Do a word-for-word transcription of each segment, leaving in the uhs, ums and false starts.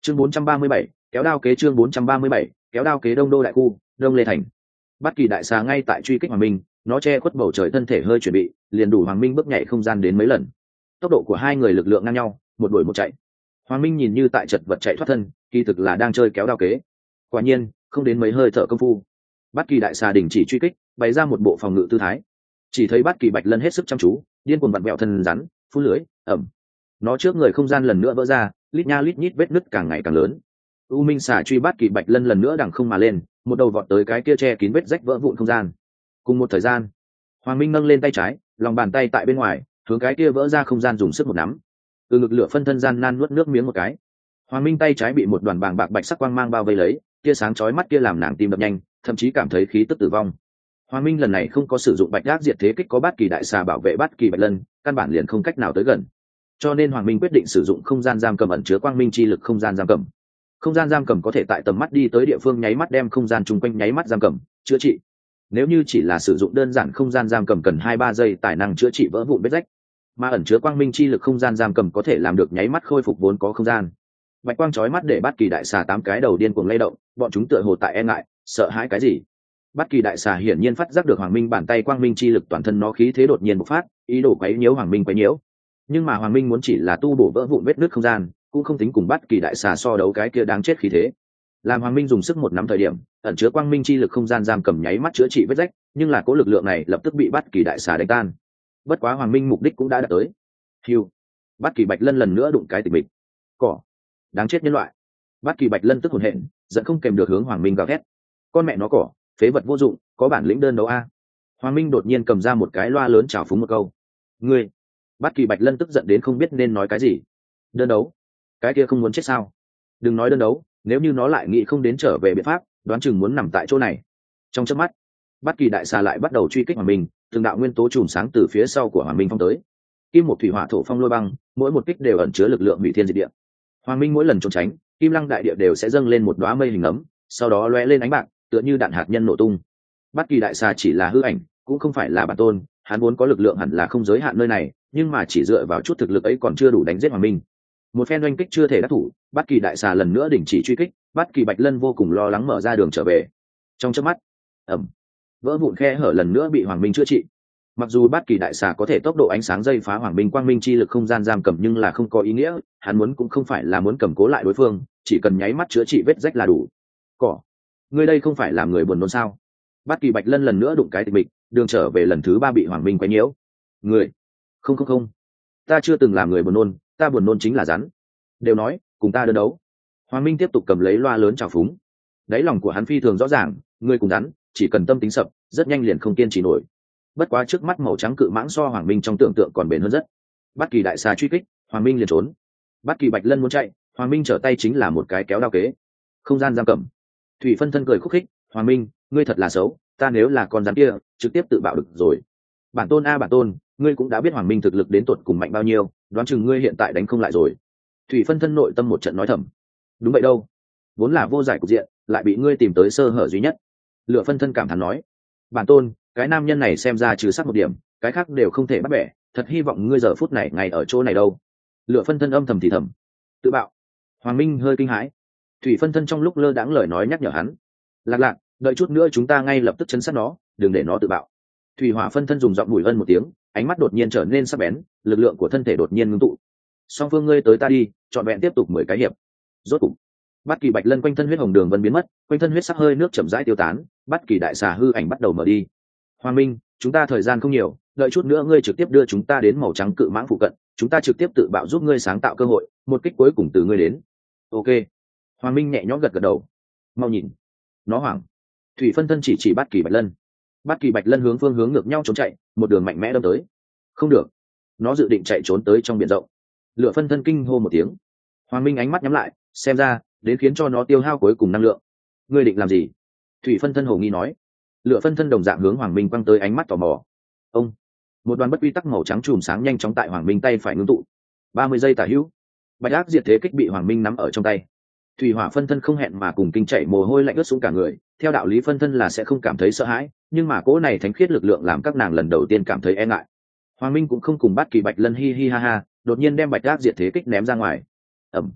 chương bốn trăm ba mươi bảy, kéo đao kế chương bốn trăm ba mươi bảy, kéo đao kế đông đô đại khu đông lê thành. Bất kỳ đại xà ngay tại truy kích hoàng minh, nó che khuất bầu trời thân thể hơi chuẩn bị, liền đủ hoàng minh bước nhảy không gian đến mấy lần. Tốc độ của hai người lực lượng ngang nhau, một đuổi một chạy. Hoàng minh nhìn như tại chật vật chạy thoát thân, kỳ thực là đang chơi kéo đao kế. Quả nhiên không đến mấy hơi thở công phu, Bất kỳ đại xà đình chỉ truy kích, bày ra một bộ phòng ngự tư thái. Chỉ thấy Bất kỳ bạch lân hết sức chăm chú, điên cuồng vặn vẹo thân rắn, phun lưới ẩm. Nó trước người không gian lần nữa vỡ ra, lít nha lít nhít vết nứt càng ngày càng lớn. U minh xà truy Bất kỳ bạch lân lần nữa đằng không mà lên, một đầu vọt tới cái kia che kín vết rách vỡ vụn không gian. Cùng một thời gian, Hoàng minh nâng lên tay trái, lòng bàn tay tại bên ngoài, hướng cái kia vỡ ra không gian dùng sức một nắm. Từ ngực lửa phân thân gian nan nuốt nước miếng một cái. Hoàng minh tay trái bị một đoàn bàng bạc bạch sắc quang mang bao vây lấy, tia sáng chói mắt kia làm nàng tim đập nhanh, thậm chí cảm thấy khí tức tử vong. Hoàng minh lần này không có sử dụng bạch ác diệt thế kích có Bất kỳ đại xà bảo vệ Bất kỳ bạch lân, căn bản liền không cách nào tới gần. Cho nên Hoàng minh quyết định sử dụng không gian giam cầm ẩn chứa quang minh chi lực không gian giam cầm. Không gian giam cầm có thể tại tầm mắt đi tới địa phương nháy mắt đem không gian chung quanh nháy mắt giam cầm chữa trị. Nếu như chỉ là sử dụng đơn giản không gian giam cầm cần hai ba giây tài năng chữa trị vỡ vụn vết rách, mà ẩn chứa quang minh chi lực không gian giam cầm có thể làm được nháy mắt khôi phục vốn có không gian. Bạch quang chói mắt để Bất kỳ đại xà tám cái đầu điên cuồng lay động, bọn chúng tựa hồ tại e ngại, sợ hãi cái gì. Bất kỳ đại xà hiển nhiên phát giác được Hoàng minh bàn tay quang minh chi lực toàn thân nó khí thế đột nhiên bộc phát, ý đồ quấy nhiễu Hoàng minh quấy nhiễu. Nhưng mà Hoàng minh muốn chỉ là tu bổ vỡ vụn vết nứt không gian, cũng không tính cùng Bất kỳ đại xà so đấu cái kia đáng chết khí thế. Làm Hoàng minh dùng sức một nắm thời điểm, ẩn chứa quang minh chi lực không gian giam cầm nháy mắt chữa trị vết rách, nhưng là cố lực lượng này lập tức bị Bất kỳ đại xà đánh tan. Bất quá Hoàng minh mục đích cũng đã đạt tới. Hiu, Bất kỳ bạch lân lần nữa đụng cái tịch mịch. Cỏ, đáng chết nhân loại. Bất kỳ bạch lân tức hồn hện, giận không kèm được hướng Hoàng minh gào thét. Con mẹ nó cỏ, phế vật vô dụng, có bản lĩnh đơn đấu a. Hoàng minh đột nhiên cầm ra một cái loa lớn chào phúng một câu. Ngươi. Bất kỳ bạch lân tức giận đến không biết nên nói cái gì. Đơn đấu? Cái kia không muốn chết sao? Đừng nói đơn đấu, nếu như nó lại nghĩ không đến trở về biện pháp, đoán chừng muốn nằm tại chỗ này. Trong chớp mắt, Bất kỳ đại xà lại bắt đầu truy kích Hoàng minh, từng đạo nguyên tố chùm sáng từ phía sau của Hoàng minh phong tới. Kim một thủy hỏa thổ phong lôi băng, mỗi một kích đều ẩn chứa lực lượng hủy thiên diệt địa. Hoàng minh mỗi lần trốn tránh, kim lăng đại địa đều sẽ dâng lên một đóa mây hình ấm, sau đó lóe lên ánh bạc, tựa như đạn hạt nhân nổ tung. Bất kỳ đại xà chỉ là hư ảnh, cũng không phải là bản tôn, hắn vốn có lực lượng hẳn là không giới hạn nơi này, nhưng mà chỉ dựa vào chút thực lực ấy còn chưa đủ đánh giết Hoàng minh. Một phen oanh kích chưa thể đắc thủ, Bất kỳ đại xà lần nữa đình chỉ truy kích, Bất kỳ bạch lân vô cùng lo lắng mở ra đường trở về. Trong chớp mắt, ầm, vỡ vụn khe hở lần nữa bị Hoàng minh chữa trị. Mặc dù Bất kỳ đại xà có thể tốc độ ánh sáng dây phá Hoàng minh quang minh chi lực không gian giam cầm, nhưng là không có ý nghĩa, hắn muốn cũng không phải là muốn cầm cố lại đối phương, chỉ cần nháy mắt chữa trị vết rách là đủ. Cỏ, ngươi đây không phải làm người buồn nôn sao? Bất kỳ bạch lân lần nữa đụng cái tịch mịch, đường trở về lần thứ ba bị Hoàng minh quấy nhiễu. Người, không không không, ta chưa từng làm người buồn nôn, ta buồn nôn chính là rắn. Đều nói cùng ta đơn đấu. Hoàng minh tiếp tục cầm lấy loa lớn chào phúng. Đáy lòng của hắn phi thường rõ ràng, ngươi cùng rắn, chỉ cần tâm tính sập, rất nhanh liền không kiên trì nổi. Bất quá trước mắt màu trắng cự mãng so Hoàng minh trong tưởng tượng còn bền hơn rất. Bất kỳ đại xà truy kích, Hoàng minh liền trốn. Bất kỳ bạch lân muốn chạy, Hoàng minh trở tay chính là một cái kéo đao kế. Không gian giam cầm. Thủy phân thân cười khúc khích, Hoàng minh, ngươi thật là xấu, ta nếu là con rắn kia, trực tiếp tự bạo được rồi. Bản tôn a bản tôn, ngươi cũng đã biết Hoàng minh thực lực đến tột cùng mạnh bao nhiêu, đoán chừng ngươi hiện tại đánh không lại rồi. Thủy phân thân nội tâm một trận nói thầm. Đúng vậy đâu, vốn là vô giải cục diện, lại bị ngươi tìm tới sơ hở duy nhất. Lửa phân thân cảm thán nói, bản tôn, cái nam nhân này xem ra trừ sắc một điểm, cái khác đều không thể bắt bẻ, thật hy vọng ngươi giờ phút này ngay ở chỗ này đâu. Lửa phân thân âm thầm thì thầm. Tự bạo. Hoàng minh hơi kinh hãi. Thủy phân thân trong lúc lơ đãng lời nói nhắc nhở hắn. Lạc lạc, đợi chút nữa chúng ta ngay lập tức chấn sát nó, đừng để nó tự bạo. Thủy hỏa phân thân dùng giọng bùi ân một tiếng, ánh mắt đột nhiên trở nên sắc bén, lực lượng của thân thể đột nhiên ngưng tụ. Song phương ngươi tới ta đi, chọn vẹn tiếp tục mười cái hiệp. Rốt cục, Bất kỳ bạch lân quanh thân huyết hồng đường vân biến mất, quanh thân huyết sắc hơi nước chậm rãi tiêu tán, Bất kỳ đại xà hư ảnh bắt đầu mở đi. Hoàng minh, chúng ta thời gian không nhiều, đợi chút nữa ngươi trực tiếp đưa chúng ta đến màu trắng cự mãng phụ cận, chúng ta trực tiếp tự bạo giúp ngươi sáng tạo cơ hội, một kích cuối cùng từ ngươi đến. Ok. Hoàng minh nhẹ nhõm gật gật đầu. Mau nhìn, nó hoảng. Thủy phân thân chỉ chỉ Bất kỳ bạch lân. Bất kỳ bạch lân hướng phương hướng ngược nhau trốn chạy, một đường mạnh mẽ đâm tới. Không được, nó dự định chạy trốn tới trong biển rộng. Lửa phân thân kinh hô một tiếng. Hoàng minh ánh mắt nhắm lại, xem ra đến khiến cho nó tiêu hao cuối cùng năng lượng. Ngươi định làm gì? Thủy phân thân hồ nghi nói. Lửa phân thân đồng dạng hướng Hoàng minh quăng tới ánh mắt tò mò. Ông, một đoàn bất quy tắc màu trắng chùm sáng nhanh chóng tại Hoàng minh tay phải ngưng tụ. ba mươi giây tả hữu, bạch ác diệt thế kích bị Hoàng minh nắm ở trong tay. Thủy hỏa phân thân không hẹn mà cùng kinh chạy mồ hôi lạnh ướt xuống cả người. Theo đạo lý phân thân là sẽ không cảm thấy sợ hãi, nhưng mà cỗ này thánh khiết lực lượng làm các nàng lần đầu tiên cảm thấy e ngại. Hoàng minh cũng không cùng Bất kỳ bạch lân hi hi ha ha, đột nhiên đem bạch ác diệt thế kích ném ra ngoài. Ẩm.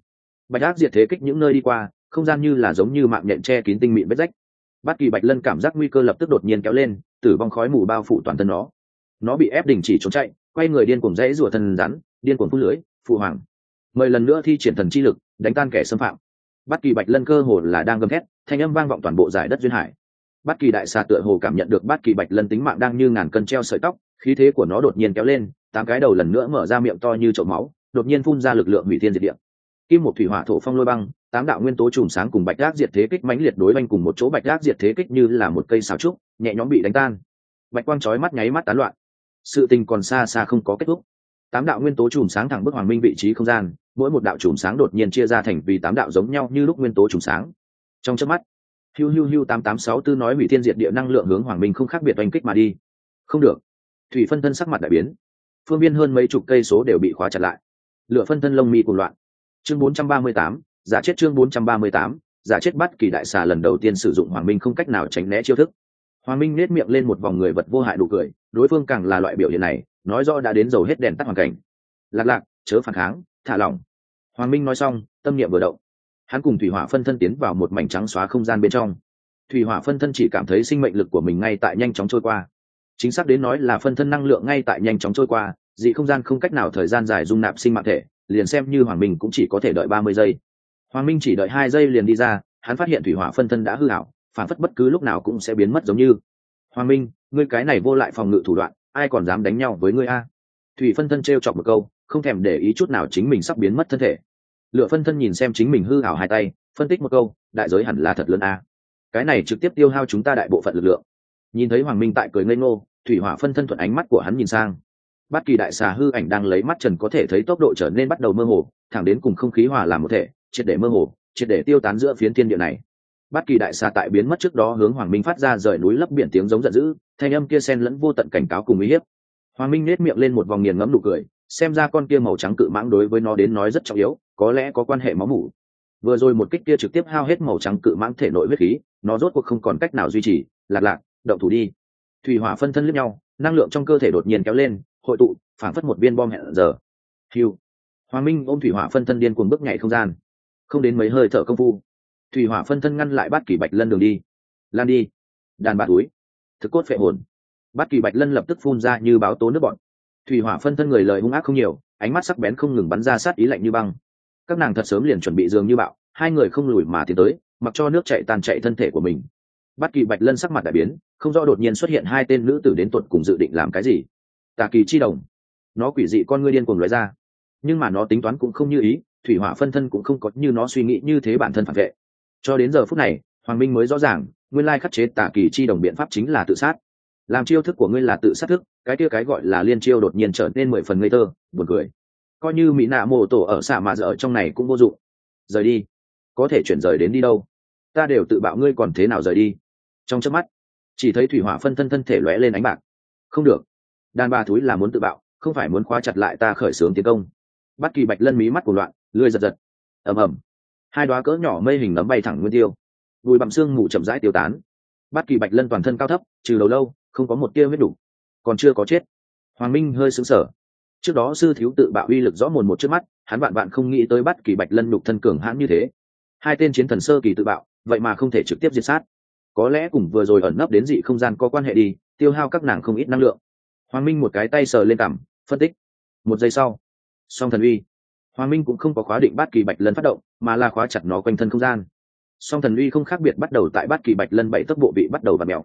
Bạch ác diệt thế kích những nơi đi qua, không gian như là giống như mạng nhện che kín tinh mịn vết rách. Bất Kỳ Bạch Lân cảm giác nguy cơ lập tức đột nhiên kéo lên, tử vong khói mù bao phủ toàn thân nó. Nó bị ép đình chỉ trốn chạy, quay người điên cuồng rẽ rủa thân rắn, điên cuồng phun lưới, phụ hoàng. Mời lần nữa thi triển thần chi lực, đánh tan kẻ xâm phạm. Bất Kỳ Bạch Lân cơ hồ là đang gầm thét, thanh âm vang vọng toàn bộ giải đất duyên hải. Bất Kỳ đại xà tựa hồ cảm nhận được Bất Kỳ Bạch Lân tính mạng đang như ngàn cân treo sợi tóc, khí thế của nó đột nhiên kéo lên, tám cái đầu lần nữa mở ra miệng to như chậu máu, đột nhiên phun ra lực lượng hủy thiên diệt địa. Kim một thủy hỏa thổ phong lôi băng, tám đạo nguyên tố chùm sáng cùng bạch ác diệt thế kích mãnh liệt đối oanh cùng một chỗ, bạch ác diệt thế kích như là một cây sáo trúc, nhẹ nhõm bị đánh tan. Bạch quang chói mắt nháy mắt tán loạn. Sự tình còn xa xa không có kết thúc. Tám đạo nguyên tố chùm sáng thẳng bức Hoàng Minh vị trí không gian, mỗi một đạo chùm sáng đột nhiên chia ra thành vì tám đạo giống nhau như lúc nguyên tố chùm sáng. Trong chớp mắt, hiu hiu hiu tám tám sáu tư nói hủy thiên diệt địa năng lượng hướng Hoàng Minh không khác biệt oanh kích mà đi. Không được. Thủy phân thân sắc mặt đại biến. Phương viên hơn mấy chục cây số đều bị khóa chặt lại. Lửa phân thân lông mi cuồng loạn. Chương bốn trăm ba mươi tám, giả chết chương bốn trăm ba mươi tám, giả chết. Bất Kỳ đại xà lần đầu tiên sử dụng Hoàng Minh không cách nào tránh né chiêu thức. Hoàng Minh nét miệng lên một vòng người vật vô hại đủ cười, đối phương càng là loại biểu hiện này, nói rõ đã đến dầu hết đèn tắt hoàn cảnh. Lạc lạc, chớ phản kháng, thả lỏng. Hoàng Minh nói xong, tâm niệm vừa động, hắn cùng thủy hỏa phân thân tiến vào một mảnh trắng xóa không gian bên trong. Thủy hỏa phân thân chỉ cảm thấy sinh mệnh lực của mình ngay tại nhanh chóng trôi qua, chính xác đến nói là phân thân năng lượng ngay tại nhanh chóng trôi qua, dị không gian không cách nào thời gian dài dung nạp sinh mạng thể, liền xem như Hoàng Minh cũng chỉ có thể đợi ba mươi giây. Hoàng Minh chỉ đợi hai giây liền đi ra, hắn phát hiện thủy hỏa phân thân đã hư ảo, phản phất bất cứ lúc nào cũng sẽ biến mất giống như. Hoàng Minh, ngươi cái này vô lại phòng ngự thủ đoạn, ai còn dám đánh nhau với ngươi a? Thủy phân thân trêu chọc một câu, không thèm để ý chút nào chính mình sắp biến mất thân thể. Lửa phân thân nhìn xem chính mình hư ảo hai tay, phân tích một câu, đại giới hẳn là thật lớn a. Cái này trực tiếp tiêu hao chúng ta đại bộ phận lực lượng. Nhìn thấy Hoàng Minh tại cười ngây ngô, thủy hỏa phân thân thuận ánh mắt của hắn nhìn sang. Bất Kỳ đại xà hư ảnh đang lấy mắt trần có thể thấy tốc độ trở nên bắt đầu mơ hồ, thẳng đến cùng không khí hòa làm một thể, triệt để mơ hồ, triệt để tiêu tán giữa phiến thiên địa này. Bất Kỳ đại xà tại biến mất trước đó hướng Hoàng Minh phát ra rời núi lấp biển tiếng giống giận dữ, thanh âm kia xen lẫn vô tận cảnh cáo cùng uy hiếp. Hoàng Minh nét miệng lên một vòng nghiền ngẫm nụ cười, xem ra con kia màu trắng cự mãng đối với nó đến nói rất trọng yếu, có lẽ có quan hệ máu mủ. Vừa rồi một kích kia trực tiếp hao hết màu trắng cự mãng thể nội huyết khí, nó rốt cuộc không còn cách nào duy trì, lạc lạc, động thủ đi. Thủy hỏa phân thân liếc nhau, năng lượng trong cơ thể đột nhiên kéo lên, hội tụ, phảng phất một viên bom hẹn giờ. Hưu. Hoàng Minh ôm thủy hỏa phân thân điên cuồng bước nhảy không gian. Không đến mấy hơi thở công phu, thủy hỏa phân thân ngăn lại Bất Kỳ Bạch Lân đường đi. Lan đi, đàn bà túi, thực cốt phệ hồn. Bất Kỳ Bạch Lân lập tức phun ra như báo tố nước bọn. Thủy hỏa phân thân người lời hung ác không nhiều, ánh mắt sắc bén không ngừng bắn ra sát ý lạnh như băng. Các nàng thật sớm liền chuẩn bị giường như bạo, hai người không lùi mà tiến tới, mặc cho nước chảy tan chạy thân thể của mình. Bất Kỳ Bạch Lân sắc mặt đại biến, không rõ đột nhiên xuất hiện hai tên nữ tử đến tuột cùng dự định làm cái gì. Tà kỳ chi đồng, nó quỷ dị con ngươi điên cuồng lóe ra, nhưng mà nó tính toán cũng không như ý, thủy hỏa phân thân cũng không có như nó suy nghĩ như thế bản thân phản vệ. Cho đến giờ phút này, Hoàng Minh mới rõ ràng, nguyên lai khắc chế tà kỳ chi đồng biện pháp chính là tự sát. Làm chiêu thức của ngươi là tự sát thức, cái kia cái gọi là liên chiêu đột nhiên trở nên mười phần ngây thơ, buồn cười. Coi như mỹ nạ mồ tổ ở xạ mà giờ ở trong này cũng vô dụng. Rời đi, có thể chuyển rời đến đi đâu? Ta đều tự bạo ngươi còn thế nào rời đi? Trong chớp mắt, chỉ thấy thủy hỏa phân thân thân thể lóe lên ánh bạc. Không được, đàn bà thúi là muốn tự bạo, không phải muốn khóa chặt lại ta khởi xướng tiến công. Bất Kỳ Bạch Lân mí mắt của loạn, lưỡi giật giật. Ầm ầm, hai đóa cỡ nhỏ mây hình nấm bay thẳng nguyên tiêu, bụi bặm xương mù chậm rãi tiêu tán. Bất Kỳ Bạch Lân toàn thân cao thấp, trừ đầu lâu, không có một tia huyết đủ, còn chưa có chết. Hoàng Minh hơi sững sờ. Trước đó sư thiếu tự bạo uy lực rõ mồn một trước mắt, hắn vạn vạn không nghĩ tới Bất Kỳ Bạch Lân nhục thân cường hãn như thế. Hai tên chiến thần sơ kỳ tự bạo, vậy mà không thể trực tiếp diệt sát. Có lẽ cùng vừa rồi ẩn nấp đến dị không gian có quan hệ đi, tiêu hao các nàng không ít năng lượng. Hoàng Minh một cái tay sờ lên cằm, phân tích. Một giây sau, song thần uy. Hoàng Minh cũng không có khóa định Bất Kỳ Bạch Lân phát động, mà là khóa chặt nó quanh thân không gian. Song thần uy không khác biệt bắt đầu tại Bất Kỳ Bạch Lân bảy tốc bộ vị bắt đầu vặn mèo.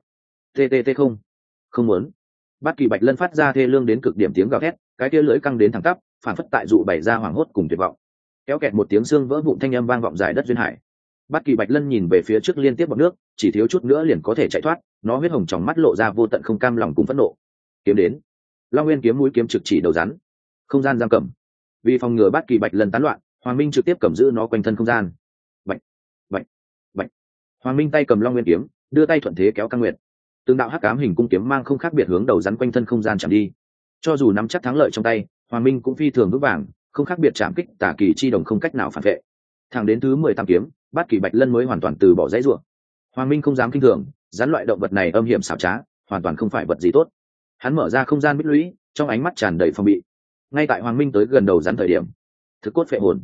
Tt không, không muốn. Bất Kỳ Bạch Lân phát ra thê lương đến cực điểm tiếng gào thét, cái kia lưỡi căng đến thẳng tắp, phản phất tại dụ bày ra hoảng hốt cùng tuyệt vọng. Kéo kẹt một tiếng xương vỡ vụn thanh âm vang vọng dài đất duyên hải. Bất Kỳ Bạch Lân nhìn về phía trước liên tiếp bọt nước, chỉ thiếu chút nữa liền có thể chạy thoát, nó huyết hồng trong mắt lộ ra vô tận không cam lòng cùng phẫn nộ. Kiếm đến. Long Nguyên kiếm mũi kiếm trực chỉ đầu rắn. Không gian giam cầm. Vì phòng ngừa Bất Kỳ Bạch Lân tán loạn, Hoàng Minh trực tiếp cầm giữ nó quanh thân không gian. Bạch, bạch, bạch. Hoàng Minh tay cầm Long Nguyên kiếm, đưa tay thuận thế kéo căng nguyệt. Từng đạo hắc ám hình cung kiếm mang không khác biệt hướng đầu rắn quanh thân không gian chạm đi. Cho dù nắm chắc thắng lợi trong tay, Hoàng Minh cũng phi thường vững vàng, không khác biệt chạm kích tà kỳ chi đồng không cách nào phản vệ. Thẳng đến thứ mười tám kiếm, Bất Kỳ Bạch Lân mới hoàn toàn từ bỏ dãy rủa. Hoàng Minh không dám kinh thường, rắn loại động vật này âm hiểm xảo trá, hoàn toàn không phải vật gì tốt. Hắn mở ra không gian bích lũy, trong ánh mắt tràn đầy phòng bị. Ngay tại Hoàng Minh tới gần đầu rắn thời điểm, thực cốt phệ hồn.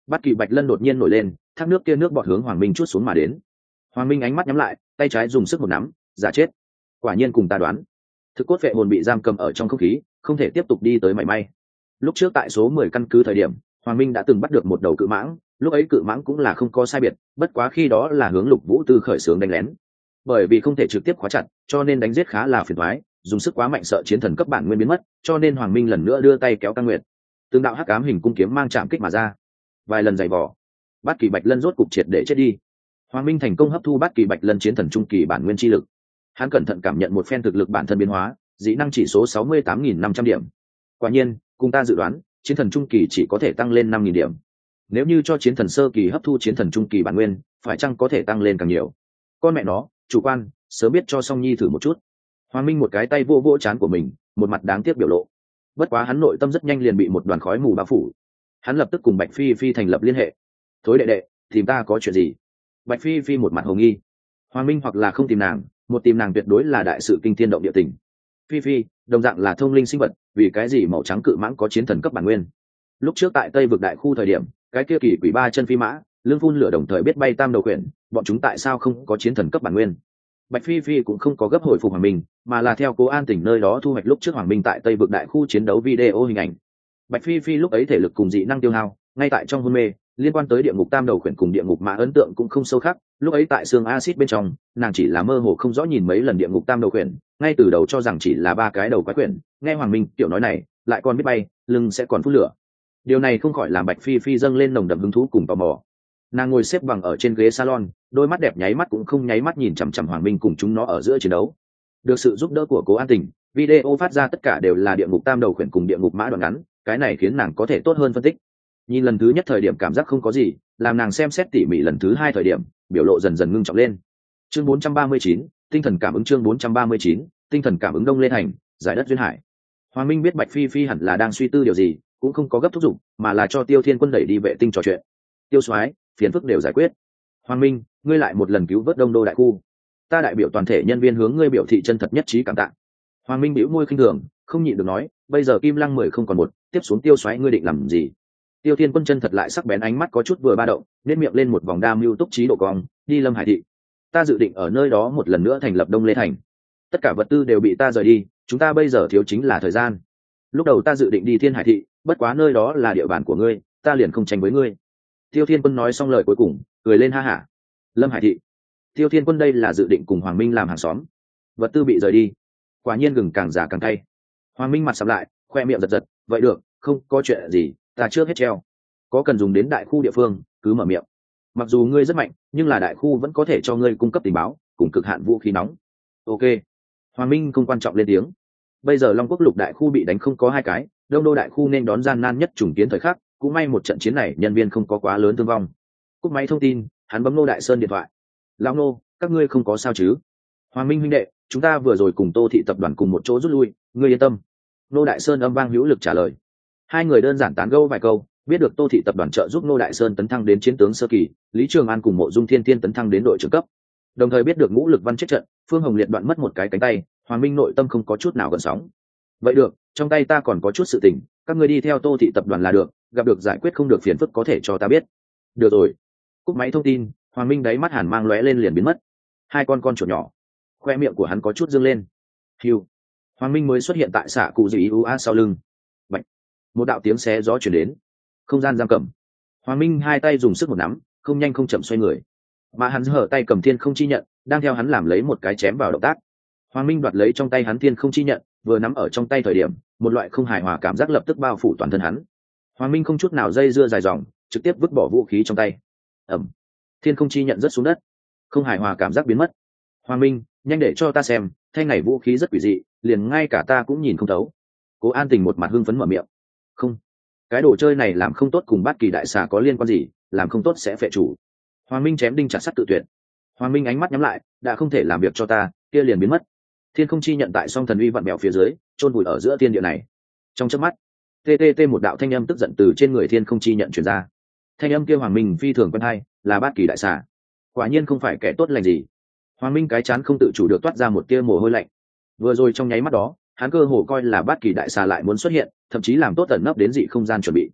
Bát kỳ bạch lân đột nhiên nổi lên, thác nước kia nước bọt hướng hoàng minh chút xuống mà đến. Hoàng minh ánh mắt nhắm lại, tay trái dùng sức một nắm, giả chết. Quả nhiên cùng ta đoán, thực cốt vệ hồn bị giam cầm ở trong không khí, không thể tiếp tục đi tới mảy may. Lúc trước tại số mười căn cứ thời điểm, hoàng minh đã từng bắt được một đầu cự mãng, lúc ấy cự mãng cũng là không có sai biệt, bất quá khi đó là hướng Lục Vũ Tư khởi xướng đánh lén. Bởi vì không thể trực tiếp khóa chặt, cho nên đánh giết khá là phiền toái, dùng sức quá mạnh sợ chiến thần cấp bản nguyên biến mất, cho nên hoàng minh lần nữa đưa tay kéo Cang Nguyệt. Tương đạo hắc ám hình cung kiếm mang chạm kích mà ra. Vài lần giày vò, Bát kỳ bạch lân rốt cục triệt để chết đi. Hoàng minh thành công hấp thu Bát kỳ bạch lân chiến thần trung kỳ bản nguyên chi lực. Hắn cẩn thận cảm nhận một phen thực lực bản thân biến hóa, dĩ năng chỉ số sáu mươi tám nghìn năm trăm điểm. Quả nhiên, cùng ta dự đoán, chiến thần trung kỳ chỉ có thể tăng lên năm nghìn điểm. Nếu như cho chiến thần sơ kỳ hấp thu chiến thần trung kỳ bản nguyên, phải chăng có thể tăng lên càng nhiều? Con mẹ nó, chủ quan, sớm biết cho Song Nhi thử một chút. Hoàng minh một cái tay vô vỗ trán của mình, một mặt đáng tiếc biểu lộ. Bất quá hắn nội tâm rất nhanh liền bị một đoàn khói mù bao phủ. Hắn lập tức cùng Bạch Phi Phi thành lập liên hệ. Thối đệ đệ, tìm ta có chuyện gì? Bạch Phi Phi một mặt hồ nghi. Hoàng minh hoặc là không tìm nàng, một tìm nàng tuyệt đối là đại sự kinh thiên động địa tình. Phi Phi đồng dạng là thông linh sinh vật, vì cái gì màu trắng cự mãng có chiến thần cấp bản nguyên? Lúc trước tại Tây vực đại khu thời điểm, cái kia kỳ quỷ ba chân phi mã lương phun lửa đồng thời biết bay tam đầu quyển, bọn chúng tại sao không có chiến thần cấp bản nguyên? Bạch Phi Phi cũng không có gấp hồi phục Hoàng Minh, mà là theo Cố An Tỉnh nơi đó thu hoạch lúc trước Hoàng Minh tại Tây vực đại khu chiến đấu video hình ảnh. Bạch Phi Phi lúc ấy thể lực cùng dị năng tiêu hao, ngay tại trong hôn mê, liên quan tới địa ngục tam đầu quyển cùng địa ngục mã ấn tượng cũng không sâu khác. Lúc ấy tại xương axit bên trong, nàng chỉ là mơ hồ không rõ nhìn mấy lần địa ngục tam đầu quyển, ngay từ đầu cho rằng chỉ là ba cái đầu quái quyển, nghe Hoàng Minh tiểu nói này, lại còn biết bay, lưng sẽ còn phun lửa. Điều này không khỏi làm Bạch Phi Phi dâng lên nồng đậm hứng thú cùng tò mò. Nàng ngồi xếp bằng ở trên ghế salon, đôi mắt đẹp nháy mắt cũng không nháy mắt nhìn chằm chằm Hoàng Minh cùng chúng nó ở giữa chiến đấu. Được sự giúp đỡ của Cố An Tình, video phát ra tất cả đều là địa ngục tam đầu quyển cùng địa ngục mã đoạn ngắn, cái này khiến nàng có thể tốt hơn phân tích. Nhìn lần thứ nhất thời điểm cảm giác không có gì, làm nàng xem xét tỉ mỉ lần thứ hai thời điểm, biểu lộ dần dần ngưng trọng lên. Chương bốn trăm ba mươi chín, tinh thần cảm ứng chương bốn trăm ba mươi chín, tinh thần cảm ứng Đông Lê Thành, giải đất duyên hải. Hoàng Minh biết Bạch Phi Phi hẳn là đang suy tư điều gì, cũng không có gấp thúc giục, mà là cho Tiêu Thiên Quân đẩy đi vệ tinh trò chuyện. Tiêu soái, phiền phức đều giải quyết. Hoàng Minh, ngươi lại một lần cứu vớt Đông Đô đại khu. Ta đại biểu toàn thể nhân viên hướng ngươi biểu thị chân thật nhất trí cảm tạ. Hoàng Minh bĩu môi khinh thường, không nhịn được nói, bây giờ Kim Lăng mười không còn một, tiếp xuống Tiêu soái ngươi định làm gì? Tiêu Thiên Quân chân thật lại sắc bén ánh mắt có chút vừa ba động, nét miệng lên một vòng đa mưu túc trí độ cong, đi Lâm Hải thị. Ta dự định ở nơi đó một lần nữa thành lập Đông Lê Thành. Tất cả vật tư đều bị ta rời đi, chúng ta bây giờ thiếu chính là thời gian. Lúc đầu ta dự định đi Thiên Hải thị, bất quá nơi đó là địa bàn của ngươi, ta liền không tranh với ngươi. Tiêu Thiên Quân nói xong lời cuối cùng, cười lên ha hả. Lâm Hải thị. Tiêu Thiên Quân đây là dự định cùng Hoàng Minh làm hàng xóm. Vật tư bị rời đi, quả nhiên gừng càng già càng cay. Hoàng Minh mặt sầm lại, khoe miệng giật giật, vậy được, không có chuyện gì, ta trước hết treo. Có cần dùng đến đại khu địa phương, cứ mở miệng. Mặc dù ngươi rất mạnh, nhưng là đại khu vẫn có thể cho ngươi cung cấp tình báo, cùng cực hạn vũ khí nóng. Ok. Hoàng Minh không quan trọng lên tiếng. Bây giờ Long Quốc lục đại khu bị đánh không có hai cái, Đông Đô đại khu nên đón gian nan nhất trùng kiến thời khắc, cũng may một trận chiến này nhân viên không có quá lớn thương vong. Cúp máy thông tin, hắn bấm Ngô Đại Sơn điện thoại. Lão Ngô, các ngươi không có sao chứ? Hoàng Minh huynh đệ, chúng ta vừa rồi cùng Tô thị tập đoàn cùng một chỗ rút lui, ngươi yên tâm. Ngô Đại Sơn âm vang hữu lực trả lời. Hai người đơn giản tán gẫu vài câu, biết được Tô thị tập đoàn trợ giúp Ngô Đại Sơn tấn thăng đến chiến tướng sơ kỳ, Lý Trường An cùng Mộ Dung Thiên Thiên tấn thăng đến đội trưởng cấp. Đồng thời biết được Ngũ Lực Văn chết trận, Phương Hồng Liệt đoạn mất một cái cánh tay, Hoàng Minh nội tâm không có chút nào gợn sóng. Vậy được, trong tay ta còn có chút sự tình, các ngươi đi theo Tô thị tập đoàn là được, gặp được giải quyết không được phiền phức có thể cho ta biết. Được rồi. Cúp máy thông tin, Hoàng Minh đáy mắt hàn mang lóe lên liền biến mất. Hai con con chuột nhỏ, khoe miệng của hắn có chút dương lên. Hiu. Hoàng Minh mới xuất hiện tại xạ cụ dị u a sau lưng. Bạch. Một đạo tiếng xé gió truyền đến. Không gian giam cầm. Hoàng Minh hai tay dùng sức một nắm, không nhanh không chậm xoay người. Mà hắn hở tay cầm thiên không chi nhận, đang theo hắn làm lấy một cái chém vào động tác. Hoàng Minh đoạt lấy trong tay hắn thiên không chi nhận, vừa nắm ở trong tay thời điểm, một loại không hài hòa cảm giác lập tức bao phủ toàn thân hắn. Hoàng Minh không chút nào dây dưa dài dòng, trực tiếp vứt bỏ vũ khí trong tay. Ẩm. Thiên không chi nhận rớt xuống đất, không hài hòa cảm giác biến mất. Hoàng Minh, nhanh để cho ta xem, thanh này vũ khí rất quỷ dị, liền ngay cả ta cũng nhìn không thấu. Cố An Tình một mặt hưng phấn mở miệng. Không, cái đồ chơi này làm không tốt cùng Bát Kỳ đại xà có liên quan gì, làm không tốt sẽ phệ chủ. Hoàng Minh chém đinh chặt sắt tự tuyệt. Hoàng Minh ánh mắt nhắm lại, đã không thể làm việc cho ta, kia liền biến mất. Thiên không chi nhận tại song thần uy vặn bèo phía dưới, chôn vùi ở giữa thiên địa này. Trong chớp mắt, tê tê tê một đạo thanh âm tức giận từ trên người thiên không chi nhận truyền ra. Thanh âm kia Hoàng Minh phi thường quen hay, là Bát Kỳ đại xà. Quả nhiên không phải kẻ tốt lành gì. Hoàng Minh cái chán không tự chủ được toát ra một tia mồ hôi lạnh. Vừa rồi trong nháy mắt đó, hắn cơ hồ coi là Bát Kỳ đại xà lại muốn xuất hiện, thậm chí làm tốt tận nấp đến dị không gian chuẩn bị.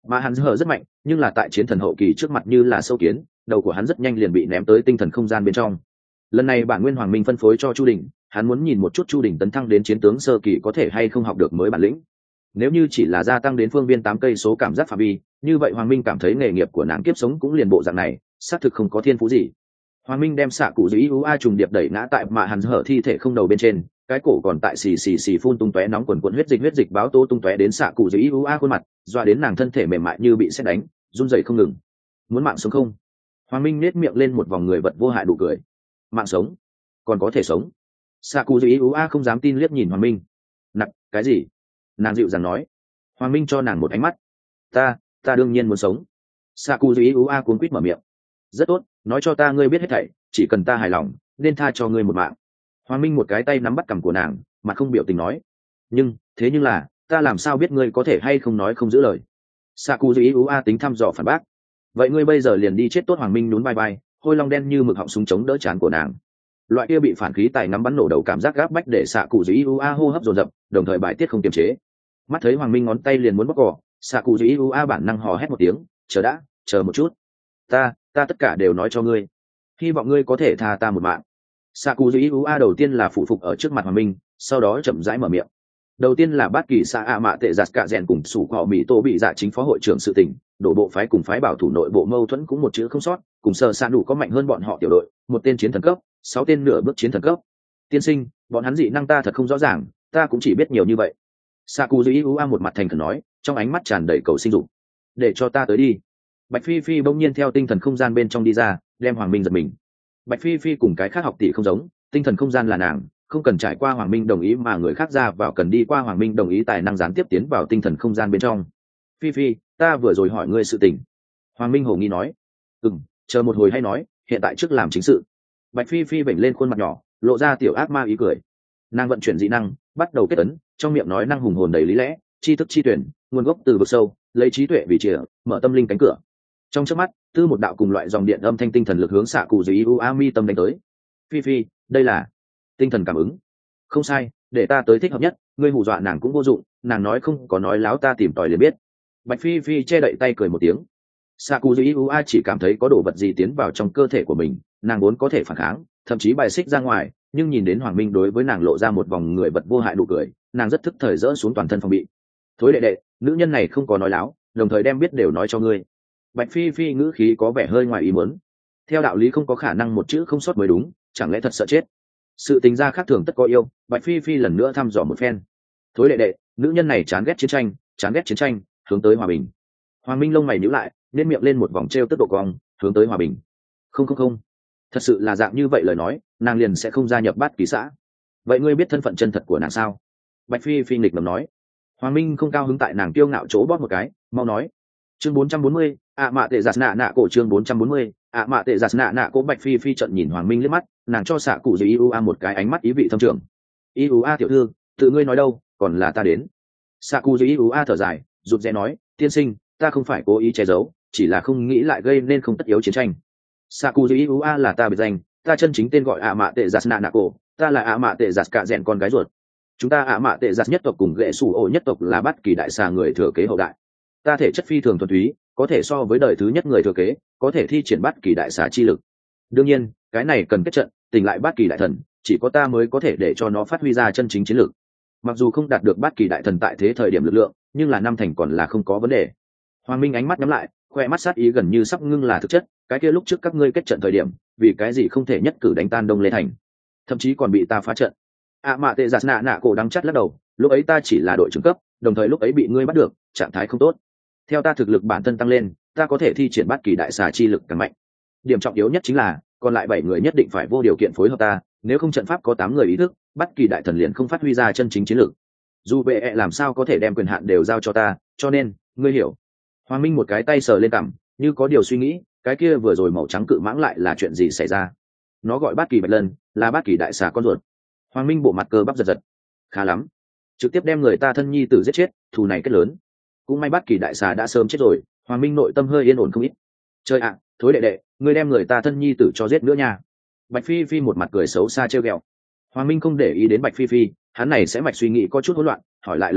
mà hắn hờ rất mạnh, nhưng là tại chiến thần hậu kỳ trước mặt như là sâu kiến, đầu của hắn rất nhanh liền bị ném tới tinh thần không gian bên trong. Lần này bản nguyên hoàng minh phân phối cho Chu Đình, hắn muốn nhìn một chút Chu Đình tấn thăng đến chiến tướng sơ kỳ có thể hay không học được mới bản lĩnh. Nếu như chỉ là gia tăng đến phương viên tám cây số cảm giác phạm vi, như vậy hoàng minh cảm thấy nghề nghiệp của nàng kiếp sống cũng liền bộ dạng này, xác thực không có thiên phú gì. Hoàng minh đem xạ cụ dĩ u a trùng điệp đẩy ngã tại mà hắn hở thi thể không đầu bên trên, cái cổ còn tại xì xì xì phun tung tóe nóng quần quần huyết dịch huyết dịch báo tố tung tóe đến xạ cụ dĩ u a khuôn mặt, doa đến nàng thân thể mềm mại như bị sét đánh, run rẩy không ngừng. Muốn mạng sống không? Hoàng minh nét miệng lên một vòng người vật vô hại đủ cười. Mạng sống? Còn có thể sống? Xạ cụ dĩ u a không dám tin liếc nhìn hoàng minh. Nặc, cái gì? Nàng dịu dàng nói. Hoàng minh cho nàng một ánh mắt. Ta, ta đương nhiên muốn sống. Xạ cụ dĩ u a cuống quýt mở miệng. Rất tốt, nói cho ta ngươi biết hết thảy, chỉ cần ta hài lòng nên tha cho ngươi một mạng. Hoàng minh một cái tay nắm bắt cằm của nàng, mà không biểu tình nói. Nhưng thế nhưng là ta làm sao biết ngươi có thể hay không nói không giữ lời? Sakuji Ua tính thăm dò phản bác. Vậy ngươi bây giờ liền đi chết tốt. Hoàng minh nhún vai vai, hôi long đen như mực họng súng chống đỡ trán của nàng. Loại kia bị phản khí tài ngắm bắn nổ đầu cảm giác gáp bách để Sakuji Ua hô hấp dồn dập, đồng thời bài tiết không kiềm chế. Mắt thấy Hoàng minh ngón tay liền muốn bóc cỏ, Sakuji Ua bản năng hò hét một tiếng, chờ đã, chờ một chút. Ta, ta tất cả đều nói cho ngươi. Hy vọng ngươi có thể tha ta một mạng. Sakuji Ua đầu tiên là phụ phục ở trước mặt Hoàng minh, sau đó chậm rãi mở miệng. Đầu tiên là bát kỳ xã ạ mạ tệ giặt cả rèn cùng sủ cọ mỹ tô bị dạ chính phó hội trưởng sự tình, đổ bộ phái cùng phái bảo thủ nội bộ mâu thuẫn cũng một chữ không sót, cùng sơ san đủ có mạnh hơn bọn họ tiểu đội, một tên chiến thần cấp, sáu tên nửa bước chiến thần cấp. Tiên sinh, bọn hắn dị năng ta thật không rõ ràng, ta cũng chỉ biết nhiều như vậy. Sakuji Ua một mặt thành khẩn nói, trong ánh mắt tràn đầy cầu sinh dục. Để cho ta tới đi. Bạch Phi Phi bỗng nhiên theo tinh thần không gian bên trong đi ra, đem Hoàng Minh giật mình. Bạch Phi Phi cùng cái khác học tỷ không giống, tinh thần không gian là nàng, không cần trải qua Hoàng Minh đồng ý mà người khác ra vào cần đi qua Hoàng Minh đồng ý tài năng gián tiếp tiến vào tinh thần không gian bên trong. Phi Phi, ta vừa rồi hỏi ngươi sự tình. Hoàng Minh hồ nghi nói. Ừm, chờ một hồi hay nói, hiện tại trước làm chính sự. Bạch Phi Phi vểnh lên khuôn mặt nhỏ, lộ ra tiểu ác ma ý cười. Nàng vận chuyển dị năng, bắt đầu kết ấn, trong miệng nói năng hùng hồn đầy lý lẽ, tri thức chi tuyển, nguồn gốc từ vực sâu, lấy trí tuệ vì chìa, mở tâm linh cánh cửa. Trong chớp mắt, tư một đạo cùng loại dòng điện âm thanh tinh thần lực hướng xạ cụ dưới u a mi tâm đánh tới. Phi Phi, đây là tinh thần cảm ứng. Không sai, để ta tới thích hợp nhất, ngươi hù dọa nàng cũng vô dụng, nàng nói không có nói láo ta tìm tòi liền biết. Bạch Phi Phi che đậy tay cười một tiếng. Sakuji Ua chỉ cảm thấy có đồ vật gì tiến vào trong cơ thể của mình, nàng vốn có thể phản kháng, thậm chí bài xích ra ngoài, nhưng nhìn đến Hoàng Minh đối với nàng lộ ra một vòng người vật vô hại nụ cười, nàng rất thức thời dỡ xuống toàn thân phòng bị. Thối đệ đệ, nữ nhân này không có nói láo, đồng thời đem biết đều nói cho ngươi. Bạch Phi Phi ngữ khí có vẻ hơi ngoài ý muốn. Theo đạo lý không có khả năng một chữ không sót mới đúng, chẳng lẽ thật sợ chết? Sự tình gia khác thường tất có yêu. Bạch Phi Phi lần nữa thăm dò một phen. Thối đệ đệ, nữ nhân này chán ghét chiến tranh, chán ghét chiến tranh, hướng tới hòa bình. Hoàng Minh lông mày nhíu lại, nên miệng lên một vòng treo tức độ cong, hướng tới hòa bình. Không không không, thật sự là dạng như vậy lời nói, nàng liền sẽ không gia nhập bát kỳ xã. Vậy ngươi biết thân phận chân thật của nàng sao? Bạch Phi Phi nghịch ngầm nói. Hoàng Minh không cao hứng tại nàng kiêu ngạo chỗ bóp một cái, mau nói. Chương bốn trăm bốn mươi, ạ mạ tệ giặt nạ nạ cổ. Chương bốn trăm bốn mươi, ạ mạ tệ giặt nạ nạ cổ. Bạch Phi Phi trận nhìn Hoàng Minh liếc mắt, nàng cho xạ cụ gì Ua một cái ánh mắt ý vị thâm trường. Ua tiểu thư, tự ngươi nói đâu, còn là ta đến. Xạ cụ gì Ua thở dài, rụt rè nói, tiên sinh, ta không phải cố ý che giấu, chỉ là không nghĩ lại gây nên không tất yếu chiến tranh. Xạ cụ gì Ua là ta biệt danh, ta chân chính tên gọi ạ mạ tệ giặt nạ nạ cổ, ta là ạ mạ tệ giặt cả rèn con gái ruột. Chúng ta ạ mạ tệ giặt nhất tộc cùng ghệ sủ ổ nhất tộc là bát kỳ đại xà người thừa kế hậu đại. Ta thể chất phi thường thuần túy, có thể so với đời thứ nhất người thừa kế, có thể thi triển bát kỳ đại xà chi lực. Đương nhiên, cái này cần kết trận, tỉnh lại bát kỳ đại thần, chỉ có ta mới có thể để cho nó phát huy ra chân chính chiến lực. Mặc dù không đạt được bát kỳ đại thần tại thế thời điểm lực lượng, nhưng là năm thành còn là không có vấn đề. Hoàng Minh ánh mắt nhắm lại, khoe mắt sát ý gần như sắp ngưng là thực chất. Cái kia lúc trước các ngươi kết trận thời điểm, vì cái gì không thể nhất cử đánh tan Đông Lê Thành, thậm chí còn bị ta phá trận. À mạ tệ giặt nạ nạ cổ đắng chắt lắc đầu, lúc ấy ta chỉ là đội trưởng cấp, đồng thời lúc ấy bị ngươi bắt được, trạng thái không tốt. Theo ta thực lực bản thân tăng lên, ta có thể thi triển bát kỳ đại xà chi lực càng mạnh. Điểm trọng yếu nhất chính là, còn lại bảy người nhất định phải vô điều kiện phối hợp ta, nếu không trận pháp có tám người ý thức, bát kỳ đại thần liền không phát huy ra chân chính chiến lực. Dù bệ -E làm sao có thể đem quyền hạn đều giao cho ta, cho nên, ngươi hiểu. Hoàng Minh một cái tay sờ lên cằm, như có điều suy nghĩ, cái kia vừa rồi màu trắng cự mãng lại là chuyện gì xảy ra? Nó gọi bát kỳ bạch lân, là bát kỳ đại xà con ruột. Hoàng Minh bộ mặt cơ bắp giật giật. Khá lắm, trực tiếp đem người ta thân nhi tử giết chết, thù này kết lớn. Cũng may bát kỳ đại xà đã sớm chết rồi. Hoàng Minh nội tâm hơi yên ổn không ít. Chơi ạ, thối đệ đệ, ngươi đem người ta thân nhi tử cho giết nữa nha. Bạch Phi Phi một mặt cười xấu xa trêu ghẹo. Hoàng Minh không để ý đến Bạch Phi Phi, hắn này sẽ mạch suy nghĩ có chút hỗn loạn, hỏi lại lần nữa,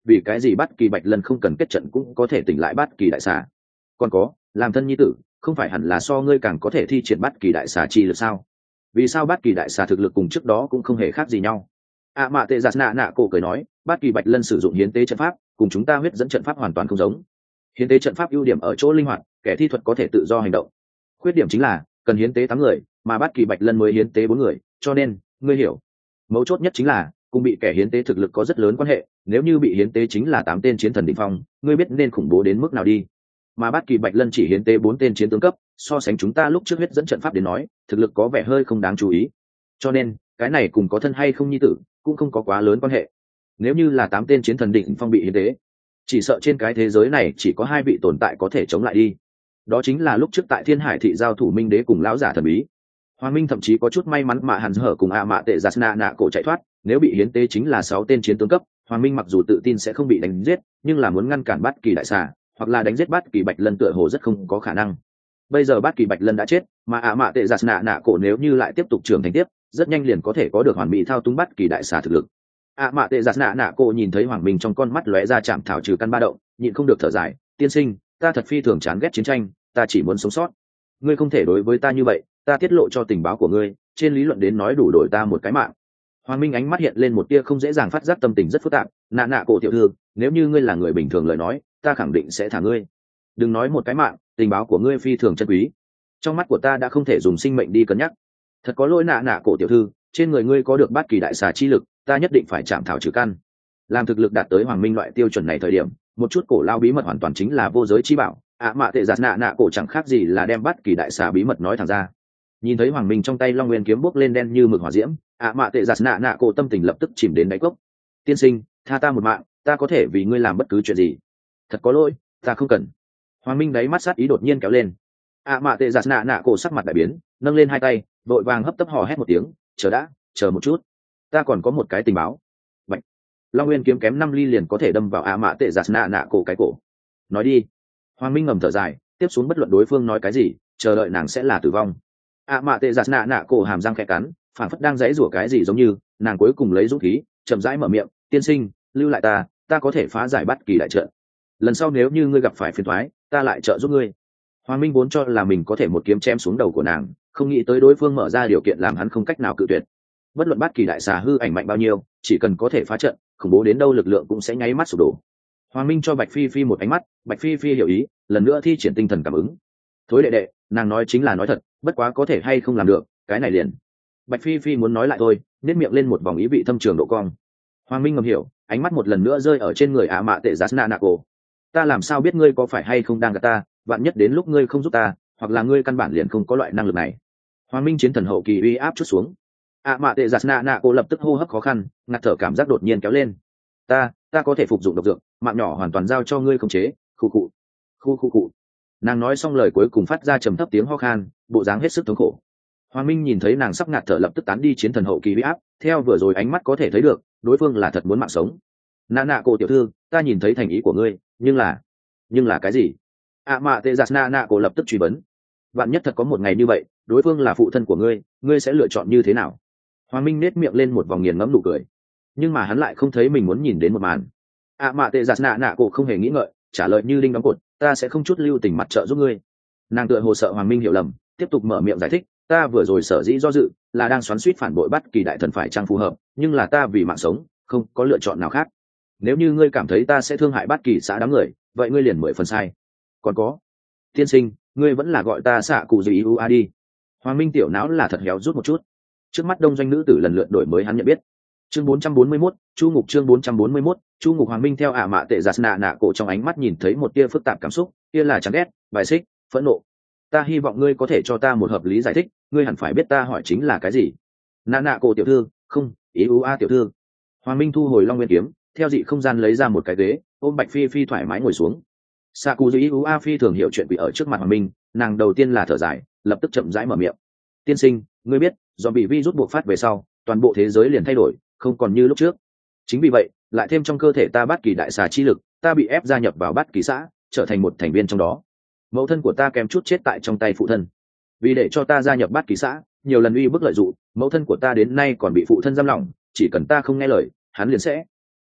vì cái gì Bát Kỳ Bạch Lân không cần kết trận cũng có thể tỉnh lại Bát Kỳ đại xà? Còn có, làm thân nhi tử, không phải hẳn là so ngươi càng có thể thi triển Bát Kỳ đại xà chi lực sao? Vì sao Bát Kỳ đại xà thực lực cùng trước đó cũng không hề khác gì nhau? ạ mạ tệ giặt nạ nạ cổ cười nói, Bát Kỳ Bạch Lân sử dụng hiến tế trận pháp cùng chúng ta huyết dẫn trận pháp hoàn toàn không giống. Hiến tế trận pháp ưu điểm ở chỗ linh hoạt, kẻ thi thuật có thể tự do hành động. Khuyết điểm chính là cần hiến tế tám người, mà Bát Kỳ Bạch Lân mới hiến tế bốn người, cho nên ngươi hiểu. Mấu chốt nhất chính là cùng bị kẻ hiến tế thực lực có rất lớn quan hệ, nếu như bị hiến tế chính là tám tên chiến thần đỉnh phong, ngươi biết nên khủng bố đến mức nào đi. Mà Bát Kỳ Bạch Lân chỉ hiến tế bốn tên chiến tướng cấp, so sánh chúng ta lúc trước huyết dẫn trận pháp đến nói, thực lực có vẻ hơi không đáng chú ý. Cho nên, cái này cùng có thân hay không nhi tử, cũng không có quá lớn quan hệ. Nếu như là tám tên chiến thần đỉnh phong bị hiến tế, chỉ sợ trên cái thế giới này chỉ có hai vị tồn tại có thể chống lại đi. Đó chính là lúc trước tại Thiên Hải thị giao thủ Minh Đế cùng lão giả thần bí. Hoàng Minh thậm chí có chút may mắn mà Hàn Dở cùng ạ mạ tệ giặt nạ nạ cổ chạy thoát, nếu bị hiến tế chính là sáu tên chiến tướng cấp, Hoàng Minh mặc dù tự tin sẽ không bị đánh giết, nhưng là muốn ngăn cản Bát Kỳ đại xà, hoặc là đánh giết Bát Kỳ Bạch Lân tựa hồ rất không có khả năng. Bây giờ Bát Kỳ Bạch Lân đã chết, mà ạ mạ tệ giặt nạ nạ cổ nếu như lại tiếp tục trưởng thành tiếp, rất nhanh liền có thể có được hoàn mỹ thao túng Bát Kỳ đại xà thực lực. ạ mạ tệ giặt nạ nạ cổ nhìn thấy Hoàng Minh trong con mắt lóe ra chạm thảo trừ căn ba động, nhịn không được thở dài, tiên sinh, ta thật phi thường chán ghét chiến tranh, ta chỉ muốn sống sót. Ngươi không thể đối với ta như vậy, ta tiết lộ cho tình báo của ngươi, trên lý luận đến nói đủ đổi ta một cái mạng. Hoàng Minh ánh mắt hiện lên một tia không dễ dàng phát giác tâm tình rất phức tạp, nạ nạ cổ tiểu thư, nếu như ngươi là người bình thường lời nói, ta khẳng định sẽ thả ngươi. Đừng nói một cái mạng, tình báo của ngươi phi thường chân quý, trong mắt của ta đã không thể dùng sinh mệnh đi cân nhắc. Thật có lỗi nạ nạ cổ tiểu thư, trên người ngươi có được Bát Kỳ đại xà chi lực, ta nhất định phải chạm thảo trừ căn. Làm thực lực đạt tới Hoàng Minh loại tiêu chuẩn này thời điểm, một chút cổ lao bí mật hoàn toàn chính là vô giới chi bảo. ạ à, mạ tệ giặt nạ nạ cổ chẳng khác gì là đem Bát Kỳ đại xà bí mật nói thẳng ra. Nhìn thấy Hoàng Minh trong tay Long Nguyên kiếm bốc lên đen như mực hỏa diễm, ạ à, mạ tệ giặt nạ nạ cổ tâm tình lập tức chìm đến đáy cốc. Tiên sinh, tha ta một mạng, ta có thể vì ngươi làm bất cứ chuyện gì. Thật có lỗi, ta không cần. Hoàng Minh đáy mắt sát ý đột nhiên kéo lên. ạ à, mạ tệ giặt nạ nạ cổ sắc mặt đại biến, nâng lên hai tay, vội vàng hấp tấp hò hét một tiếng, chờ đã, chờ một chút, ta còn có một cái tình báo. Vậy, Long Nguyên kiếm kém năm ly liền có thể đâm vào ạ à, mạ tệ giặt nạ nạ cổ cái cổ. Nói đi. Hoàng Minh ngầm thở dài, tiếp xuống bất luận đối phương nói cái gì, chờ đợi nàng sẽ là tử vong. ạ à, mạ tệ giặt nạ nạ cổ hàm răng khẽ cắn, phản phất đang giãy rủa cái gì giống như, nàng cuối cùng lấy dũng khí, chậm rãi mở miệng, tiên sinh, lưu lại ta, ta có thể phá giải Bát Kỳ đại trận. Lần sau nếu như ngươi gặp phải phiền toái, ta lại trợ giúp ngươi. Hoàng Minh vốn cho là mình có thể một kiếm chém xuống đầu của nàng, không nghĩ tới đối phương mở ra điều kiện làm hắn không cách nào cự tuyệt. Bất luận Bát Kỳ đại xà hư ảnh mạnh bao nhiêu, chỉ cần có thể phá trận, khủng bố đến đâu lực lượng cũng sẽ nháy mắt sụp đổ. Hoàng Minh cho Bạch Phi Phi một ánh mắt, Bạch Phi Phi hiểu ý, lần nữa thi triển tinh thần cảm ứng. Thối đệ đệ, nàng nói chính là nói thật, bất quá có thể hay không làm được, cái này liền. Bạch Phi Phi muốn nói lại thôi, nét miệng lên một vòng ý vị thâm trường độ cong. Hoàng Minh ngầm hiểu, ánh mắt một lần nữa rơi ở trên người ạ mạ tệ giặt nạ nạ cổ. Ta làm sao biết ngươi có phải hay không đang gạt ta, vạn nhất đến lúc ngươi không giúp ta, hoặc là ngươi căn bản liền không có loại năng lực này. Hoàng Minh chiến thần hậu kỳ uy áp chút xuống. ạ mạ tệ giặt nạ nạ cổ lập tức hô hấp khó khăn, ngạt thở cảm giác đột nhiên kéo lên. Ta, ta có thể phục dụng độc dược, mạng nhỏ hoàn toàn giao cho ngươi khống chế. Khu cụ, khu khu cụ. Nàng nói xong lời cuối cùng phát ra trầm thấp tiếng ho khan, bộ dáng hết sức thống khổ. Hoàng Minh nhìn thấy nàng sắp ngạt thở lập tức tán đi chiến thần hậu kỳ uy áp, theo vừa rồi ánh mắt có thể thấy được, đối phương là thật muốn mạng sống. Nạ nạ cổ tiểu thư, ta nhìn thấy thành ý của ngươi, nhưng là, nhưng là cái gì? ạ mạ tệ giặt nạ nạ cổ lập tức truy vấn. Vạn nhất thật có một ngày như vậy, đối phương là phụ thân của ngươi, ngươi sẽ lựa chọn như thế nào? Hoàng Minh nét miệng lên một vòng nghiền ngẫm nụ cười, nhưng mà hắn lại không thấy mình muốn nhìn đến một màn. ạ mạ tệ giặt nạ nạ cổ không hề nghĩ ngợi, trả lời như đinh đóng cột, ta sẽ không chút lưu tình mặt trợ giúp ngươi. Nàng tựa hồ sợ Hoàng Minh hiểu lầm, tiếp tục mở miệng giải thích, ta vừa rồi sở dĩ do dự là đang xoắn xuýt phản bội Bát Kỳ đại thần phải chăng phù hợp, nhưng là ta vì mạng sống, không có lựa chọn nào khác. Nếu như ngươi cảm thấy ta sẽ thương hại Bát Kỳ xã đám người, vậy ngươi liền mười phần sai. Còn có, tiên sinh, ngươi vẫn là gọi ta xạ cụ gì u a đi. Hoàng Minh tiểu não là thật héo rút một chút. Trước mắt đông doanh nữ tử lần lượt đổi mới hắn nhận biết. Chương bốn trăm bốn mươi mốt, Chu Ngục chương bốn trăm bốn mươi mốt, Chu Ngục. Hoàng Minh theo ả mạ tệ giặt nạ nạ cổ trong ánh mắt nhìn thấy một tia phức tạp cảm xúc, kia là chán ghét, bài xích, phẫn nộ. Ta hy vọng ngươi có thể cho ta một hợp lý giải thích, ngươi hẳn phải biết ta hỏi chính là cái gì. Nạ nạ cổ tiểu thư, không, ý u a tiểu thư. Hoàng Minh thu hồi Long Nguyên kiếm, theo dị không gian lấy ra một cái ghế, ôm Bạch Phi Phi thoải mái ngồi xuống. Sakuji u a Phi thường hiểu chuyện bị ở trước mặt Hoàng Minh, nàng đầu tiên là thở dài, lập tức chậm rãi mở miệng. Tiên sinh, ngươi biết, do bị virus buộc phát về sau, toàn bộ thế giới liền thay đổi, không còn như lúc trước. Chính vì vậy, lại thêm trong cơ thể ta Bát Kỳ đại xà chi lực, ta bị ép gia nhập vào Bát Kỳ xã, trở thành một thành viên trong đó. Mẫu thân của ta kém chút chết tại trong tay phụ thân. Vì để cho ta gia nhập Bát Kỳ xã, nhiều lần uy bức lợi dụng, mẫu thân của ta đến nay còn bị phụ thân giam lỏng, chỉ cần ta không nghe lời, hắn liền sẽ.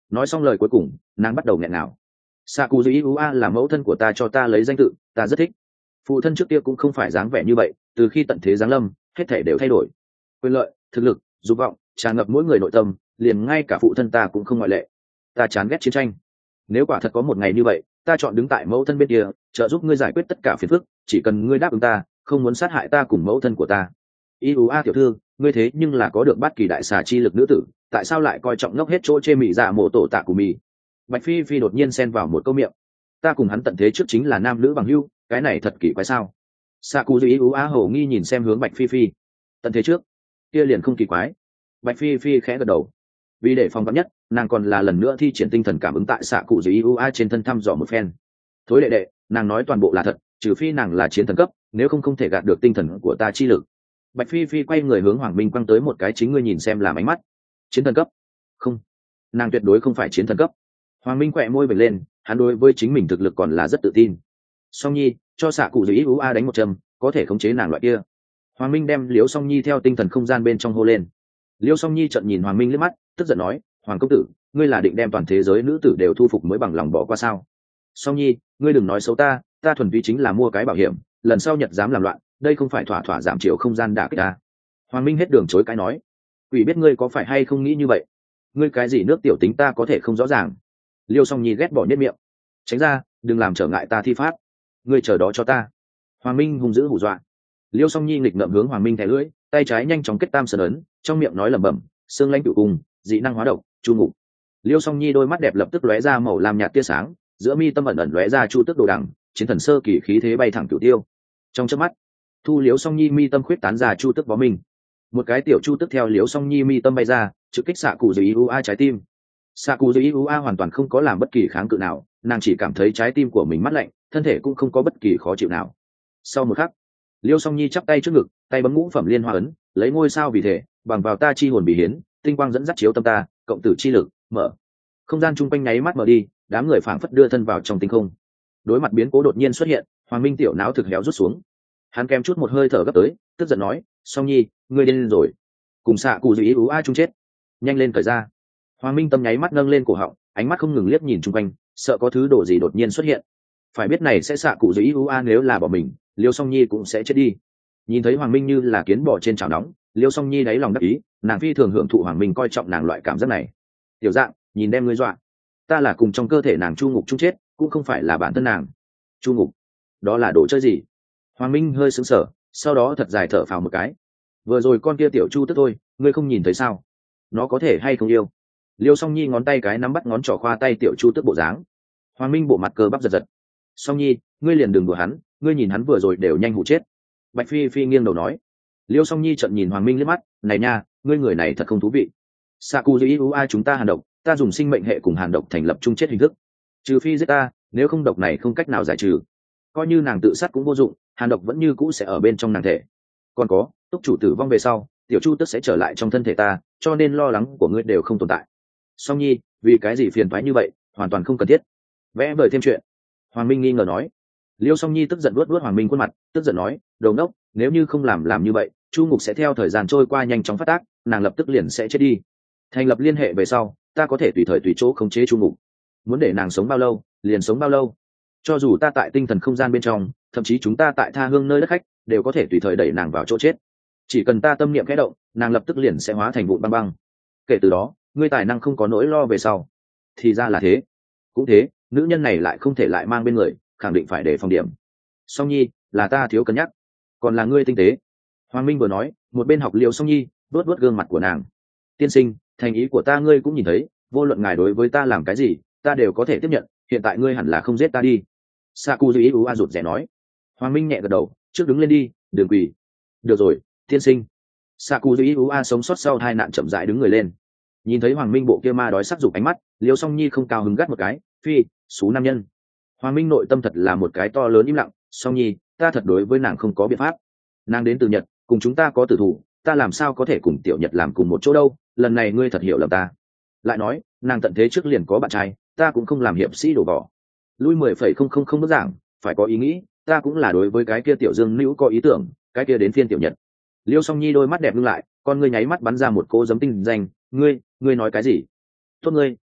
nói xong lời cuối cùng nàng bắt đầu nghẹn ngào. Xạ cụ dư ua là mẫu thân của ta cho ta lấy danh tự, ta rất thích. Phụ thân trước kia cũng không phải dáng vẻ như vậy, từ khi tận thế giáng lâm hết thể đều thay đổi. Quyền lợi, thực lực, dục vọng tràn ngập mỗi người nội tâm, liền ngay cả phụ thân ta cũng không ngoại lệ. Ta chán ghét chiến tranh. Nếu quả thật có một ngày như vậy, ta chọn đứng tại mẫu thân bên kia, trợ giúp ngươi giải quyết tất cả phiền phức, chỉ cần ngươi đáp ứng ta, không muốn sát hại ta cùng mẫu thân của ta. Iua tiểu thư, ngươi thế nhưng là có được bát kỳ đại xà chi lực nữ tử, tại sao lại coi trọng ngốc hết chỗ chê mị dạ mổ tổ tạ của mì? Bạch phi phi đột nhiên xen vào một câu miệng. Ta cùng hắn tận thế trước chính là nam nữ bằng hữu, cái này thật kỳ quái sao? Sakuzu Iua hổ nghi nhìn xem hướng Bạch phi phi. Tận thế trước, kia liền không kỳ quái. Bạch phi phi khẽ gật đầu. Vì để phòng vắn nhất, nàng còn là lần nữa thi triển tinh thần cảm ứng tại Sakuzu Iua trên thân thăm dò một phen. Thối đệ đệ, nàng nói toàn bộ là thật, trừ phi nàng là chiến thần cấp, nếu không không thể gạt được tinh thần của ta chi lực. Bạch phi phi quay người hướng Hoàng Minh quăng tới một cái chính ngươi nhìn xem làm ánh mắt. Chiến thần cấp? Không, nàng tuyệt đối không phải chiến thần cấp. Hoàng Minh quẹ môi vểnh lên, hắn đối với chính mình thực lực còn là rất tự tin. Song Nhi, cho xạ cụ dưới ú a đánh một châm, có thể khống chế nàng loại kia. Hoàng Minh đem Liễu Song Nhi theo tinh thần không gian bên trong hô lên. Liễu Song Nhi trợn nhìn Hoàng Minh liếc mắt, tức giận nói, Hoàng công tử, ngươi là định đem toàn thế giới nữ tử đều thu phục mới bằng lòng bỏ qua sao? Song Nhi, ngươi đừng nói xấu ta, ta thuần túy chính là mua cái bảo hiểm, lần sau Nhật dám làm loạn, đây không phải thỏa thỏa giảm chiều không gian đả kích ta. Hoàng Minh hết đường chối cái nói, quỷ biết ngươi có phải hay không nghĩ như vậy, ngươi cái gì nước tiểu tính ta có thể không rõ ràng. Liêu Song Nhi ghét bỏ nhất miệng, tránh ra, đừng làm trở ngại ta thi pháp, ngươi chờ đó cho ta. Hoàng Minh hung dữ hù dọa. Liêu Song Nhi nghịch ngợm hướng Hoàng Minh thẻ lưỡi, tay trái nhanh chóng kết tam sơn ấn, trong miệng nói lẩm bẩm, xương lãnh cửu cung, dị năng hóa độc, chu ngục. Liêu Song Nhi đôi mắt đẹp lập tức lóe ra màu lam nhạt tia sáng, giữa mi tâm ẩn ẩn lóe ra chu tước đồ đằng, chiến thần sơ kỳ khí thế bay thẳng cửu tiêu. Trong chớp mắt, thu Liêu Song Nhi mi tâm khuyết tán ra chu tước bó mình, một cái tiểu chu tước theo Liêu Song Nhi mi tâm bay ra, trực kích xạ cụ dưới u a trái tim. Xạ cụ dưới u a hoàn toàn không có làm bất kỳ kháng cự nào, nàng chỉ cảm thấy trái tim của mình mát lạnh, thân thể cũng không có bất kỳ khó chịu nào. Sau một khắc, Liêu Song Nhi chắp tay trước ngực, tay bấm ngũ phẩm liên hoa ấn, lấy ngôi sao vì thể, bằng vào ta chi hồn bị hiến, tinh quang dẫn dắt chiếu tâm ta, cộng tử chi lực, mở. Không gian chung quanh nháy mắt mở đi, đám người phảng phất đưa thân vào trong tinh không. Đối mặt biến cố đột nhiên xuất hiện, Hoàng Minh tiểu não thực héo rút xuống. Hắn kèm chút một hơi thở gấp tới, tức giận nói, Song Nhi, ngươi điên rồi, cùng xạ cụ dưới ú a chung chết, nhanh lên cởi ra. Hoàng Minh tâm nháy mắt nâng lên cổ họng, ánh mắt không ngừng liếc nhìn chung quanh, sợ có thứ đồ gì đột nhiên xuất hiện. Phải biết này sẽ xạ cụ dưới ú a nếu là bỏ mình, Liêu Song Nhi cũng sẽ chết đi. Nhìn thấy Hoàng Minh như là kiến bò trên chảo nóng, Liêu Song Nhi đáy lòng đắc ý, nàng phi thường hưởng thụ Hoàng Minh coi trọng nàng loại cảm giác này. Tiểu Dạng, nhìn đem ngươi dọa, ta là cùng trong cơ thể nàng chu ngục chung chết, cũng không phải là bản thân nàng. Chu ngục, đó là đồ chơi gì? Hoàng Minh hơi sững sờ, sau đó thật dài thở phào một cái. Vừa rồi con kia tiểu chu tức thôi, ngươi không nhìn thấy sao? Nó có thể hay không yêu? Liêu Song Nhi ngón tay cái nắm bắt ngón trỏ khoa tay tiểu chu tức bộ dáng. Hoàng Minh bộ mặt cơ bắp giật giật. Song Nhi, ngươi liền đừng đùa hắn, ngươi nhìn hắn vừa rồi đều nhanh hụ chết. Bạch phi phi nghiêng đầu nói. Liêu Song Nhi trợn nhìn Hoàng Minh liếc mắt, này nha, ngươi người này thật không thú vị. Sakuji Ua chúng ta hàn độc, ta dùng sinh mệnh hệ cùng hàn độc thành lập chung chết hình thức. Trừ phi giết ta, nếu không độc này không cách nào giải trừ. Coi như nàng tự sát cũng vô dụng, hàn độc vẫn như cũ sẽ ở bên trong nàng thể. Còn có, túc chủ tử vong về sau, tiểu chu tức sẽ trở lại trong thân thể ta, cho nên lo lắng của ngươi đều không tồn tại. Song Nhi, vì cái gì phiền toái như vậy, hoàn toàn không cần thiết. Vẽ vời thêm chuyện. Hoàng Minh nghi ngờ nói. Liêu Song Nhi tức giận luốt luốt Hoàng Minh khuôn mặt, tức giận nói, đầu ngốc, nếu như không làm làm như vậy, chu ngục sẽ theo thời gian trôi qua nhanh chóng phát tác, nàng lập tức liền sẽ chết đi. Thành lập liên hệ về sau, ta có thể tùy thời tùy chỗ khống chế chu ngục, muốn để nàng sống bao lâu liền sống bao lâu. Cho dù ta tại tinh thần không gian bên trong, thậm chí chúng ta tại tha hương nơi đất khách, đều có thể tùy thời đẩy nàng vào chỗ chết. Chỉ cần ta tâm niệm khẽ động, nàng lập tức liền sẽ hóa thành vụn băng băng. Kể từ đó, ngươi tài năng không có nỗi lo về sau. Thì ra là thế. Cũng thế, nữ nhân này lại không thể lại mang bên người, khẳng định phải để phòng điểm. Song Nhi, là ta thiếu cân nhắc, còn là ngươi tinh tế. Hoàng Minh vừa nói, một bên học Liêu Song Nhi vuốt vuốt gương mặt của nàng. Tiên sinh, thành ý của ta ngươi cũng nhìn thấy, vô luận ngài đối với ta làm cái gì, ta đều có thể tiếp nhận, hiện tại ngươi hẳn là không giết ta đi. Sakuji Ua rụt rè nói. Hoàng Minh nhẹ gật đầu, trước đứng lên đi, đừng quỳ. Được rồi, tiên sinh. Sakuji Ua sống sót sau hai nạn chậm rãi đứng người lên. Nhìn thấy Hoàng Minh bộ kia ma đói sắc dục ánh mắt, Liêu Song Nhi không cao hứng gắt một cái, phi, xú nam nhân. Hoàng Minh nội tâm thật là một cái to lớn im lặng, Song Nhi, ta thật đối với nàng không có biện pháp. Nàng đến từ Nhật, cùng chúng ta có tử thủ, ta làm sao có thể cùng tiểu Nhật làm cùng một chỗ đâu, lần này ngươi thật hiểu lầm ta. Lại nói, nàng tận thế trước liền có bạn trai, ta cũng không làm hiệp sĩ đổ vỏ. Lui mười phẩy không không không bức giảng, phải có ý nghĩ, ta cũng là đối với cái kia tiểu Dương Nữu có ý tưởng, cái kia đến phiên tiểu Nhật. Liêu Song Nhi đôi mắt đẹp ngưng lại, con ngươi nháy mắt bắn ra một cỗ giấm tinh danh, ngươi, ngươi nói cái gì? Tốt ngươi,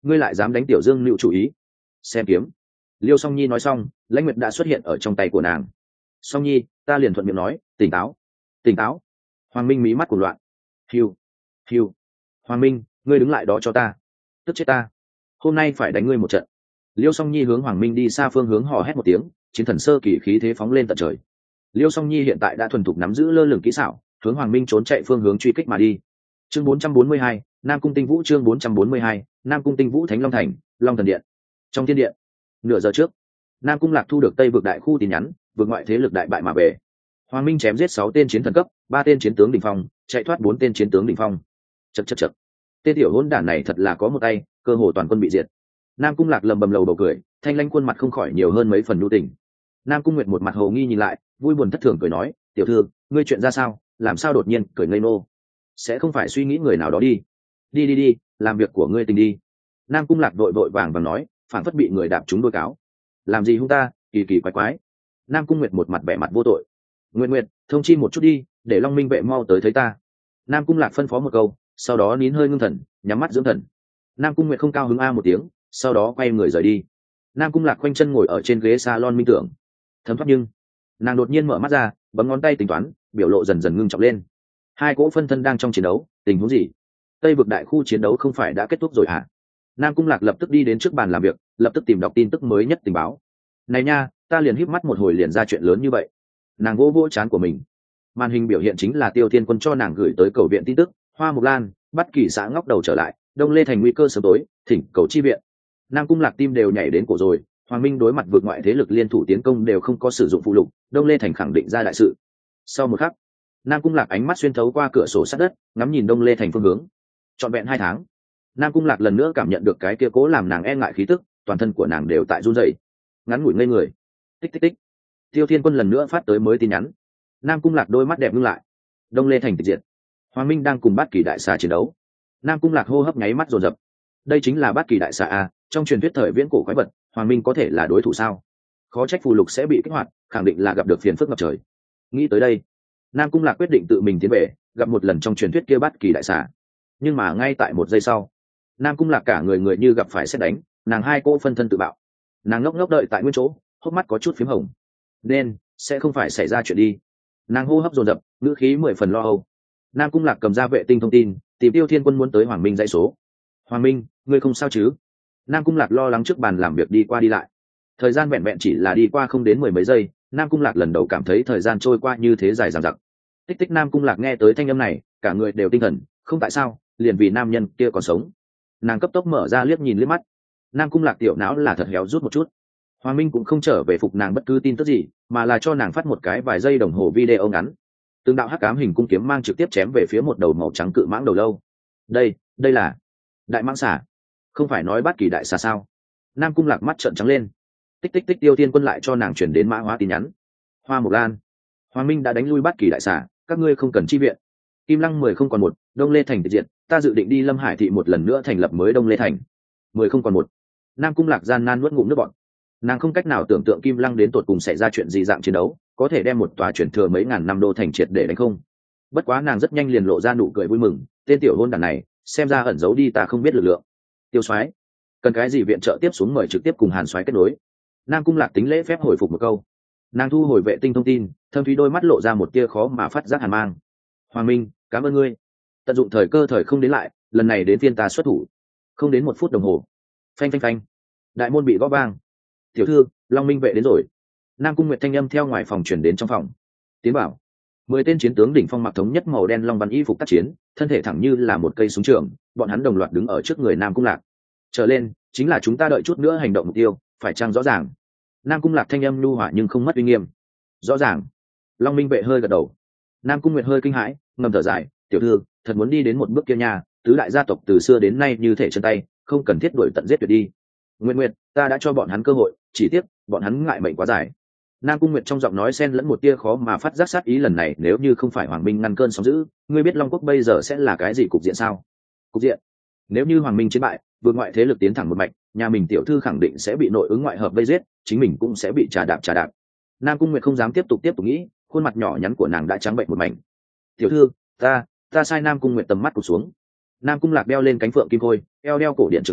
ngươi lại dám đánh tiểu dương nịu chủ ý. Xem kiếm. Liêu Song Nhi nói xong, Lãnh Nguyệt đã xuất hiện ở trong tay của nàng. Song Nhi, ta liền thuận miệng nói, tỉnh táo, tỉnh táo. Hoàng Minh mí mắt cuồng loạn. Hiu, hiu. Hoàng Minh, ngươi đứng lại đó cho ta, tức chết ta. Hôm nay phải đánh ngươi một trận. Liêu Song Nhi hướng Hoàng Minh đi xa phương hướng hò hét một tiếng, chiến thần sơ kỳ khí thế phóng lên tận trời. Liêu Song Nhi hiện tại đã thuần thục nắm giữ lơ lửng kỹ xảo, hướng Hoàng Minh trốn chạy phương hướng truy kích mà đi. Chương bốn trăm bốn mươi hai, Nam Cung Tinh Vũ. Chương bốn trăm bốn mươi hai, Nam Cung Tinh Vũ. Thánh Long Thành, Long Thần Điện. Trong thiên điện, nửa giờ trước, Nam Cung Lạc thu được Tây vực đại khu tin nhắn, vượt ngoại thế lực đại bại mà về. Hoàng Minh chém giết sáu tên chiến thần cấp, ba tên chiến tướng đỉnh phong, chạy thoát bốn tên chiến tướng đỉnh phong. Chậc chậc chậc. Tên tiểu hỗn đản này thật là có một tay, cơ hồ toàn quân bị diệt. Nam Cung Lạc lầm bầm lầu bầu cười, thanh lãnh khuôn mặt không khỏi nhiều hơn mấy phần nhu tình. Nam Cung Nguyệt một mặt hồ nghi nhìn lại, vui buồn thất thường cười nói, tiểu thư, ngươi chuyện ra sao, làm sao đột nhiên cười ngây nô? Sẽ không phải suy nghĩ người nào đó đi? Đi đi đi, làm việc của ngươi tình đi. Nam Cung Lạc vội vội vàng vàng nói, phản phất bị người đạp trúng đôi cáo. Làm gì hung ta, kỳ kỳ quái quái. Nam Cung Nguyệt một mặt vẻ mặt vô tội. Nguyệt Nguyệt, thông chi một chút đi, để Long Minh vệ mau tới thấy ta. Nam Cung Lạc phân phó một câu, sau đó nín hơi ngưng thần, nhắm mắt dưỡng thần. Nam Cung Nguyệt không cao hứng a một tiếng, sau đó quay người rời đi. Nam Cung Lạc khoanh chân ngồi ở trên ghế salon minh tưởng. Thấm thoát nhưng nàng đột nhiên mở mắt ra, bấm ngón tay tính toán, biểu lộ dần dần ngưng trọng lên. Hai cỗ phân thân đang trong chiến đấu, tình huống gì? Tây vực đại khu chiến đấu không phải đã kết thúc rồi hả? Nam Cung Lạc lập tức đi đến trước bàn làm việc, lập tức tìm đọc tin tức mới nhất tình báo. Này nha, ta liền híp mắt một hồi liền ra chuyện lớn như vậy. Nàng vỗ vỗ trán của mình. Màn hình biểu hiện chính là Tiêu Thiên Quân cho nàng gửi tới cầu viện tin tức, Hoa Mộc Lan, Bắt Kỳ xã ngóc đầu trở lại, Đông Lê Thành nguy cơ sớm tối, thỉnh cầu chi viện. Nam Cung Lạc tim đều nhảy đến cổ rồi. Hoàng Minh đối mặt vượt ngoại thế lực liên thủ tiến công đều không có sử dụng phụ lục, Đông Lê Thành khẳng định ra đại sự. Sau một khắc, Nam Cung Lạc ánh mắt xuyên thấu qua cửa sổ sát đất, ngắm nhìn Đông Lê Thành phương hướng. Trọn vẹn hai tháng, Nam Cung Lạc lần nữa cảm nhận được cái kia cố làm nàng e ngại khí tức, toàn thân của nàng đều tại run rẩy. Ngắn ngủi ngây người. Tích tích tích. Tiêu Thiên Quân lần nữa phát tới mới tin nhắn. Nam Cung Lạc đôi mắt đẹp ngưng lại. Đông Lê Thành tịch diệt. Hoàng Minh đang cùng Bát Kỳ đại xà chiến đấu. Nam Cung Lạc hô hấp nháy mắt dồn dập. Đây chính là Bát Kỳ đại xà a, trong truyền thuyết thời viễn cổ quái vật, Hoàng Minh có thể là đối thủ sao? Khó trách phù lục sẽ bị kích hoạt, khẳng định là gặp được phiền phức ngập trời. Nghĩ tới đây, Nam Cung Lạc quyết định tự mình tiến về, gặp một lần trong truyền thuyết kia Bát Kỳ đại xà. Nhưng mà ngay tại một giây sau, Nam Cung Lạc cả người người như gặp phải sét đánh, nàng hai cô phân thân tự bạo. Nàng ngốc ngốc đợi tại nguyên chỗ, hốc mắt có chút phím hồng. Nên sẽ không phải xảy ra chuyện đi. Nàng hô hấp dồn dập, ngữ khí mười phần lo âu. Nam Cung Lạc cầm ra vệ tinh thông tin, tìm Tiêu Thiên Quân muốn tới Hoàng Minh dãy số. Hoàng Minh, ngươi không sao chứ? Nam Cung Lạc lo lắng trước bàn làm việc đi qua đi lại. Thời gian vẹn vẹn chỉ là đi qua không đến mười mấy giây, Nam Cung Lạc lần đầu cảm thấy thời gian trôi qua như thế dài dằng dặc. Tích tích. Nam Cung Lạc nghe tới thanh âm này, cả người đều tinh thần, không tại sao, liền vì nam nhân kia còn sống. Nàng cấp tốc mở ra liếc nhìn liếc mắt. Nam Cung Lạc tiểu não là thật héo rút một chút. Hoàng Minh cũng không trở về phục nàng bất cứ tin tức gì, mà là cho nàng phát một cái vài giây đồng hồ video ngắn. Từng đạo hắc ám hình cung kiếm mang trực tiếp chém về phía một đầu màu trắng cự mãng đầu lâu. Đây, đây là đại mãng xà, không phải nói Bát Kỳ đại xà sao? Nam Cung Lạc mắt trợn trắng lên. Tích tích tích. Tiêu Thiên Quân lại cho nàng chuyển đến mã hóa tin nhắn. Hoa Mộc Lan, Hoàng Minh đã đánh lui Bát Kỳ đại xà, các ngươi không cần chi viện. Kim Lăng mười không còn một, Đông Lê Thành tịch diệt, ta dự định đi Lâm Hải thị một lần nữa thành lập mới Đông Lê Thành. Mười không còn một. Nam Cung Lạc gian nan nuốt ngụm nước bọt. Nàng không cách nào tưởng tượng Kim Lăng đến tột cùng xảy ra chuyện gì dạng chiến đấu, có thể đem một tòa chuyển thừa mấy ngàn năm đô thành triệt để đánh không. Bất quá nàng rất nhanh liền lộ ra nụ cười vui mừng, tên tiểu hôn đản này, xem ra ẩn giấu đi ta không biết lực lượng. Tiêu soái, cần cái gì viện trợ tiếp xuống mời trực tiếp cùng Hàn soái kết nối. Nam Cung Lạc tính lễ phép hồi phục một câu. Nàng thu hồi vệ tinh thông tin, thâm thúy đôi mắt lộ ra một tia khó mà phát giác hàn mang. Hoàng Minh, cảm ơn ngươi. Tận dụng thời cơ thời không đến lại, lần này đến phiên ta xuất thủ. Không đến một phút đồng hồ. Phanh phanh phanh. Đại môn bị gõ vang. Tiểu thư, Long Minh vệ đến rồi. Nam Cung Nguyệt thanh âm theo ngoài phòng chuyển đến trong phòng. Tiến bảo. Mười tên chiến tướng đỉnh phong mặc thống nhất màu đen long văn y phục tác chiến, thân thể thẳng như là một cây súng trường, bọn hắn đồng loạt đứng ở trước người Nam Cung Lạc. Trở lên, chính là chúng ta đợi chút nữa hành động mục tiêu, phải chăng rõ ràng? Nam Cung Lạc thanh âm nhu hòa nhưng không mất uy nghiêm. Rõ ràng. Long Minh vệ hơi gật đầu. Nam Cung Nguyệt hơi kinh hãi, ngầm thở dài, tiểu thư, thật muốn đi đến một bước kia nha, tứ đại gia tộc từ xưa đến nay như thể chân tay, không cần thiết đuổi tận giết tuyệt đi. Nguyệt Nguyệt, ta đã cho bọn hắn cơ hội, chỉ tiếc, bọn hắn ngại mệnh quá dài. Nam Cung Nguyệt trong giọng nói xen lẫn một tia khó mà phát giác sát ý, lần này nếu như không phải Hoàng Minh ngăn cơn sóng dữ, ngươi biết Long Quốc bây giờ sẽ là cái gì cục diện sao? Cục diện? Nếu như Hoàng Minh chiến bại, vượt ngoại thế lực tiến thẳng một mạch, nhà mình tiểu thư khẳng định sẽ bị nội ứng ngoại hợp vây giết, chính mình cũng sẽ bị trà đạp trà đạp. Nam Cung Nguyệt không dám tiếp tục tiếp tục nghĩ, khuôn mặt nhỏ nhắn của nàng đã trắng bệnh một mảnh. Tiểu thư, ta, ta sai. Nam Cung Nguyệt tầm mắt cụp xuống. Nam Cung Lạc đeo lên cánh phượng kim khôi, eo đeo cổ điện trường kiếm,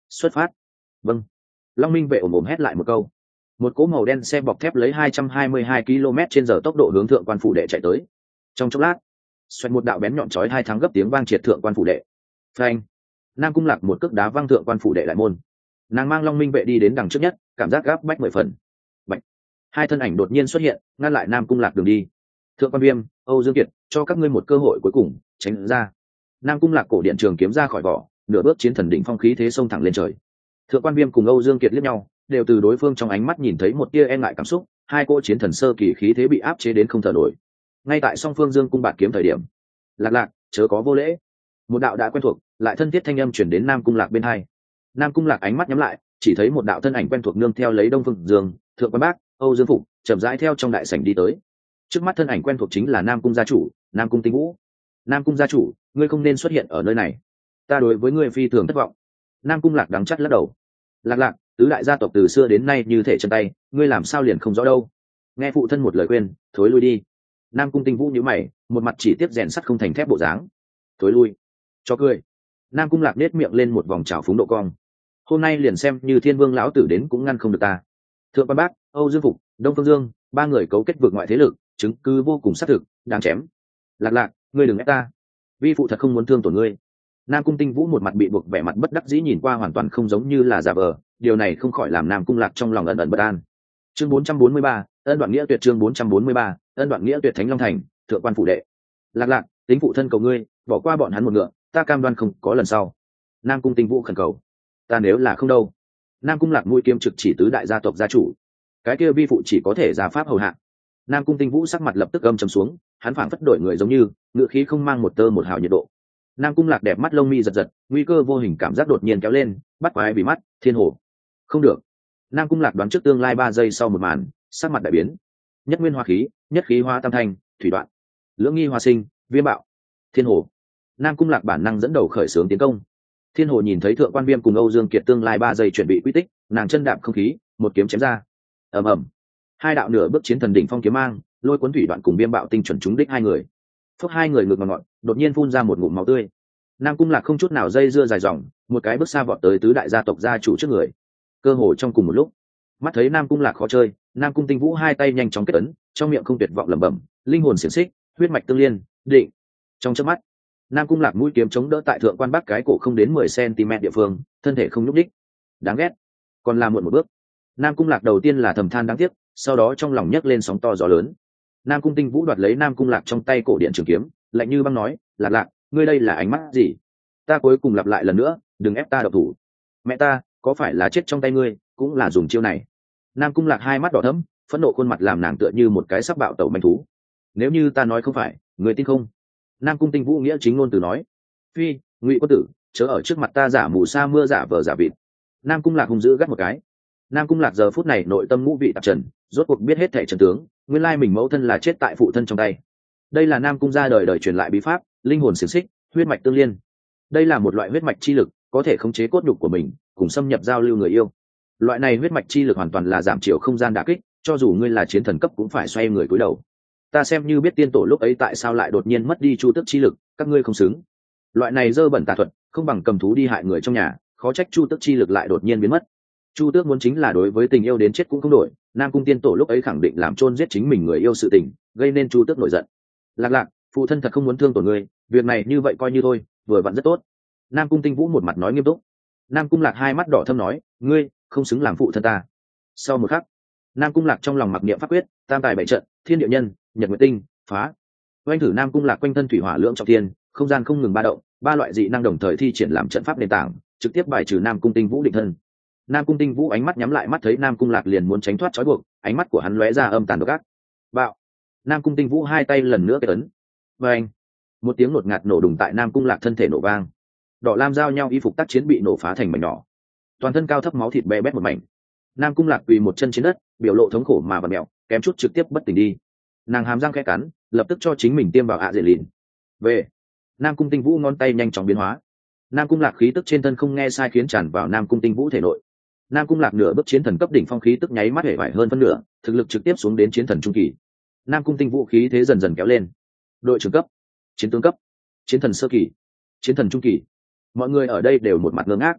xuất phát. Vâng. Long Minh vệ ồm ồm hét lại một câu. Một cỗ màu đen xe bọc thép lấy hai trăm hai mươi hai ki lô mét trên giờ tốc độ hướng thượng quan phủ đệ chạy tới. Trong chốc lát, xoẹt một đạo bén nhọn chói hai tháng gấp tiếng vang triệt thượng quan phủ đệ. Phanh. Nam Cung Lạc một cước đá văng thượng quan phủ đệ đại môn. Nàng mang Long Minh vệ đi đến đằng trước nhất, cảm giác gáp bách mười phần. Bạch. Hai thân ảnh đột nhiên xuất hiện, ngăn lại Nam Cung Lạc đường đi. Thượng quan Viêm, Âu Dương Kiệt, cho các ngươi một cơ hội cuối cùng, tránh ra. Nam Cung Lạc cổ điện trường kiếm ra khỏi vỏ, nửa bước chiến thần đỉnh phong khí thế xông thẳng lên trời. Thượng quan Viêm cùng Âu Dương Kiệt liếc nhau, đều từ đối phương trong ánh mắt nhìn thấy một tia e ngại cảm xúc, hai cỗ chiến thần sơ kỳ khí thế bị áp chế đến không thở nổi. Ngay tại song phương dương cung bạt kiếm thời điểm, Lạc Lạc, chớ có vô lễ. Một đạo đã quen thuộc, lại thân thiết thanh âm truyền đến Nam Cung Lạc bên hai. Nam Cung Lạc ánh mắt nhắm lại, chỉ thấy một đạo thân ảnh quen thuộc nương theo lấy Đông Phương Dương, Thượng quan Bác, Âu Dương Phục, chậm rãi theo trong đại sảnh đi tới. Trước mắt thân ảnh quen thuộc chính là Nam Cung gia chủ, Nam Cung Tinh Vũ. Nam Cung gia chủ, ngươi không nên xuất hiện ở nơi này, ta đối với ngươi phi thường thất vọng. Nam Cung Lạc đắng chắt lắc đầu. Lạc Lạc, tứ đại gia tộc từ xưa đến nay như thể chân tay, ngươi làm sao liền không rõ đâu. Nghe phụ thân một lời khuyên, thối lui đi. Nam Cung Tinh Vũ nhíu mày, một mặt chỉ tiếp rèn sắt không thành thép bộ dáng. Thối lui? Cho cười. Nam Cung Lạc nết miệng lên một vòng trào phúng độ cong. Hôm nay liền xem như Thiên Vương lão tử đến cũng ngăn không được ta. Thượng quan Bác, Âu Dương Phục, Đông Phương Dương, ba người cấu kết vượt ngoại thế lực, chứng cứ vô cùng xác thực, đáng chém. Lạc Lạc, ngươi đừng ép ta, vi phụ thật không muốn thương tổn ngươi. Nam Cung Tinh Vũ một mặt bị buộc, vẻ mặt bất đắc dĩ nhìn qua hoàn toàn không giống như là giả vờ, điều này không khỏi làm Nam Cung Lạc trong lòng ẩn ẩn bất an. Chương bốn trăm bốn mươi ba, ân đoạn nghĩa tuyệt. Chương bốn trăm bốn mươi ba, ân đoạn nghĩa tuyệt. Thánh Long Thành, thượng quan phủ đệ. Lạc Lạc, tính phụ thân cầu ngươi, bỏ qua bọn hắn một ngựa, ta cam đoan không có lần sau. Nam Cung Tinh Vũ khẩn cầu. Ta nếu là không đâu. Nam Cung Lạc mũi kiếm trực chỉ tứ đại gia tộc gia chủ. Cái kia vi phụ chỉ có thể ra pháp hầu hạ. Nam Cung Tinh Vũ sắc mặt lập tức âm trầm xuống, hắn phảng phất đổi người giống như, ngựa khí không mang một tơ một hào nhiệt độ. Nam Cung Lạc đẹp mắt lông mi giật giật, nguy cơ vô hình cảm giác đột nhiên kéo lên, bắt quái bị mắt, thiên hồ. Không được. Nam Cung Lạc đoán trước tương lai ba giây sau một màn, sắc mặt đại biến. Nhất nguyên hóa khí, nhất khí hóa tam thanh, thủy đoạn, lưỡng nghi hóa sinh, viêm bạo, thiên hồ. Nam Cung Lạc bản năng dẫn đầu khởi xướng tiến công. Thiên hồ nhìn thấy thượng quan Viêm cùng Âu Dương Kiệt tương lai ba giây chuẩn bị quy tích, nàng chân đạp không khí, một kiếm chém ra. Ầm ầm. Hai đạo nửa bước chiến thần đỉnh phong kiếm mang, lôi cuốn thủy đoạn cùng viêm bạo tinh chuẩn trúng đích hai người. Phốc hai người ngược ngọt ngọt, đột nhiên phun ra một ngụm máu tươi. Nam Cung Lạc không chút nào dây dưa dài dòng, một cái bước xa vọt tới tứ đại gia tộc gia chủ trước người. Cơ hội trong cùng một lúc, mắt thấy Nam Cung Lạc khó chơi, Nam Cung Tinh Vũ hai tay nhanh chóng kết ấn, trong miệng không tuyệt vọng lẩm bẩm, linh hồn xiển xích, huyết mạch tương liên, định. Trong chớp mắt, Nam Cung Lạc mũi kiếm chống đỡ tại thượng quan Bắc cái cổ không đến mười xăng-ti-mét địa phương, thân thể không nhúc nhích. Đáng ghét, còn làm muộn một bước. Nam Cung Lạc đầu tiên là thầm than đáng tiếc, sau đó trong lòng nhấc lên sóng to gió lớn. Nam Cung Tinh Vũ đoạt lấy Nam Cung Lạc trong tay cổ điện trường kiếm, lạnh như băng nói, Lạc Lạc, ngươi đây là ánh mắt gì? Ta cuối cùng lặp lại lần nữa, đừng ép ta độc thủ. Mẹ ta có phải là chết trong tay ngươi, cũng là dùng chiêu này. Nam Cung Lạc hai mắt đỏ thẫm, phẫn nộ khuôn mặt làm nàng tựa như một cái sắp bạo tẩu manh thú. Nếu như ta nói không phải, ngươi tin không? Nam Cung Tinh Vũ nghĩa chính ngôn từ nói. Phi, Ngụy quân tử, chớ ở trước mặt ta giả mù sa mưa giả vờ giả vịt. Nam Cung Lạc hung dữ gắt một cái. Nam Cung Lạc giờ phút này nội tâm ngũ vị tạp trần, rốt cuộc biết hết thảy chân tướng, nguyên lai mình mẫu thân là chết tại phụ thân trong tay. Đây là Nam Cung gia đời đời truyền lại bí pháp, linh hồn xiển xích, huyết mạch tương liên. Đây là một loại huyết mạch chi lực, có thể khống chế cốt nhục của mình, cùng xâm nhập giao lưu người yêu. Loại này huyết mạch chi lực hoàn toàn là giảm chiều không gian đả kích, cho dù ngươi là chiến thần cấp cũng phải xoay người cúi đầu. Ta xem như biết tiên tổ lúc ấy tại sao lại đột nhiên mất đi chu tước chi lực, các ngươi không xứng. Loại này dơ bẩn tà thuật, không bằng cầm thú đi hại người trong nhà, khó trách chu tước chi lực lại đột nhiên biến mất. Chu tước muốn chính là đối với tình yêu đến chết cũng không đổi, Nam Cung tiên tổ lúc ấy khẳng định làm chôn giết chính mình người yêu sự tình, gây nên chu tước nổi giận. Lạc Lạc, phụ thân thật không muốn thương tổn ngươi, việc này như vậy coi như thôi, vừa vặn rất tốt. Nam Cung Tinh Vũ một mặt nói nghiêm túc. Nam Cung Lạc hai mắt đỏ thâm nói, ngươi không xứng làm phụ thân ta. Sau một khắc, Nam Cung Lạc trong lòng mặc niệm pháp quyết, tam tài bảy trận, thiên địa nhân, nhật nguyệt tinh, phá. Oanh thử Nam Cung Lạc quanh thân thủy hỏa lưỡng trọng thiên, không gian không ngừng ba động, ba loại dị năng đồng thời thi triển làm trận pháp nền tảng, trực tiếp bài trừ Nam Cung Tinh Vũ định thân. Nam Cung Tinh Vũ ánh mắt nhắm lại, mắt thấy Nam Cung Lạc liền muốn tránh thoát trói buộc, ánh mắt của hắn lóe ra âm tàn độc ác. Bạo. Nam Cung Tinh Vũ hai tay lần nữa kết ấn. Và anh, một tiếng ngột ngạt nổ đùng tại Nam Cung Lạc thân thể nổ vang. Đỏ lam giao nhau y phục tác chiến bị nổ phá thành mảnh nhỏ, toàn thân cao thấp máu thịt bè bét một mảnh. Nam Cung Lạc quỳ một chân trên đất, biểu lộ thống khổ mà vặn mèo, kém chút trực tiếp bất tỉnh đi. Nàng hàm răng khẽ cắn, lập tức cho chính mình tiêm vào ạ dễ lìn. Về. Nam Cung Tinh Vũ ngón tay nhanh chóng biến hóa. Nam Cung Lạc khí tức trên thân không nghe sai khiến tràn vào Nam Cung Tinh Vũ thể nội. Nam Cung Lạc nửa bước chiến thần cấp đỉnh phong khí tức nháy mắt hể vải hơn phân nửa, thực lực trực tiếp xuống đến chiến thần trung kỳ. Nam Cung Tinh Vũ khí thế dần dần kéo lên. Đội trưởng cấp, chiến tướng cấp, chiến thần sơ kỳ, chiến thần trung kỳ. Mọi người ở đây đều một mặt ngơ ngác.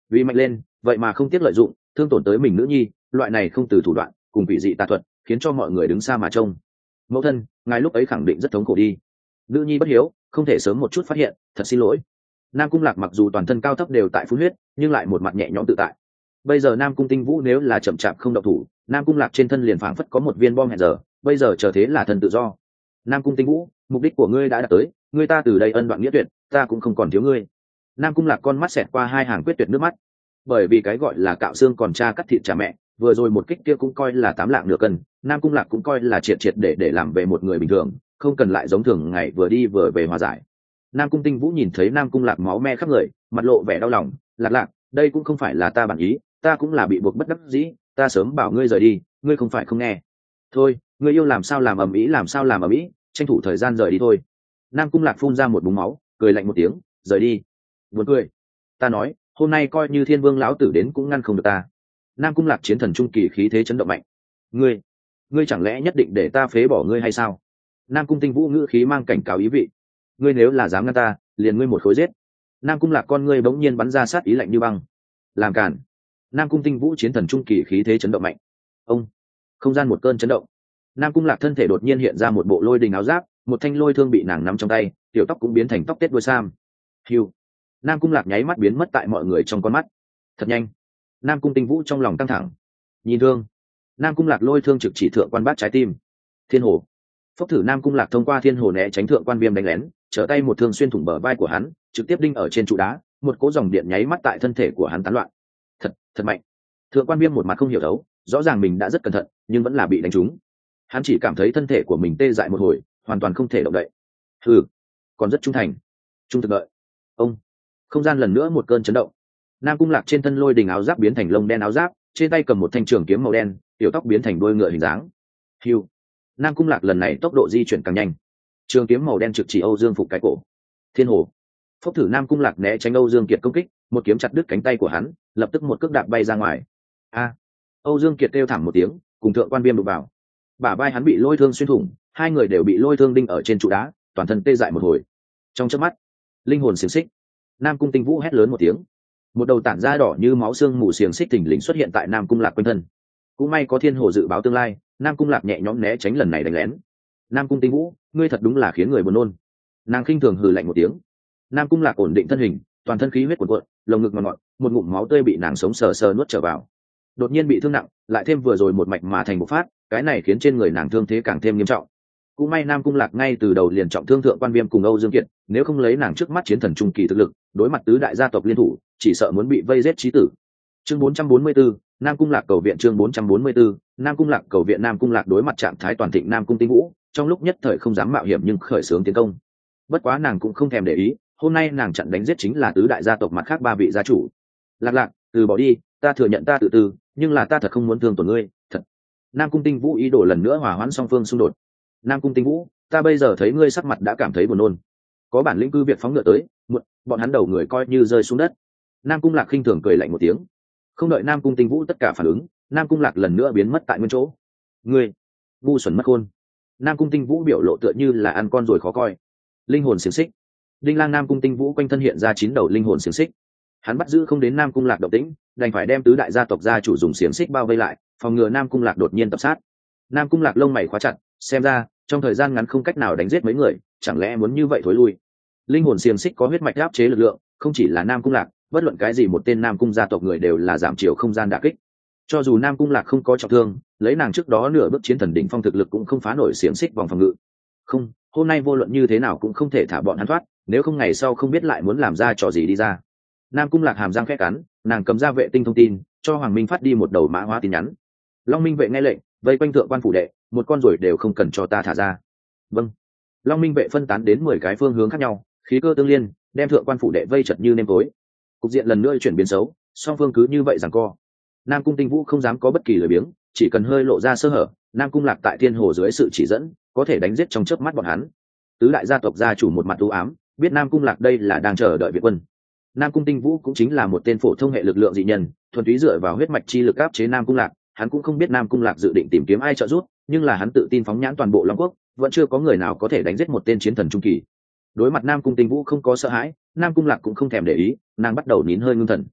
vì mạnh lên vậy mà không tiếc lợi dụng thương tổn tới mình nữ nhi, loại này không từ thủ đoạn cùng quỷ dị tà thuật khiến cho mọi người đứng xa mà trông. Mẫu thân, ngài lúc ấy khẳng định rất thống khổ đi. Nữ nhi bất hiếu, không thể sớm một chút phát hiện, thật xin lỗi. Nam Cung Lạc mặc dù toàn thân cao thấp đều tại phun huyết, nhưng lại một mặt nhẹ nhõm tự tại. Bây giờ Nam Cung Tinh Vũ nếu là chậm chạp không động thủ, Nam Cung Lạc trên thân liền phảng phất có một viên bom hẹn giờ, bây giờ chờ thế là thân tự do. Nam Cung Tinh Vũ, mục đích của ngươi đã đạt tới, ngươi ta từ đây ân đoạn nghĩa tuyệt, ta cũng không còn thiếu ngươi. Nam Cung Lạc con mắt xẹt qua hai hàng quyết tuyệt nước mắt. Bởi vì cái gọi là cạo xương còn cha cắt thịt cha mẹ, vừa rồi một kích kia cũng coi là tám lạng nửa cân, Nam Cung Lạc cũng coi là triệt triệt để để làm về một người bình thường, không cần lại giống thường ngày vừa đi vừa về hòa giải. Nam Cung Tinh Vũ nhìn thấy Nam Cung Lạc máu me khắp người, mặt lộ vẻ đau lòng. Lạc Lạc, đây cũng không phải là ta bản ý, ta cũng là bị buộc bất đắc dĩ, ta sớm bảo ngươi rời đi, ngươi không phải không nghe. Thôi, ngươi yêu làm sao làm ầm ĩ làm sao làm ầm ĩ, tranh thủ thời gian rời đi thôi. Nam Cung Lạc phun ra một búng máu, cười lạnh một tiếng, rời đi. Buồn cười. Ta nói, hôm nay coi như Thiên Vương lão tử đến cũng ngăn không được ta. Nam Cung Lạc chiến thần trung kỳ khí thế chấn động mạnh. Ngươi, ngươi chẳng lẽ nhất định để ta phế bỏ ngươi hay sao? Nam Cung Tinh Vũ ngữ khí mang cảnh cáo ý vị. Ngươi nếu là dám ngăn ta, liền ngươi một khối giết. Nam Cung Lạc con ngươi bỗng nhiên bắn ra sát ý lạnh như băng. Làm cản. Nam Cung Tinh Vũ chiến thần trung kỳ khí thế chấn động mạnh. Ông, không gian một cơn chấn động. Nam Cung Lạc thân thể đột nhiên hiện ra một bộ lôi đình áo giáp, một thanh lôi thương bị nàng nắm trong tay, tiểu tóc cũng biến thành tóc tết đuôi sam. Hiu. Nam Cung Lạc nháy mắt biến mất tại mọi người trong con mắt. Thật nhanh. Nam Cung Tinh Vũ trong lòng căng thẳng. Nhìn thương. Nam Cung Lạc lôi thương trực chỉ thượng quan bát trái tim. Thiên hồ. Phốc thử Nam Cung Lạc thông qua thiên hồ né tránh thượng quan viêm đánh lén, trở tay một thương xuyên thủng bờ vai của hắn, trực tiếp đinh ở trên trụ đá, một cỗ dòng điện nháy mắt tại thân thể của hắn tán loạn. Thật, thật mạnh. Thượng quan viêm một mặt không hiểu đấu, rõ ràng mình đã rất cẩn thận, nhưng vẫn là bị đánh trúng. Hắn chỉ cảm thấy thân thể của mình tê dại một hồi, hoàn toàn không thể động đậy. Hừ, còn rất trung thành. Trung thực đợi. Ông. Không gian lần nữa một cơn chấn động. Nam Cung Lạc trên thân lôi đình áo giáp biến thành lông đen áo giáp, trên tay cầm một thanh trường kiếm màu đen, tiểu tóc biến thành đuôi ngựa hình dáng. Hiu. Nam Cung Lạc lần này tốc độ di chuyển càng nhanh, trường kiếm màu đen trực chỉ Âu Dương Phục cái cổ. Thiên hồ. Phốc thử Nam Cung Lạc né tránh Âu Dương Kiệt công kích, một kiếm chặt đứt cánh tay của hắn, lập tức một cước đạp bay ra ngoài. A. Âu Dương Kiệt kêu thảm một tiếng, cùng thượng quan viêm đụng vào. Bả vai hắn bị lôi thương xuyên thủng, hai người đều bị lôi thương đinh ở trên trụ đá, toàn thân tê dại một hồi. Trong chớp mắt, linh hồn xiềng xích. Nam Cung Tinh Vũ hét lớn một tiếng, một đầu tản ra đỏ như máu xương mù xiềng xích thình lình xuất hiện tại Nam Cung Lạc quanh thân. Cũng may có thiên hồ dự báo tương lai, Nam Cung Lạc nhẹ nhõm né tránh lần này đánh lén. Nam Cung Tinh Vũ, ngươi thật đúng là khiến người buồn nôn. Nàng khinh thường hừ lạnh một tiếng. Nam Cung Lạc ổn định thân hình, toàn thân khí huyết cuộn cuộn, lồng ngực ngọt ngọt, một ngụm máu tươi bị nàng sống sờ sờ nuốt trở vào. Đột nhiên bị thương nặng, lại thêm vừa rồi một mạch mà thành một phát, cái này khiến trên người nàng thương thế càng thêm nghiêm trọng. Cũng may Nam Cung Lạc ngay từ đầu liền trọng thương thượng quan viêm cùng Âu Dương Kiệt, nếu không lấy nàng trước mắt chiến thần trung kỳ thực lực, đối mặt tứ đại gia tộc liên thủ, chỉ sợ muốn bị vây giết chí tử. Chương bốn trăm bốn mươi tư, Nam Cung Lạc cầu viện chương bốn trăm bốn mươi tư, Nam Cung Lạc cầu viện Nam Cung Lạc đối mặt trạng thái toàn thịnh Nam Cung Tinh Vũ, trong lúc nhất thời không dám mạo hiểm nhưng khởi xướng tiến công. Bất quá nàng cũng không thèm để ý, hôm nay nàng chặn đánh giết chính là tứ đại gia tộc mặt khác ba vị gia chủ. Lạc Lạc, từ bỏ đi, ta thừa nhận ta tự tư, nhưng là ta thật không muốn thương tổn ngươi, thật. Nam Cung Tinh Vũ ý đồ lần nữa hòa hoãn song phương xung đột. Nam Cung Tinh Vũ, ta bây giờ thấy ngươi sắc mặt đã cảm thấy buồn nôn, có bản lĩnh cư việc phóng ngựa tới, muộn, bọn hắn đầu người coi như rơi xuống đất. Nam Cung Lạc khinh thường cười lạnh một tiếng. Không đợi Nam Cung Tinh Vũ tất cả phản ứng, Nam Cung Lạc lần nữa biến mất tại nguyên chỗ. Ngươi, ngu xuẩn mất khôn. Nam Cung Tinh Vũ biểu lộ tựa như là ăn con rồi khó coi. Linh hồn xiềng xích. Đinh Lang Nam Cung Tinh Vũ quanh thân hiện ra chín đầu linh hồn xiềng xích. Hắn bắt giữ không đến Nam Cung Lạc động tĩnh, đành phải đem tứ đại gia tộc gia chủ dùng xiềng xích bao vây lại, phòng ngừa Nam Cung Lạc đột nhiên tập sát. Nam Cung Lạc lông mày khóa chặt, xem ra trong thời gian ngắn không cách nào đánh giết mấy người, chẳng lẽ muốn như vậy thối lui. Linh hồn xiềng xích có huyết mạch áp chế lực lượng, không chỉ là Nam Cung Lạc, bất luận cái gì một tên Nam Cung gia tộc người đều là giảm chiều không gian đả kích. Cho dù Nam Cung Lạc không có trọng thương, lấy nàng trước đó nửa bước chiến thần đỉnh phong thực lực cũng không phá nổi xiềng xích vòng phòng ngự. Không, hôm nay vô luận như thế nào cũng không thể thả bọn hắn thoát, nếu không ngày sau không biết lại muốn làm ra trò gì đi ra. Nam Cung Lạc hàm răng khẽ cắn, nàng cầm ra vệ tinh thông tin, cho Hoàng Minh phát đi một đầu mã hóa tin nhắn. Long Minh vệ nghe lệnh, vây quanh thượng quan phủ đệ, một con ruồi đều không cần cho ta thả ra. Vâng. Long Minh vệ phân tán đến mười cái phương hướng khác nhau, khí cơ tương liên, đem thượng quan phủ đệ vây chật như nêm tối. Cục diện lần nữa chuyển biến xấu, song phương cứ như vậy giằng co. Nam Cung Tinh Vũ không dám có bất kỳ lời biếng, chỉ cần hơi lộ ra sơ hở, Nam Cung Lạc tại Thiên Hồ dưới sự chỉ dẫn, có thể đánh giết trong chớp mắt bọn hắn. Tứ đại gia tộc gia chủ một mặt u ám, biết Nam Cung Lạc đây là đang chờ đợi viện quân. Nam Cung Tinh Vũ cũng chính là một tên phổ thông hệ lực lượng dị nhân, thuần túy dựa vào huyết mạch chi lực áp chế Nam Cung Lạc, hắn cũng không biết Nam Cung Lạc dự định tìm kiếm ai trợ giúp, nhưng là hắn tự tin phóng nhãn toàn bộ Long Quốc, vẫn chưa có người nào có thể đánh giết một tên chiến thần trung kỳ. Đối mặt Nam Cung Tinh Vũ không có sợ hãi, Nam Cung Lạc cũng không thèm để ý, nàng bắt đầu nín hơi ngưng thần.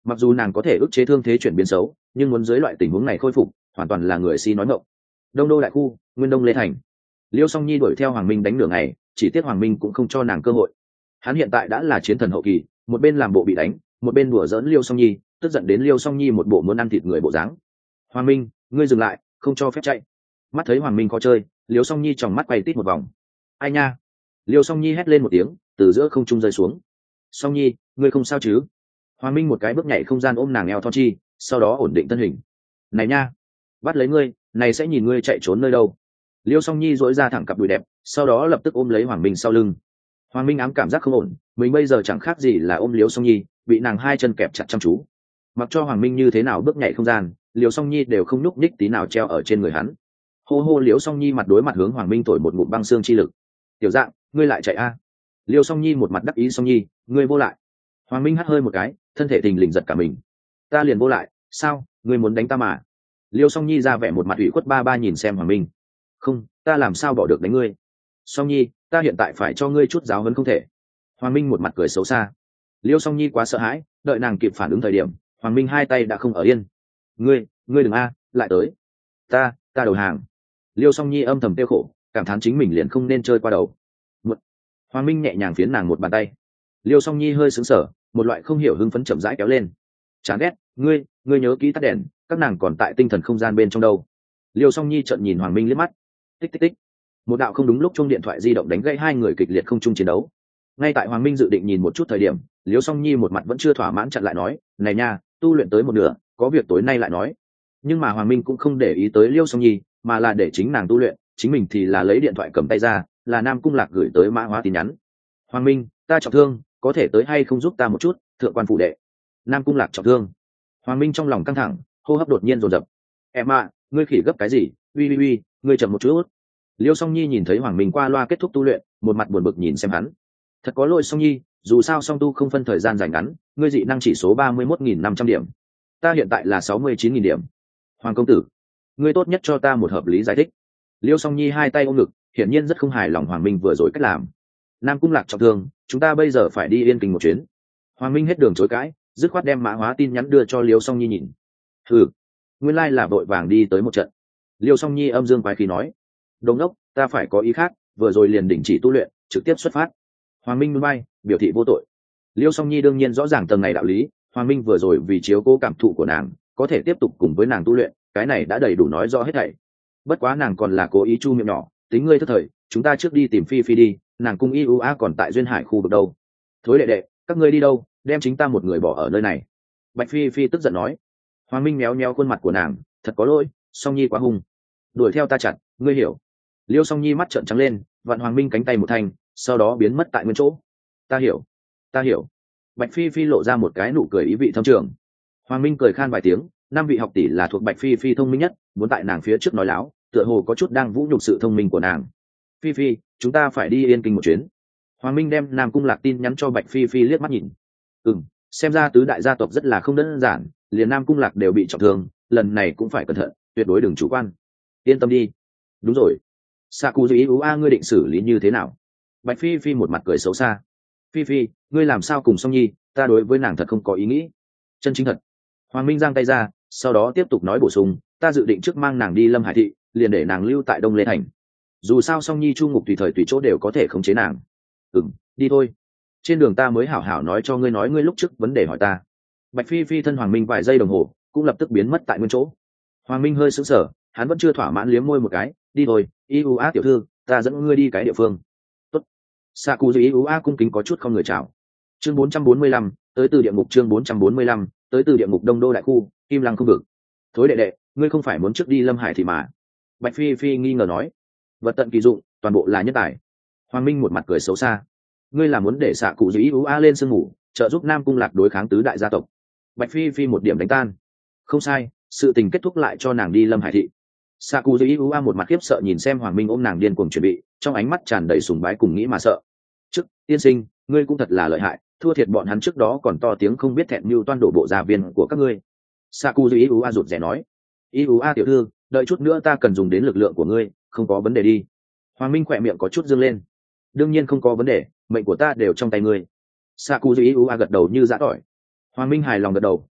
mặc dù nàng có thể ức chế thương thế chuyển biến xấu, nhưng muốn dưới loại tình huống này khôi phục hoàn toàn là người si nói ngọng. Đông đô đại khu, nguyên đông lê thành. Liêu Song Nhi đuổi theo Hoàng Minh đánh nửa ngày, chỉ tiếc Hoàng Minh cũng không cho nàng cơ hội. Hắn hiện tại đã là chiến thần hậu kỳ, một bên làm bộ bị đánh, một bên đùa giỡn Liêu Song Nhi, tức giận đến Liêu Song Nhi một bộ muốn ăn thịt người bộ dáng. Hoàng Minh, ngươi dừng lại, không cho phép chạy. Mắt thấy Hoàng Minh có chơi, Liêu Song Nhi tròng mắt quay tít một vòng. Ai nha? Liêu Song Nhi hét lên một tiếng, từ giữa không trung rơi xuống. Song Nhi, ngươi không sao chứ? Hoàng Minh một cái bước nhảy không gian ôm nàng eo thon chi, sau đó ổn định thân hình. Này nha, bắt lấy ngươi, này sẽ nhìn ngươi chạy trốn nơi đâu. Liêu Song Nhi duỗi ra thẳng cặp đùi đẹp, sau đó lập tức ôm lấy Hoàng Minh sau lưng. Hoàng Minh ám cảm giác không ổn, mình bây giờ chẳng khác gì là ôm Liêu Song Nhi, bị nàng hai chân kẹp chặt chăm chú. Mặc cho Hoàng Minh như thế nào bước nhảy không gian, Liêu Song Nhi đều không nhúc nhích tí nào treo ở trên người hắn. Hô hô Liêu Song Nhi mặt đối mặt hướng Hoàng Minh thổi một ngụm băng xương chi lực. Tiểu Dạng, ngươi lại chạy a? Liêu Song Nhi một mặt đắc ý. Song Nhi, ngươi vô lại. Hoàng Minh hắt hơi một cái, thân thể thình lình giật cả mình. Ta liền vô lại, sao? Ngươi muốn đánh ta mà? Liêu Song Nhi ra vẻ một mặt ủy khuất ba ba nhìn xem Hoàng Minh. Không, ta làm sao bỏ được đánh ngươi? Song Nhi, ta hiện tại phải cho ngươi chút giáo huấn không thể. Hoàng Minh một mặt cười xấu xa. Liêu Song Nhi quá sợ hãi, đợi nàng kịp phản ứng thời điểm, Hoàng Minh hai tay đã không ở yên. Ngươi, ngươi đừng a, lại tới. Ta, ta đầu hàng. Liêu Song Nhi âm thầm tiêu khổ, cảm thán chính mình liền không nên chơi qua đầu. Một. Hoàng Minh nhẹ nhàng phiến nàng một bàn tay. Liêu Song Nhi hơi sững sờ, một loại không hiểu hưng phấn chậm rãi kéo lên. Chán ghét, ngươi, ngươi nhớ kỹ tắt đèn, các nàng còn tại tinh thần không gian bên trong đâu. Liêu Song Nhi trợn nhìn Hoàng Minh liếc mắt. Tích tích tích. Một đạo không đúng lúc chuông điện thoại di động đánh gãy hai người kịch liệt không chung chiến đấu. Ngay tại Hoàng Minh dự định nhìn một chút thời điểm, Liêu Song Nhi một mặt vẫn chưa thỏa mãn chặn lại nói, này nha, tu luyện tới một nửa, có việc tối nay lại nói. Nhưng mà Hoàng Minh cũng không để ý tới Liêu Song Nhi, mà là để chính nàng tu luyện, chính mình thì là lấy điện thoại cầm tay ra, là Nam Cung Lạc gửi tới mã hóa tin nhắn. Hoàng Minh, ta trọng thương, có thể tới hay không giúp ta một chút? Thượng quan phụ đệ. Nam Cung Lạc trọng thương. Hoàng Minh trong lòng căng thẳng, hô hấp đột nhiên dồn dập. Em ạ, ngươi khỉ gấp cái gì? Uy uy uy, ngươi chậm một chút. Liêu Song Nhi nhìn thấy Hoàng Minh qua loa kết thúc tu luyện, một mặt buồn bực nhìn xem hắn. Thật có lỗi Song Nhi, dù sao song tu không phân thời gian dài ngắn, ngươi dị năng chỉ số ba mươi mốt nghìn năm trăm điểm, ta hiện tại là sáu mươi chín nghìn điểm. Hoàng công tử, ngươi tốt nhất cho ta một hợp lý giải thích. Liêu Song Nhi hai tay ôm ngực, hiển nhiên rất không hài lòng Hoàng Minh vừa rồi cách làm. Nam Cung Lạc trọng thương, chúng ta bây giờ phải đi Yên Kinh một chuyến. Hoàng Minh hết đường chối cãi, dứt khoát đem mã hóa tin nhắn đưa cho Liêu Song Nhi nhìn. Ừ, nguyên lai là vội vàng đi tới một trận. Liêu Song Nhi âm dương quái khí nói, đồng đốc, ta phải có ý khác, vừa rồi liền đình chỉ tu luyện, trực tiếp xuất phát. Hoàng Minh núi bay, biểu thị vô tội. Liêu Song Nhi đương nhiên rõ ràng tầng này đạo lý, Hoàng Minh vừa rồi vì chiếu cố cảm thụ của nàng, có thể tiếp tục cùng với nàng tu luyện, cái này đã đầy đủ nói rõ hết thảy. Bất quá nàng còn là cố ý chu miệng nhỏ, tính ngươi thất thời, chúng ta trước đi tìm Phi Phi đi, nàng cung y u a còn tại duyên hải khu vực đâu. Thối đệ đệ, các ngươi đi đâu, đem chính ta một người bỏ ở nơi này. Bạch Phi Phi tức giận nói. Hoàng Minh méo méo khuôn mặt của nàng, thật có lỗi, Song Nhi quá hung, đuổi theo ta chặt, ngươi hiểu. Liêu Song Nhi mắt trợn trắng lên, vặn Hoàng Minh cánh tay một thanh, sau đó biến mất tại nguyên chỗ. Ta hiểu, ta hiểu. Bạch Phi Phi lộ ra một cái nụ cười ý vị thâm trường. Hoàng Minh cười khan vài tiếng, năm vị học tỷ là thuộc Bạch Phi Phi thông minh nhất, muốn tại nàng phía trước nói láo, tựa hồ có chút đang vũ nhục sự thông minh của nàng. Phi Phi, chúng ta phải đi Yên Kinh một chuyến. Hoàng Minh đem Nam Cung Lạc tin nhắn cho Bạch Phi Phi liếc mắt nhìn. Ừm, xem ra tứ đại gia tộc rất là không đơn giản, liền Nam Cung Lạc đều bị trọng thương, lần này cũng phải cẩn thận, tuyệt đối đừng chủ quan. Yên tâm đi. Đúng rồi. Sakuji a ngươi định xử lý như thế nào? Bạch Phi Phi một mặt cười xấu xa. Phi Phi, ngươi làm sao cùng Song Nhi, ta đối với nàng thật không có ý nghĩ. Chân chính thật. Hoàng Minh giang tay ra, sau đó tiếp tục nói bổ sung, ta dự định trước mang nàng đi Lâm Hải thị, liền để nàng lưu tại Đông Lê thành. Dù sao Song Nhi chu ngục tùy thời tùy chỗ đều có thể khống chế nàng. Ừm, đi thôi. Trên đường ta mới hảo hảo nói cho ngươi nói ngươi lúc trước vấn đề hỏi ta. Bạch Phi Phi thân Hoàng Minh vài giây đồng hồ, cũng lập tức biến mất tại nguyên chỗ. Hoàng Minh hơi sững sờ, hắn vẫn chưa thỏa mãn liếm môi một cái, đi thôi, iu a tiểu thư, ta dẫn ngươi đi cái địa phương. Tốt. Sakuji iu a cung kính có chút không người chào. Chương bốn trăm bốn mươi lăm, tới từ địa ngục. Chương bốn trăm bốn mươi lăm, tới từ địa ngục Đông Đô đại khu, Kim Lăng khu vực. Thối đệ đệ, ngươi không phải muốn trước đi Lâm Hải thì mà. Bạch Phi Phi nghi ngờ nói. Vật tận kỳ dụng, toàn bộ là nhân tài. Hoàng Minh một mặt cười xấu xa. Ngươi là muốn để xạ cụ dĩ ú a lên sương ngủ, trợ giúp Nam Cung Lạc đối kháng tứ đại gia tộc. Bạch Phi Phi một điểm đánh tan. Không sai, sự tình kết thúc lại cho nàng đi Lâm Hải thị. Xạ cụ dĩ ú a một mặt khiếp sợ nhìn xem Hoàng Minh ôm nàng điên cuồng chuẩn bị, trong ánh mắt tràn đầy sùng bái cùng nghĩ mà sợ. Trước tiên sinh, ngươi cũng thật là lợi hại, thua thiệt bọn hắn trước đó còn to tiếng không biết thẹn như toan đổ bộ gia viên của các ngươi. Xạ cụ dĩ ú a rụt rè nói. Ú a tiểu thư, đợi chút nữa ta cần dùng đến lực lượng của ngươi, không có vấn đề đi. Hoàng Minh khỏe miệng có chút dương lên. Đương nhiên không có vấn đề, mệnh của ta đều trong tay ngươi. Sakuji Ua gật đầu như giã tỏi. Hoàng Minh hài lòng gật đầu,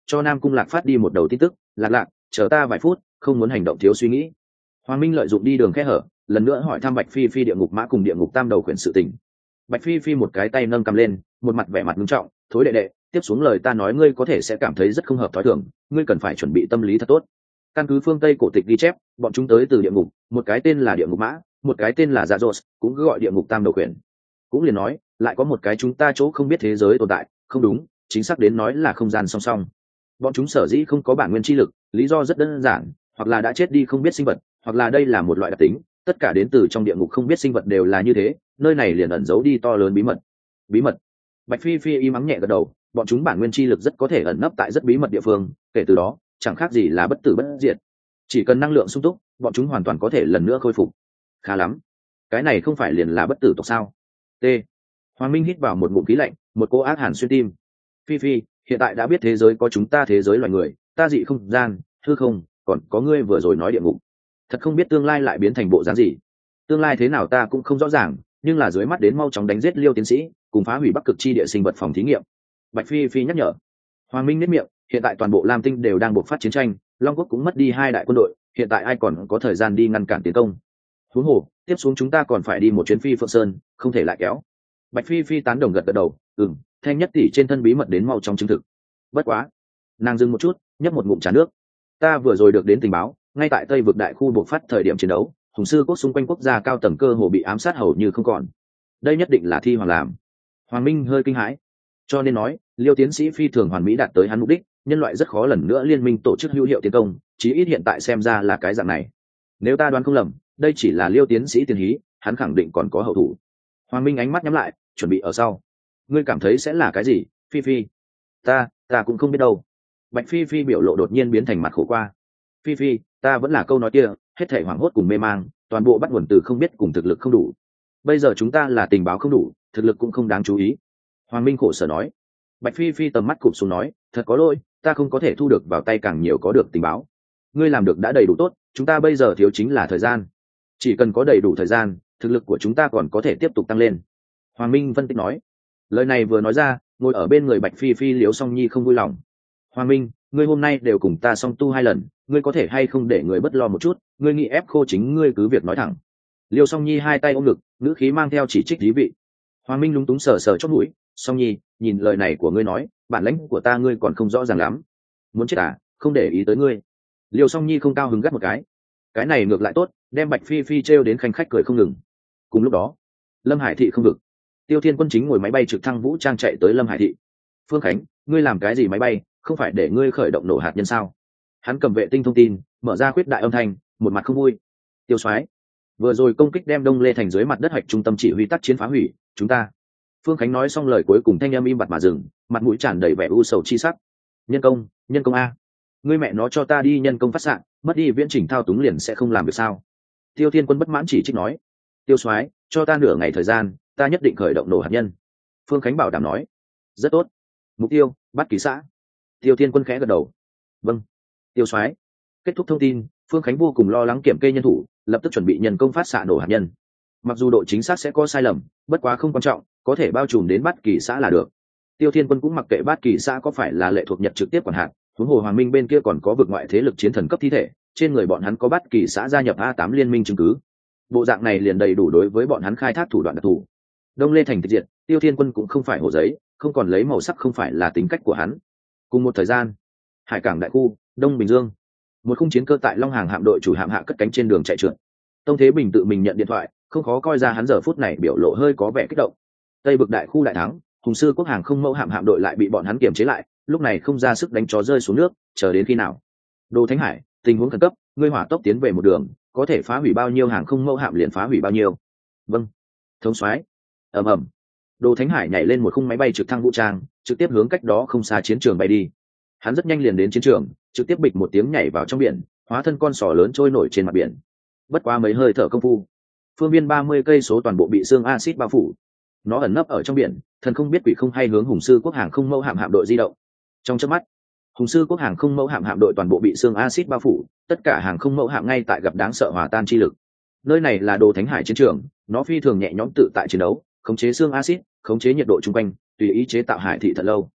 cho Nam Cung Lạc phát đi một đầu tin tức, lạc lạc chờ ta vài phút, không muốn hành động thiếu suy nghĩ. Hoàng Minh lợi dụng đi đường khe hở, lần nữa hỏi thăm Bạch Phi Phi địa ngục mã cùng địa ngục tam đầu quyển sự tình. Bạch Phi Phi một cái tay nâng cầm lên, một mặt vẻ mặt nghiêm trọng, thối đệ đệ, tiếp xuống lời ta nói ngươi có thể sẽ cảm thấy rất không hợp thói thường, ngươi cần phải chuẩn bị tâm lý thật tốt. Căn cứ phương Tây cổ tịch ghi chép, bọn chúng tới từ địa ngục, một cái tên là địa ngục mã, một cái tên là Dạ cũng cứ gọi địa ngục tam đầu quyển. Cũng liền nói, lại có một cái chúng ta chỗ không biết thế giới tồn tại, không đúng, chính xác đến nói là không gian song song. Bọn chúng sở dĩ không có bản nguyên chi lực, lý do rất đơn giản, hoặc là đã chết đi không biết sinh vật, hoặc là đây là một loại đặc tính, tất cả đến từ trong địa ngục không biết sinh vật đều là như thế, nơi này liền ẩn giấu đi to lớn bí mật. Bí mật? Bạch Phi Phi im mắng nhẹ gật đầu, bọn chúng bản nguyên chi lực rất có thể ẩn nấp tại rất bí mật địa phương, kể từ đó, chẳng khác gì là bất tử bất diệt. Chỉ cần năng lượng sung túc, bọn chúng hoàn toàn có thể lần nữa khôi phục. Khá lắm, cái này không phải liền là bất tử tộc sao? T. Hoàng Minh hít vào một ngụm khí lạnh, một cô ác hàn xuyên tim. Phi Phi, hiện tại đã biết thế giới có chúng ta thế giới loài người, ta dị không gian, hư không, còn có ngươi vừa rồi nói địa ngục. Thật không biết tương lai lại biến thành bộ dáng gì. Tương lai thế nào ta cũng không rõ ràng, nhưng là dưới mắt đến mau chóng đánh giết Liêu tiến sĩ, cùng phá hủy Bắc Cực chi địa sinh vật phòng thí nghiệm. Bạch Phi Phi nhắc nhở. Hoàng Minh nhếch miệng, hiện tại toàn bộ Lam Tinh đều đang bộc phát chiến tranh, Long Quốc cũng mất đi hai đại quân đội, hiện tại ai còn có thời gian đi ngăn cản tiến công? Huống hồ, tiếp xuống chúng ta còn phải đi một chuyến Phi Phượng Sơn, không thể lại kéo. Bạch Phi Phi tán đồng gật gật đầu, ừm, Thanh Nhất tỷ trên thân bí mật đến mau chóng chứng thực. Bất quá, nàng dừng một chút, nhấp một ngụm trà nước. Ta vừa rồi được đến tình báo, ngay tại Tây vực đại khu bộc phát thời điểm chiến đấu, Hùng sư quốc xung quanh quốc gia cao tầng cơ hồ bị ám sát hầu như không còn. Đây nhất định là Thi Hoàng làm. Hoàng Minh hơi kinh hãi, cho nên nói, Liêu tiến sĩ phi thường hoàn mỹ đạt tới hắn mục đích, nhân loại rất khó lần nữa liên minh tổ chức hữu hiệu tiến công, chí ít hiện tại xem ra là cái dạng này. Nếu ta đoán không lầm, đây chỉ là Liêu tiến sĩ tiền hí, hắn khẳng định còn có hậu thủ. Hoàng Minh ánh mắt nhắm lại, chuẩn bị ở sau. Ngươi cảm thấy sẽ là cái gì, Phi Phi? Ta, ta cũng không biết đâu. Bạch Phi Phi biểu lộ đột nhiên biến thành mặt khổ qua. Phi Phi, ta vẫn là câu nói kia, hết thảy hoảng hốt cùng mê mang, toàn bộ bắt nguồn từ không biết cùng thực lực không đủ. Bây giờ chúng ta là tình báo không đủ, thực lực cũng không đáng chú ý. Hoàng Minh khổ sở nói. Bạch Phi Phi tầm mắt cụp xuống nói, thật có lỗi, ta không có thể thu được vào tay càng nhiều có được tình báo. Ngươi làm được đã đầy đủ tốt, chúng ta bây giờ thiếu chính là thời gian. Chỉ cần có đầy đủ thời gian, thực lực của chúng ta còn có thể tiếp tục tăng lên. Hoàng Minh phân tích nói. Lời này vừa nói ra, ngồi ở bên người Bạch Phi Phi Liễu Song Nhi không vui lòng. Hoàng Minh, ngươi hôm nay đều cùng ta song tu hai lần, ngươi có thể hay không để người bất lo một chút, ngươi nghĩ ép khô chính ngươi cứ việc nói thẳng. Liêu Song Nhi hai tay ôm ngực, ngữ khí mang theo chỉ trích thí vị. Hoàng Minh lúng túng sờ sờ chót mũi, Song Nhi, nhìn lời này của ngươi nói, bản lãnh của ta ngươi còn không rõ ràng lắm. Muốn chết à, không để ý tới ngươi. Liêu Song Nhi không cao hứng gắt một cái. Cái này ngược lại tốt, đem Bạch Phi Phi trêu đến khanh khách cười không ngừng. Cùng lúc đó, Lâm Hải thị không vực. Tiêu Thiên Quân chính ngồi máy bay trực thăng vũ trang chạy tới Lâm Hải thị. Phương Khánh, ngươi làm cái gì máy bay, không phải để ngươi khởi động nổ hạt nhân sao? Hắn cầm vệ tinh thông tin, mở ra khuyết đại âm thanh, một mặt không vui. Tiêu Soái, vừa rồi công kích đem Đông Lê thành dưới mặt đất hạch trung tâm chỉ huy tác chiến phá hủy, chúng ta. Phương Khánh nói xong lời cuối cùng thanh âm im bặt mà dừng, mặt mũi tràn đầy vẻ u sầu chi sắc. Nhân công, nhân công a, ngươi mẹ nó cho ta đi nhân công phát xạ, mất đi viễn chỉnh thao túng liền sẽ không làm được sao? Tiêu Thiên Quân bất mãn chỉ trích nói. Tiêu Soái, cho ta nửa ngày thời gian, ta nhất định khởi động nổ hạt nhân. Phương Khánh bảo đảm nói. Rất tốt. Mục tiêu, bắt kỳ xã. Tiêu Thiên Quân khẽ gật đầu. Vâng. Tiêu Soái. Kết thúc thông tin, Phương Khánh vô cùng lo lắng kiểm kê nhân thủ, lập tức chuẩn bị nhân công phát xạ nổ hạt nhân. Mặc dù độ chính xác sẽ có sai lầm, bất quá không quan trọng, có thể bao trùm đến bắt kỳ xã là được. Tiêu Thiên Quân cũng mặc kệ bắt kỳ xã có phải là lệ thuộc Nhật trực tiếp quản hạt, huống hồ Hoàng Minh bên kia còn có vực ngoại thế lực chiến thần cấp thi thể, trên người bọn hắn có bắt kỳ xã gia nhập A tám liên minh chứng cứ. Bộ dạng này liền đầy đủ đối với bọn hắn khai thác thủ đoạn đặc thù. Đông Lê thành tịch diệt, Tiêu Thiên Quân cũng không phải hồ giấy, không còn lấy màu sắc không phải là tính cách của hắn. Cùng một thời gian, hải cảng đại khu, Đông Bình Dương, một khung chiến cơ tại Long Hàng hạm đội chủ hạm hạ cất cánh trên đường chạy trượt. Tông Thế Bình tự mình nhận điện thoại, không khó coi ra hắn giờ phút này biểu lộ hơi có vẻ kích động. Tây vực đại khu đại thắng, Hùng sư quốc hàng không mẫu hạm hạm đội lại bị bọn hắn kiềm chế lại, lúc này không ra sức đánh chó rơi xuống nước, chờ đến khi nào? Đô Thánh Hải, tình huống khẩn cấp, ngươi hỏa tốc tiến về một đường, có thể phá hủy bao nhiêu hàng không mẫu hạm liền phá hủy bao nhiêu. Vâng. Thống soái. Ầm ầm. Đô Thánh Hải nhảy lên một khung máy bay trực thăng vũ trang, trực tiếp hướng cách đó không xa chiến trường bay đi. Hắn rất nhanh liền đến chiến trường, trực tiếp bịch một tiếng nhảy vào trong biển, hóa thân con sò lớn trôi nổi trên mặt biển. Bất quá mấy hơi thở công phu, phương viên ba mươi cây số toàn bộ bị xương axit bao phủ. Nó ẩn nấp ở trong biển, thần không biết quỷ không hay hướng Hùng sư quốc hàng không mẫu hạm hạm đội di động. Trong chớp mắt, Hùng sư quốc hàng không mẫu hạm hạm đội toàn bộ bị xương axit bao phủ, tất cả hàng không mẫu hạm ngay tại gặp đáng sợ hòa tan chi lực. Nơi này là Đồ Thánh Hải chiến trường, nó phi thường nhẹ nhõm tự tại chiến đấu, khống chế xương axit, khống chế nhiệt độ chung quanh, tùy ý chế tạo hải thị thật lâu.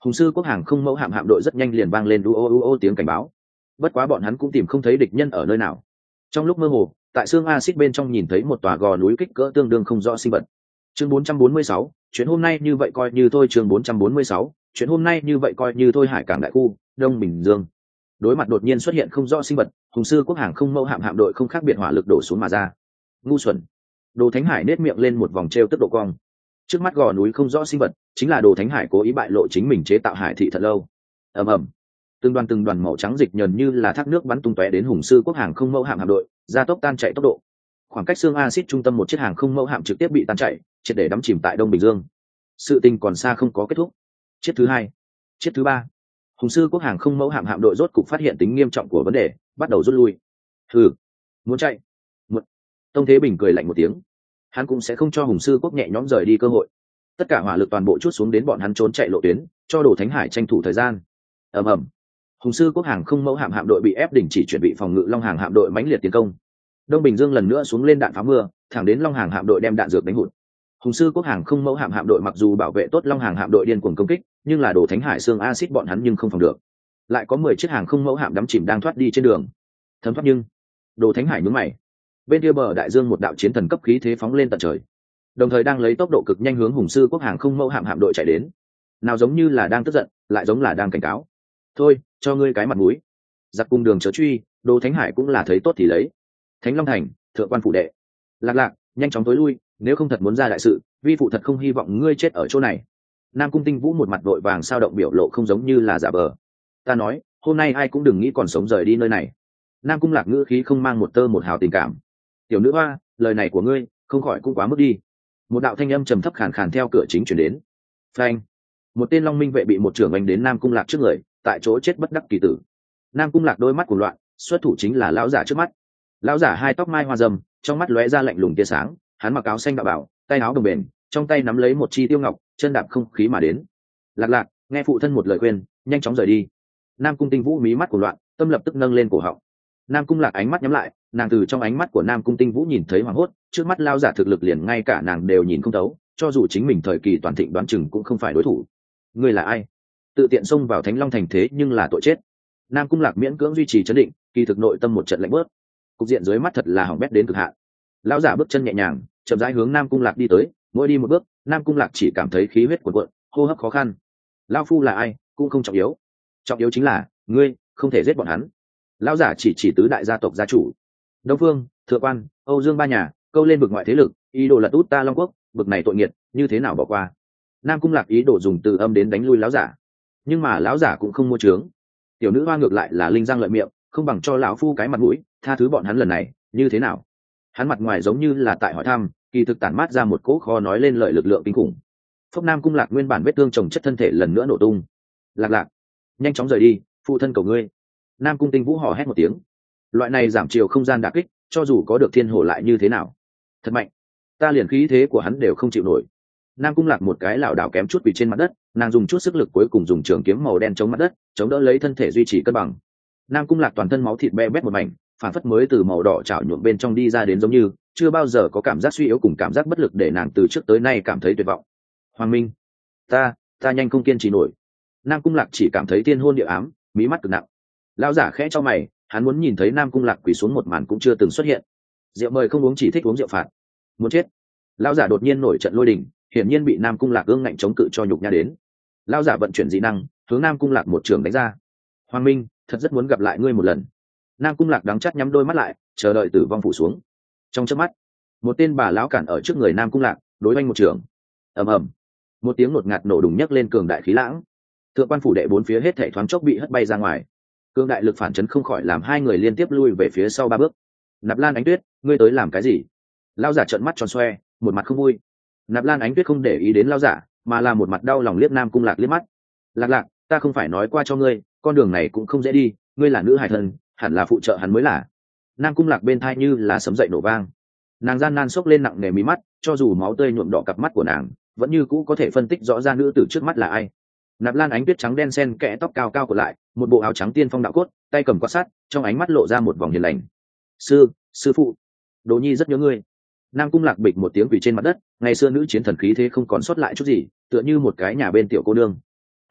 Hùng sư quốc hàng không mẫu hạm hạm đội rất nhanh liền vang lên u ô u ô tiếng cảnh báo. Bất quá bọn hắn cũng tìm không thấy địch nhân ở nơi nào. Trong lúc mơ hồ, tại xương axit bên trong nhìn thấy một tòa gò núi kích cỡ tương đương không rõ sinh vật. Chương bốn trăm bốn mươi sáu, chuyện hôm nay như vậy coi như thôi. Chương bốn trăm bốn mươi sáu, chuyện hôm nay như vậy coi như thôi. Hải cảng đại khu, Đông Bình Dương. Đối mặt đột nhiên xuất hiện không rõ sinh vật, Hùng sư quốc hàng không mẫu hạm hạm đội không khác biệt hỏa lực đổ xuống mà ra. Ngu xuẩn. Đồ Thánh Hải nết miệng lên một vòng trêu tức độ cong. Trước mắt gò núi không rõ sinh vật, chính là Đồ Thánh Hải cố ý bại lộ chính mình chế tạo hải thị thật lâu. Ầm ầm. Từng đoàn từng đoàn màu trắng dịch nhờn như là thác nước bắn tung tóe đến Hùng sư quốc hàng không mẫu hạm hạm đội, gia tốc tan chạy tốc độ. Khoảng cách xương axit trung tâm một chiếc hàng không mẫu hạm trực tiếp bị tan chạy, triệt để đắm chìm tại Đông Bình Dương. Sự tình còn xa không có kết thúc. Chiếc thứ hai, chiếc thứ ba. Hùng sư quốc hàng không mẫu hạm hạm đội rốt cục phát hiện tính nghiêm trọng của vấn đề, bắt đầu rút lui. Hừ, muốn chạy? Một. Tông Thế Bình cười lạnh một tiếng. Hắn cũng sẽ không cho Hùng sư quốc nhẹ nhõm rời đi cơ hội. Tất cả hỏa lực toàn bộ chút xuống đến bọn hắn trốn chạy lộ tuyến, cho Đồ Thánh Hải tranh thủ thời gian. Ầm ầm. Hùng sư quốc hàng không mẫu hạm hạm đội bị ép đình chỉ chuẩn bị phòng ngự Long Hàng hạm đội mãnh liệt tiến công. Đông Bình Dương lần nữa xuống lên đạn pháo mưa, thẳng đến Long Hàng hạm đội đem đạn dược đánh hụt. Hùng sư quốc hàng không mẫu hạm hạm đội mặc dù bảo vệ tốt Long Hàng hạm đội điên cuồng công kích, nhưng là Đồ Thánh Hải xương axit bọn hắn nhưng không phòng được. Lại có mười chiếc hàng không mẫu hạm đắm chìm đang thoát đi trên đường. Thấm thoát nhưng Đồ Thánh Hải nhướng mày. Bên kia bờ đại dương một đạo chiến thần cấp khí thế phóng lên tận trời, đồng thời đang lấy tốc độ cực nhanh hướng Hùng sư quốc hàng không mẫu hạm hạm đội chạy đến. Nào giống như là đang tức giận, lại giống là đang cảnh cáo. Thôi, cho ngươi cái mặt mũi. Giặc cung đường chớ truy, Đồ Thánh Hải cũng là thấy tốt thì lấy. Thánh Long Thành, thượng quan phủ đệ. Lạc Lạc, nhanh chóng tối lui, nếu không thật muốn ra đại sự, vi phụ thật không hy vọng ngươi chết ở chỗ này. Nam Cung Tinh Vũ một mặt vội vàng sao động biểu lộ không giống như là giả vờ. Ta nói, hôm nay ai cũng đừng nghĩ còn sống rời đi nơi này. Nam Cung Lạc ngữ khí không mang một tơ một hào tình cảm. Tiểu nữ hoa, lời này của ngươi không khỏi cũng quá mức đi. Một đạo thanh âm trầm thấp khàn khàn theo cửa chính chuyển đến. Phanh. Một tên Long Minh vệ bị một trưởng đánh đến Nam Cung Lạc trước người, tại chỗ chết bất đắc kỳ tử. Nam Cung Lạc đôi mắt cuồng loạn, xuất thủ chính là lão giả trước mắt. Lão giả hai tóc mai hoa râm, trong mắt lóe ra lạnh lùng tia sáng, hắn mặc áo xanh đạo bảo, tay áo đồng bền, trong tay nắm lấy một chi tiêu ngọc, chân đạp không khí mà đến. Lạc Lạc, nghe phụ thân một lời khuyên, nhanh chóng rời đi. Nam Cung Tinh Vũ mí mắt cuồng loạn, tâm lập tức nâng lên cổ họng. Nam Cung Lạc ánh mắt nhắm lại, nàng từ trong ánh mắt của Nam Cung Tinh Vũ nhìn thấy hoảng hốt, trước mắt lão giả thực lực liền ngay cả nàng đều nhìn không thấu, cho dù chính mình thời kỳ toàn thịnh đoán chừng cũng không phải đối thủ. Ngươi là ai? Tự tiện xông vào Thánh Long Thành thế nhưng là tội chết. Nam Cung Lạc miễn cưỡng duy trì trấn định, kỳ thực nội tâm một trận lạnh bớt. Cục diện dưới mắt thật là hỏng bét đến cực hạn. Lão giả bước chân nhẹ nhàng, chậm rãi hướng Nam Cung Lạc đi tới, mỗi đi một bước, Nam Cung Lạc chỉ cảm thấy khí huyết cuồn cuộn, hô hấp khó khăn. Lão phu là ai, cũng không trọng yếu, trọng yếu chính là ngươi không thể giết bọn hắn. Lão giả chỉ chỉ tứ đại gia tộc gia chủ, Đông Phương, Thượng Quan, Âu Dương ba nhà, câu lên vực ngoại thế lực, ý đồ lật út ta Long Quốc, bực này tội nghiệt, như thế nào bỏ qua. Nam Cung Lạc ý đồ dùng từ âm đến đánh lui lão giả, nhưng mà lão giả cũng không mua trướng. Tiểu nữ hoa ngược lại là linh răng lợi miệng, không bằng cho lão phu cái mặt mũi, tha thứ bọn hắn lần này, như thế nào? Hắn mặt ngoài giống như là tại hỏi thăm, kỳ thực tản mát ra một cỗ kho nói lên lời lực lượng kinh khủng. Phúc Nam Cung Lạc nguyên bản vết thương chồng chất thân thể lần nữa nổ tung. Lạc Lạc, nhanh chóng rời đi, phụ thân cầu ngươi. Nam Cung Tinh Vũ hò hét một tiếng. Loại này giảm chiều không gian đả kích, cho dù có được thiên hổ lại như thế nào? Thật mạnh, ta liền khí thế của hắn đều không chịu nổi. Nam Cung Lạc một cái lảo đảo kém chút quỳ trên mặt đất, nàng dùng chút sức lực cuối cùng dùng trường kiếm màu đen chống mặt đất, chống đỡ lấy thân thể duy trì cân bằng. Nam Cung Lạc toàn thân máu thịt be bét một mảnh, phản phất mới từ màu đỏ chảo nhuộm bên trong đi ra đến giống như chưa bao giờ có cảm giác suy yếu cùng cảm giác bất lực để nàng từ trước tới nay cảm thấy tuyệt vọng. Hoàng Minh, ta, ta nhanh không kiên trì nổi. Nam Cung Lạc chỉ cảm thấy thiên hôn địa ám, mí mắt cực nặng. Lão giả khẽ cho mày, hắn muốn nhìn thấy Nam Cung Lạc quỳ xuống một màn cũng chưa từng xuất hiện. Rượu mời không uống chỉ thích uống rượu phạt. Muốn chết. Lão giả đột nhiên nổi trận lôi đình, hiển nhiên bị Nam Cung Lạc ương ngạnh chống cự cho nhục nhã đến. Lão giả vận chuyển dị năng, hướng Nam Cung Lạc một trường đánh ra. Hoàng Minh, thật rất muốn gặp lại ngươi một lần. Nam Cung Lạc đắng chắt nhắm đôi mắt lại, chờ đợi tử vong phủ xuống. Trong chớp mắt, một tên bà lão cản ở trước người Nam Cung Lạc, đối oanh một trường. Ầm ầm, một tiếng ngột ngạt nổ đùng nhấc lên cường đại khí lãng. Thượng quan phủ đệ bốn phía hết thảy thoáng chốc bị hất bay ra ngoài. Cường đại lực phản chấn không khỏi làm hai người liên tiếp lui về phía sau ba bước. Nạp Lan Ánh Tuyết, ngươi tới làm cái gì? Lão giả trợn mắt tròn xoe, một mặt không vui. Nạp Lan Ánh Tuyết không để ý đến lão giả, mà là một mặt đau lòng liếc Nam Cung Lạc liếc mắt. Lạc Lạc, ta không phải nói qua cho ngươi, con đường này cũng không dễ đi, ngươi là nữ hài thân, hẳn là phụ trợ hắn mới là. Nam Cung Lạc bên thai như là sấm dậy nổ vang, nàng gian nan xốc lên nặng nề mí mắt, cho dù máu tươi nhuộm đỏ cặp mắt của nàng, vẫn như cũ có thể phân tích rõ ra nữ tử trước mắt là ai. Nạp Lan Ánh Tuyết trắng đen xen kẽ tóc cao cao của lại, một bộ áo trắng tiên phong đạo cốt, tay cầm quạt sắt, trong ánh mắt lộ ra một vòng hiền lành. Sư, sư phụ, Đỗ Nhi rất nhớ ngươi. Nam Cung Lạc bịch một tiếng quỳ trên mặt đất, ngày xưa nữ chiến thần khí thế không còn sót lại chút gì, tựa như một cái nhà bên tiểu cô nương. Ai,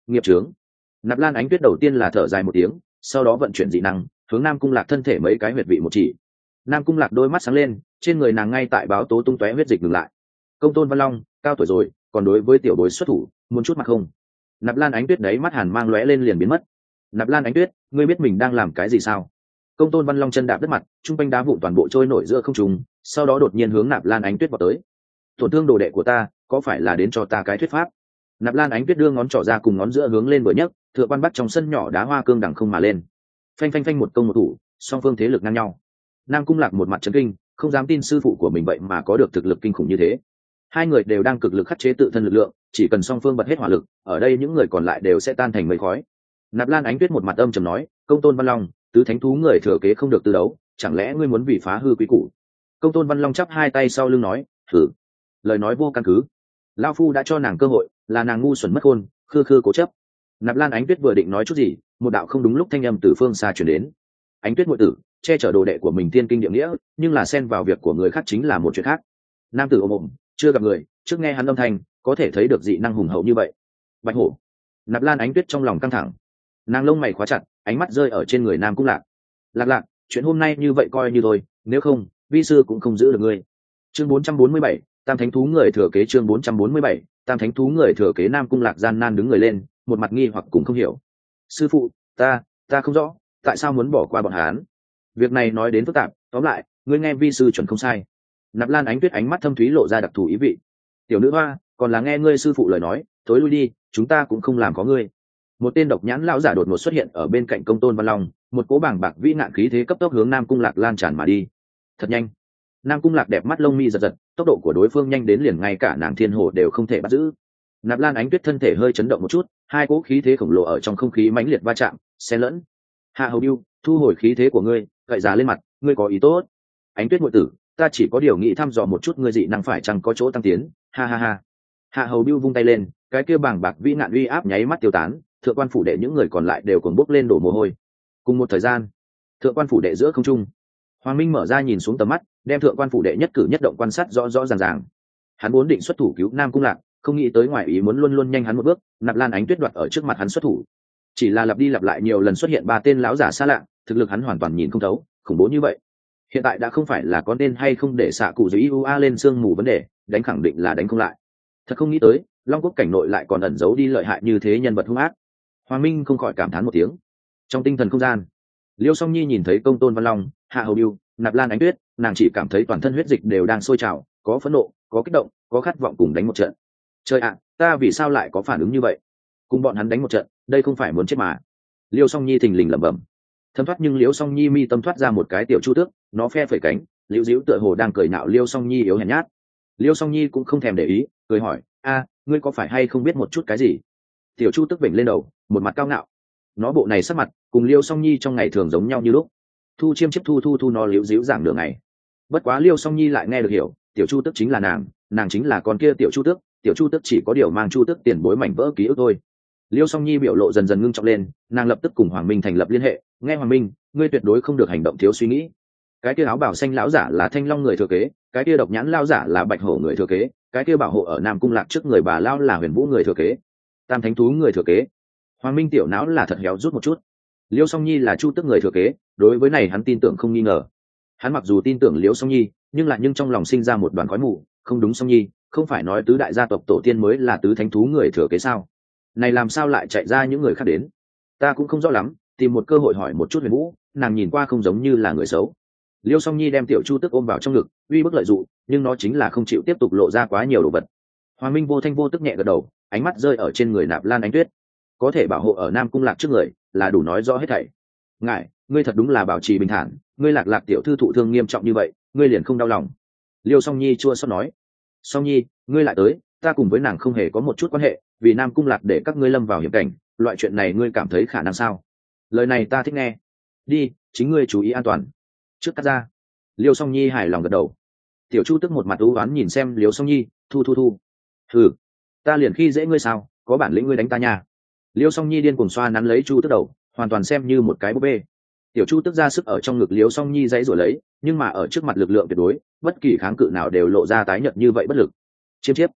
nghiệp trướng. Nạp Lan Ánh Tuyết đầu tiên là thở dài một tiếng, sau đó vận chuyển dị năng hướng Nam Cung Lạc thân thể mấy cái huyệt vị một chỉ. Nam Cung Lạc đôi mắt sáng lên, trên người nàng ngay tại báo tố tung tóe huyết dịch ngừng lại. Công tôn Văn Long cao tuổi rồi, còn đối với tiểu bối xuất thủ muốn chút mặt không? Nạp Lan Ánh Tuyết đấy mắt hàn mang lóe lên liền biến mất. Nạp Lan Ánh Tuyết, ngươi biết mình đang làm cái gì sao? Công tôn Văn Long chân đạp đất mặt, trung quanh đá vụn toàn bộ trôi nổi giữa không trung, sau đó đột nhiên hướng Nạp Lan Ánh Tuyết vào tới. Tổn thương đồ đệ của ta, có phải là đến cho ta cái thuyết pháp? Nạp Lan Ánh Tuyết đưa ngón trỏ ra cùng ngón giữa hướng lên vừa nhấc, Thượng Quan Bắc trong sân nhỏ đá hoa cương đằng không mà lên. Phanh phanh phanh một công một thủ, song phương thế lực ngang nhau. Nam Cung Lạc một mặt chấn kinh, không dám tin sư phụ của mình vậy mà có được thực lực kinh khủng như thế. Hai người đều đang cực lực khắc chế tự thân lực lượng, chỉ cần song phương bật hết hỏa lực, ở đây những người còn lại đều sẽ tan thành mây khói. Nạp Lan Ánh Tuyết một mặt âm trầm nói, công tôn Văn Long, tứ thánh thú người thừa kế không được tư đấu, chẳng lẽ ngươi muốn vì phá hư quý củ? Công tôn Văn Long chắp hai tay sau lưng nói, thử, lời nói vô căn cứ. Lao phu đã cho nàng cơ hội, là nàng ngu xuẩn mất khôn, khư khư cố chấp. Nạp Lan Ánh Tuyết vừa định nói chút gì, một đạo không đúng lúc thanh âm từ phương xa truyền đến. Ánh Tuyết muội tử, che chở đồ đệ của mình tiên kinh địa nghĩa, nhưng là xen vào việc của người khác chính là một chuyện khác. Nam tử ôm ôm, chưa gặp người, trước nghe hắn âm thanh, có thể thấy được dị năng hùng hậu như vậy. Bạch hổ. Nạp Lan Ánh Tuyết trong lòng căng thẳng, nàng lông mày khóa chặt, ánh mắt rơi ở trên người Nam Cung Lạc. Lạc Lạc, chuyện hôm nay như vậy coi như thôi, nếu không, vi sư cũng không giữ được ngươi. Chương bốn trăm bốn mươi bảy, Tam Thánh thú người thừa kế. Chương bốn trăm bốn mươi bảy, Tam Thánh thú người thừa kế. Nam Cung Lạc gian nan đứng người lên, một mặt nghi hoặc cũng không hiểu. Sư phụ, ta, ta không rõ, tại sao muốn bỏ qua bọn hắn? Việc này nói đến phức tạp, tóm lại, ngươi nghe vi sư chuẩn không sai. Nạp Lan Ánh Tuyết ánh mắt thâm thúy lộ ra đặc thù ý vị. Tiểu nữ hoa, còn là nghe ngươi sư phụ lời nói, tối lui đi, chúng ta cũng không làm có ngươi. Một tên độc nhãn lão giả đột ngột xuất hiện ở bên cạnh công tôn Văn Long, một cỗ bảng bạc vĩ nạn khí thế cấp tốc hướng Nam Cung Lạc lan tràn mà đi. Thật nhanh. Nam Cung Lạc đẹp mắt lông mi giật giật, tốc độ của đối phương nhanh đến liền ngay cả nàng thiên hồ đều không thể bắt giữ. Nạp Lan Ánh Tuyết thân thể hơi chấn động một chút, hai cỗ khí thế khổng lồ ở trong không khí mãnh liệt va chạm, xen lẫn. Hạ Hầu Biêu, thu hồi khí thế của ngươi, gậy giá lên mặt, ngươi có ý tốt. Ánh Tuyết muội tử, ta chỉ có điều nghĩ thăm dò một chút ngươi dị năng phải chăng có chỗ tăng tiến, ha ha ha. Hạ Hầu Biêu vung tay lên, cái kia bảng bạc vĩ nạn uy áp nháy mắt tiêu tán, thượng quan phủ đệ những người còn lại đều cuồng bốc lên đổ mồ hôi. Cùng một thời gian, thượng quan phủ đệ giữa không trung, Hoàng Minh mở ra nhìn xuống tầm mắt, đem thượng quan phủ đệ nhất cử nhất động quan sát rõ rõ ràng ràng. Hắn muốn định xuất thủ cứu Nam Cung Lạc, không nghĩ tới ngoài ý muốn luôn luôn nhanh hắn một bước, Nạp Lan Ánh Tuyết đoạt ở trước mặt hắn xuất thủ. Chỉ là lặp đi lặp lại nhiều lần xuất hiện ba tên lão giả xa lạ, thực lực hắn hoàn toàn nhìn không thấu, khủng bố như vậy. Hiện tại đã không phải là có nên hay không để xạ cụ dưới u a lên sương mù vấn đề, đánh khẳng định là đánh không lại. Thật không nghĩ tới, Long Quốc cảnh nội lại còn ẩn giấu đi lợi hại như thế nhân vật hung ác. Hoàng Minh không khỏi cảm thán một tiếng. Trong tinh thần không gian, Liêu Song Nhi nhìn thấy công tôn Văn Long, Hạ Hầu Biêu, Nạp Lan Ánh Tuyết, nàng chỉ cảm thấy toàn thân huyết dịch đều đang sôi trào, có phẫn nộ, có kích động, có khát vọng cùng đánh một trận. Trời ạ, ta vì sao lại có phản ứng như vậy? Cùng bọn hắn đánh một trận, đây không phải muốn chết mà. Liêu Song Nhi thình lình lẩm bẩm. Thâm thoát nhưng Liêu Song Nhi mi tâm thoát ra một cái tiểu chu tước, nó phe phẩy cánh, liễu díu tựa hồ đang cười nạo Liêu Song Nhi yếu hèn nhát. Liêu Song Nhi cũng không thèm để ý, cười hỏi, a, ngươi có phải hay không biết một chút cái gì? Tiểu chu tước vểnh lên đầu, một mặt cao ngạo. Nó bộ này sắc mặt cùng Liêu Song Nhi trong ngày thường giống nhau như lúc. Thu chiêm chiếp thu thu thu nó liễu díu giảng đường ngày. Bất quá Liêu Song Nhi lại nghe được hiểu, tiểu chu tước chính là nàng, nàng chính là con kia tiểu chu tước, tiểu chu tước chỉ có điều mang chu tước tiền bối mảnh vỡ ký ức thôi. Liêu Song Nhi biểu lộ dần dần ngưng trọng lên, nàng lập tức cùng Hoàng Minh thành lập liên hệ, nghe Hoàng Minh, ngươi tuyệt đối không được hành động thiếu suy nghĩ. Cái kia áo bảo xanh lão giả là Thanh Long người thừa kế, cái kia độc nhãn lão giả là Bạch Hổ người thừa kế, cái kia bảo hộ ở Nam Cung Lạc trước người bà lão là Huyền Vũ người thừa kế, Tam Thánh thú người thừa kế. Hoàng Minh tiểu não là thật héo rút một chút. Liêu Song Nhi là Chu Tước người thừa kế, đối với này hắn tin tưởng không nghi ngờ. Hắn mặc dù tin tưởng Liêu Song Nhi, nhưng lại nhưng trong lòng sinh ra một đoàn khói mù, không đúng Song Nhi, không phải nói tứ đại gia tộc tổ tiên mới là tứ thánh thú người thừa kế sao? Này làm sao lại chạy ra những người khác đến? Ta cũng không rõ lắm, tìm một cơ hội hỏi một chút Huyền Vũ, nàng nhìn qua không giống như là người xấu. Liêu Song Nhi đem tiểu Chu Tước ôm vào trong ngực, uy bức lợi dụng, nhưng nó chính là không chịu tiếp tục lộ ra quá nhiều đồ vật. Hoàng Minh vô thanh vô tức nhẹ gật đầu, ánh mắt rơi ở trên người Nạp Lan Ánh Tuyết. Có thể bảo hộ ở Nam Cung Lạc trước người, là đủ nói rõ hết thảy. Ngài, ngươi thật đúng là bảo trì bình thản, ngươi Lạc Lạc tiểu thư thụ thương nghiêm trọng như vậy, ngươi liền không đau lòng? Liêu Song Nhi chua xót nói. Song Nhi, ngươi lại tới, ta cùng với nàng không hề có một chút quan hệ, vì Nam Cung Lạc để các ngươi lâm vào hiểm cảnh, loại chuyện này ngươi cảm thấy khả năng sao? Lời này ta thích nghe. Đi, chính ngươi chú ý an toàn. Trước cắt ra. Liêu Song Nhi hài lòng gật đầu. Tiểu Chu Tức một mặt u oán nhìn xem Liêu Song Nhi, thu thu thu. Hừ, ta liền khi dễ ngươi sao, có bản lĩnh ngươi đánh ta nha. Liêu Song Nhi điên cuồng xoa nắn lấy Chu Tức đầu, hoàn toàn xem như một cái búp bê. Tiểu Chu Tức ra sức ở trong ngực Liêu Song Nhi dãy rồi lấy, nhưng mà ở trước mặt lực lượng tuyệt đối, bất kỳ kháng cự nào đều lộ ra tái nhợt như vậy bất lực. Chiêm chiếp.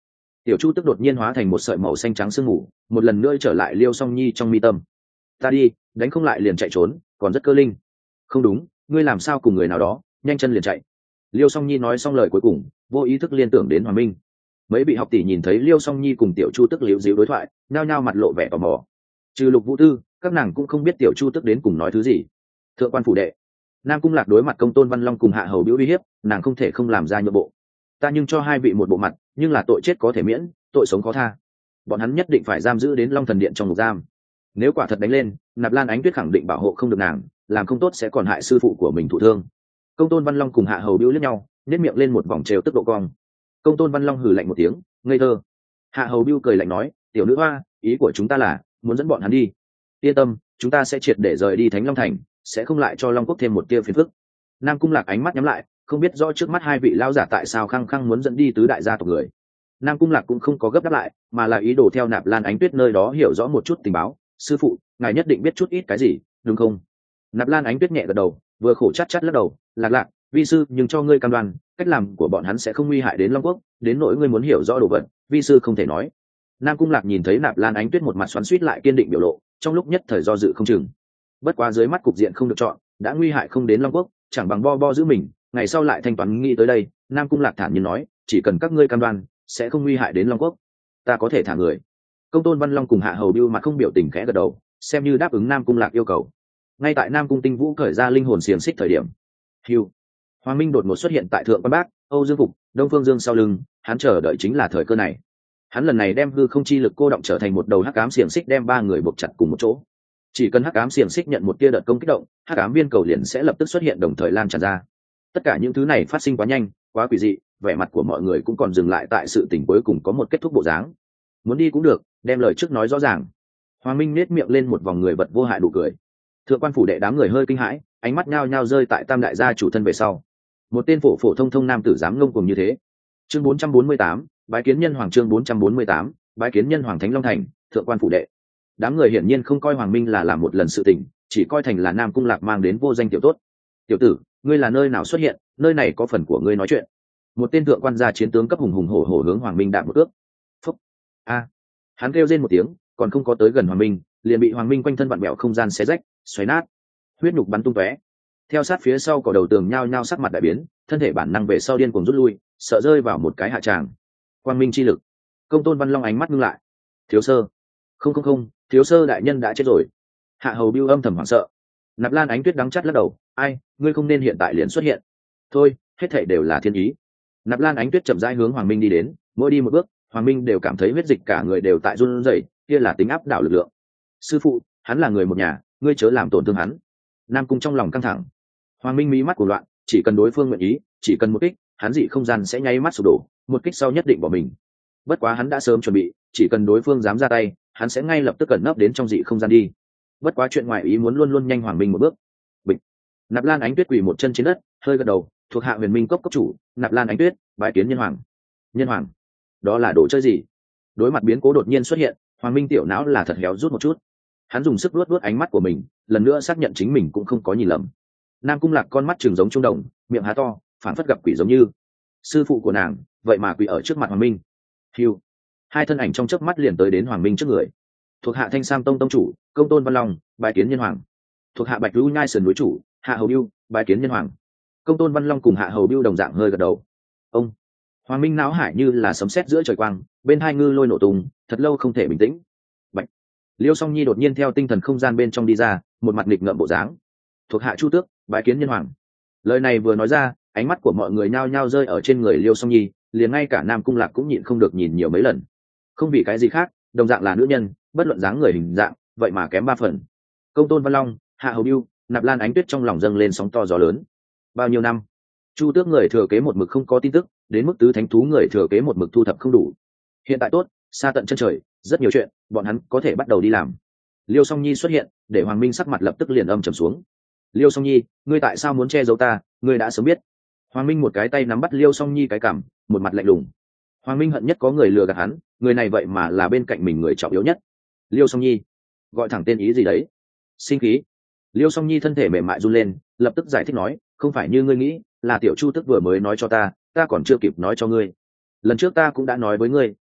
Tiểu chu tức đột nhiên hóa thành một sợi màu xanh trắng sương mù, một lần nữa trở lại Liêu Song Nhi trong mi tâm. Ta đi, đánh không lại liền chạy trốn, còn rất cơ linh. Không đúng, ngươi làm sao cùng người nào đó nhanh chân liền chạy. Liêu Song Nhi nói xong lời cuối cùng, vô ý thức liên tưởng đến Hoàng Minh. Mấy vị học tỷ nhìn thấy Liêu Song Nhi cùng tiểu chu tức liễu díu đối thoại, nhao nhao mặt lộ vẻ tò mò. Trừ Lục Vũ Tư, các nàng cũng không biết tiểu chu tức đến cùng nói thứ gì. Thượng quan phủ đệ, Nam Cung Lạc đối mặt Công Tôn Văn Long cùng Hạ Hầu Biểu uy hiếp, nàng không thể không làm ra nhượng bộ. Ta nhưng cho hai vị một bộ mặt, nhưng là tội chết có thể miễn, tội sống khó tha. Bọn hắn nhất định phải giam giữ đến Long Thần Điện trong ngục giam. Nếu quả thật đánh lên, Nạp Lan Ánh Tuyết khẳng định bảo hộ không được nàng, làm không tốt sẽ còn hại sư phụ của mình thụ thương. Công Tôn Văn Long cùng Hạ Hầu Biểu liếc nhau, nhếch miệng lên một vòng trêu tức độ cong. Công Tôn Văn Long hừ lạnh một tiếng, ngây thơ. Hạ Hầu Biểu cười lạnh nói, tiểu nữ hoa, ý của chúng ta là muốn dẫn bọn hắn đi. Yên tâm, chúng ta sẽ triệt để rời đi Thánh Long Thành, sẽ không lại cho Long Quốc thêm một tia phiền phức. Nam Cung Lạc ánh mắt nhắm lại, không biết rõ trước mắt hai vị lão giả tại sao khăng khăng muốn dẫn đi tứ đại gia tộc người. Nam Cung Lạc cũng không có gấp đáp lại, mà là ý đồ theo Nạp Lan Ánh Tuyết nơi đó hiểu rõ một chút tình báo. Sư phụ, ngài nhất định biết chút ít cái gì, đúng không? Nạp Lan Ánh Tuyết nhẹ gật đầu, vừa khổ chát chát lắc đầu, lạc lạc, vi sư nhưng cho ngươi cam đoan, cách làm của bọn hắn sẽ không nguy hại đến Long Quốc, đến nỗi ngươi muốn hiểu rõ đồ vật, vi sư không thể nói. Nam Cung Lạc nhìn thấy Nạp Lan Ánh Tuyết một mặt xoắn xuýt lại kiên định biểu lộ, trong lúc nhất thời do dự không chừng. Bất quá dưới mắt cục diện không được chọn, đã nguy hại không đến Long Quốc, chẳng bằng bo bo giữ mình, ngày sau lại thanh toán. Nghĩ tới đây, Nam Cung Lạc thản nhiên nói, chỉ cần các ngươi cam đoan sẽ không nguy hại đến Long Quốc, ta có thể thả người. Công Tôn Văn Long cùng Hạ Hầu Bưu mặt không biểu tình khẽ gật đầu, xem như đáp ứng Nam Cung Lạc yêu cầu. Ngay tại Nam Cung Tinh Vũ cởi ra linh hồn xiềng xích thời điểm, Hưu, Hoàng Minh đột ngột xuất hiện tại Thượng Quan Bác, Âu Dương Phục, Đông Phương Dương sau lưng, hắn chờ đợi chính là thời cơ này. Hắn lần này đem hư không chi lực cô động trở thành một đầu hắc ám xiềng xích, đem ba người buộc chặt cùng một chỗ. Chỉ cần hắc ám xiềng xích nhận một tia đợt công kích động, hắc ám viên cầu liền sẽ lập tức xuất hiện, đồng thời lan tràn ra. Tất cả những thứ này phát sinh quá nhanh, quá quỷ dị, vẻ mặt của mọi người cũng còn dừng lại tại sự tình cuối cùng có một kết thúc bộ dáng. Muốn đi cũng được, đem lời trước nói rõ ràng. Hoàng Minh nét miệng lên một vòng người vật vô hại đủ cười. Thượng Quan phủ đệ đám người hơi kinh hãi, ánh mắt nhao nhao rơi tại Tam đại gia chủ thân về sau. Một tên phổ phổ thông thông nam tử dám ngông cuồng như thế. Chương bốn trăm bốn mươi tám, bái kiến nhân hoàng. Chương bốn trăm bốn mươi tám, bái kiến nhân hoàng. Thánh Long Thành, Thượng Quan phủ đệ. Đám người hiển nhiên không coi Hoàng Minh là làm một lần sự tình, chỉ coi thành là Nam Cung Lạc mang đến vô danh tiểu tốt. Tiểu tử, ngươi là nơi nào xuất hiện, nơi này có phần của ngươi nói chuyện. Một tên thượng quan gia chiến tướng cấp hùng hùng hổ hổ hướng Hoàng Minh đạp một ước. Phúc. A. Hắn kêu rên một tiếng, còn không có tới gần Hoàng Minh, liền bị Hoàng Minh quanh thân vặn bẹo không gian xé rách, xoáy nát, huyết nhục bắn tung tóe. Theo sát phía sau cỏ đầu tường nhao nhao sắc mặt đại biến, thân thể bản năng về sau điên cuồng rút lui, sợ rơi vào một cái hạ tràng. Quang minh chi lực. Công Tôn Văn Long ánh mắt ngưng lại. Thiếu sơ. Không không không, thiếu sơ đại nhân đã chết rồi. Hạ Hầu Bưu âm thầm hoảng sợ. Nạp Lan Ánh Tuyết đắng chắt lắc đầu, ai, ngươi không nên hiện tại liền xuất hiện. Thôi, hết thảy đều là thiên ý. Nạp Lan Ánh Tuyết chậm rãi hướng Hoàng Minh đi đến, mỗi đi một bước, Hoàng Minh đều cảm thấy huyết dịch cả người đều tại run rẩy, kia là tính áp đảo lực lượng. Sư phụ, hắn là người một nhà, ngươi chớ làm tổn thương hắn. Nam Cung trong lòng căng thẳng. Hoàng Minh mí mắt của loạn, chỉ cần đối phương nguyện ý, chỉ cần một kích, hắn dị không gian sẽ nháy mắt sụp đổ, một kích sau nhất định bỏ mình. Bất quá hắn đã sớm chuẩn bị, chỉ cần đối phương dám ra tay, hắn sẽ ngay lập tức cẩn nấp đến trong dị không gian đi. Bất quá chuyện ngoài ý muốn luôn luôn nhanh Hoàng Minh một bước. Bịch. Nạp Lan Ánh Tuyết quỳ một chân trên đất, hơi gật đầu, thuộc hạ Huyền Minh cốc cốc chủ, Nạp Lan Ánh Tuyết, bái kiến nhân hoàng. Nhân hoàng? Đó là đồ chơi gì? Đối mặt biến cố đột nhiên xuất hiện, Hoàng Minh tiểu não là thật héo rút một chút. Hắn dùng sức luốt luốt ánh mắt của mình, lần nữa xác nhận chính mình cũng không có nhìn lầm. Nam Cung Lạc con mắt trừng giống trung đồng, miệng há to, phản phất gặp quỷ giống như. Sư phụ của nàng, vậy mà quỳ ở trước mặt Hoàng Minh. Hiu. Hai thân ảnh trong chớp mắt liền tới đến Hoàng Minh trước người. Thuộc hạ Thanh Sam tông tông chủ, Công Tôn Văn Long, bái kiến nhân hoàng. Thuộc hạ Bạch Vũ Nhai sườn núi chủ, Hạ Hầu Bưu, bái kiến nhân hoàng. Công Tôn Văn Long cùng Hạ Hầu Bưu đồng dạng hơi gật đầu. Ông. Hoàng Minh náo hải như là sấm sét giữa trời quang, bên hai ngư lôi nổ tung, thật lâu không thể bình tĩnh. Bạch. Liêu Song Nhi đột nhiên theo tinh thần không gian bên trong đi ra, một mặt nghịch ngợm bộ dáng. Thuộc hạ Chu Tước, bái kiến nhân hoàng. Lời này vừa nói ra, ánh mắt của mọi người nhao nhao rơi ở trên người Liêu Song Nhi, liền ngay cả Nam Cung Lạc cũng nhịn không được nhìn nhiều mấy lần. Không vì cái gì khác, đồng dạng là nữ nhân, bất luận dáng người hình dạng, vậy mà kém ba phần. Công Tôn Văn Long, Hạ Hầu Bưu, Nạp Lan Ánh Tuyết trong lòng dâng lên sóng to gió lớn. Bao nhiêu năm, Chu Tước người thừa kế một mực không có tin tức, đến mức tứ thánh thú người thừa kế một mực thu thập không đủ. Hiện tại tốt, xa tận chân trời, rất nhiều chuyện, bọn hắn có thể bắt đầu đi làm. Liêu Song Nhi xuất hiện, để Hoàng Minh sắc mặt lập tức liền âm trầm xuống. Liêu Song Nhi, ngươi tại sao muốn che giấu ta, ngươi đã sớm biết. Hoàng Minh một cái tay nắm bắt Liêu Song Nhi cái cằm, một mặt lạnh lùng. Hoàng Minh hận nhất có người lừa gạt hắn, người này vậy mà là bên cạnh mình người trọng yếu nhất. Liêu Song Nhi, gọi thẳng tên ý gì đấy? Sinh khí. Liêu Song Nhi thân thể mềm mại run lên, lập tức giải thích nói, không phải như ngươi nghĩ, là tiểu Chu Tức vừa mới nói cho ta, ta còn chưa kịp nói cho ngươi. Lần trước ta cũng đã nói với ngươi,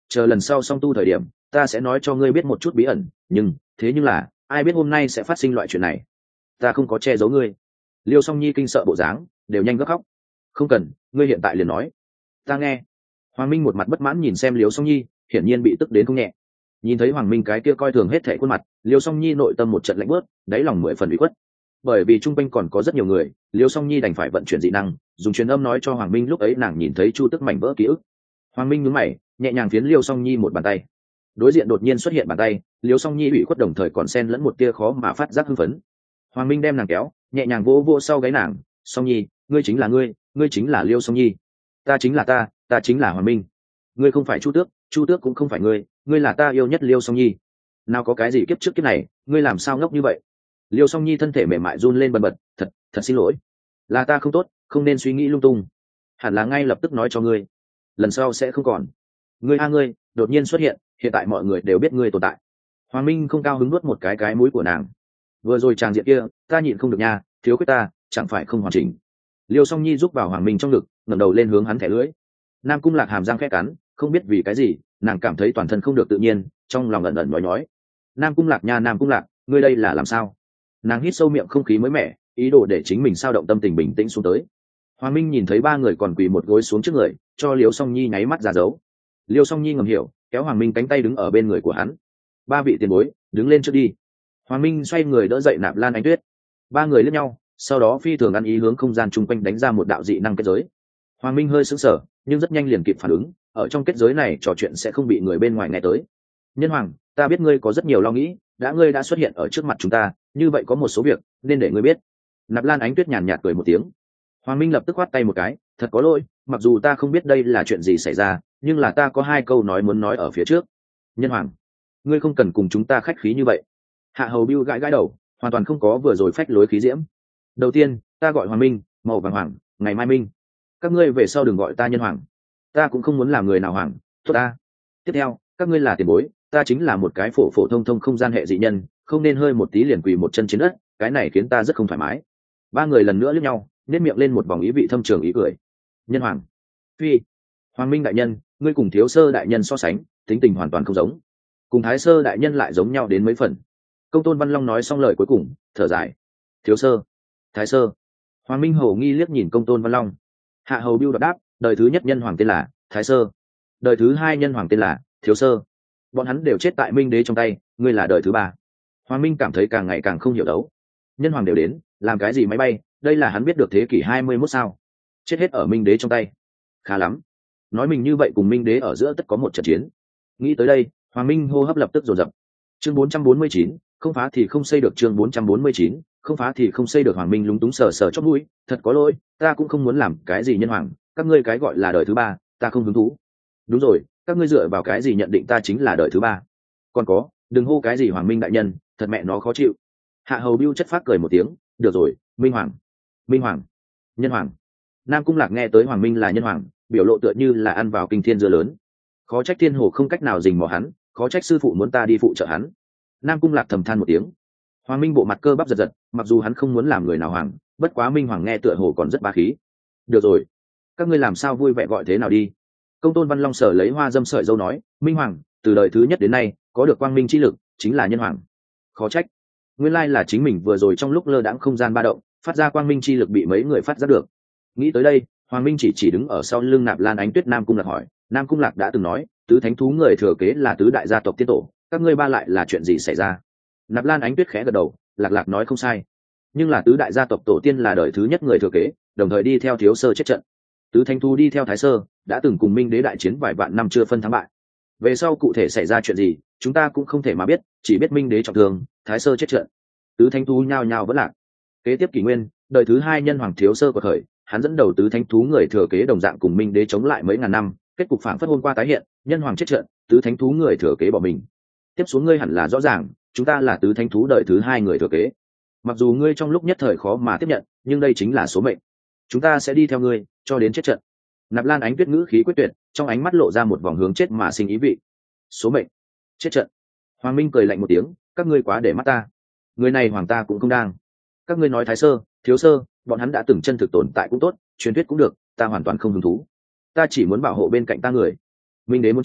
chờ lần sau song tu thời điểm ta sẽ nói cho ngươi biết một chút bí ẩn, nhưng thế nhưng là ai biết hôm nay sẽ phát sinh loại chuyện này. Ta không có che giấu ngươi. Liêu Song Nhi kinh sợ bộ dáng, đều nhanh gấp khóc. Không cần, ngươi hiện tại liền nói. Ta nghe. Hoàng Minh một mặt bất mãn nhìn xem Liêu Song Nhi, hiển nhiên bị tức đến không nhẹ. Nhìn thấy Hoàng Minh cái kia coi thường hết thảy khuôn mặt, Liêu Song Nhi nội tâm một trận lạnh bớt, đáy lòng mười phần ủy khuất. Bởi vì trung quanh còn có rất nhiều người, Liêu Song Nhi đành phải vận chuyển dị năng, dùng truyền âm nói cho Hoàng Minh lúc ấy nàng nhìn thấy Chu Tức mảnh vỡ ký ức. Hoàng Minh nhướng mày, nhẹ nhàng phiến Liêu Song Nhi một bàn tay. Đối diện đột nhiên xuất hiện bàn tay, Liêu Song Nhi ủy khuất đồng thời còn xen lẫn một tia khó mà phát giác hưng phấn. Hoàng Minh đem nàng kéo, nhẹ nhàng vỗ vỗ sau gáy nàng. Song Nhi, ngươi chính là ngươi, ngươi chính là Liêu Song Nhi. Ta chính là ta, ta chính là Hoàng Minh. Ngươi không phải Chu Tước, Chu Tước cũng không phải ngươi, ngươi là ta yêu nhất Liêu Song Nhi. Nào có cái gì kiếp trước kiếp này, ngươi làm sao ngốc như vậy? Liêu Song Nhi thân thể mềm mại run lên bần bật, thật, thật xin lỗi, là ta không tốt, không nên suy nghĩ lung tung, hẳn là ngay lập tức nói cho ngươi, lần sau sẽ không còn. Ngươi a ngươi, đột nhiên xuất hiện, hiện tại mọi người đều biết ngươi tồn tại. Hoàng Minh không cao hứng nuốt một cái cái mũi của nàng. Vừa rồi tràng diện kia, ta nhịn không được nha, thiếu khuyết ta, chẳng phải không hoàn chỉnh. Liêu Song Nhi giúp vào Hoàng Minh trong ngực, ngẩng đầu lên hướng hắn thẻ lưỡi. Nam Cung Lạc hàm răng khẽ cắn, không biết vì cái gì, nàng cảm thấy toàn thân không được tự nhiên, trong lòng ẩn ẩn nói nói. Nam Cung Lạc nha, Nam Cung Lạc, ngươi đây là làm sao? Nàng hít sâu miệng không khí mới mẻ, ý đồ để chính mình sao động tâm tình bình tĩnh xuống tới. Hoàng Minh nhìn thấy ba người còn quỳ một gối xuống trước người, cho Liêu Song Nhi nháy mắt ra dấu. Liêu Song Nhi ngầm hiểu, kéo Hoàng Minh cánh tay đứng ở bên người của hắn. Ba vị tiền bối, đứng lên trước đi. Hoàng Minh xoay người đỡ dậy Nạp Lan Ánh Tuyết. Ba người liếc nhau, sau đó phi thường ăn ý hướng không gian chung quanh đánh ra một đạo dị năng kết giới. Hoàng Minh hơi sững sờ, nhưng rất nhanh liền kịp phản ứng, ở trong kết giới này trò chuyện sẽ không bị người bên ngoài nghe tới. Nhân Hoàng, ta biết ngươi có rất nhiều lo nghĩ, đã ngươi đã xuất hiện ở trước mặt chúng ta, như vậy có một số việc nên để ngươi biết. Nạp Lan Ánh Tuyết nhàn nhạt cười một tiếng. Hoàng Minh lập tức khoát tay một cái, thật có lỗi, mặc dù ta không biết đây là chuyện gì xảy ra, nhưng là ta có hai câu nói muốn nói ở phía trước. Nhân Hoàng, ngươi không cần cùng chúng ta khách khí như vậy. Hạ Hầu Bưu gãi gãi đầu, hoàn toàn không có vừa rồi phách lối khí diễm. Đầu tiên, ta gọi Hoàng Minh, màu vàng hoàng, ngày mai minh. Các ngươi về sau đừng gọi ta Nhân Hoàng, ta cũng không muốn làm người nào hoàng, tốt ta. Tiếp theo, các ngươi là tiền bối, ta chính là một cái phổ phổ thông thông không gian hệ dị nhân, không nên hơi một tí liền quỳ một chân trên đất, cái này khiến ta rất không thoải mái. Ba người lần nữa liếc nhau, nét miệng lên một vòng ý vị thâm trường ý cười. Nhân Hoàng, phi. Hoàng Minh đại nhân, ngươi cùng Thiếu Sơ đại nhân so sánh, tính tình hoàn toàn không giống, cùng Thái Sơ đại nhân lại giống nhau đến mấy phần. Công Tôn Văn Long nói xong lời cuối cùng, thở dài. Thiếu Sơ, Thái Sơ. Hoàng Minh hổ nghi liếc nhìn Công Tôn Văn Long. Hạ Hầu Bưu đáp, đời thứ nhất nhân hoàng tên là Thái Sơ, đời thứ hai nhân hoàng tên là Thiếu Sơ. Bọn hắn đều chết tại Minh Đế trong tay, ngươi là đời thứ ba. Hoàng Minh cảm thấy càng ngày càng không hiểu đấu. Nhân hoàng đều đến, làm cái gì máy bay, đây là hắn biết được thế kỷ hai mươi mốt sao? Chết hết ở Minh Đế trong tay. Khá lắm. Nói mình như vậy cùng Minh Đế ở giữa tất có một trận chiến. Nghĩ tới đây, Hoàng Minh hô hấp lập tức dồn dập. Chương bốn trăm bốn mươi chín, không phá thì không xây được. Chương bốn trăm bốn mươi chín, không phá thì không xây được. Hoàng Minh lúng túng sờ sờ chóp mũi, thật có lỗi, ta cũng không muốn làm cái gì nhân hoàng, các ngươi cái gọi là đời thứ ba, ta không hứng thú. Đúng rồi, các ngươi dựa vào cái gì nhận định ta chính là đời thứ ba? Còn có, đừng hô cái gì Hoàng Minh đại nhân, thật mẹ nó khó chịu. Hạ Hầu Bưu chất phác cười một tiếng, được rồi, Minh Hoàng, Minh Hoàng, Nhân Hoàng. Nam Cung Lạc nghe tới Hoàng Minh là nhân hoàng, biểu lộ tựa như là ăn vào kinh thiên dưa lớn. Khó trách thiên hồ không cách nào dình mò hắn, khó trách sư phụ muốn ta đi phụ trợ hắn. Nam Cung Lạc thầm than một tiếng. Hoàng Minh bộ mặt cơ bắp giật giật, mặc dù hắn không muốn làm người nào hoàng, bất quá Minh Hoàng nghe tựa hồ còn rất bá khí. Được rồi, các ngươi làm sao vui vẻ gọi thế nào đi. Công Tôn Văn Long sở lấy hoa dâm sợi dâu nói, Minh Hoàng từ đời thứ nhất đến nay có được quang minh chi lực, chính là nhân hoàng. Khó trách, nguyên lai là chính mình vừa rồi trong lúc lơ đãng không gian ba động, phát ra quang minh chi lực bị mấy người phát giác được. Nghĩ tới đây, Hoàng Minh chỉ chỉ đứng ở sau lưng Nạp Lan Ánh Tuyết. Nam Cung Lạc hỏi, Nam Cung Lạc đã từng nói tứ thánh thú người thừa kế là tứ đại gia tộc tiên tổ, các ngươi ba lại là chuyện gì xảy ra? Nạp Lan Ánh Tuyết khẽ gật đầu, Lạc Lạc nói không sai, nhưng là tứ đại gia tộc tổ tiên là đời thứ nhất người thừa kế, đồng thời đi theo Thiếu Sơ chết trận. Tứ thánh thú đi theo Thái Sơ, đã từng cùng Minh Đế đại chiến vài vạn năm chưa phân thắng bại. Về sau cụ thể xảy ra chuyện gì, chúng ta cũng không thể mà biết, chỉ biết Minh Đế trọng thương, Thái Sơ chết trận, tứ thánh thú nhao nhao vẫn lạc. Kế tiếp kỷ nguyên, đời thứ hai nhân hoàng Thiếu Sơ của khởi, hắn dẫn đầu tứ thánh thú người thừa kế đồng dạng cùng Minh Đế chống lại mấy ngàn năm, kết cục phảng phất hôm qua tái hiện, nhân hoàng chết trận, tứ thánh thú người thừa kế bỏ mình. Tiếp xuống ngươi hẳn là rõ ràng, chúng ta là tứ thánh thú đời thứ hai người thừa kế. Mặc dù ngươi trong lúc nhất thời khó mà tiếp nhận, nhưng đây chính là số mệnh, chúng ta sẽ đi theo ngươi cho đến chết trận. Nạp Lan Ánh Tuyết ngữ khí quyết tuyệt, trong ánh mắt lộ ra một vòng hướng chết mà sinh ý vị. Số mệnh, chết trận. Hoàng Minh cười lạnh một tiếng, các ngươi quá để mắt ta, người này hoàng ta cũng không đang. Các ngươi nói Thái Sơ, Thiếu Sơ, bọn hắn đã từng chân thực tồn tại cũng tốt, truyền thuyết cũng được, ta hoàn toàn không hứng thú. Ta chỉ muốn bảo hộ bên cạnh ta người. Minh Đế muốn chiến,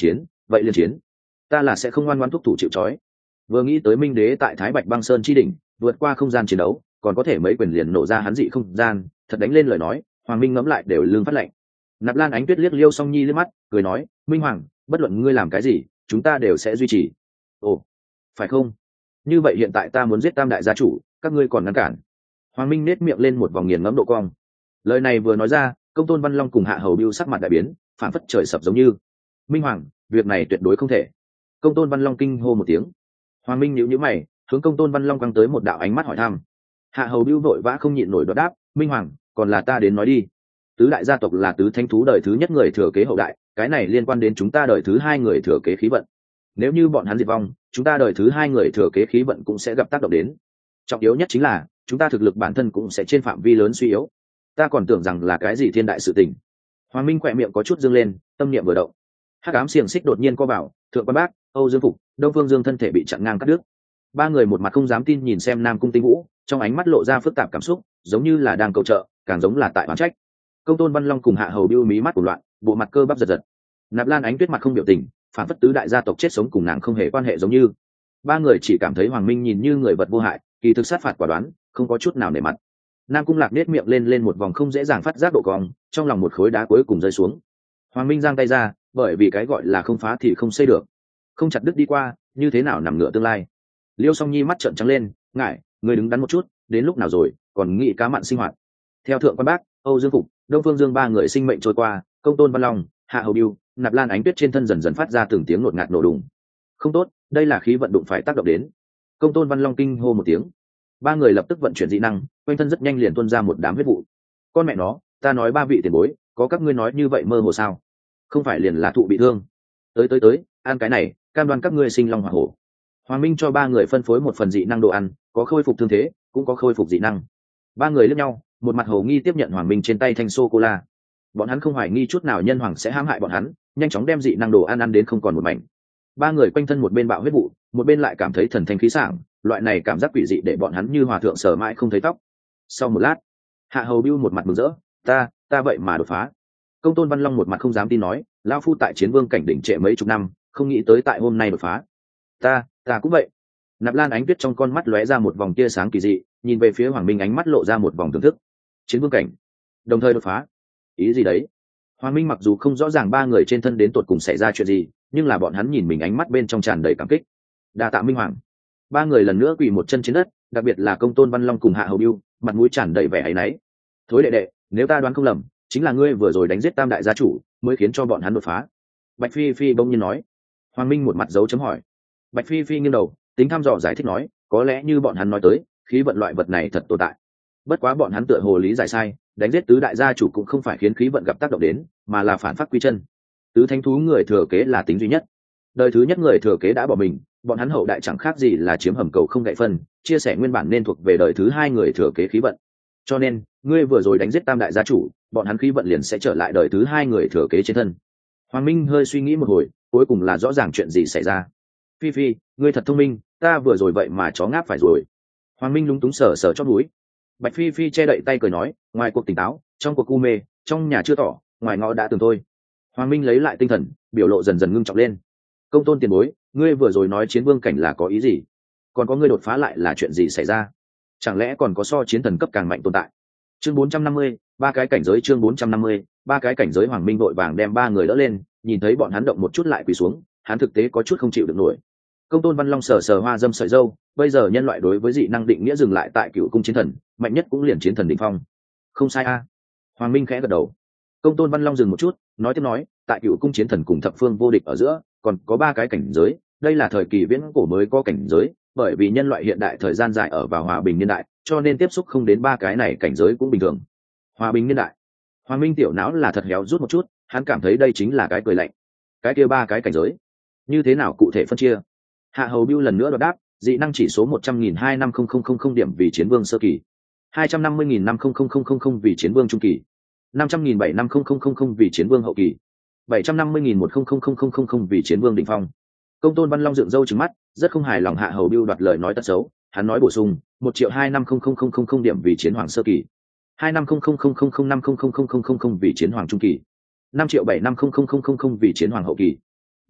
vậy liền chiến, ta là sẽ không ngoan ngoãn thúc thủ chịu trói. Vừa nghĩ tới minh đế tại thái bạch băng sơn chi đỉnh vượt qua không gian chiến đấu, còn có thể mấy quyền liền nổ ra hắn dị không gian, thật đánh lên lời nói, hoàng minh ngẫm lại đều lương phát lệnh. Nạp Lan Ánh Tuyết liếc Liêu Song Nhi liếc mắt, cười nói, minh hoàng, bất luận ngươi làm cái gì, chúng ta đều sẽ duy trì. Ồ, phải không? Như vậy hiện tại ta muốn giết tam đại gia chủ, các ngươi còn ngăn cản? Hoàng minh nết miệng lên một vòng nghiền ngẫm độ cong. Lời này vừa nói ra, Công Tôn Văn Long cùng Hạ Hầu Bưu sắc mặt đại biến, phản phất trời sập giống như. Minh hoàng, việc này tuyệt đối không thể. Công Tôn Văn Long kinh hô một tiếng. Hoàng minh nhíu nhíu mày, hướng Công Tôn Văn Long quăng tới một đạo ánh mắt hỏi thăm. Hạ Hầu Bưu vội vã không nhịn nổi đột đáp, minh hoàng, còn là ta đến nói đi. Tứ đại gia tộc là tứ thánh thú đời thứ nhất người thừa kế hậu đại, cái này liên quan đến chúng ta đời thứ hai người thừa kế khí vận. Nếu như bọn hắn diệt vong, chúng ta đời thứ hai người thừa kế khí vận cũng sẽ gặp tác động đến. Trọng yếu nhất chính là chúng ta thực lực bản thân cũng sẽ trên phạm vi lớn suy yếu. Ta còn tưởng rằng là cái gì thiên đại sự tình. Hoàng minh khỏe miệng có chút dương lên, tâm niệm vừa động. Hắc ám xiềng xích đột nhiên co vào, Thượng Quan Bác, Âu Dương Phục, Đông Phương Dương thân thể bị chặn ngang cắt đứt. Ba người một mặt không dám tin nhìn xem Nam Cung Tinh Vũ, trong ánh mắt lộ ra phức tạp cảm xúc, giống như là đang cầu trợ, càng giống là tại oán trách. Công Tôn Văn Long cùng Hạ Hầu Bưu mí mắt của loạn, bộ mặt cơ bắp giật giật. Nạp Lan Ánh Tuyết mặt không biểu tình, phản phất tứ đại gia tộc chết sống cùng nàng không hề quan hệ giống như. Ba người chỉ cảm thấy Hoàng Minh nhìn như người vật vô hại, kỳ thực sát phạt quả đoán, không có chút nào nể mặt. Nam Cung Lạc nết miệng lên lên một vòng không dễ dàng phát giác độ cong, trong lòng một khối đá cuối cùng rơi xuống. Hoàng Minh giang tay ra, bởi vì cái gọi là không phá thì không xây được, không chặt đứt đi qua, như thế nào nằm ngửa tương lai. Liêu Song Nhi mắt trợn trắng lên, ngại, người đứng đắn một chút, đến lúc nào rồi, còn nghĩ cá mặn sinh hoạt. Theo Thượng Quan Bác, Âu Dương Phục, Đông Phương Dương ba người sinh mệnh trôi qua, Công Tôn Văn Long, Hạ Hầu Bưu, Nạp Lan Ánh Tuyết trên thân dần dần phát ra từng tiếng ngột ngạt nổ đùng. Không tốt, đây là khí vận đụng phải tác động đến. Công Tôn Văn Long kinh hô một tiếng. Ba người lập tức vận chuyển dị năng, quanh thân rất nhanh liền tuôn ra một đám huyết vụ. Con mẹ nó, ta nói ba vị tiền bối, có các ngươi nói như vậy mơ hồ sao? Không phải liền là thụ bị thương. Tới tới tới, ăn cái này, cam đoan các ngươi sinh long hỏa hổ. Hoàng Minh cho ba người phân phối một phần dị năng đồ ăn, có khôi phục thương thế, cũng có khôi phục dị năng. Ba người liếc nhau, một mặt hồ nghi tiếp nhận Hoàng Minh trên tay thanh sô cô la. Bọn hắn không hoài nghi chút nào nhân hoàng sẽ hãm hại bọn hắn, nhanh chóng đem dị năng đồ ăn ăn đến không còn một mảnh. Ba người quanh thân một bên bạo huyết vụ, một bên lại cảm thấy thần thanh khí sảng, loại này cảm giác quỷ dị để bọn hắn như hòa thượng sở mãi không thấy tóc. Sau một lát, Hạ Hầu Bưu một mặt mừng rỡ, ta, ta vậy mà đột phá. Công Tôn Văn Long một mặt không dám tin nói, lão phu tại chiến vương cảnh đỉnh trệ mấy chục năm, không nghĩ tới tại hôm nay đột phá. Ta, ta cũng vậy. Nạp Lan Ánh Tuyết trong con mắt lóe ra một vòng tia sáng kỳ dị, nhìn về phía Hoàng Minh ánh mắt lộ ra một vòng thưởng thức. Chiến vương cảnh, đồng thời đột phá, ý gì đấy? Hoàng Minh mặc dù không rõ ràng ba người trên thân đến tột cùng xảy ra chuyện gì, nhưng là bọn hắn nhìn mình ánh mắt bên trong tràn đầy cảm kích. Đa tạ Minh Hoàng. Ba người lần nữa quỳ một chân trên đất, đặc biệt là Công Tôn Văn Long cùng Hạ Hầu Bưu, mặt mũi tràn đầy vẻ áy náy. Thối đệ đệ, nếu ta đoán không lầm, chính là ngươi vừa rồi đánh giết tam đại gia chủ, mới khiến cho bọn hắn đột phá. Bạch Phi Phi bỗng nhiên nói. Hoàng Minh một mặt dấu chấm hỏi. Bạch Phi Phi nghiêng đầu, tính thăm dò giải thích nói, có lẽ như bọn hắn nói tới, khí vận loại vật này thật tồn tại. Bất quá bọn hắn tựa hồ lý giải sai, đánh giết tứ đại gia chủ cũng không phải khiến khí vận gặp tác động đến, mà là phản phát quy chân. Tứ thánh thú người thừa kế là tính duy nhất. Đời thứ nhất người thừa kế đã bỏ mình, bọn hắn hậu đại chẳng khác gì là chiếm hầm cầu không gậy phân, chia sẻ nguyên bản nên thuộc về đời thứ hai người thừa kế khí vận. Cho nên, ngươi vừa rồi đánh giết tam đại gia chủ, bọn hắn khí vận liền sẽ trở lại đời thứ hai người thừa kế trên thân. Hoàng Minh hơi suy nghĩ một hồi, cuối cùng là rõ ràng chuyện gì xảy ra. Phi Phi, ngươi thật thông minh, ta vừa rồi vậy mà chó ngáp phải rồi. Hoàng Minh lúng túng sờ sờ chót mũi. Bạch Phi Phi che đậy tay cười nói, ngoài cuộc tỉnh táo, trong cuộc u mê, trong nhà chưa tỏ, ngoài ngõ đã từng thôi. Hoàng Minh lấy lại tinh thần, biểu lộ dần dần ngưng trọng lên. Công Tôn tiền bối, ngươi vừa rồi nói chiến vương cảnh là có ý gì? Còn có ngươi đột phá lại là chuyện gì xảy ra? Chẳng lẽ còn có so chiến thần cấp càng mạnh tồn tại? Chương bốn trăm năm mươi, ba cái cảnh giới chương bốn trăm năm mươi, ba cái cảnh giới. Hoàng Minh vội vàng đem ba người đỡ lên, nhìn thấy bọn hắn động một chút lại quỳ xuống, hắn thực tế có chút không chịu được nổi. Công Tôn Văn Long sờ sờ hoa dâm sợi dâu, bây giờ nhân loại đối với dị năng định nghĩa dừng lại tại cựu cung chiến thần, mạnh nhất cũng liền chiến thần đỉnh phong. Không sai a. Hoàng Minh khẽ gật đầu. Công Tôn Văn Long dừng một chút, nói tiếp nói, tại cựu cung chiến thần cùng thập phương vô địch ở giữa, còn có ba cái cảnh giới, đây là thời kỳ viễn cổ mới có cảnh giới, bởi vì nhân loại hiện đại thời gian dài ở vào hòa bình niên đại, cho nên tiếp xúc không đến ba cái này cảnh giới cũng bình thường. Hòa bình niên đại. Hoàng Minh tiểu não là thật héo rút một chút, hắn cảm thấy đây chính là cái cười lạnh. Cái kia ba cái cảnh giới, như thế nào cụ thể phân chia? Hạ Hầu Bưu lần nữa đột đáp, dị năng chỉ số một trăm nghìn hai năm không không không không điểm vì chiến vương sơ kỳ, hai trăm năm mươi nghìn năm không không không không không vì chiến vương trung kỳ, năm trăm nghìn bảy năm không không không không vì chiến vương hậu kỳ, bảy trăm năm mươi nghìn một không không không không không không vì chiến vương đỉnh phong. Công Tôn Văn Long dựng râu trừng mắt, rất không hài lòng Hạ Hầu Bưu đoạt lời nói tật xấu, hắn nói bổ sung, một triệu hai năm không không không không không điểm vì chiến hoàng sơ kỳ, hai năm không không không không không năm không không không không không không vì chiến hoàng trung kỳ, năm triệu bảy năm không không không không không vì chiến hoàng hậu kỳ,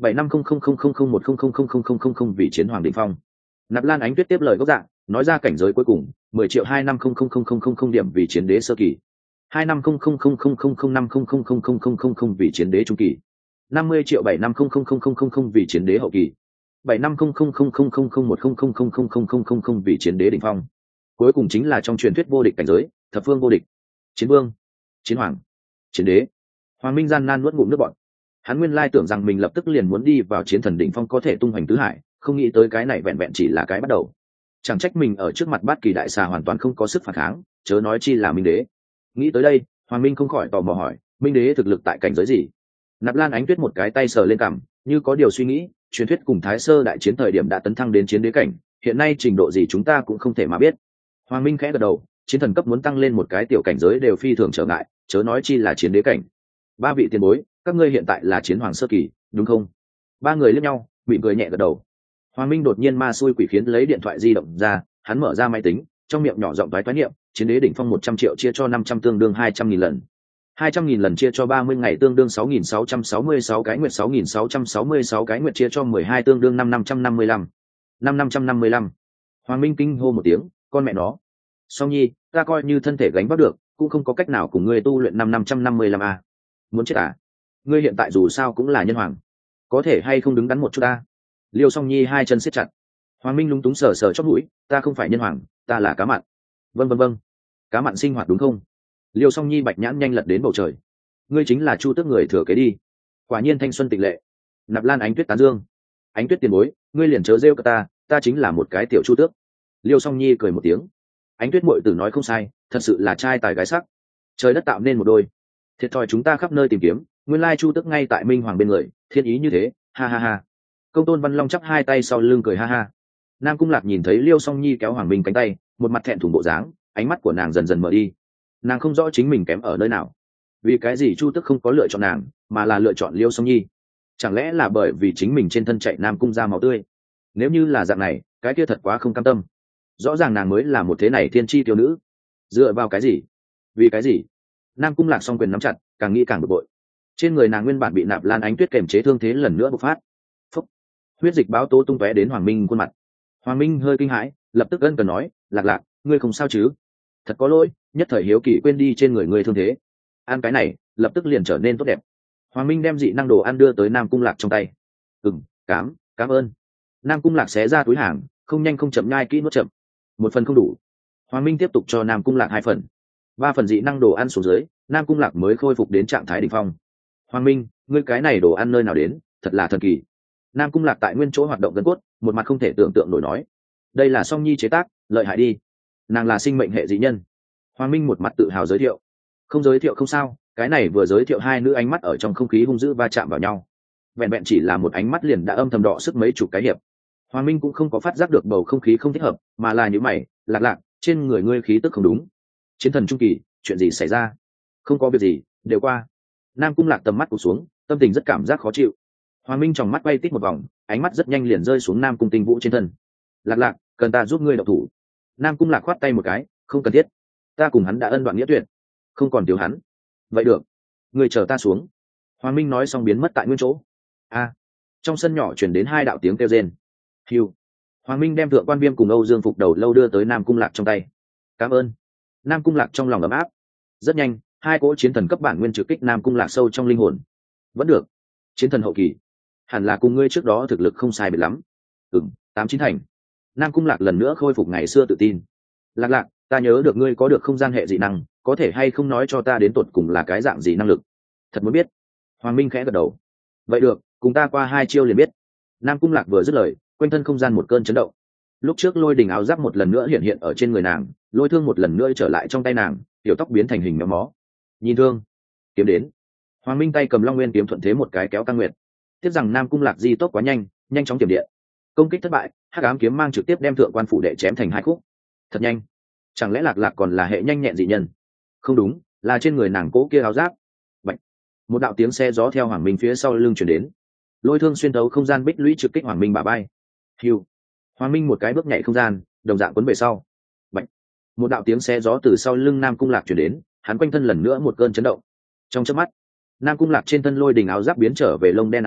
bảy năm không không không không không một không không không không không không không vì chiến hoàng đỉnh phong. Nạp Lan Ánh Tuyết tiếp lời gốc dạng, nói ra cảnh giới cuối cùng, mười triệu hai năm không không không không không không điểm vì chiến đế sơ kỳ, hai năm không không không không không không năm không không không không không không không vì chiến đế trung kỳ, năm mươi triệu bảy năm không không không không không không vì chiến đế hậu kỳ, bảy năm không không không không không không một không không không không không không không không vì chiến đế đỉnh phong. Cuối cùng chính là trong truyền thuyết vô địch cảnh giới, thập phương vô địch, chiến vương, chiến hoàng, chiến đế. Hoàng Minh gian nan nuốt ngụm nước bọt. Hắn nguyên lai tưởng rằng mình lập tức liền muốn đi vào chiến thần đỉnh phong có thể tung hoành tứ hải, không nghĩ tới cái này vẹn vẹn chỉ là cái bắt đầu. Chẳng trách mình ở trước mặt Bát Kỳ đại xà hoàn toàn không có sức phản kháng, chớ nói chi là Minh đế. Nghĩ tới đây, Hoàng Minh không khỏi tò mò hỏi, Minh đế thực lực tại cảnh giới gì? Nạp Lan Ánh Tuyết một cái tay sờ lên cằm, như có điều suy nghĩ, truyền thuyết cùng Thái Sơ đại chiến thời điểm đã tấn thăng đến chiến đế cảnh, hiện nay trình độ gì chúng ta cũng không thể mà biết. Hoàng Minh khẽ gật đầu, chiến thần cấp muốn tăng lên một cái tiểu cảnh giới đều phi thường trở ngại, chớ nói chi là chiến đế cảnh. Ba vị tiền bối, các ngươi hiện tại là chiến hoàng sơ kỳ, đúng không? Ba người liếc nhau, mỉm cười nhẹ gật đầu. Hoàng Minh đột nhiên ma xui quỷ khiến lấy điện thoại di động ra, hắn mở ra máy tính, trong miệng nhỏ giọng toái toái niệm, chiến đế đỉnh phong một trăm triệu chia cho năm trăm tương đương hai trăm nghìn lần. hai trăm nghìn lần chia cho ba mươi ngày tương đương sáu nghìn sáu trăm sáu mươi sáu cái nguyệt, sáu nghìn sáu trăm sáu mươi sáu cái nguyệt chia cho mười hai tương đương năm năm trăm năm mươi lăm. năm năm trăm năm mươi lăm. Hoàng Minh kinh hô một tiếng, con mẹ nó. Song Nhi, ta coi như thân thể gánh vác được, cũng không có cách nào cùng ngươi tu luyện năm năm trăm năm mươi lăm a. Muốn chết à? Ngươi hiện tại dù sao cũng là nhân hoàng, có thể hay không đứng đắn một chút ta? Liêu Song Nhi hai chân siết chặt. Hoàng Minh lúng túng sờ sờ chóp mũi, ta không phải nhân hoàng, ta là cá mặn. Vâng vâng vâng, cá mặn sinh hoạt đúng không? Liêu Song Nhi bạch nhãn nhanh lật đến bầu trời. Ngươi chính là Chu Tước người thừa kế đi. Quả nhiên thanh xuân tịch lệ. Nạp Lan Ánh Tuyết tán dương. Ánh Tuyết tiền bối, ngươi liền chớ rêu cả ta, ta chính là một cái tiểu Chu Tước. Liêu Song Nhi cười một tiếng. Ánh Tuyết muội tử nói không sai, thật sự là trai tài gái sắc, trời đất tạo nên một đôi. Thiệt thòi chúng ta khắp nơi tìm kiếm, nguyên lai Chu Tước ngay tại Minh Hoàng bên người, thiên ý như thế, ha ha ha. Công Tôn Văn Long chắp hai tay sau lưng cười ha ha. Nam Cung Lạc nhìn thấy Liêu Song Nhi kéo Hoàng Minh cánh tay, một mặt thẹn thùng bộ dáng, ánh mắt của nàng dần dần mở đi. Nàng không rõ chính mình kém ở nơi nào, vì cái gì Chu Tước không có lựa chọn nàng, mà là lựa chọn Liêu Song Nhi? Chẳng lẽ là bởi vì chính mình trên thân chạy Nam Cung ra máu tươi? Nếu như là dạng này, cái kia thật quá không cam tâm. Rõ ràng nàng mới là một thế này thiên chi tiêu nữ, dựa vào cái gì? Vì cái gì? Nam Cung Lạc song quyền nắm chặt, càng nghĩ càng bực bội. Trên người nàng nguyên bản bị Nạp Lan Ánh Tuyết kềm chế thương thế lần nữa bộc phát. Phúc. Huyết dịch báo tố tung tóe đến Hoàng Minh khuôn mặt. Hoàng Minh hơi kinh hãi, lập tức ân cần nói, Lạc Lạc, ngươi không sao chứ? Thật có lỗi, nhất thời hiếu kỳ quên đi trên người ngươi thương thế. Ăn cái này, lập tức liền trở nên tốt đẹp. Hoàng Minh đem dị năng đồ ăn đưa tới Nam Cung Lạc trong tay. Ừm, cám, cảm ơn. Nam Cung Lạc xé ra túi hàng, không nhanh không chậm nhai kỹ nuốt chậm. Một phần không đủ. Hoàng Minh tiếp tục cho Nam Cung Lạc hai phần. Ba phần dị năng đồ ăn xuống dưới, Nam Cung Lạc mới khôi phục đến trạng thái đỉnh phong. Hoàng Minh, ngươi cái này đồ ăn nơi nào đến, thật là thần kỳ. Nam Cung Lạc tại nguyên chỗ hoạt động gân cốt, một mặt không thể tưởng tượng nổi nói, đây là Song Nhi chế tác, lợi hại đi. Nàng là sinh mệnh hệ dị nhân. Hoàng Minh một mặt tự hào giới thiệu. Không giới thiệu không sao, cái này vừa giới thiệu hai nữ ánh mắt ở trong không khí hung dữ va chạm vào nhau. Vẹn vẹn chỉ là một ánh mắt liền đã âm thầm đọ sức mấy chục cái hiệp. Hoàng Minh cũng không có phát giác được bầu không khí không thích hợp, mà là những mày, Lạc Lạc, trên người ngươi khí tức không đúng. Chiến thần trung kỳ, chuyện gì xảy ra? Không có việc gì, đều qua. Nam Cung Lạc tầm mắt cụt xuống, tâm tình rất cảm giác khó chịu. Hoàng Minh tròng mắt quay tít một vòng, ánh mắt rất nhanh liền rơi xuống Nam Cung Tinh Vũ trên thân. Lạc Lạc, cần ta giúp ngươi độc thủ? Nam Cung Lạc khoát tay một cái, không cần thiết, ta cùng hắn đã ân đoạn nghĩa tuyệt, không còn thiếu hắn. Vậy được, ngươi chờ ta xuống. Hoàng Minh nói xong biến mất tại nguyên chỗ. A, trong sân nhỏ chuyển đến hai đạo tiếng kêu rên. Hiu. Hoàng Minh đem thượng quan viêm cùng Âu Dương Phục đầu lâu đưa tới Nam Cung Lạc trong tay. Cảm ơn. Nam Cung Lạc trong lòng ấm áp. Rất nhanh, hai cỗ chiến thần cấp bản nguyên trực kích Nam Cung Lạc sâu trong linh hồn. Vẫn được. Chiến thần hậu kỳ, hẳn là cùng ngươi trước đó thực lực không sai biệt lắm. Ừm, tám chín thành. Nam Cung Lạc lần nữa khôi phục ngày xưa tự tin. Lạc Lạc, ta nhớ được ngươi có được không gian hệ dị năng, có thể hay không nói cho ta đến tột cùng là cái dạng gì năng lực? Thật muốn biết. Hoàng Minh khẽ gật đầu. Vậy được, cùng ta qua hai chiêu liền biết. Nam Cung Lạc vừa dứt lời, quanh thân không gian một cơn chấn động. Lúc trước lôi đình áo giáp một lần nữa hiện hiện ở trên người nàng, lôi thương một lần nữa trở lại trong tay nàng, tiểu tóc biến thành hình méo mó. Nhìn thương, kiếm đến. Hoàng Minh tay cầm Long Nguyên kiếm thuận thế một cái kéo Tăng Nguyệt. Tiếp rằng Nam Cung Lạc di tốc quá nhanh, nhanh chóng tiềm điện. Công kích thất bại, Hắc Ám kiếm mang trực tiếp đem thượng quan phủ đệ chém thành hai khúc. Thật nhanh. Chẳng lẽ Lạc Lạc còn là hệ nhanh nhẹn dị nhân? Không đúng, là trên người nàng cố kia áo giáp. Bạch. Một đạo tiếng xe gió theo Hoàng Minh phía sau lưng truyền đến. Lôi thương xuyên thấu không gian bích lũy trực kích Hoàng Minh bả vai. Hiu. Hoàng Minh một cái bước nhảy không gian, đồng dạng quấn về sau. Bạch. Một đạo tiếng xe gió từ sau lưng Nam Cung Lạc truyền đến, hắn quanh thân lần nữa một cơn chấn động. Trong chớp mắt, Nam Cung Lạc trên thân lôi đình áo giáp biến trở về lông đen áo giáp,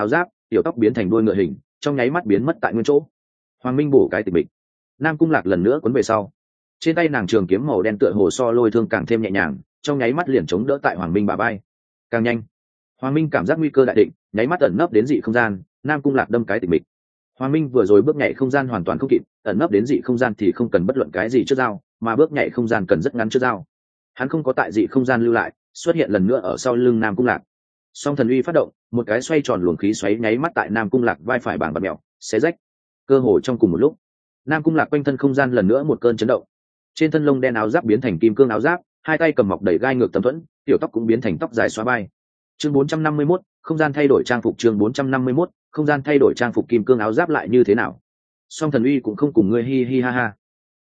tiểu tóc biến thành đuôi ngựa hình, trong nháy mắt biến mất tại nguyên chỗ. Hoàng Minh bổ cái tịch mịch. Nam Cung Lạc lần nữa cuốn về sau. Trên tay nàng trường kiếm màu đen tựa hồ so lôi thương càng thêm nhẹ nhàng, trong nháy mắt liền chống đỡ tại Hoàng Minh bả vai. Càng nhanh, Hoàng Minh cảm giác nguy cơ đại định, nháy mắt ẩn nấp đến dị không gian. Nam Cung Lạc đâm cái tịch mịch. Hoàng Minh vừa rồi bước nhảy không gian hoàn toàn không kịp, ẩn nấp đến dị không gian thì không cần bất luận cái gì trước dao, mà bước nhảy không gian cần rất ngắn trước dao. Hắn không có tại dị không gian lưu lại, xuất hiện lần nữa ở sau lưng Nam Cung Lạc. Song thần uy phát động, một cái xoay tròn luồng khí xoáy nháy mắt tại Nam Cung Lạc vai phải bảng bật mèo, xé rách. Cơ hồ trong cùng một lúc, Nam Cung Lạc quanh thân không gian lần nữa một cơn chấn động. Trên thân lông đen áo giáp biến thành kim cương áo giáp, hai tay cầm mọc đầy gai ngược tấm thuẫn, tiểu tóc cũng biến thành tóc dài xóa vai. Chương bốn trăm năm mươi mốt, không gian thay đổi trang phục. Chương bốn trăm năm mươi mốt, không gian thay đổi trang phục. Kim cương áo giáp lại như thế nào? Song thần uy cũng không cùng ngươi hi hi ha ha.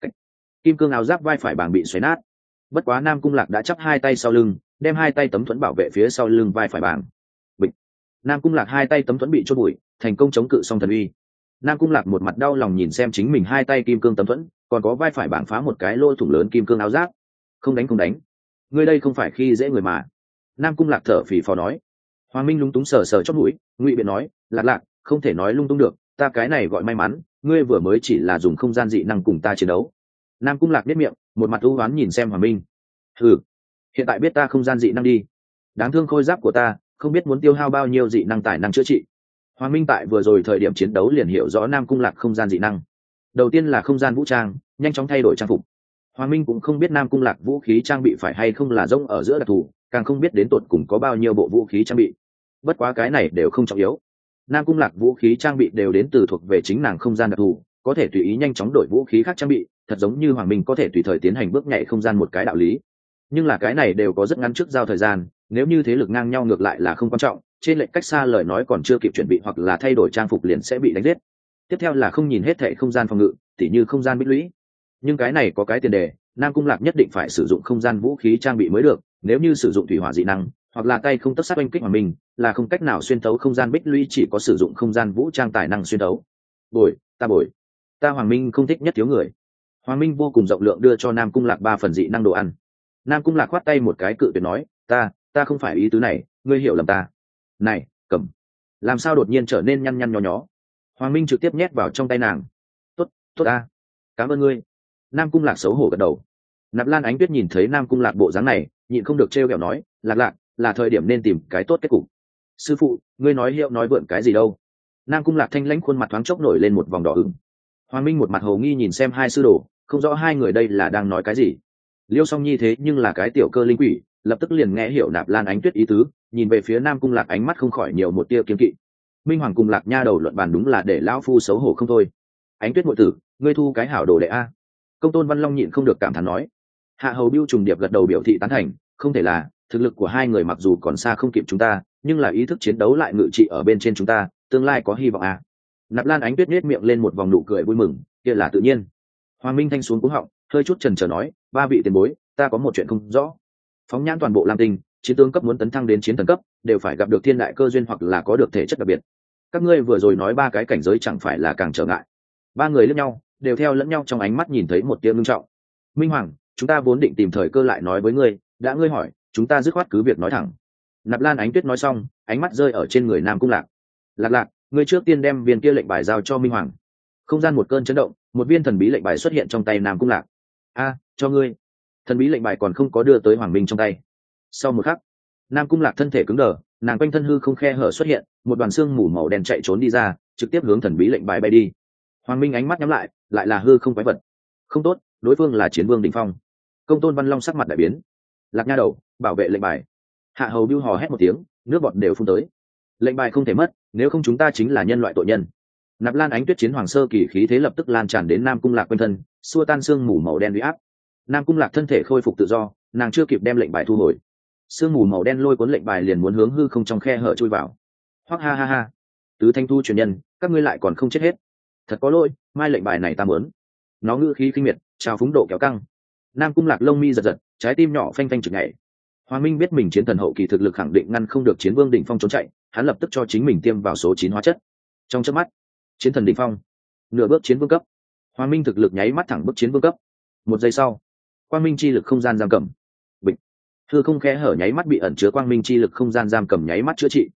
Kim cương áo giáp vai phải bảng bị xoáy nát. Bất quá Nam Cung Lạc đã chắp hai tay sau lưng, đem hai tay tấm thuẫn bảo vệ phía sau lưng vai phải bảng. Bịch. Nam Cung Lạc hai tay tấm thuẫn bị chôn bụi, thành công chống cự song thần uy. Nam Cung Lạc một mặt đau lòng nhìn xem chính mình hai tay kim cương tấm thuẫn, còn có vai phải bảng phá một cái lỗ thủng lớn kim cương áo giáp. Không đánh không đánh, ngươi đây không phải khi dễ người mà. Nam Cung Lạc thở phì phò nói. Hoàng Minh lúng túng sờ sờ chót mũi, ngụy biện nói, Lạc Lạc, không thể nói lung tung được, ta cái này gọi may mắn, ngươi vừa mới chỉ là dùng không gian dị năng cùng ta chiến đấu. Nam Cung Lạc biết miệng, một mặt u oán nhìn xem Hoàng Minh. Ừ, hiện tại biết ta không gian dị năng đi. Đáng thương khôi giáp của ta, không biết muốn tiêu hao bao nhiêu dị năng tài năng chữa trị. Hoàng Minh tại vừa rồi thời điểm chiến đấu liền hiểu rõ Nam Cung Lạc không gian dị năng. Đầu tiên là không gian vũ trang, nhanh chóng thay đổi trang phục. Hoàng Minh cũng không biết Nam Cung Lạc vũ khí trang bị phải hay không là rông ở giữa đặc thù, càng không biết đến tột cùng có bao nhiêu bộ vũ khí trang bị. Bất quá cái này đều không trọng yếu. Nam Cung Lạc vũ khí trang bị đều đến từ thuộc về chính nàng không gian đặc thù, có thể tùy ý nhanh chóng đổi vũ khí khác trang bị, thật giống như Hoàng Minh có thể tùy thời tiến hành bước nhảy không gian một cái đạo lý. Nhưng là cái này đều có rất ngắn trước giao thời gian, nếu như thế lực ngang nhau ngược lại là không quan trọng, trên lệnh cách xa lời nói còn chưa kịp chuẩn bị hoặc là thay đổi trang phục liền sẽ bị đánh giết. Tiếp theo là không nhìn hết thảy không gian phòng ngự, tỉ như không gian bích lũy. Nhưng cái này có cái tiền đề, Nam Cung Lạc nhất định phải sử dụng không gian vũ khí trang bị mới được, nếu như sử dụng thủy hỏa dị năng, hoặc là tay không tất sát oanh kích Hoàng Minh, là không cách nào xuyên thấu không gian bích lũy, chỉ có sử dụng không gian vũ trang tài năng xuyên thấu. Bồi, ta bồi. Ta Hoàng Minh không thích nhất thiếu người. Hoàng Minh vô cùng rộng lượng đưa cho Nam Cung Lạc ba phần dị năng đồ ăn. Nam Cung Lạc khoát tay một cái cự tuyệt nói, ta, ta không phải ý tứ này, ngươi hiểu lầm ta. Này, cầm. Làm sao đột nhiên trở nên nhăn nhăn nhó nhó? Hoàng Minh trực tiếp nhét vào trong tay nàng. Tốt, tốt ta. Cảm ơn ngươi. Nam Cung Lạc xấu hổ gật đầu. Nạp Lan Ánh Tuyết nhìn thấy Nam Cung Lạc bộ dáng này, nhịn không được trêu ghẹo nói, Lạc Lạc, là thời điểm nên tìm cái tốt kết cục. Sư phụ, ngươi nói hiệu nói vượn cái gì đâu? Nam Cung Lạc thanh lãnh khuôn mặt thoáng chốc nổi lên một vòng đỏ ửng. Hoàng Minh một mặt hồ nghi nhìn xem hai sư đồ, không rõ hai người đây là đang nói cái gì. Liêu Song Nhi thế nhưng là cái tiểu cơ linh quỷ, lập tức liền nghe hiểu Nạp Lan Ánh Tuyết ý tứ, nhìn về phía Nam Cung Lạc ánh mắt không khỏi nhiều một tia kiêng kỵ. Minh Hoàng cùng Lạc Nha đầu luận bàn đúng là để lão phu xấu hổ không thôi. Ánh Tuyết muội tử, ngươi thu cái hảo đồ đệ a. Công Tôn Văn Long nhịn không được cảm thán nói. Hạ Hầu Bưu trùng điệp gật đầu biểu thị tán thành, không thể là, thực lực của hai người mặc dù còn xa không kịp chúng ta, nhưng là ý thức chiến đấu lại ngự trị ở bên trên chúng ta, tương lai có hy vọng a. Nạp Lan Ánh Tuyết nhếch miệng lên một vòng nụ cười vui mừng, kia là tự nhiên. Hoàng Minh thanh xuống cuống họng, hơi chút chần chờ nói, ba vị tiền bối, ta có một chuyện không rõ. Phóng nhãn toàn bộ Lam Tinh, chiến tướng cấp muốn tấn thăng đến chiến thần cấp, đều phải gặp được thiên đại cơ duyên hoặc là có được thể chất đặc biệt. Các ngươi vừa rồi nói ba cái cảnh giới chẳng phải là càng trở ngại. Ba người lẫn nhau, đều theo lẫn nhau trong ánh mắt nhìn thấy một tia ngưng trọng. Minh Hoàng, chúng ta vốn định tìm thời cơ lại nói với ngươi, đã ngươi hỏi, chúng ta dứt khoát cứ việc nói thẳng. Nạp Lan Ánh Tuyết nói xong, ánh mắt rơi ở trên người Nam Cung Lạc. Lạc Lạc, ngươi trước tiên đem viên kia lệnh bài giao cho Minh Hoàng. Không gian một cơn chấn động, một viên thần bí lệnh bài xuất hiện trong tay Nam Cung Lạc. A, cho ngươi. Thần bí lệnh bài còn không có đưa tới Hoàng Minh trong tay. Sau một khắc, Nam Cung Lạc thân thể cứng đờ, nàng quanh thân hư không khe hở xuất hiện, một đoàn xương mù màu đen chạy trốn đi ra, trực tiếp hướng thần bí lệnh bài bay đi. Hoàng Minh ánh mắt nhắm lại, lại là hư không quái vật. Không tốt, đối phương là chiến vương đỉnh phong. Công Tôn Văn Long sắc mặt đại biến. Lạc Nha đầu, bảo vệ lệnh bài. Hạ Hầu Bưu hò hét một tiếng, nước bọt đều phun tới. Lệnh bài không thể mất, nếu không chúng ta chính là nhân loại tội nhân. Nạp Lan Ánh Tuyết chiến hoàng sơ kỳ khí thế lập tức lan tràn đến Nam Cung Lạc quanh thân, xua tan xương mù màu đen uy áp. Nam Cung Lạc thân thể khôi phục tự do, nàng chưa kịp đem lệnh bài thu hồi, sương mù màu đen lôi cuốn lệnh bài liền muốn hướng hư không trong khe hở chui vào. Hoắc ha ha ha, tứ thanh thu truyền nhân, các ngươi lại còn không chết hết, thật có lỗi, mai lệnh bài này ta muốn. Nó ngữ khí khinh miệt, trào phúng độ kéo căng. Nam Cung Lạc lông mi giật giật, trái tim nhỏ phanh phanh chực nhảy. Hoàng Minh biết mình chiến thần hậu kỳ thực lực khẳng định ngăn không được chiến vương đỉnh phong trốn chạy, hắn lập tức cho chính mình tiêm vào số chín hóa chất. Trong chớp mắt, chiến thần đỉnh phong, nửa bước chiến vương cấp. Hoàng Minh thực lực nháy mắt thẳng bước chiến vương cấp. Một giây sau, quang minh chi lực không gian giam cầm. Bịch. Hư không khe hở nháy mắt bị ẩn chứa quang minh chi lực không gian giam cầm nháy mắt chữa trị.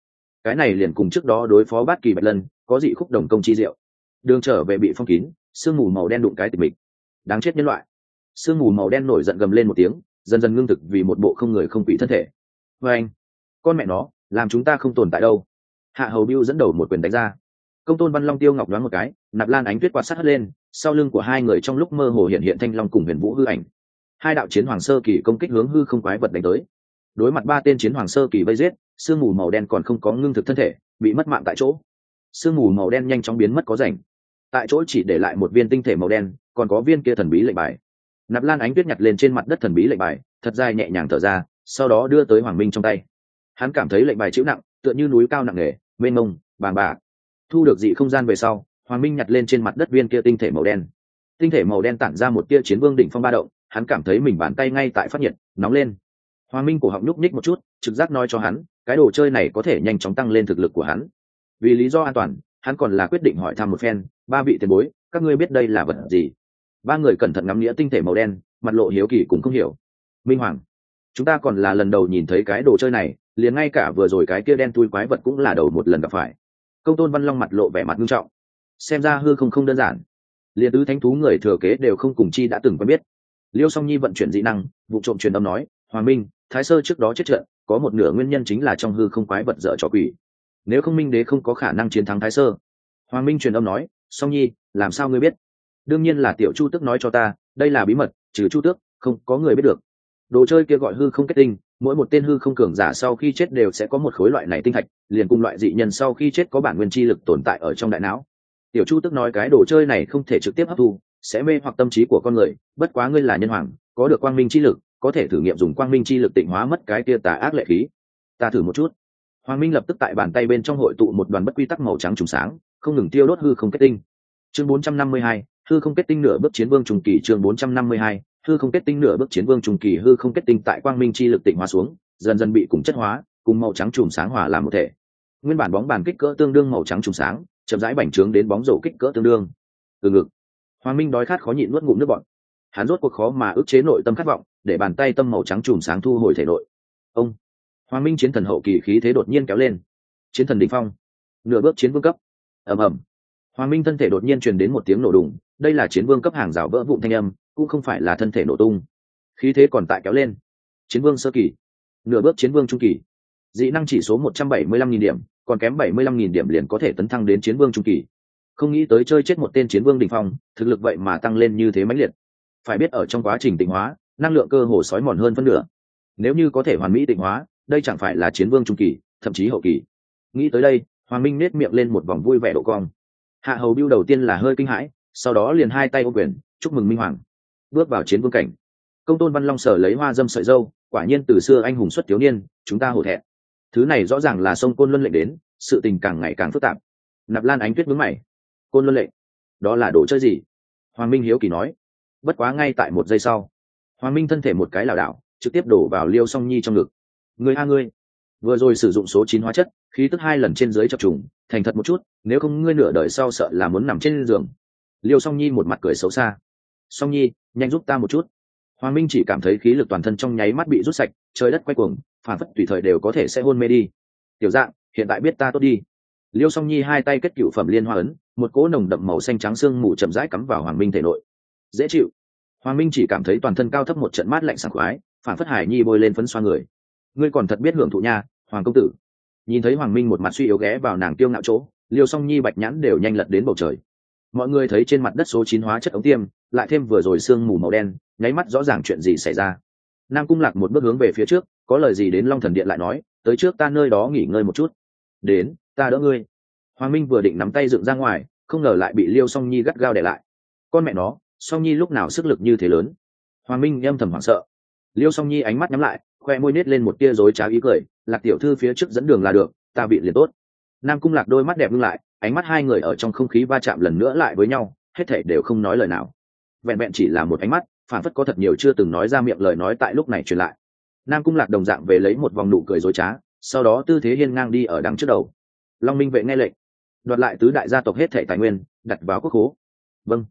cái này liền cùng trước đó đối phó bát kỳ bạch lân có dị khúc đồng công chi diệu. Đường trở về bị phong kín, sương mù màu đen đụng cái tịch mịch. Đáng chết nhân loại. Sương mù màu đen nổi giận gầm lên một tiếng, dần dần ngưng thực vì một bộ không người không quỷ thân thể. Và anh, con mẹ nó, làm chúng ta không tồn tại đâu. Hạ Hầu Bưu dẫn đầu một quyền đánh ra. Công Tôn Văn Long Tiêu Ngọc đoán một cái, Nạp Lan Ánh Tuyết quạt sát hất lên, sau lưng của hai người trong lúc mơ hồ hiện hiện Thanh Long cùng Huyền Vũ hư ảnh. Hai đạo chiến hoàng sơ kỳ công kích hướng hư không quái vật đánh tới. Đối mặt ba tên chiến hoàng sơ kỳ vây giết, sương mù màu đen còn không có ngưng thực thân thể, bị mất mạng tại chỗ. Sương mù màu đen nhanh chóng biến mất có rảnh. Tại chỗ chỉ để lại một viên tinh thể màu đen, còn có viên kia thần bí lệnh bài. Nạp Lan Ánh Tuyết nhặt lên trên mặt đất thần bí lệnh bài, thật dài nhẹ nhàng thở ra, sau đó đưa tới Hoàng Minh trong tay. Hắn cảm thấy lệnh bài chịu nặng, tựa như núi cao nặng nề, mênh mông, bàng bạc. Thu được dị không gian về sau, Hoàng Minh nhặt lên trên mặt đất viên kia tinh thể màu đen. Tinh thể màu đen tản ra một tia chiến vương đỉnh phong ba động, hắn cảm thấy mình bàn tay ngay tại phát nhiệt, nóng lên. Hoàng Minh cổ họng nhúc nhích một chút, trực giác nói cho hắn, cái đồ chơi này có thể nhanh chóng tăng lên thực lực của hắn. Vì lý do an toàn, hắn còn là quyết định hỏi thăm một phen, ba vị tiền bối, các ngươi biết đây là vật gì? Ba người cẩn thận ngắm nghĩa tinh thể màu đen, mặt lộ hiếu kỳ cũng không hiểu. Minh Hoàng, chúng ta còn là lần đầu nhìn thấy cái đồ chơi này, liền ngay cả vừa rồi cái kia đen tui quái vật cũng là đầu một lần gặp phải. Công Tôn Văn Long mặt lộ vẻ mặt nghiêm trọng, xem ra hư không không đơn giản, liền tứ thánh thú người thừa kế đều không cùng chi đã từng quen biết. Liêu Song Nhi vận chuyển dị năng, vụ trộm truyền âm nói, Hoàng Minh, Thái Sơ trước đó chết trận, có một nửa nguyên nhân chính là trong hư không quái vật dở trò quỷ. Nếu không Minh Đế không có khả năng chiến thắng Thái Sơ. Hoàng Minh truyền âm nói, Song Nhi, làm sao ngươi biết? Đương nhiên là Tiểu Chu Tước nói cho ta, đây là bí mật, trừ Chu Tước, không có người biết được. Đồ chơi kia gọi hư không kết tinh, mỗi một tên hư không cường giả sau khi chết đều sẽ có một khối loại này tinh thạch, liền cùng loại dị nhân sau khi chết có bản nguyên chi lực tồn tại ở trong đại não. Tiểu Chu Tước nói cái đồ chơi này không thể trực tiếp hấp thu, sẽ mê hoặc tâm trí của con người, bất quá ngươi là nhân hoàng, có được quang minh chi lực, có thể thử nghiệm dùng quang minh chi lực tịnh hóa mất cái kia tà ác lệ khí. Ta thử một chút. Hoàng Minh lập tức tại bàn tay bên trong hội tụ một đoàn bất quy tắc màu trắng trùng sáng, không ngừng tiêu đốt hư không kết tinh. Chương bốn trăm năm mươi hai, hư không kết tinh nửa bước chiến vương trùng kỳ. Chương bốn trăm năm mươi hai, hư không kết tinh nửa bước chiến vương trùng kỳ. Hư không kết tinh tại quang minh chi lực tịnh hóa xuống, dần dần bị cùng chất hóa, cùng màu trắng trùng sáng hòa làm một thể. Nguyên bản bóng bàn kích cỡ tương đương màu trắng trùng sáng, chậm rãi bành trướng đến bóng rổ kích cỡ tương đương. Từ ngực, Hoàng Minh đói khát khó nhịn nuốt ngụm nước bọt. Hắn rốt cuộc khó mà ức chế nội tâm khát vọng, để bàn tay tâm màu trắng trùng sáng thu hồi thể nội. Ông, Hoàng Minh chiến thần hậu kỳ khí thế đột nhiên kéo lên. Chiến thần đỉnh phong, nửa bước chiến vương cấp. Ầm ầm. Hoàng Minh thân thể đột nhiên truyền đến một tiếng nổ đùng, đây là chiến vương cấp hàng rào vỡ vụn thanh âm, cũng không phải là thân thể nổ tung. Khí thế còn tại kéo lên. Chiến vương sơ kỳ, nửa bước chiến vương trung kỳ. Dị năng chỉ số một trăm bảy mươi lăm nghìn điểm, còn kém bảy mươi lăm nghìn điểm liền có thể tấn thăng đến chiến vương trung kỳ. Không nghĩ tới chơi chết một tên chiến vương đỉnh phong, thực lực vậy mà tăng lên như thế mãnh liệt. Phải biết ở trong quá trình tịnh hóa, năng lượng cơ hồ sói mòn hơn phân nửa. Nếu như có thể hoàn mỹ tịnh hóa, đây chẳng phải là chiến vương trung kỳ, thậm chí hậu kỳ. Nghĩ tới đây, Hoàng Minh nét miệng lên một vòng vui vẻ độ cong. Hạ Hầu Bưu đầu tiên là hơi kinh hãi, sau đó liền hai tay ôm quyền, chúc mừng Minh Hoàng, bước vào chiến vương cảnh. Công Tôn Văn Long sở lấy hoa dâm sợi dâu, quả nhiên từ xưa anh hùng xuất thiếu niên, chúng ta hổ thẹn. Thứ này rõ ràng là sông Côn Luân lệnh đến, sự tình càng ngày càng phức tạp. Nạp Lan Ánh Tuyết nhướng mày, Côn Luân lệnh, đó là đồ chơi gì? Hoàng Minh hiếu kỳ nói. Bất quá ngay tại một giây sau, Hoàng Minh thân thể một cái lảo đảo, trực tiếp đổ vào Liêu Song Nhi trong ngực. Ngươi a ngươi, vừa rồi sử dụng số chín hóa chất, khí tức hai lần trên dưới chập trùng, thành thật một chút, nếu không ngươi nửa đời sau sợ là muốn nằm trên giường. Liêu Song Nhi một mặt cười xấu xa. Song Nhi, nhanh giúp ta một chút. Hoàng Minh chỉ cảm thấy khí lực toàn thân trong nháy mắt bị rút sạch, trời đất quay cuồng, phản phất tùy thời đều có thể sẽ hôn mê đi. Tiểu Dạng, hiện tại biết ta tốt đi. Liêu Song Nhi hai tay kết cựu phẩm liên hoa ấn, một cỗ nồng đậm màu xanh trắng xương mù chậm rãi cắm vào Hoàng Minh thể nội. Dễ chịu. Hoàng Minh chỉ cảm thấy toàn thân cao thấp một trận mát lạnh sảng khoái, phản phất hải nhi bôi lên phấn xoa người. Ngươi còn thật biết hưởng thụ nha, Hoàng công tử. Nhìn thấy Hoàng Minh một mặt suy yếu ghé vào nàng tiêu ngạo chỗ, Liêu Song Nhi bạch nhãn đều nhanh lật đến bầu trời. Mọi người thấy trên mặt đất số chín hóa chất ống tiêm, lại thêm vừa rồi sương mù màu đen, nháy mắt rõ ràng chuyện gì xảy ra. Nam Cung Lạc một bước hướng về phía trước, có lời gì đến Long Thần Điện lại nói, tới trước ta nơi đó nghỉ ngơi một chút. Đến, ta đỡ ngươi. Hoàng Minh vừa định nắm tay dựng ra ngoài, không ngờ lại bị Liêu Song Nhi gắt gao để lại. Con mẹ nó, Song Nhi lúc nào sức lực như thế lớn? Hoàng Minh âm thầm hoảng sợ. Liêu Song Nhi ánh mắt nhắm lại, khoe môi nết lên một tia rối trá ý cười, Lạc tiểu thư phía trước dẫn đường là được, ta bị liền tốt. Nam Cung Lạc đôi mắt đẹp ngưng lại, ánh mắt hai người ở trong không khí va chạm lần nữa lại với nhau, hết thảy đều không nói lời nào. Vẹn vẹn chỉ là một ánh mắt, phản phất có thật nhiều chưa từng nói ra miệng lời nói tại lúc này truyền lại. Nam Cung Lạc đồng dạng về lấy một vòng nụ cười rối trá, sau đó tư thế hiên ngang đi ở đằng trước đầu. Long Minh vệ nghe lệnh, đoạt lại tứ đại gia tộc hết thảy tài nguyên, đặt vào quốc khố. Vâng.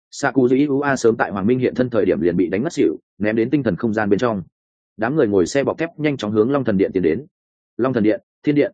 Sakuji sớm tại Hoàng Minh hiện thân thời điểm liền bị đánh ngất xỉu, ném đến tinh thần không gian bên trong. Đám người ngồi xe bọc thép nhanh chóng hướng Long Thần Điện tiến đến. Long Thần Điện, Thiên Điện.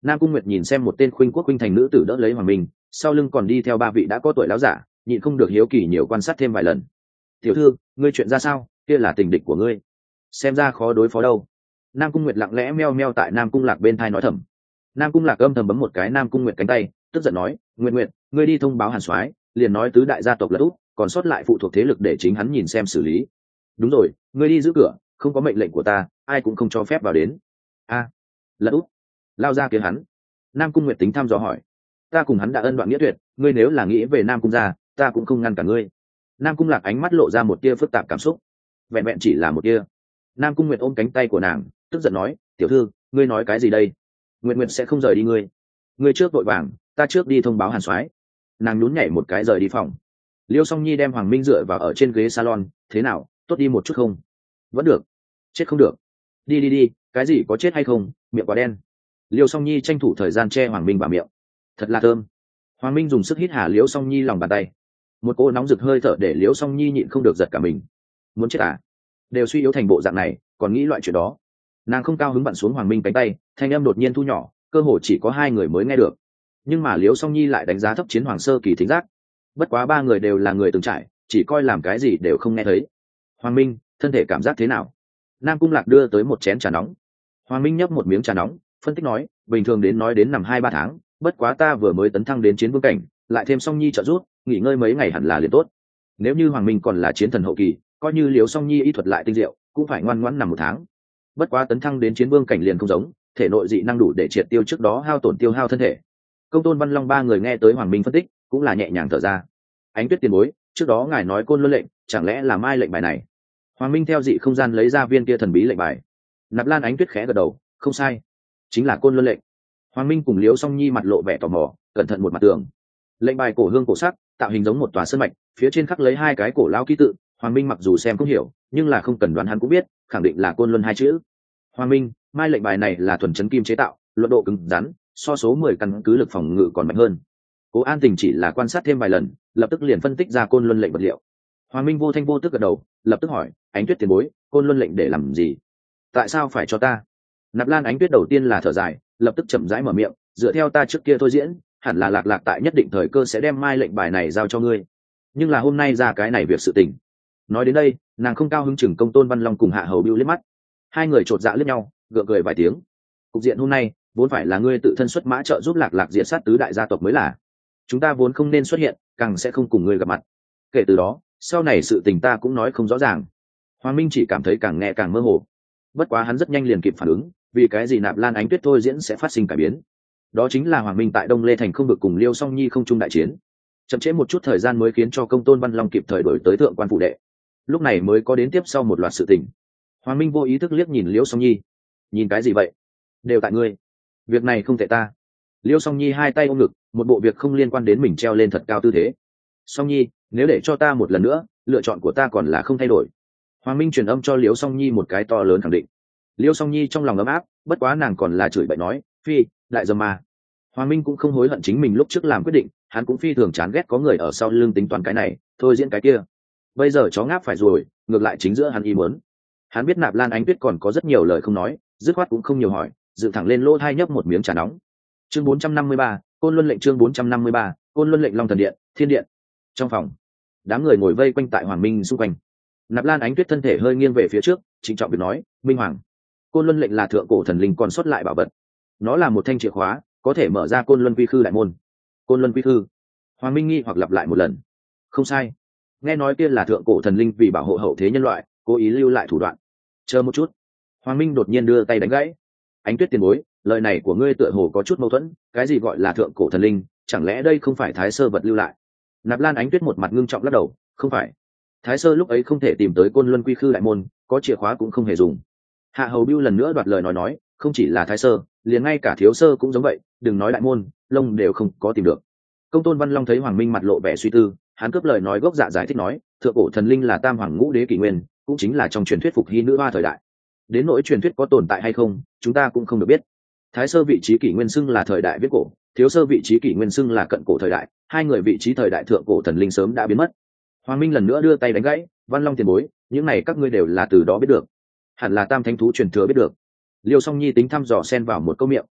Nam Cung Nguyệt nhìn xem một tên khuynh quốc khuynh thành nữ tử đỡ lấy Hoàng Minh, sau lưng còn đi theo ba vị đã có tuổi lão giả, nhịn không được hiếu kỳ nhiều quan sát thêm vài lần. Tiểu thư, ngươi chuyện ra sao? Kia là tình địch của ngươi, xem ra khó đối phó đâu. Nam Cung Nguyệt lặng lẽ meo meo tại Nam Cung Lạc bên thai nói thầm. Nam Cung Lạc âm thầm bấm một cái Nam Cung Nguyệt cánh tay, tức giận nói: Nguyệt Nguyệt, ngươi đi thông báo Hàn Soái, liền nói tứ đại gia tộc lật úp, còn sót lại phụ thuộc thế lực để chính hắn nhìn xem xử lý. Đúng rồi, ngươi đi giữ cửa, không có mệnh lệnh của ta, ai cũng không cho phép vào đến. A, à, lật úp, lao ra kiếm hắn. Nam Cung Nguyệt tính thăm dò hỏi: ta cùng hắn đã ân đoạn nghĩa tuyệt, ngươi nếu là nghĩ về Nam Cung gia, ta cũng không ngăn cả ngươi. Nam Cung Lạc ánh mắt lộ ra một tia phức tạp cảm xúc. Vẹn vẹn chỉ là một tia. Nam Cung Nguyệt ôm cánh tay của nàng, tức giận nói: tiểu thư, ngươi nói cái gì đây? Nguyệt Nguyệt sẽ không rời đi ngươi. Ngươi trước vội vàng, ta trước đi thông báo Hàn Soái. Nàng nhún nhảy một cái rời đi phòng. Liêu Song Nhi đem Hoàng Minh dựa vào ở trên ghế salon, thế nào, tốt đi một chút không? Vẫn được. Chết không được. Đi đi đi, cái gì có chết hay không, miệng quá đen. Liêu Song Nhi tranh thủ thời gian che Hoàng Minh vào miệng. Thật là thơm. Hoàng Minh dùng sức hít hà Liêu Song Nhi lòng bàn tay. Một cô nóng rực hơi thở để Liêu Song Nhi nhịn không được giật cả mình. Muốn chết à? Đều suy yếu thành bộ dạng này, còn nghĩ loại chuyện đó. Nàng không cao hứng vặn xuống Hoàng Minh cánh tay, thanh âm đột nhiên thu nhỏ, cơ hồ chỉ có hai người mới nghe được. Nhưng mà Liêu Song Nhi lại đánh giá thấp chiến hoàng sơ kỳ thính giác. Bất quá ba người đều là người từng trải, chỉ coi làm cái gì đều không nghe thấy. Hoàng Minh, thân thể cảm giác thế nào? Nam Cung Lạc đưa tới một chén trà nóng. Hoàng Minh nhấp một miếng trà nóng, phân tích nói: bình thường đến nói đến nằm hai ba tháng, bất quá ta vừa mới tấn thăng đến chiến vương cảnh, lại thêm Song Nhi trợ giúp, nghỉ ngơi mấy ngày hẳn là liền tốt. Nếu như Hoàng Minh còn là chiến thần hậu kỳ, coi như Liêu Song Nhi y thuật lại tinh diệu, cũng phải ngoan ngoãn nằm một tháng. Bất quá tấn thăng đến chiến vương cảnh liền không giống, thể nội dị năng đủ để triệt tiêu trước đó hao tổn tiêu hao thân thể. Công Tôn Văn Long ba người nghe tới Hoàng Minh phân tích, cũng là nhẹ nhàng thở ra. Ánh Tuyết tiền bối, trước đó ngài nói Côn Luân lệnh, chẳng lẽ là mai lệnh bài này? Hoàng Minh theo dị không gian lấy ra viên kia thần bí lệnh bài. Nạp Lan Ánh Tuyết khẽ gật đầu, không sai, chính là Côn Luân lệnh. Hoàng Minh cùng Liễu Song Nhi mặt lộ vẻ tò mò, cẩn thận một mặt tường. Lệnh bài cổ hương cổ sắc, tạo hình giống một tòa sơn mạch, phía trên khắc lấy hai cái cổ lão ký tự. Hoàng Minh mặc dù xem không hiểu, nhưng là không cần đoán hắn cũng biết, khẳng định là Côn Luân hai chữ. Hoàng Minh, mai lệnh bài này là thuần chấn kim chế tạo, luận độ cứng rắn, so số mười căn cứ lực phòng ngự còn mạnh hơn. Cố An Tình chỉ là quan sát thêm vài lần, lập tức liền phân tích ra Côn Luân lệnh vật liệu. Hoàng Minh vô thanh vô tức gật đầu, lập tức hỏi: Ánh Tuyết tiền bối, Côn Luân lệnh để làm gì? Tại sao phải cho ta? Nạp Lan Ánh Tuyết đầu tiên là thở dài, lập tức chậm rãi mở miệng: dựa theo ta trước kia thôi diễn, hẳn là Lạc Lạc tại nhất định thời cơ sẽ đem mai lệnh bài này giao cho ngươi. Nhưng là hôm nay ra cái này việc sự tình. Nói đến đây, nàng không cao hứng chừng Công Tôn Văn Long cùng Hạ Hầu Bưu liếc mắt. Hai người chột dạ liếc nhau, gượng cười vài tiếng. Cục diện hôm nay vốn phải là ngươi tự thân xuất mã trợ giúp Lạc Lạc diệt sát tứ đại gia tộc mới là. Chúng ta vốn không nên xuất hiện, càng sẽ không cùng ngươi gặp mặt. Kể từ đó, sau này sự tình ta cũng nói không rõ ràng. Hoàng Minh chỉ cảm thấy càng nghe càng mơ hồ. Bất quá hắn rất nhanh liền kịp phản ứng, vì cái gì Nạp Lan Ánh Tuyết thôi diễn sẽ phát sinh cải biến. Đó chính là Hoàng Minh tại Đông Lê thành không được cùng Liêu Song Nhi không chung đại chiến, chậm trễ một chút thời gian mới khiến cho Công Tôn Văn Long kịp thời đổi tới thượng quan phủ đệ. Lúc này mới có đến tiếp sau một loạt sự tình. Hoàng Minh vô ý thức liếc nhìn Liêu Song Nhi. Nhìn cái gì vậy? Đều tại ngươi. Việc này không tệ ta. Liêu Song Nhi hai tay ôm ngực, một bộ việc không liên quan đến mình treo lên thật cao tư thế. Song Nhi, nếu để cho ta một lần nữa, lựa chọn của ta còn là không thay đổi. Hoàng Minh truyền âm cho Liêu Song Nhi một cái to lớn khẳng định. Liêu Song Nhi trong lòng ấm áp, bất quá nàng còn là chửi bậy nói: phi, đại dâm ma. Hoàng Minh cũng không hối hận chính mình lúc trước làm quyết định, hắn cũng phi thường chán ghét có người ở sau lưng tính toán cái này, thôi diễn cái kia. Bây giờ chó ngáp phải rồi, ngược lại chính giữa hắn ý muốn. Hắn biết Nạp Lan Ánh Tuyết còn có rất nhiều lời không nói, dứt khoát cũng không nhiều hỏi, dựng thẳng lên lỗ thai nhấp một miếng trà nóng. Chương bốn trăm năm mươi ba, Côn Luân lệnh. Chương bốn trăm năm mươi ba, Côn Luân lệnh. Long Thần Điện, Thiên Điện. Trong phòng, đám người ngồi vây quanh tại Hoàng Minh xung quanh. Nạp Lan Ánh Tuyết thân thể hơi nghiêng về phía trước, trịnh trọng việc nói: Minh Hoàng, Côn Luân lệnh là thượng cổ thần linh còn xuất lại bảo vật. Nó là một thanh chìa khóa, có thể mở ra Côn Luân Quy Khư đại môn. Côn Luân Quy Khư. Hoàng Minh nghi hoặc lặp lại một lần. Không sai, nghe nói kia là thượng cổ thần linh vì bảo hộ hậu thế nhân loại, cố ý lưu lại thủ đoạn. Chờ một chút. Hoàng Minh đột nhiên đưa tay đánh gãy. Ánh Tuyết tiền bối, lời này của ngươi tựa hồ có chút mâu thuẫn, cái gì gọi là thượng cổ thần linh, chẳng lẽ đây không phải Thái Sơ vật lưu lại? Nạp Lan Ánh Tuyết một mặt ngưng trọng lắc đầu, không phải. Thái Sơ lúc ấy không thể tìm tới Côn Luân Quy Khư đại môn, có chìa khóa cũng không hề dùng. Hạ Hầu Bưu lần nữa đoạt lời nói nói, không chỉ là Thái Sơ, liền ngay cả Thiếu Sơ cũng giống vậy, đừng nói đại môn, lông đều không có tìm được. Công Tôn Văn Long thấy Hoàng Minh mặt lộ vẻ suy tư, hắn cướp lời nói gốc dạ giải thích nói, thượng cổ thần linh là Tam Hoàng Ngũ Đế kỷ nguyên, cũng chính là trong truyền thuyết phục hy nữ hoa thời đại. Đến nỗi truyền thuyết có tồn tại hay không, chúng ta cũng không được biết. Thái Sơ vị trí kỷ nguyên xưng là thời đại viết cổ, Thiếu Sơ vị trí kỷ nguyên xưng là cận cổ thời đại, hai người vị trí thời đại thượng cổ thần linh sớm đã biến mất. Hoàng Minh lần nữa đưa tay đánh gãy, Văn Long tiền bối, những này các ngươi đều là từ đó biết được. Hẳn là Tam Thánh thú truyền thừa biết được. Liêu Song Nhi tính thăm dò xen vào một câu miệng.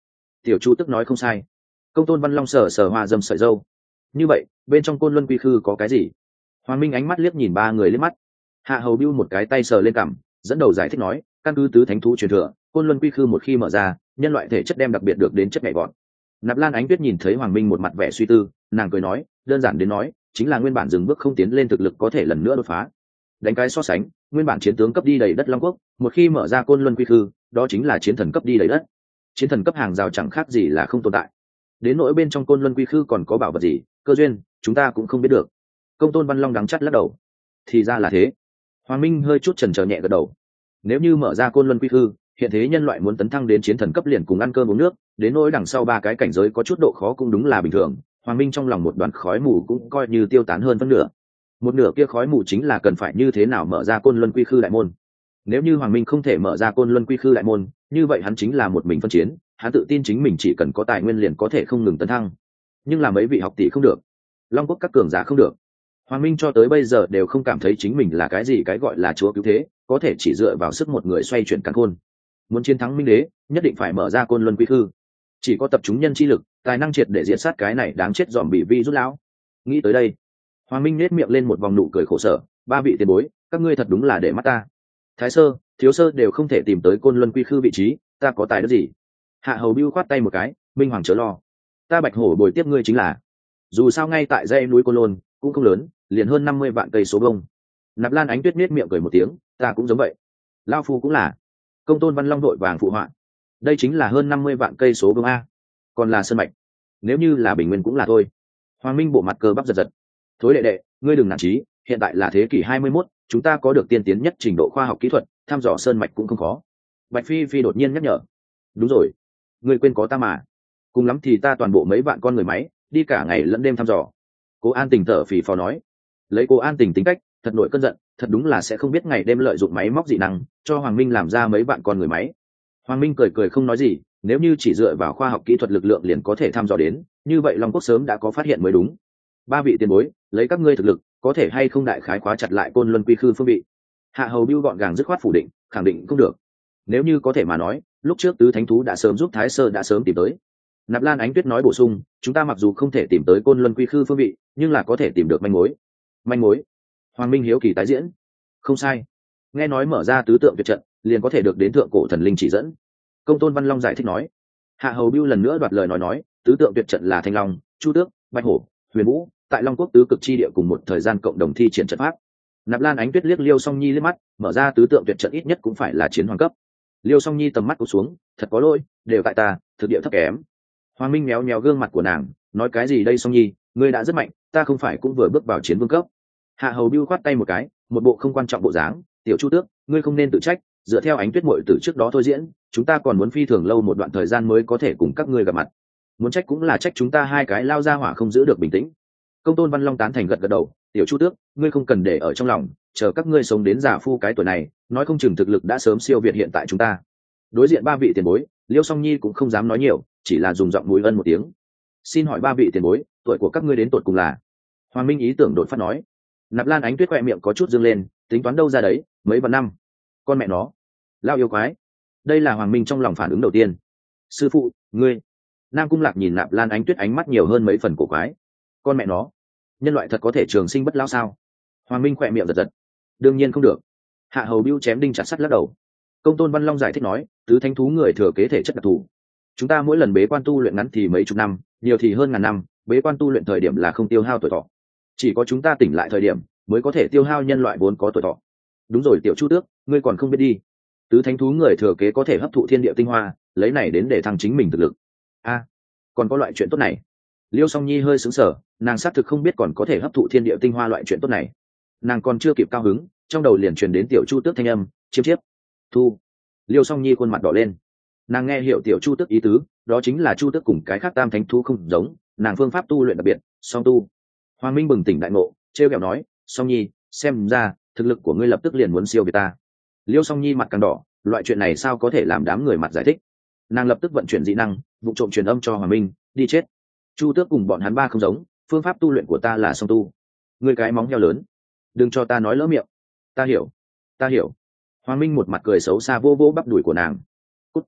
Tiểu Chu Tức nói không sai. Công Tôn Văn Long sờ sờ hoa dâm sợi dâu. Như vậy, bên trong Côn Luân Quy Khư có cái gì? Hoàng Minh ánh mắt liếc nhìn ba người liếc mắt. Hạ Hầu Bưu một cái tay sờ lên cằm, dẫn đầu giải thích nói, căn cứ tứ thánh thú truyền thừa, Côn Luân Quy Khư một khi mở ra, nhân loại thể chất đem đặc biệt được đến chất nhảy vọt. Nạp Lan Ánh Tuyết nhìn thấy Hoàng Minh một mặt vẻ suy tư, nàng cười nói, đơn giản đến nói, chính là nguyên bản dừng bước không tiến lên thực lực có thể lần nữa đột phá. Đánh cái so sánh, nguyên bản chiến tướng cấp đi đầy đất Long Quốc, một khi mở ra Côn Luân Quy Khư, đó chính là chiến thần cấp đi đầy đất. Chiến thần cấp hàng rào chẳng khác gì là không tồn tại. Đến nỗi bên trong Côn Luân Quy Khư còn có bảo vật gì, cơ duyên, chúng ta cũng không biết được. Công Tôn Văn Long đắng chắt lắc đầu. Thì ra là thế. Hoàng Minh hơi chút chần chờ nhẹ gật đầu. Nếu như mở ra Côn Luân Quy Khư, hiện thế nhân loại muốn tấn thăng đến chiến thần cấp liền cùng ăn cơm uống nước, đến nỗi đằng sau ba cái cảnh giới có chút độ khó cũng đúng là bình thường. Hoàng Minh trong lòng một đoàn khói mù cũng coi như tiêu tán hơn phân nửa. Một nửa kia khói mù chính là cần phải như thế nào mở ra Côn Luân Quy Khư đại môn. Nếu như Hoàng Minh không thể mở ra Côn Luân Quy Khư đại môn, như vậy hắn chính là một mình phân chiến, hắn tự tin chính mình chỉ cần có tài nguyên liền có thể không ngừng tấn thăng. Nhưng là mấy vị học tỷ không được, Long Quốc các cường giả không được. Hoàng Minh cho tới bây giờ đều không cảm thấy chính mình là cái gì cái gọi là chúa cứu thế, có thể chỉ dựa vào sức một người xoay chuyển càn khôn. Muốn chiến thắng Minh Đế, nhất định phải mở ra Côn Luân Quy Khư. Chỉ có tập trung nhân chi lực, tài năng triệt để diệt sát cái này đáng chết dòm bị vi rút lão. Nghĩ tới đây, Hoàng Minh nét miệng lên một vòng nụ cười khổ sở, ba vị tiền bối, các ngươi thật đúng là để mắt ta. Thái Sơ, Thiếu Sơ đều không thể tìm tới Côn Luân Quy Khư vị trí, ta có tài đức gì? Hạ Hầu Bưu khoát tay một cái, Minh Hoàng chớ lo, ta Bạch Hổ bồi tiếp ngươi chính là. Dù sao ngay tại dãy núi Côn Lôn cũng không lớn, liền hơn năm mươi vạn cây số bông. Nạp Lan Ánh Tuyết nét miệng cười một tiếng, ta cũng giống vậy. Lao phu cũng là. Công Tôn Văn Long đội vàng phụ họa. Đây chính là hơn năm mươi vạn cây số bông a. Còn là sơn mạch. Nếu như là bình nguyên cũng là thôi. Hoàng Minh bộ mặt cơ bắp giật giật. Thối đệ đệ, ngươi đừng nản chí, hiện tại là thế kỷ hai mươi mốt, chúng ta có được tiên tiến nhất trình độ khoa học kỹ thuật, thăm dò sơn mạch cũng không khó. Bạch Phi Phi đột nhiên nhắc nhở. Đúng rồi, ngươi quên có ta mà. Cùng lắm thì ta toàn bộ mấy vạn con người máy, đi cả ngày lẫn đêm thăm dò. Cố An Tình thở phì phò nói. Lấy Cố An Tình tính cách, thật nổi cơn giận, thật đúng là sẽ không biết ngày đêm lợi dụng máy móc dị năng, cho Hoàng Minh làm ra mấy vạn con người máy. Hoàng Minh cười cười không nói gì, nếu như chỉ dựa vào khoa học kỹ thuật lực lượng liền có thể thăm dò đến, như vậy Long Quốc sớm đã có phát hiện mới đúng. Ba vị tiền bối, lấy các ngươi thực lực, có thể hay không đại khái khóa chặt lại Côn Luân Quy Khư phương vị? Hạ Hầu Bưu gọn gàng dứt khoát phủ định, khẳng định không được. Nếu như có thể mà nói, lúc trước tứ thánh thú đã sớm giúp Thái Sơ đã sớm tìm tới. Nạp Lan Ánh Tuyết nói bổ sung, chúng ta mặc dù không thể tìm tới Côn Luân Quy Khư phương vị, nhưng là có thể tìm được manh mối. Manh mối? Hoàng Minh hiếu kỳ tái diễn. Không sai. Nghe nói mở ra tứ tượng tuyệt trận, liền có thể được đến thượng cổ thần linh chỉ dẫn. Công Tôn Văn Long giải thích nói. Hạ Hầu Bưu lần nữa đoạt lời nói nói, tứ tượng tuyệt trận là Thanh Long, Chu Tước, Bạch Hổ, Huyền Vũ, tại Long Quốc tứ cực chi địa cùng một thời gian cộng đồng thi triển trận pháp. Nạp Lan Ánh Tuyết liếc Liêu Song Nhi liếc mắt, mở ra tứ tượng tuyệt trận ít nhất cũng phải là chiến hoàng cấp. Liêu Song Nhi tầm mắt cụp xuống, thật có lỗi, đều tại ta, thực địa thấp kém. Hoàng Minh méo méo gương mặt của nàng, nói cái gì đây Song Nhi, ngươi đã rất mạnh, ta không phải cũng vừa bước vào chiến vương cấp. Hạ Hầu Bưu khoát tay một cái, một bộ không quan trọng bộ dáng, tiểu Chu Tước, ngươi không nên tự trách, dựa theo Ánh Tuyết muội từ trước đó thôi diễn, chúng ta còn muốn phi thường lâu một đoạn thời gian mới có thể cùng các ngươi gặp mặt. Muốn trách cũng là trách chúng ta hai cái lao ra hỏa không giữ được bình tĩnh. Công Tôn Văn Long tán thành gật gật đầu, tiểu Chu Tước, ngươi không cần để ở trong lòng, chờ các ngươi sống đến già phu cái tuổi này, nói không chừng thực lực đã sớm siêu việt hiện tại chúng ta. Đối diện ba vị tiền bối, Liêu Song Nhi cũng không dám nói nhiều, chỉ là dùng giọng mũi ân một tiếng. Xin hỏi ba vị tiền bối, tuổi của các ngươi đến tột cùng là? Hoàng Minh ý tưởng đột phát nói. Nạp Lan Ánh Tuyết khỏe miệng có chút dương lên, tính toán đâu ra đấy, mấy vạn năm. Con mẹ nó, lao yêu quái. Đây là Hoàng Minh trong lòng phản ứng đầu tiên. Sư phụ, ngươi. Nam Cung Lạc nhìn Nạp Lan Ánh Tuyết ánh mắt nhiều hơn mấy phần cổ quái. Con mẹ nó, nhân loại thật có thể trường sinh bất lão sao? Hoàng Minh khỏe miệng giật giật. Đương nhiên không được. Hạ Hầu Bưu chém đinh chặt sắt lắc đầu. Công Tôn Văn Long giải thích nói, tứ thánh thú người thừa kế thể chất đặc thù. Chúng ta mỗi lần bế quan tu luyện ngắn thì mấy chục năm, nhiều thì hơn ngàn năm, bế quan tu luyện thời điểm là không tiêu hao tuổi thọ. Chỉ có chúng ta tỉnh lại thời điểm mới có thể tiêu hao nhân loại vốn có tuổi thọ. Đúng rồi tiểu Chu Tước, ngươi còn không biết đi. Tứ thánh thú người thừa kế có thể hấp thụ thiên địa tinh hoa, lấy này đến để thăng chính mình thực lực. A, còn có loại chuyện tốt này. Liêu Song Nhi hơi sững sờ, nàng xác thực không biết còn có thể hấp thụ thiên địa tinh hoa loại chuyện tốt này. Nàng còn chưa kịp cao hứng, trong đầu liền truyền đến tiểu Chu Tước thanh âm, chiếp chiếp. Thu. Liêu Song Nhi khuôn mặt đỏ lên. Nàng nghe hiểu tiểu Chu Tước ý tứ, đó chính là Chu Tước cùng cái khác tam thánh thú không giống, nàng phương pháp tu luyện đặc biệt, song tu. Hoàng Minh bừng tỉnh đại ngộ, trêu ghẹo nói, Song Nhi, xem ra thực lực của ngươi lập tức liền muốn siêu việt ta. Liêu Song Nhi mặt càng đỏ, loại chuyện này sao có thể làm đám người mặt giải thích. Nàng lập tức vận chuyển dị năng, vụ trộm truyền âm cho Hoàng Minh, đi chết. Chu Tước cùng bọn hắn ba không giống, phương pháp tu luyện của ta là song tu. Ngươi cái móng heo lớn, đừng cho ta nói lỡ miệng. Ta hiểu, ta hiểu. Hoàng Minh một mặt cười xấu xa vô vô bắp đùi của nàng. Cút.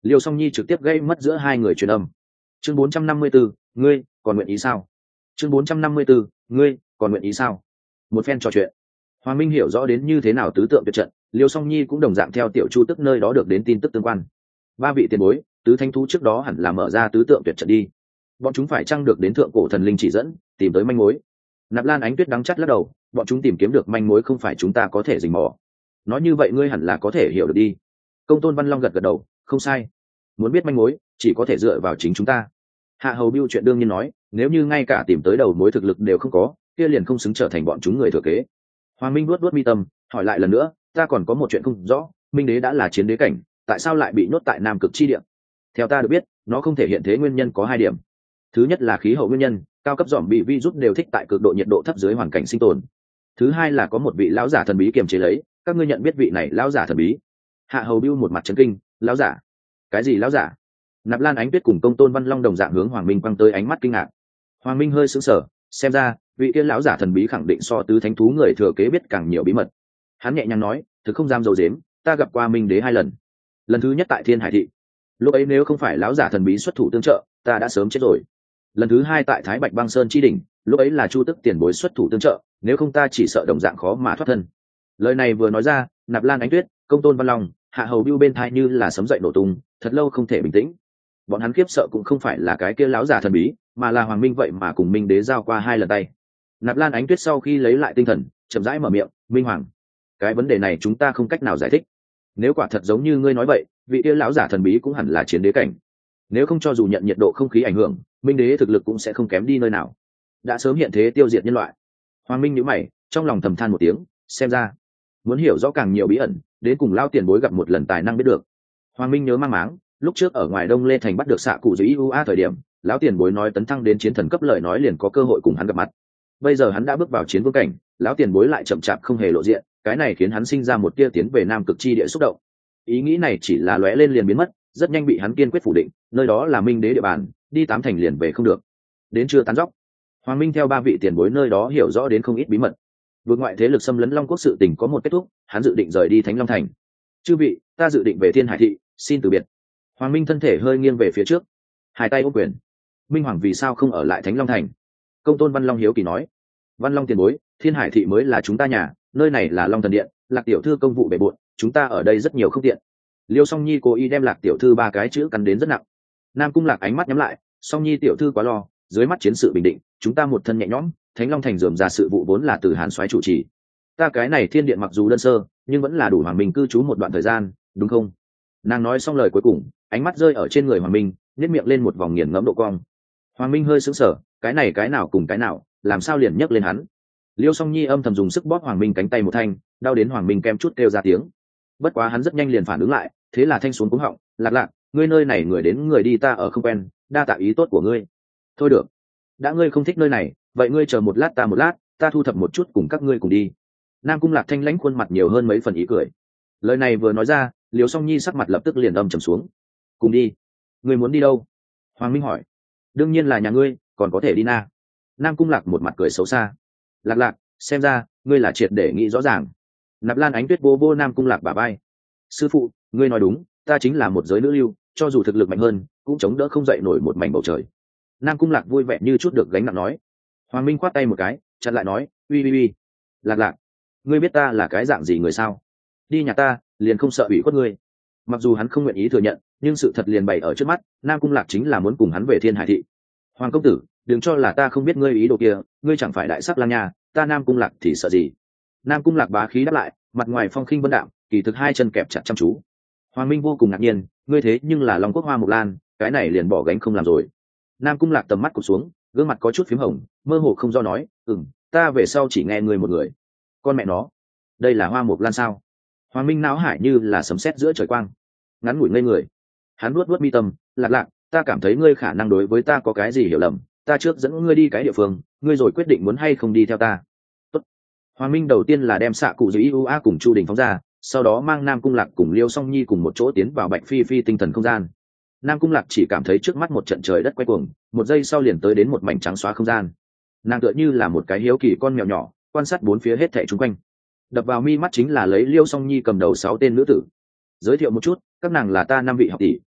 Liêu Song Nhi trực tiếp gây mất giữa hai người truyền âm. Chương bốn trăm năm mươi 4, ngươi còn nguyện ý sao? Chương bốn trăm năm mươi 4, ngươi còn nguyện ý sao? Một phen trò chuyện, Hoàng Minh hiểu rõ đến như thế nào tứ tượng tuyệt trận, Liêu Song Nhi cũng đồng dạng theo Tiểu Chu Tức nơi đó được đến tin tức tương quan. Ba vị tiền bối, tứ thanh thú trước đó hẳn là mở ra tứ tượng tuyệt trận đi. Bọn chúng phải chăng được đến thượng cổ thần linh chỉ dẫn, tìm tới manh mối? Nạp Lan Ánh Tuyết đắng chắt lắc đầu, bọn chúng tìm kiếm được manh mối không phải chúng ta có thể rình mò. Nói như vậy ngươi hẳn là có thể hiểu được đi. Công Tôn Văn Long gật gật đầu, không sai. Muốn biết manh mối, chỉ có thể dựa vào chính chúng ta. Hạ Hầu Bưu chuyện đương nhiên nói, nếu như ngay cả tìm tới đầu mối thực lực đều không có, kia liền không xứng trở thành bọn chúng người thừa kế. Hoàng Minh luốt luốt mi tâm, hỏi lại lần nữa, ta còn có một chuyện không rõ, Minh Đế đã là chiến đế cảnh, tại sao lại bị nhốt tại Nam Cực chi địa? Theo ta được biết, nó không thể hiện thế nguyên nhân có hai điểm. Thứ nhất là khí hậu nguyên nhân, cao cấp dòm bị virus đều thích tại cực độ nhiệt độ thấp dưới hoàn cảnh sinh tồn. Thứ hai là có một vị lão giả thần bí kiềm chế lấy, các ngươi nhận biết vị này lão giả thần bí? Hạ Hầu Bưu một mặt chấn kinh, lão giả? Cái gì lão giả? Nạp Lan Ánh Tuyết cùng Công Tôn Văn Long đồng dạng hướng Hoàng Minh quăng tới ánh mắt kinh ngạc. Hoàng Minh hơi sững sờ, xem ra vị kia lão giả thần bí khẳng định so tứ thánh thú người thừa kế biết càng nhiều bí mật. Hắn nhẹ nhàng nói, thực không dám dầu dếm, ta gặp qua Minh Đế hai lần. Lần thứ nhất tại Thiên Hải thị, lúc ấy nếu không phải lão giả thần bí xuất thủ tương trợ, ta đã sớm chết rồi. Lần thứ hai tại Thái Bạch Băng Sơn chi đỉnh, lúc ấy là Chu Tức tiền bối xuất thủ tương trợ, nếu không ta chỉ sợ đồng dạng khó mà thoát thân. Lời này vừa nói ra, Nạp Lan Ánh Tuyết, Công Tôn Văn Long, Hạ Hầu Bưu bên thai như là sấm dậy nổ tung, thật lâu không thể bình tĩnh. Bọn hắn khiếp sợ cũng không phải là cái kia lão giả thần bí, mà là Hoàng Minh vậy mà cùng Minh Đế giao qua hai lần tay. Nạp Lan Ánh Tuyết sau khi lấy lại tinh thần, chậm rãi mở miệng, Minh Hoàng, cái vấn đề này chúng ta không cách nào giải thích. Nếu quả thật giống như ngươi nói vậy, vị kia lão giả thần bí cũng hẳn là chiến đế cảnh. Nếu không cho dù nhận nhiệt độ không khí ảnh hưởng, Minh Đế thực lực cũng sẽ không kém đi nơi nào. Đã sớm hiện thế tiêu diệt nhân loại. Hoàng Minh nhíu mày, trong lòng thầm than một tiếng, xem ra muốn hiểu rõ càng nhiều bí ẩn, đến cùng lao tiền bối gặp một lần tài năng biết được. Hoàng Minh nhớ mang máng, lúc trước ở ngoài Đông Lê Thành bắt được xạ cụ dưới u a thời điểm, lão tiền bối nói tấn thăng đến chiến thần cấp lời nói liền có cơ hội cùng hắn gặp mặt. Bây giờ hắn đã bước vào chiến vương cảnh, lão tiền bối lại chậm chạp không hề lộ diện, cái này khiến hắn sinh ra một tia tiến về Nam Cực chi địa xúc động. Ý nghĩ này chỉ là lóe lên liền biến mất, rất nhanh bị hắn kiên quyết phủ định, nơi đó là Minh Đế địa bàn, đi tám thành liền về không được. Đến chưa tán dóc, Hoàng Minh theo ba vị tiền bối nơi đó hiểu rõ đến không ít bí mật. Vượt ngoại thế lực xâm lấn Long Quốc sự tình có một kết thúc, hắn dự định rời đi Thánh Long Thành. Chư vị, ta dự định về Thiên Hải thị, xin từ biệt. Hoàng Minh thân thể hơi nghiêng về phía trước, hai tay ôm quyền. Minh Hoàng vì sao không ở lại Thánh Long Thành? Công Tôn Văn Long hiếu kỳ nói. Văn Long tiền bối, Thiên Hải thị mới là chúng ta nhà, nơi này là Long Thần Điện, Lạc tiểu thư công vụ bề bộn, chúng ta ở đây rất nhiều không tiện. Liêu Song Nhi cố ý đem Lạc tiểu thư ba cái chữ cắn đến rất nặng. Nam Cung Lạc ánh mắt nhắm lại, Song Nhi tiểu thư quá lo, dưới mắt chiến sự bình định, chúng ta một thân nhẹ nhõm, Thánh Long Thành dườm ra sự vụ vốn là từ Hàn soái chủ trì. Ta cái này Thiên Điện mặc dù đơn sơ, nhưng vẫn là đủ Hoàng Minh cư trú một đoạn thời gian, đúng không? Nàng nói xong lời cuối cùng, ánh mắt rơi ở trên người Hoàng Minh, nhếch miệng lên một vòng nghiền ngẫm độ cong. Hoàng Minh hơi sững sờ, cái này cái nào cùng cái nào, làm sao liền nhấc lên hắn? Liêu Song Nhi âm thầm dùng sức bóp Hoàng Minh cánh tay một thanh, đau đến Hoàng Minh kem chút kêu ra tiếng. Bất quá hắn rất nhanh liền phản ứng lại, thế là thanh xuống cuống họng, Lạc Lạc, ngươi nơi này người đến người đi ta ở không quen, đa tạ ý tốt của ngươi. Thôi được, đã ngươi không thích nơi này, vậy ngươi chờ một lát ta một lát, ta thu thập một chút cùng các ngươi cùng đi. Nam Cung Lạc thanh lãnh khuôn mặt nhiều hơn mấy phần ý cười. Lời này vừa nói ra, Liêu Song Nhi sắc mặt lập tức liền âm trầm xuống. Cùng đi? Ngươi muốn đi đâu? Hoàng Minh hỏi. Đương nhiên là nhà ngươi, còn có thể đi na. Nam Cung Lạc một mặt cười xấu xa. Lạc Lạc, xem ra ngươi là triệt để nghĩ rõ ràng. Nạp Lan Ánh Tuyết vô vô Nam Cung Lạc bả vai. Sư phụ, ngươi nói đúng, ta chính là một giới nữ lưu, cho dù thực lực mạnh hơn, cũng chống đỡ không dậy nổi một mảnh bầu trời. Nam Cung Lạc vui vẻ như chút được gánh nặng nói. Hoàng Minh khoát tay một cái, chặn lại nói, uy uy uy, Lạc Lạc, ngươi biết ta là cái dạng gì người sao? Đi nhà ta, liền không sợ ủy khuất ngươi. Mặc dù hắn không nguyện ý thừa nhận, nhưng sự thật liền bày ở trước mắt, Nam Cung Lạc chính là muốn cùng hắn về Thiên Hải thị. Hoàng công tử, đừng cho là ta không biết ngươi ý đồ kia, ngươi chẳng phải đại sắc lang nha, ta Nam Cung Lạc thì sợ gì? Nam Cung Lạc bá khí đáp lại, mặt ngoài phong khinh vân đạm, kỳ thực hai chân kẹp chặt chăm chú. Hoàng Minh vô cùng ngạc nhiên, ngươi thế nhưng là Long Quốc Hoa Mộc Lan, cái này liền bỏ gánh không làm rồi. Nam Cung Lạc tầm mắt cụp xuống, gương mặt có chút phím hồng, mơ hồ không do nói, ừm, ta về sau chỉ nghe ngươi một người. Con mẹ nó, đây là Hoa Mộc Lan sao? Hoàng Minh náo hải như là sấm sét giữa trời quang, ngắn ngủi ngây người. Hắn nuốt nuốt mi tâm, Lạc Lạc, ta cảm thấy ngươi khả năng đối với ta có cái gì hiểu lầm, ta trước dẫn ngươi đi cái địa phương, ngươi rồi quyết định muốn hay không đi theo ta. Tốt. Hoàng Minh đầu tiên là đem xạ cụ dưới u a cùng Chu Đình phóng ra, sau đó mang Nam Cung Lạc cùng Liêu Song Nhi cùng một chỗ tiến vào Bạch Phi Phi tinh thần không gian. Nam Cung Lạc chỉ cảm thấy trước mắt một trận trời đất quay cuồng, một giây sau liền tới đến một mảnh trắng xóa không gian. Nàng tựa như là một cái hiếu kỳ con mèo nhỏ, quan sát bốn phía hết thảy xung quanh. Đập vào mi mắt chính là lấy Liêu Song Nhi cầm đầu sáu tên nữ tử. Giới thiệu một chút, các nàng là ta năm vị học tỷ,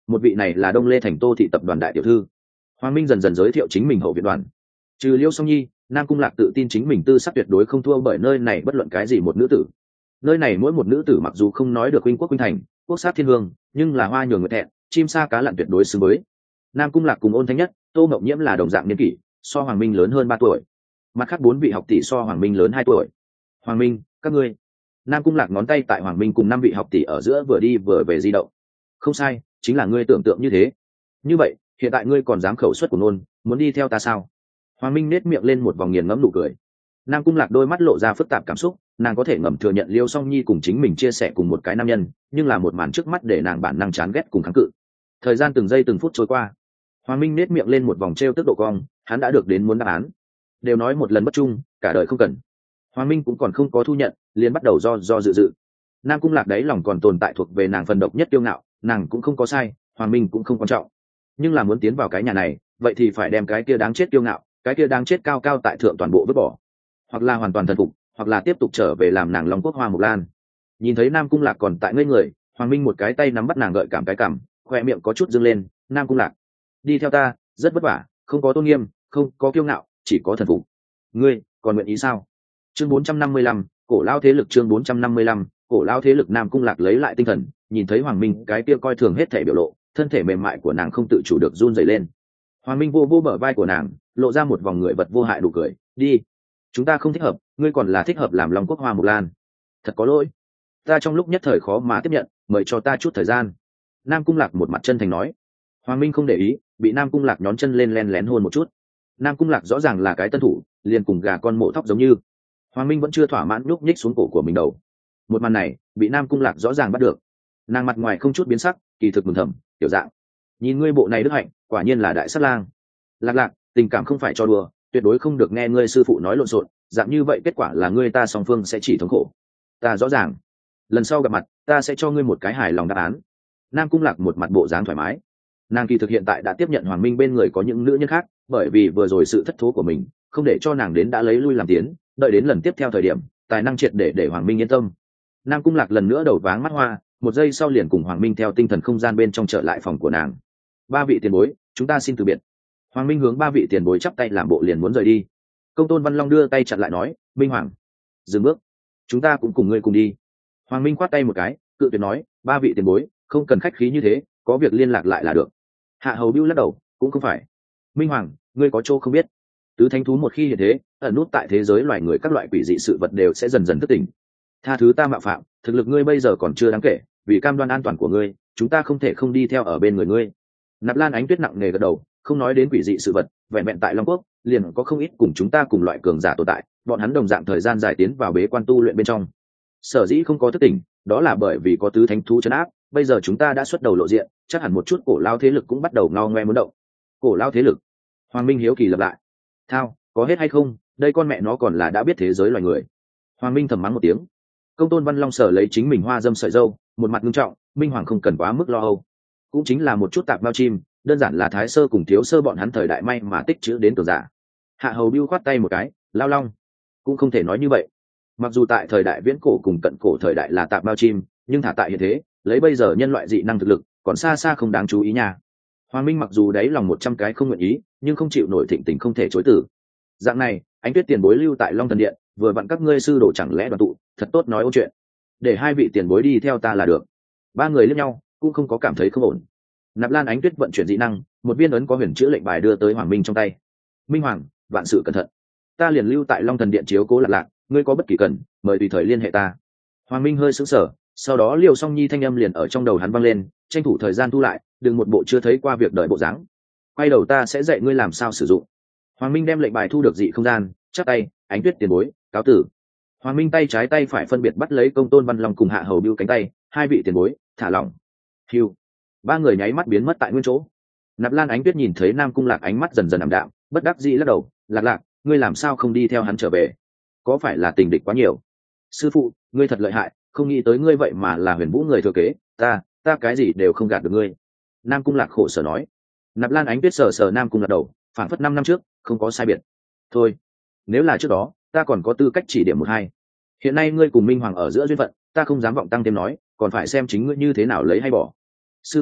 một vị này là Đông Lê thành Tô thị tập đoàn đại tiểu thư. Hoàng Minh dần dần giới thiệu chính mình hậu viện đoàn. Trừ Liêu Song Nhi, Nam Cung Lạc tự tin chính mình tư sắc tuyệt đối không thua bởi nơi này bất luận cái gì một nữ tử. Nơi này mỗi một nữ tử mặc dù không nói được huynh quốc huynh thành, quốc sát thiên hương, nhưng là hoa nhường người thẹn, chim sa cá lặn tuyệt đối xứng với. Nam Cung Lạc cùng Ôn Thanh Nhất, Tô Mộng Nhiễm là đồng dạng niên kỷ, so Hoàng Minh lớn hơn ba tuổi. Mặt khác bốn vị học tỷ so Hoàng Minh lớn hai tuổi. Hoàng Minh, các ngươi. Nam Cung Lạc ngón tay tại Hoàng Minh cùng năm vị học tỷ ở giữa vừa đi vừa về di động. Không sai, chính là ngươi tưởng tượng như thế. Như vậy, hiện tại ngươi còn dám khẩu suất của nôn, muốn đi theo ta sao? Hoàng Minh nét miệng lên một vòng nghiền ngẫm nụ cười. Nam Cung Lạc đôi mắt lộ ra phức tạp cảm xúc, nàng có thể ngầm thừa nhận Liêu Song Nhi cùng chính mình chia sẻ cùng một cái nam nhân, nhưng là một màn trước mắt để nàng bản năng chán ghét cùng kháng cự. Thời gian từng giây từng phút trôi qua, Hoàng Minh nét miệng lên một vòng trêu tức độ cong, hắn đã được đến muốn đáp án. Đều nói một lần bất trung, cả đời không cần. Hoàng Minh cũng còn không có thu nhận, liền bắt đầu do do dự dự. Nam Cung Lạc đấy lòng còn tồn tại thuộc về nàng phần độc nhất kiêu ngạo, nàng cũng không có sai, Hoàng Minh cũng không quan trọng. Nhưng là muốn tiến vào cái nhà này, vậy thì phải đem cái kia đáng chết kiêu ngạo, cái kia đáng chết cao cao tại thượng toàn bộ vứt bỏ, hoặc là hoàn toàn thần phục, hoặc là tiếp tục trở về làm nàng Long Quốc Hoa Mộc Lan. Nhìn thấy Nam Cung Lạc còn tại ngây người, Hoàng Minh một cái tay nắm bắt nàng gợi cảm cái cảm, khoe miệng có chút dâng lên. Nam Cung Lạc, đi theo ta, rất vất vả, không có tôn nghiêm, không có kiêu ngạo, chỉ có thần phục. Ngươi còn nguyện ý sao? Chương bốn trăm năm mươi lăm, cổ lao thế lực. Chương bốn trăm năm mươi lăm, cổ lao thế lực. Nam Cung Lạc lấy lại tinh thần, nhìn thấy Hoàng Minh cái kia coi thường hết thể biểu lộ, thân thể mềm mại của nàng không tự chủ được run rẩy lên. Hoàng Minh vô vô bờ vai của nàng, lộ ra một vòng người vật vô hại đủ cười. Đi, chúng ta không thích hợp, ngươi còn là thích hợp làm Long Quốc Hoa Mộc Lan. Thật có lỗi, ta trong lúc nhất thời khó mà tiếp nhận, mời cho ta chút thời gian. Nam Cung Lạc một mặt chân thành nói. Hoàng Minh không để ý, bị Nam Cung Lạc nhón chân lên len lén hôn một chút. Nam Cung Lạc rõ ràng là cái tân thủ, liền cùng gà con mổ thóc giống như. Hoàng Minh vẫn chưa thỏa mãn nhúc nhích xuống cổ của mình đầu. Một màn này bị Nam Cung Lạc rõ ràng bắt được. Nàng mặt ngoài không chút biến sắc, kỳ thực mừng thầm, tiểu dạng, nhìn ngươi bộ này đức hạnh, quả nhiên là đại sát lang. Lạc Lạc, tình cảm không phải cho đùa, tuyệt đối không được nghe ngươi sư phụ nói lộn xộn, dạng như vậy kết quả là ngươi ta song phương sẽ chỉ thống khổ. Ta rõ ràng, lần sau gặp mặt ta sẽ cho ngươi một cái hài lòng đáp án. Nam Cung Lạc một mặt bộ dáng thoải mái. Nàng kỳ thực hiện tại đã tiếp nhận Hoàng Minh bên người có những nữ nhân khác, bởi vì vừa rồi sự thất thố của mình không để cho nàng đến đã lấy lui làm tiến, đợi đến lần tiếp theo thời điểm tài năng triệt để để Hoàng Minh yên tâm. Nam Cung Lạc lần nữa đầu váng mắt hoa, một giây sau liền cùng Hoàng Minh theo tinh thần không gian bên trong trở lại phòng của nàng. Ba vị tiền bối, chúng ta xin từ biệt. Hoàng Minh hướng ba vị tiền bối chắp tay làm bộ liền muốn rời đi. Công Tôn Văn Long đưa tay chặn lại nói, Minh Hoàng, dừng bước, chúng ta cũng cùng ngươi cùng đi. Hoàng Minh khoát tay một cái, cự tuyệt nói, ba vị tiền bối không cần khách khí như thế, có việc liên lạc lại là được. Hạ Hầu Bưu lắc đầu, cũng không phải. Minh Hoàng, ngươi có chỗ không biết, tứ thánh thú một khi hiện thế, ẩn nút tại thế giới loài người các loại quỷ dị sự vật đều sẽ dần dần thức tỉnh. Tha thứ ta mạo phạm, thực lực ngươi bây giờ còn chưa đáng kể, vì cam đoan an toàn của ngươi, chúng ta không thể không đi theo ở bên người ngươi. Nạp Lan Ánh Tuyết nặng nề gật đầu, không nói đến quỷ dị sự vật, vẹn vẹn tại Long Quốc liền có không ít cùng chúng ta cùng loại cường giả tồn tại, bọn hắn đồng dạng thời gian dài tiến vào bế quan tu luyện bên trong. Sở dĩ không có thức tỉnh, đó là bởi vì có tứ thánh thú trấn áp. Bây giờ chúng ta đã xuất đầu lộ diện, chắc hẳn một chút cổ lao thế lực cũng bắt đầu ngao ngoe muốn động. Cổ lao thế lực? Hoàng Minh hiếu kỳ lặp lại. Thao, có hết hay không? Đây con mẹ nó còn là đã biết thế giới loài người. Hoàng Minh thầm mắng một tiếng. Công Tôn Văn Long sở lấy chính mình hoa dâm sợi dâu, một mặt nghiêm trọng. Minh Hoàng không cần quá mức lo âu, cũng chính là một chút tạp bao chim, đơn giản là Thái Sơ cùng Thiếu Sơ bọn hắn thời đại may mà tích chữ đến cường giả. Hạ Hầu Bưu khoát tay một cái, Lao Long, cũng không thể nói như vậy. Mặc dù tại thời đại viễn cổ cùng cận cổ thời đại là tạp bao chim, nhưng thả tại hiện thế, lấy bây giờ nhân loại dị năng thực lực, còn xa xa không đáng chú ý nha. Hoàng Minh mặc dù đáy lòng một trăm cái không nguyện ý, nhưng không chịu nổi thịnh tình không thể chối từ. Dạng này, Ánh Tuyết tiền bối lưu tại Long Thần Điện, vừa vặn các ngươi sư đồ chẳng lẽ đoàn tụ, thật tốt nói ôn chuyện. Để hai vị tiền bối đi theo ta là được. Ba người liếc nhau, cũng không có cảm thấy không ổn. Nạp Lan Ánh Tuyết vận chuyển dị năng, một viên ấn có huyền chữ lệnh bài đưa tới Hoàng Minh trong tay. Minh Hoàng, vạn sự cẩn thận. Ta liền lưu tại Long Thần Điện chiếu cố Lạc Lạc, ngươi có bất kỳ cần, mời tùy thời liên hệ ta. Hoàng Minh hơi sững sờ, sau đó Liêu Song Nhi thanh âm liền ở trong đầu hắn vang lên, tranh thủ thời gian thu lại, đừng một bộ chưa thấy qua việc đợi bộ dáng. Quay đầu ta sẽ dạy ngươi làm sao sử dụng. Hoàng Minh đem lệnh bài thu được dị không gian, chắp tay, Ánh Tuyết tiền bối, cáo tử. Hoàng Minh tay trái tay phải phân biệt bắt lấy Công Tôn Văn Long cùng Hạ Hầu Bưu cánh tay, hai vị tiền bối, thả lỏng. Hiu. Ba người nháy mắt biến mất tại nguyên chỗ. Nạp Lan Ánh Tuyết nhìn thấy Nam Cung Lạc ánh mắt dần dần ảm đạm, bất đắc dĩ lắc đầu, Lạc Lạc, ngươi làm sao không đi theo hắn trở về? Có phải là tình địch quá nhiều? Sư phụ, ngươi thật lợi hại, không nghĩ tới ngươi vậy mà là Huyền Vũ người thừa kế, ta, ta cái gì đều không gạt được ngươi. Nam Cung Lạc khổ sở nói. Nạp Lan Ánh Tuyết sờ sờ Nam Cung Lạc đầu, phảng phất năm năm trước, không có sai biệt. Thôi, nếu là trước đó, ta còn có tư cách chỉ điểm một hai. Hiện nay ngươi cùng Minh Hoàng ở giữa duyên phận, ta không dám vọng tăng thêm nói, còn phải xem chính ngươi như thế nào lấy hay bỏ. Sư phụ,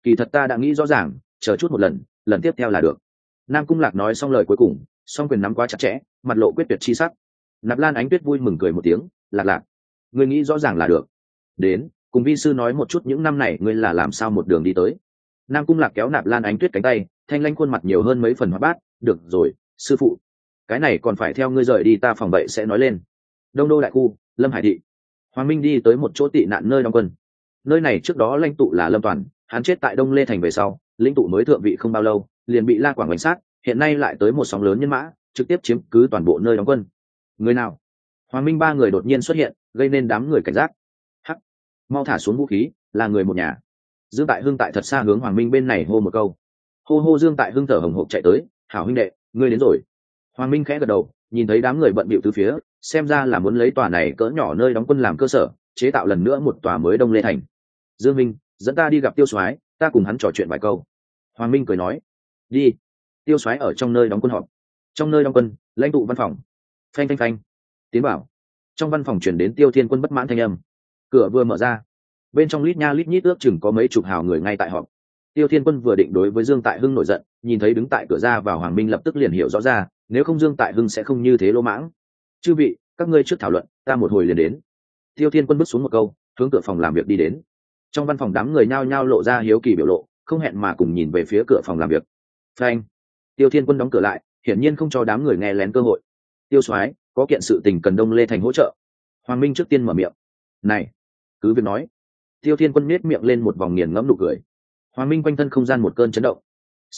kỳ thật ta đã nghĩ rõ ràng, chờ chút một lần, lần tiếp theo là được. Nam Cung Lạc nói xong lời cuối cùng, song quyền nắm quá chặt chẽ, mặt lộ quyết tuyệt chi sắc. Nạp Lan Ánh Tuyết vui mừng cười một tiếng, Lạc Lạc, ngươi nghĩ rõ ràng là được. Đến, cùng vi sư nói một chút những năm này ngươi là làm sao một đường đi tới. Nam Cung Lạc kéo Nạp Lan Ánh Tuyết cánh tay, thanh lãnh khuôn mặt nhiều hơn mấy phần hoạt bát. Được rồi, sư phụ, cái này còn phải theo ngươi rời đi ta phòng vậy sẽ nói lên. Đông Đô đại khu, Lâm Hải thị. Hoàng Minh đi tới một chỗ tị nạn nơi đóng quân. Nơi này trước đó lãnh tụ là Lâm Toàn, hắn chết tại Đông Lê thành về sau, lĩnh tụ mới thượng vị không bao lâu, liền bị La Quảng đánh sát, hiện nay lại tới một sóng lớn nhân mã, trực tiếp chiếm cứ toàn bộ nơi đóng quân. Người nào? Hoàng Minh ba người đột nhiên xuất hiện, gây nên đám người cảnh giác. Hắc, mau thả xuống vũ khí, là người một nhà. Dương Tại Hưng tại thật xa hướng Hoàng Minh bên này hô một câu. Hô hô Dương Tại Hưng thở hồng hộc chạy tới, hảo huynh đệ, ngươi đến rồi. Hoàng Minh khẽ gật đầu, nhìn thấy đám người bận bịu từ phía, xem ra là muốn lấy tòa này cỡ nhỏ nơi đóng quân làm cơ sở, chế tạo lần nữa một tòa mới Đông Lê thành. Dương Minh, dẫn ta đi gặp Tiêu Soái, ta cùng hắn trò chuyện vài câu. Hoàng Minh cười nói. Đi. Tiêu Soái ở trong nơi đóng quân họp. Trong nơi đóng quân, lãnh tụ văn phòng. Phanh phanh phanh. Tiến bảo. Trong văn phòng truyền đến Tiêu Thiên Quân bất mãn thanh âm. Cửa vừa mở ra, bên trong lít nha lít nhít ước chừng có mấy chục hào người ngay tại họp. Tiêu Thiên Quân vừa định đối với Dương Tại Hưng nổi giận, nhìn thấy đứng tại cửa ra vào Hoàng Minh lập tức liền hiểu rõ ra, nếu không Dương Tại Hưng sẽ không như thế lỗ mãng. Chư vị, các ngươi trước thảo luận, ta một hồi liền đến. Tiêu Thiên Quân bước xuống một câu, hướng cửa phòng làm việc đi đến. Trong văn phòng đám người nhao nhao lộ ra hiếu kỳ biểu lộ, không hẹn mà cùng nhìn về phía cửa phòng làm việc. Phanh. Tiêu Thiên Quân đóng cửa lại, hiển nhiên không cho đám người nghe lén cơ hội. Tiêu Soái, có kiện sự tình cần Đông Lê thành hỗ trợ. Hoàng Minh trước tiên mở miệng. Này, cứ việc nói. Tiêu Thiên Quân nhếch miệng lên một vòng nghiền ngẫm nụ cười. Hoàng Minh quanh thân không gian một cơn chấn động.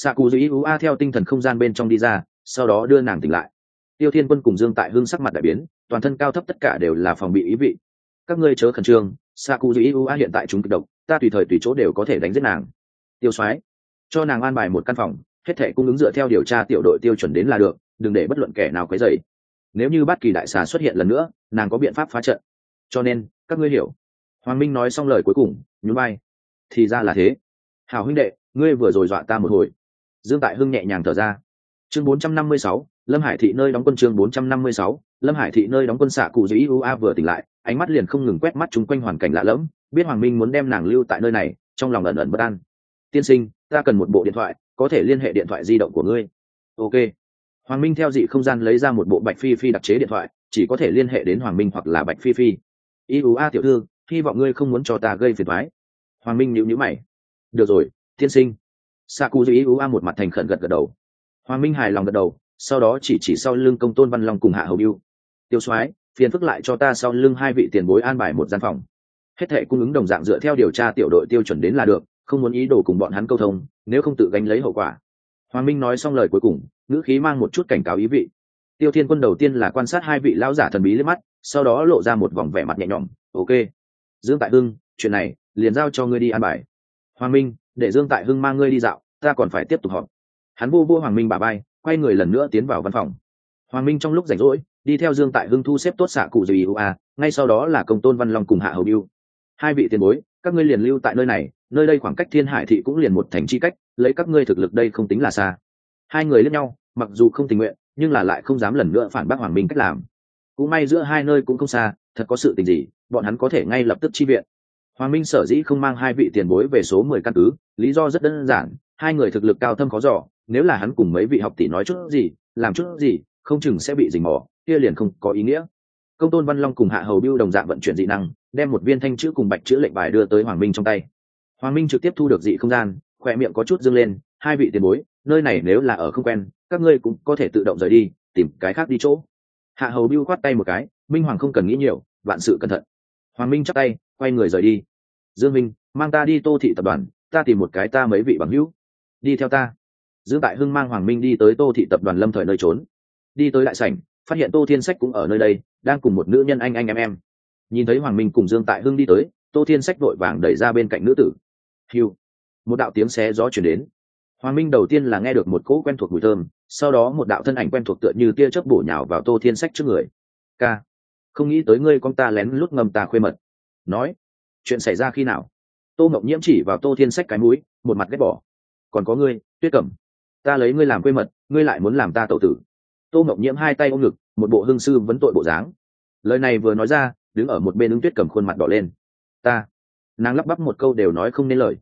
Sakuji theo tinh thần không gian bên trong đi ra, sau đó đưa nàng tỉnh lại. Tiêu Thiên Quân cùng Dương Tại Hưng sắc mặt đại biến, toàn thân cao thấp tất cả đều là phòng bị ý vị. Các ngươi chớ khẩn trương, Sakuji hiện tại chúng kịch độc, ta tùy thời tùy chỗ đều có thể đánh giết nàng. Tiêu Soái, cho nàng an bài một căn phòng, hết thảy cung ứng dựa theo điều tra tiểu đội tiêu chuẩn đến là được, đừng để bất luận kẻ nào quấy rầy. Nếu như Bát Kỳ đại xà xuất hiện lần nữa, nàng có biện pháp phá trận. Cho nên, các ngươi hiểu. Hoàng Minh nói xong lời cuối cùng, nhún vai. Thì ra là thế. Hảo huynh đệ, ngươi vừa rồi dọa ta một hồi. Dương Tại Hưng nhẹ nhàng thở ra. Chương bốn trăm năm mươi sáu, Lâm Hải thị nơi đóng quân. Chương bốn trăm năm mươi sáu, Lâm Hải thị nơi đóng quân. Xạ Cụ Dĩ U A vừa tỉnh lại, ánh mắt liền không ngừng quét mắt chung quanh hoàn cảnh lạ lẫm, biết Hoàng Minh muốn đem nàng lưu tại nơi này, trong lòng ẩn ẩn bất an. Tiên sinh, ta cần một bộ điện thoại, có thể liên hệ điện thoại di động của ngươi. Ok. Hoàng Minh theo dị không gian lấy ra một bộ Bạch Phi Phi đặc chế điện thoại, chỉ có thể liên hệ đến Hoàng Minh hoặc là Bạch Phi Phi. I U A tiểu thư, hy vọng ngươi không muốn cho ta gây phiền toái. Hoàng Minh nhíu nhíu mày. Được rồi, tiên sinh. Sakuji I U A một mặt thành khẩn gật gật đầu. Hoàng Minh hài lòng gật đầu, sau đó chỉ chỉ sau lưng Công Tôn Văn Long cùng Hạ Hầu Bưu. Tiêu Soái, phiền phức lại cho ta sau lưng hai vị tiền bối an bài một gian phòng. Hết thảy cung ứng đồng dạng dựa theo điều tra tiểu đội tiêu chuẩn đến là được, không muốn ý đồ cùng bọn hắn câu thông, nếu không tự gánh lấy hậu quả. Hoàng Minh nói xong lời cuối cùng, ngữ khí mang một chút cảnh cáo ý vị. Tiêu Thiên Quân đầu tiên là quan sát hai vị lão giả thần bí liếc mắt, sau đó lộ ra một vòng vẻ mặt nhẹ nhõm. Ok. Dương Tại Hưng, chuyện này liền giao cho ngươi đi an bài. Hoàng Minh, để Dương Tại Hưng mang ngươi đi dạo, ta còn phải tiếp tục họp. Hắn vô vô Hoàng Minh bả vai, quay người lần nữa tiến vào văn phòng. Hoàng Minh trong lúc rảnh rỗi, đi theo Dương Tại Hưng thu xếp tốt xạ cụ gì u a, ngay sau đó là Công Tôn Văn Long cùng Hạ Hầu Bưu. Hai vị tiền bối, các ngươi liền lưu tại nơi này, nơi đây khoảng cách Thiên Hải thị cũng liền một thành chi cách, lấy các ngươi thực lực đây không tính là xa. Hai người liếc nhau, mặc dù không tình nguyện, nhưng là lại không dám lần nữa phản bác Hoàng Minh cách làm. Cũng may giữa hai nơi cũng không xa, thật có sự tình gì, bọn hắn có thể ngay lập tức chi viện. Hoàng Minh sở dĩ không mang hai vị tiền bối về số mười căn cứ, lý do rất đơn giản, hai người thực lực cao thâm khó dò, nếu là hắn cùng mấy vị học tỷ nói chút gì, làm chút gì, không chừng sẽ bị rình mò, kia liền không có ý nghĩa. Công Tôn Văn Long cùng Hạ Hầu Bưu đồng dạng vận chuyển dị năng, đem một viên thanh chữ cùng bạch chữ lệnh bài đưa tới Hoàng Minh trong tay. Hoàng Minh trực tiếp thu được dị không gian, khỏe miệng có chút dương lên, hai vị tiền bối, nơi này nếu là ở không quen, các ngươi cũng có thể tự động rời đi, tìm cái khác đi chỗ. Hạ Hầu Bưu khoát tay một cái, Minh Hoàng không cần nghĩ nhiều, vạn sự cẩn thận. Hoàng Minh chắp tay, quay người rời đi. Dương Minh, mang ta đi Tô thị tập đoàn, ta tìm một cái ta mấy vị bằng hữu. Đi theo ta. Dương Tại Hưng mang Hoàng Minh đi tới Tô thị tập đoàn lâm thời nơi trốn. Đi tới đại sảnh, phát hiện Tô Thiên Sách cũng ở nơi đây, đang cùng một nữ nhân anh anh em em. Nhìn thấy Hoàng Minh cùng Dương Tại Hưng đi tới, Tô Thiên Sách vội vàng đẩy ra bên cạnh nữ tử. Hiu, một đạo tiếng xé gió truyền đến. Hoàng Minh đầu tiên là nghe được một cỗ quen thuộc mùi thơm, sau đó một đạo thân ảnh quen thuộc tựa như tia chớp bổ nhào vào Tô Thiên Sách trước người. Ca, không nghĩ tới ngươi con ta lén lút ngầm ta khuê mật. Nói, chuyện xảy ra khi nào? Tô Ngọc Nhiễm chỉ vào Tô Thiên Sách cái mũi, một mặt ghét bỏ. Còn có ngươi, Tuyết Cẩm, ta lấy ngươi làm khuê mật, ngươi lại muốn làm ta tẩu tử. Tô Ngọc Nhiễm hai tay ôm ngực, một bộ hưng sư vấn tội bộ dáng. Lời này vừa nói ra, đứng ở một bên ứng Tuyết Cẩm khuôn mặt đỏ lên. Ta, nàng lắp bắp một câu đều nói không nên lời.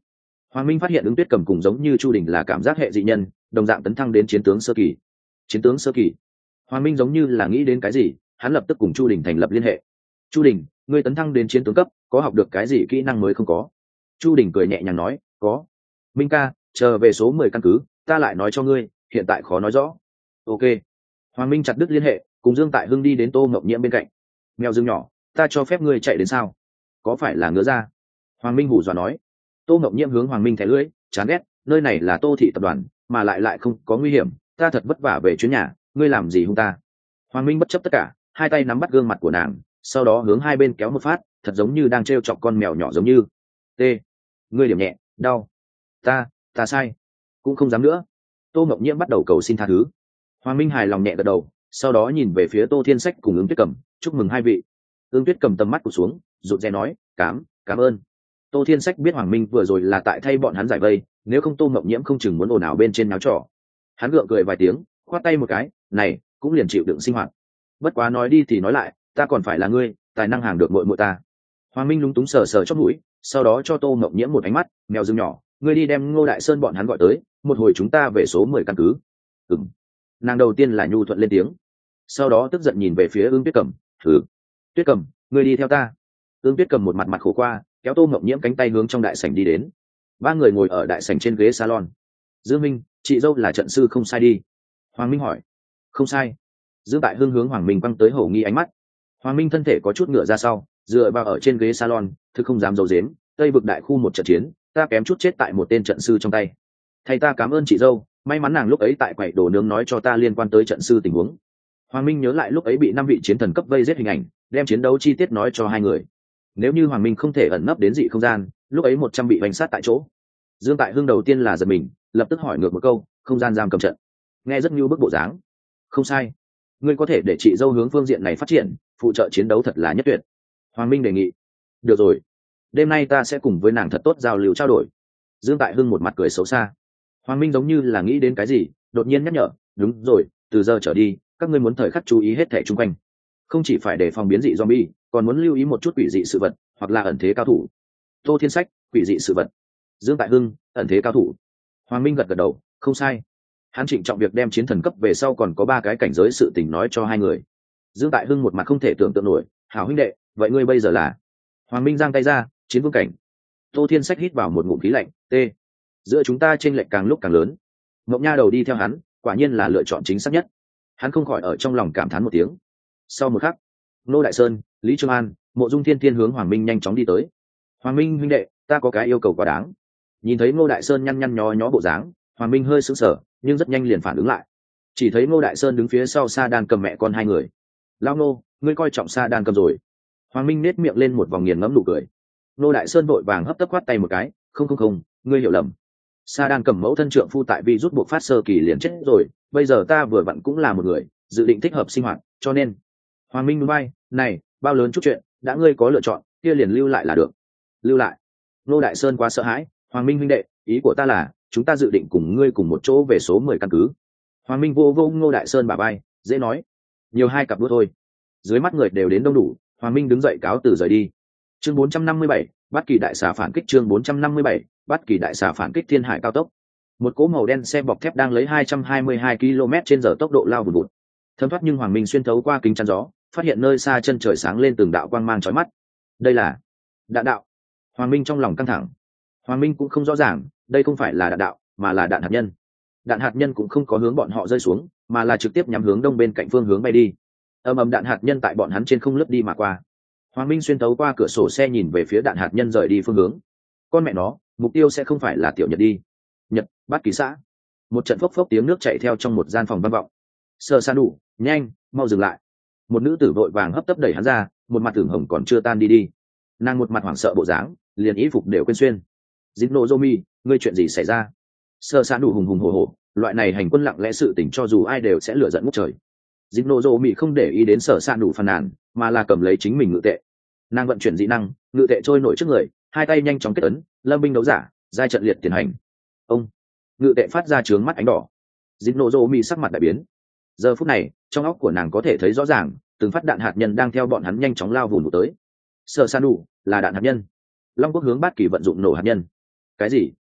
Hoàng Minh phát hiện ứng tuyết cầm cùng giống như Chu Đình là cảm giác hệ dị nhân, đồng dạng tấn thăng đến chiến tướng sơ kỳ. Chiến tướng sơ kỳ. Hoàng Minh giống như là nghĩ đến cái gì, hắn lập tức cùng Chu Đình thành lập liên hệ. Chu Đình, ngươi tấn thăng đến chiến tướng cấp, có học được cái gì kỹ năng mới không có? Chu Đình cười nhẹ nhàng nói, có. Minh ca, chờ về số mười căn cứ, ta lại nói cho ngươi, hiện tại khó nói rõ. Ok. Hoàng Minh chặt đứt liên hệ, cùng Dương Tại Hưng đi đến Tô Ngọc Nhiễm bên cạnh. Mèo Dương nhỏ, ta cho phép ngươi chạy đến sao? Có phải là ngứa ra? Hoàng Minh hù dọa nói. Tô Ngọc Nhiễm hướng Hoàng Minh thẻ lưỡi, chán ghét, nơi này là Tô thị tập đoàn, mà lại lại không có nguy hiểm, ta thật vất vả về chuyến nhà, ngươi làm gì hung ta? Hoàng Minh bất chấp tất cả, hai tay nắm bắt gương mặt của nàng, sau đó hướng hai bên kéo một phát, thật giống như đang trêu chọc con mèo nhỏ giống như. T. Ngươi điểm nhẹ, đau. Ta, ta sai. Cũng không dám nữa. Tô Ngọc Nhiễm bắt đầu cầu xin tha thứ. Hoàng Minh hài lòng nhẹ gật đầu, sau đó nhìn về phía Tô Thiên Sách cùng Ứng Tuyết Cầm, chúc mừng hai vị. Ứng Tuyết Cầm tầm mắt cụt xuống, rụt rè nói, cảm, cảm ơn. Tô Thiên Sách biết Hoàng Minh vừa rồi là tại thay bọn hắn giải vây, nếu không Tô Ngọc Nhiễm không chừng muốn ồn ào bên trên náo trò. Hắn gượng cười vài tiếng, khoát tay một cái, này, cũng liền chịu đựng sinh hoạt. Bất quá nói đi thì nói lại, ta còn phải là ngươi, tài năng hàng được muội muội ta. Hoàng Minh lúng túng sờ sờ chóp mũi, sau đó cho Tô Ngọc Nhiễm một ánh mắt, mèo Dương nhỏ, ngươi đi đem Ngô Đại Sơn bọn hắn gọi tới, một hồi chúng ta về số mười căn cứ. Ừm. Nàng đầu tiên là nhu thuận lên tiếng, sau đó tức giận nhìn về phía Ưng Tuyết Cầm, thử. Tuyết Cầm, ngươi đi theo ta. Ưng Tuyết Cầm một mặt mặt khổ qua, kéo Tô Ngọc Nhiễm cánh tay hướng trong đại sảnh đi đến. Ba người ngồi ở đại sảnh trên ghế salon. Dương Minh, chị dâu là trận sư không sai đi. Hoàng Minh hỏi. Không sai. Dương Tại Hưng hướng Hoàng Minh quăng tới hổ nghi ánh mắt. Hoàng Minh thân thể có chút ngửa ra sau, dựa vào ở trên ghế salon, thực không dám giấu giếm. Tây vực đại khu một trận chiến, ta kém chút chết tại một tên trận sư trong tay. Thầy ta cảm ơn chị dâu, may mắn nàng lúc ấy tại quầy đồ nướng nói cho ta liên quan tới trận sư tình huống. Hoàng Minh nhớ lại lúc ấy bị năm vị chiến thần cấp vây giết hình ảnh, đem chiến đấu chi tiết nói cho hai người. Nếu như Hoàng Minh không thể ẩn nấp đến dị không gian, lúc ấy một trăm bị bánh sát tại chỗ. Dương Tại Hưng đầu tiên là giật mình, lập tức hỏi ngược một câu, không gian giam cầm trận. Nghe rất như bức bộ dáng. Không sai. Ngươi có thể để chị dâu hướng phương diện này phát triển, phụ trợ chiến đấu thật là nhất tuyệt. Hoàng Minh đề nghị. Được rồi. Đêm nay ta sẽ cùng với nàng thật tốt giao lưu trao đổi. Dương Tại Hưng một mặt cười xấu xa. Hoàng Minh giống như là nghĩ đến cái gì, đột nhiên nhắc nhở, đúng rồi, từ giờ trở đi, các ngươi muốn thời khắc chú ý hết thảy chung quanh. Không chỉ phải đề phòng biến dị zombie, còn muốn lưu ý một chút quỷ dị sự vật, hoặc là ẩn thế cao thủ. Tô Thiên Sách, quỷ dị sự vật. Dương Tại Hưng, ẩn thế cao thủ. Hoàng Minh gật gật đầu, không sai. Hắn trịnh trọng việc đem chiến thần cấp về sau còn có ba cái cảnh giới sự tình nói cho hai người. Dương Tại Hưng một mặt không thể tưởng tượng nổi, hảo huynh đệ, vậy ngươi bây giờ là? Hoàng Minh giang tay ra, chiến vương cảnh. Tô Thiên Sách hít vào một ngụm khí lạnh, t. Giữa chúng ta chênh lệch càng lúc càng lớn. Ngọc Nha đầu đi theo hắn, quả nhiên là lựa chọn chính xác nhất. Hắn không khỏi ở trong lòng cảm thán một tiếng. Sau một khắc, Ngô Đại Sơn, Lý Trương An, Mộ Dung Thiên Thiên hướng Hoàng Minh nhanh chóng đi tới. Hoàng Minh huynh đệ, ta có cái yêu cầu quá đáng. Nhìn thấy Ngô Đại Sơn nhăn nhăn nhó nhó bộ dáng, Hoàng Minh hơi sững sờ, nhưng rất nhanh liền phản ứng lại. Chỉ thấy Ngô Đại Sơn đứng phía sau Sa Đan cầm mẹ con hai người. Lao Ngô, ngươi coi trọng Sa Đan cầm rồi. Hoàng Minh nét miệng lên một vòng nghiền ngẫm nụ cười. Ngô Đại Sơn vội vàng hấp tấp quát tay một cái, không không không, ngươi hiểu lầm. Sa Đan cầm mẫu thân trượng phu tại vì rút buộc phát sơ kỳ liền chết rồi, bây giờ ta vừa vặn cũng là một người, dự định thích hợp sinh hoạt, cho nên. Hoàng Minh núi bay, này, bao lớn chút chuyện, đã ngươi có lựa chọn, kia liền lưu lại là được. Lưu lại. Ngô Đại Sơn quá sợ hãi, Hoàng Minh huynh đệ, ý của ta là, chúng ta dự định cùng ngươi cùng một chỗ về số mười căn cứ. Hoàng Minh vô vô Ngô Đại Sơn bả vai, dễ nói. Nhiều hai cặp đũa thôi. Dưới mắt người đều đến đông đủ, Hoàng Minh đứng dậy cáo từ rời đi. Chương bốn trăm năm mươi bảy, Bát Kỳ đại xà phản kích. Chương bốn trăm năm mươi bảy, Bát Kỳ đại xà phản kích. Thiên Hải cao tốc. Một cỗ màu đen xe bọc thép đang lấy hai trăm hai mươi hai ki lô mét trên giờ tốc độ lao vùn vụt. Thấm thoát nhưng Hoàng Minh xuyên thấu qua kính chắn gió, phát hiện nơi xa chân trời sáng lên từng đạo quang mang chói mắt. Đây là đạn đạo. Hoàng Minh trong lòng căng thẳng. Hoàng Minh cũng không rõ ràng, đây không phải là đạn đạo, mà là đạn hạt nhân. Đạn hạt nhân cũng không có hướng bọn họ rơi xuống, mà là trực tiếp nhắm hướng đông bên cạnh phương hướng bay đi. Ầm ầm, đạn hạt nhân tại bọn hắn trên không lướt đi mà qua. Hoàng Minh xuyên tấu qua cửa sổ xe nhìn về phía đạn hạt nhân rời đi phương hướng. Con mẹ nó, mục tiêu sẽ không phải là tiểu Nhật đi. Nhật, Bát Kỳ xã. Một trận phốc phốc tiếng nước chảy theo trong một gian phòng vang vọng. Sơ Sa đủ, nhanh, mau dừng lại. Một nữ tử vội vàng hấp tấp đẩy hắn ra, một mặt tưởng hồng còn chưa tan đi đi. Nàng một mặt hoảng sợ bộ dáng, liền y phục đều quên xuyên. Jinno Zomi, ngươi chuyện gì xảy ra? Sơ Sa đủ hùng hùng hổ hổ, loại này hành quân lặng lẽ sự tình cho dù ai đều sẽ lựa giận ngút trời. Jinno Zomi không để ý đến Sở Sa đủ phàn nàn, mà là cầm lấy chính mình ngự tệ. Nàng vận chuyển dị năng, ngự tệ trôi nổi trước người, hai tay nhanh chóng kết ấn, lâm binh đấu giả, giai trận liệt tiến hành. Ông, ngự tệ phát ra trướng mắt ánh đỏ. Jinno Zomi sắc mặt đại biến. Giờ phút này, trong óc của nàng có thể thấy rõ ràng, từng phát đạn hạt nhân đang theo bọn hắn nhanh chóng lao vùn vụt tới. Sở Sa đủ là đạn hạt nhân. Long Quốc hướng Bát Kỳ vận dụng nổ hạt nhân. Cái gì?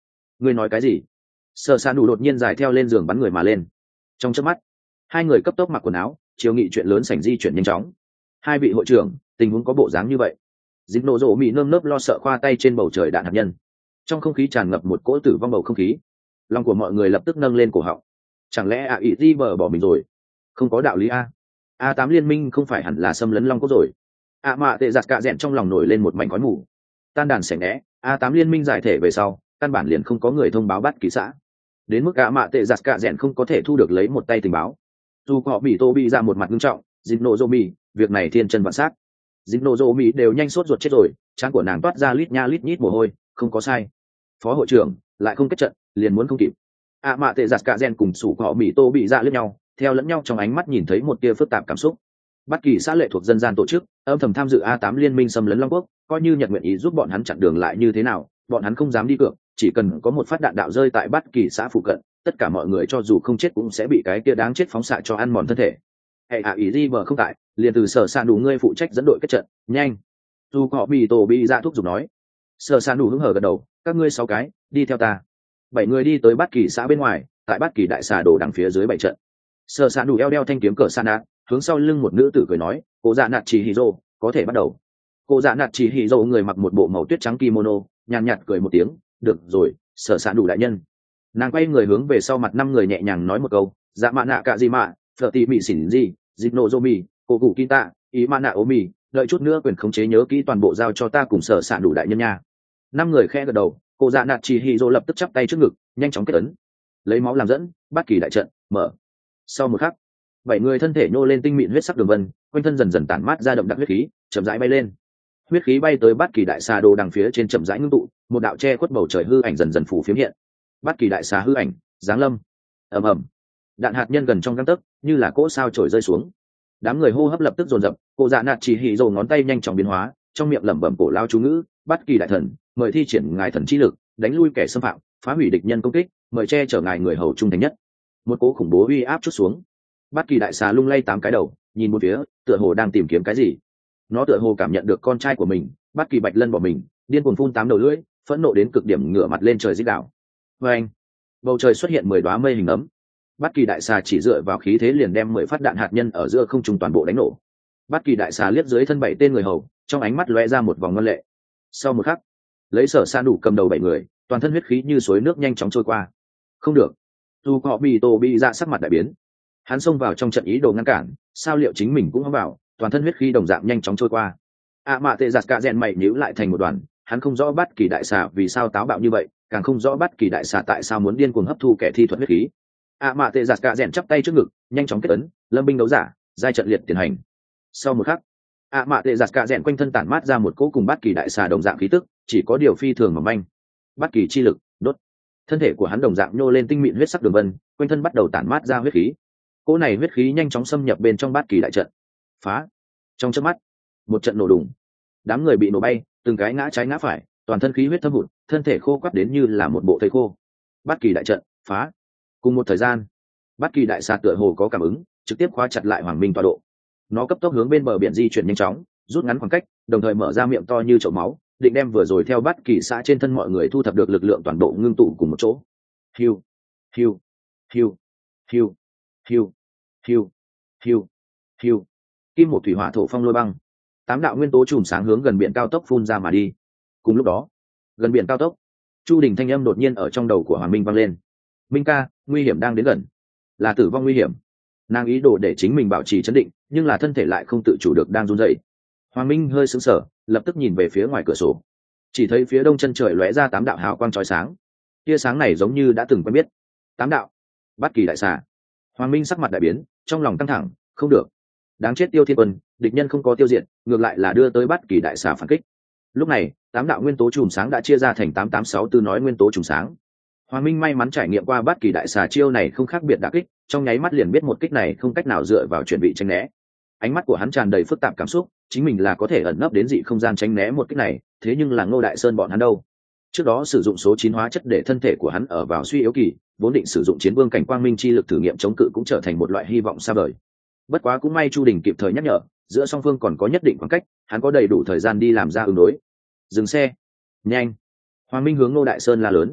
ngươi nói cái gì? Sở Sạn đủ đột nhiên dài theo lên giường bắn người mà lên. Trong chớp mắt, hai người cấp tốc mặc quần áo, chiều nghị chuyện lớn sảnh di chuyển nhanh chóng. Hai vị hội trưởng, tình huống có bộ dáng như vậy. Dính nổ rộ mỹ nơm nớp lo sợ khoa tay trên bầu trời đạn hạt nhân. Trong không khí tràn ngập một cỗ tử vong bầu không khí. Lòng của mọi người lập tức nâng lên cổ họng. Chẳng lẽ ạ ỷ di bờ bỏ mình rồi? Không có đạo lý a. A tám liên minh không phải hẳn là xâm lấn long cốt rồi. ạ mạ tệ giặt cạ rẽn trong lòng nổi lên một mảnh khói mù. Tan đàn xẻ né, A tám liên minh giải thể về sau, căn bản liền không có người thông báo bắt kỳ xã. Đến mức ạ mạ tệ giặt cạ rẽn không có thể thu được lấy một tay tình báo. Dù họ bị tô bị ra một mặt nghiêm trọng, dính nổ rộ mỹ, việc này thiên chân vạn sát. Dính nổ rộ mỹ đều nhanh sốt ruột chết rồi, trán của nàng toát ra lít nha lít nhít mồ hôi, không có sai. Phó hội trưởng lại không kết trận, liền muốn không kịp. ạ mạ tệ giặt cạ rẽn cùng sủ họ bị tô bị ra lướt nhau, theo lẫn nhau trong ánh mắt nhìn thấy một tia phức tạp cảm xúc. Bất kỳ xã lệ thuộc dân gian tổ chức âm thầm tham dự A tám liên minh xâm lấn Long Quốc, coi như Nhật nguyện ý giúp bọn hắn chặn đường lại như thế nào, bọn hắn không dám đi cược, chỉ cần có một phát đạn đạo rơi tại Bất kỳ xã phụ cận, tất cả mọi người cho dù không chết cũng sẽ bị cái kia đáng chết phóng xạ cho ăn mòn thân thể. Hệ hạ ý di bờ không tại, liền từ Sở Sạn đủ ngươi phụ trách dẫn đội kết trận, nhanh. Dù họ bị tổ bị ra thúc giục nói. Sở Sạn đủ hứng hở gật đầu, các ngươi sáu cái, đi theo ta. Bảy người đi tới Bất kỳ xã bên ngoài, tại Bất kỳ đại xà đổ đằng phía dưới bảy trận. Sở Sạn đủ eo đeo thanh kiếm cờ san nạt, hướng sau lưng một nữ tử cười nói, cô dạ nạt chỉ hì rô, có thể bắt đầu. Cô dạ nạt chỉ hì rô người mặc một bộ màu tuyết trắng kimono, nhàn nhạt cười một tiếng, được rồi, Sở Sạn đủ đại nhân. Nàng quay người hướng về sau mặt năm người nhẹ nhàng nói một câu, dạ mạ nạ cạ gì mạ, phở tì mị xỉn gì, dịch nộ dô mì, cô cụ kita, ý mạ nạ ố mì, đợi chút nữa quyền khống chế nhớ kỹ toàn bộ giao cho ta cùng Sở Sạn đủ đại nhân nha. Năm người khẽ gật đầu, cô dạ nạt chỉ hì rô lập tức chắp tay trước ngực, nhanh chóng kết ấn, lấy máu làm dẫn, Bất kỳ đại trận mở. Sau một khắc, bảy người thân thể nhô lên tinh mịn huyết sắc đường vân, quanh thân dần dần tản mát ra đậm đặc huyết khí, chậm rãi bay lên. Huyết khí bay tới Bất kỳ đại xà đồ đằng phía trên chậm rãi ngưng tụ, một đạo che khuất bầu trời hư ảnh dần dần phủ phiếm hiện. Bất kỳ đại xà hư ảnh, giáng lâm. Ầm ầm. Đạn hạt nhân gần trong gang tấc, như là cỗ sao trổi rơi xuống. Đám người hô hấp lập tức dồn dập, cô dạ nạt chỉ hỉ rồ ngón tay nhanh chóng biến hóa, trong miệng lẩm bẩm cổ lao chú ngữ, Bất kỳ đại thần, mời thi triển ngài thần chi lực, đánh lui kẻ xâm phạm, phá hủy địch nhân công kích, mời che chở ngài người hầu trung thành nhất. Một cỗ khủng bố uy áp chút xuống. Bất kỳ đại xà lung lay tám cái đầu, nhìn một phía, tựa hồ đang tìm kiếm cái gì. Nó tựa hồ cảm nhận được con trai của mình, Bất kỳ bạch lân bỏ mình, điên cuồng phun tám đầu lưỡi, phẫn nộ đến cực điểm ngửa mặt lên trời rít đảo. Vâng! Bầu trời xuất hiện mười đóa mây hình ấm. Bất kỳ đại xà chỉ dựa vào khí thế liền đem mười phát đạn hạt nhân ở giữa không trung toàn bộ đánh nổ. Bất kỳ đại xà liếc dưới thân bảy tên người hầu, trong ánh mắt lóe ra một vòng ngân lệ. Sau một khắc, lấy Sở Sạn đủ cầm đầu bảy người, toàn thân huyết khí như suối nước nhanh chóng trôi qua. Không được! Dù họ bị tổ bị ra sắc mặt đại biến. Hắn xông vào trong trận ý đồ ngăn cản, sao liệu chính mình cũng không vào, toàn thân huyết khí đồng dạng nhanh chóng trôi qua. ạ mạ tệ giặt cạ rẽn mày nhíu lại thành một đoàn, hắn không rõ Bất kỳ đại xà vì sao táo bạo như vậy, càng không rõ Bất kỳ đại xà tại sao muốn điên cuồng hấp thu kẻ thi thuật huyết khí. ạ mạ tệ giặt cạ rẽn chắp tay trước ngực, nhanh chóng kết ấn, lâm binh đấu giả, giai trận liệt tiến hành. Sau một khắc, ạ mạ tệ giặt cạ rẽn quanh thân tản mát ra một cỗ cùng Bất kỳ đại xà đồng dạng khí tức, chỉ có điều phi thường mỏng manh. Bất kỳ chi lực, đốt. Thân thể của hắn đồng dạng nhô lên tinh mịn huyết sắc đường vân, quanh thân bắt đầu tản mát ra huyết khí. Cỗ này huyết khí nhanh chóng xâm nhập bên trong Bất kỳ đại trận. Phá! Trong chớp mắt, một trận nổ đùng. Đám người bị nổ bay, từng cái ngã trái ngã phải, toàn thân khí huyết thâm hụt, thân thể khô quắt đến như là một bộ thây khô. Bất kỳ đại trận phá. Cùng một thời gian, Bất kỳ đại xà tựa hồ có cảm ứng, trực tiếp khóa chặt lại Hoàng Minh tọa độ. Nó cấp tốc hướng bên bờ biển di chuyển nhanh chóng, rút ngắn khoảng cách, đồng thời mở ra miệng to như chậu máu, định đem vừa rồi theo Bất kỳ xã trên thân mọi người thu thập được lực lượng toàn bộ ngưng tụ cùng một chỗ. Hiu, hiu, hiu, hiu, hiu, hiu, hiu, hiu. Kim một thủy hỏa thổ phong lôi băng, tám đạo nguyên tố chùm sáng hướng gần biển cao tốc phun ra mà đi. Cùng lúc đó, gần biển cao tốc, Chu Đình thanh âm đột nhiên ở trong đầu của Hoàng Minh vang lên. Minh ca, nguy hiểm đang đến gần, là tử vong nguy hiểm. Nàng ý đồ để chính mình bảo trì chấn định, nhưng là thân thể lại không tự chủ được đang run rẩy. Hoàng Minh hơi sững sờ, lập tức nhìn về phía ngoài cửa sổ, chỉ thấy phía đông chân trời lóe ra tám đạo hào quang chói sáng. Tia sáng này giống như đã từng quen biết. Tám đạo, Bất kỳ đại xà. Hoàng Minh sắc mặt đại biến, trong lòng căng thẳng, không được. Đáng chết Tiêu Thiên Quân, địch nhân không có tiêu diệt, ngược lại là đưa tới Bất kỳ đại xà phản kích. Lúc này, tám đạo nguyên tố chùm sáng đã chia ra thành tám tám sáu tư nói nguyên tố chùm sáng. Hoàng Minh may mắn trải nghiệm qua Bất kỳ đại xà chiêu này không khác biệt đả kích, trong nháy mắt liền biết một kích này không cách nào dựa vào chuẩn bị tránh né. Ánh mắt của hắn tràn đầy phức tạp cảm xúc, chính mình là có thể ẩn nấp đến dị không gian tránh né một kích này, thế nhưng là Ngô Đại Sơn bọn hắn đâu? Trước đó sử dụng số chín hóa chất để thân thể của hắn ở vào suy yếu kỳ, vốn định sử dụng chiến vương cảnh quang minh chi lực thử nghiệm chống cự cũng trở thành một loại hy vọng xa vời. Bất quá cũng may Chu Đình kịp thời nhắc nhở, giữa song phương còn có nhất định khoảng cách, hắn có đầy đủ thời gian đi làm ra ứng đối. Dừng xe, nhanh! Hoàng Minh hướng Ngô Đại Sơn la lớn.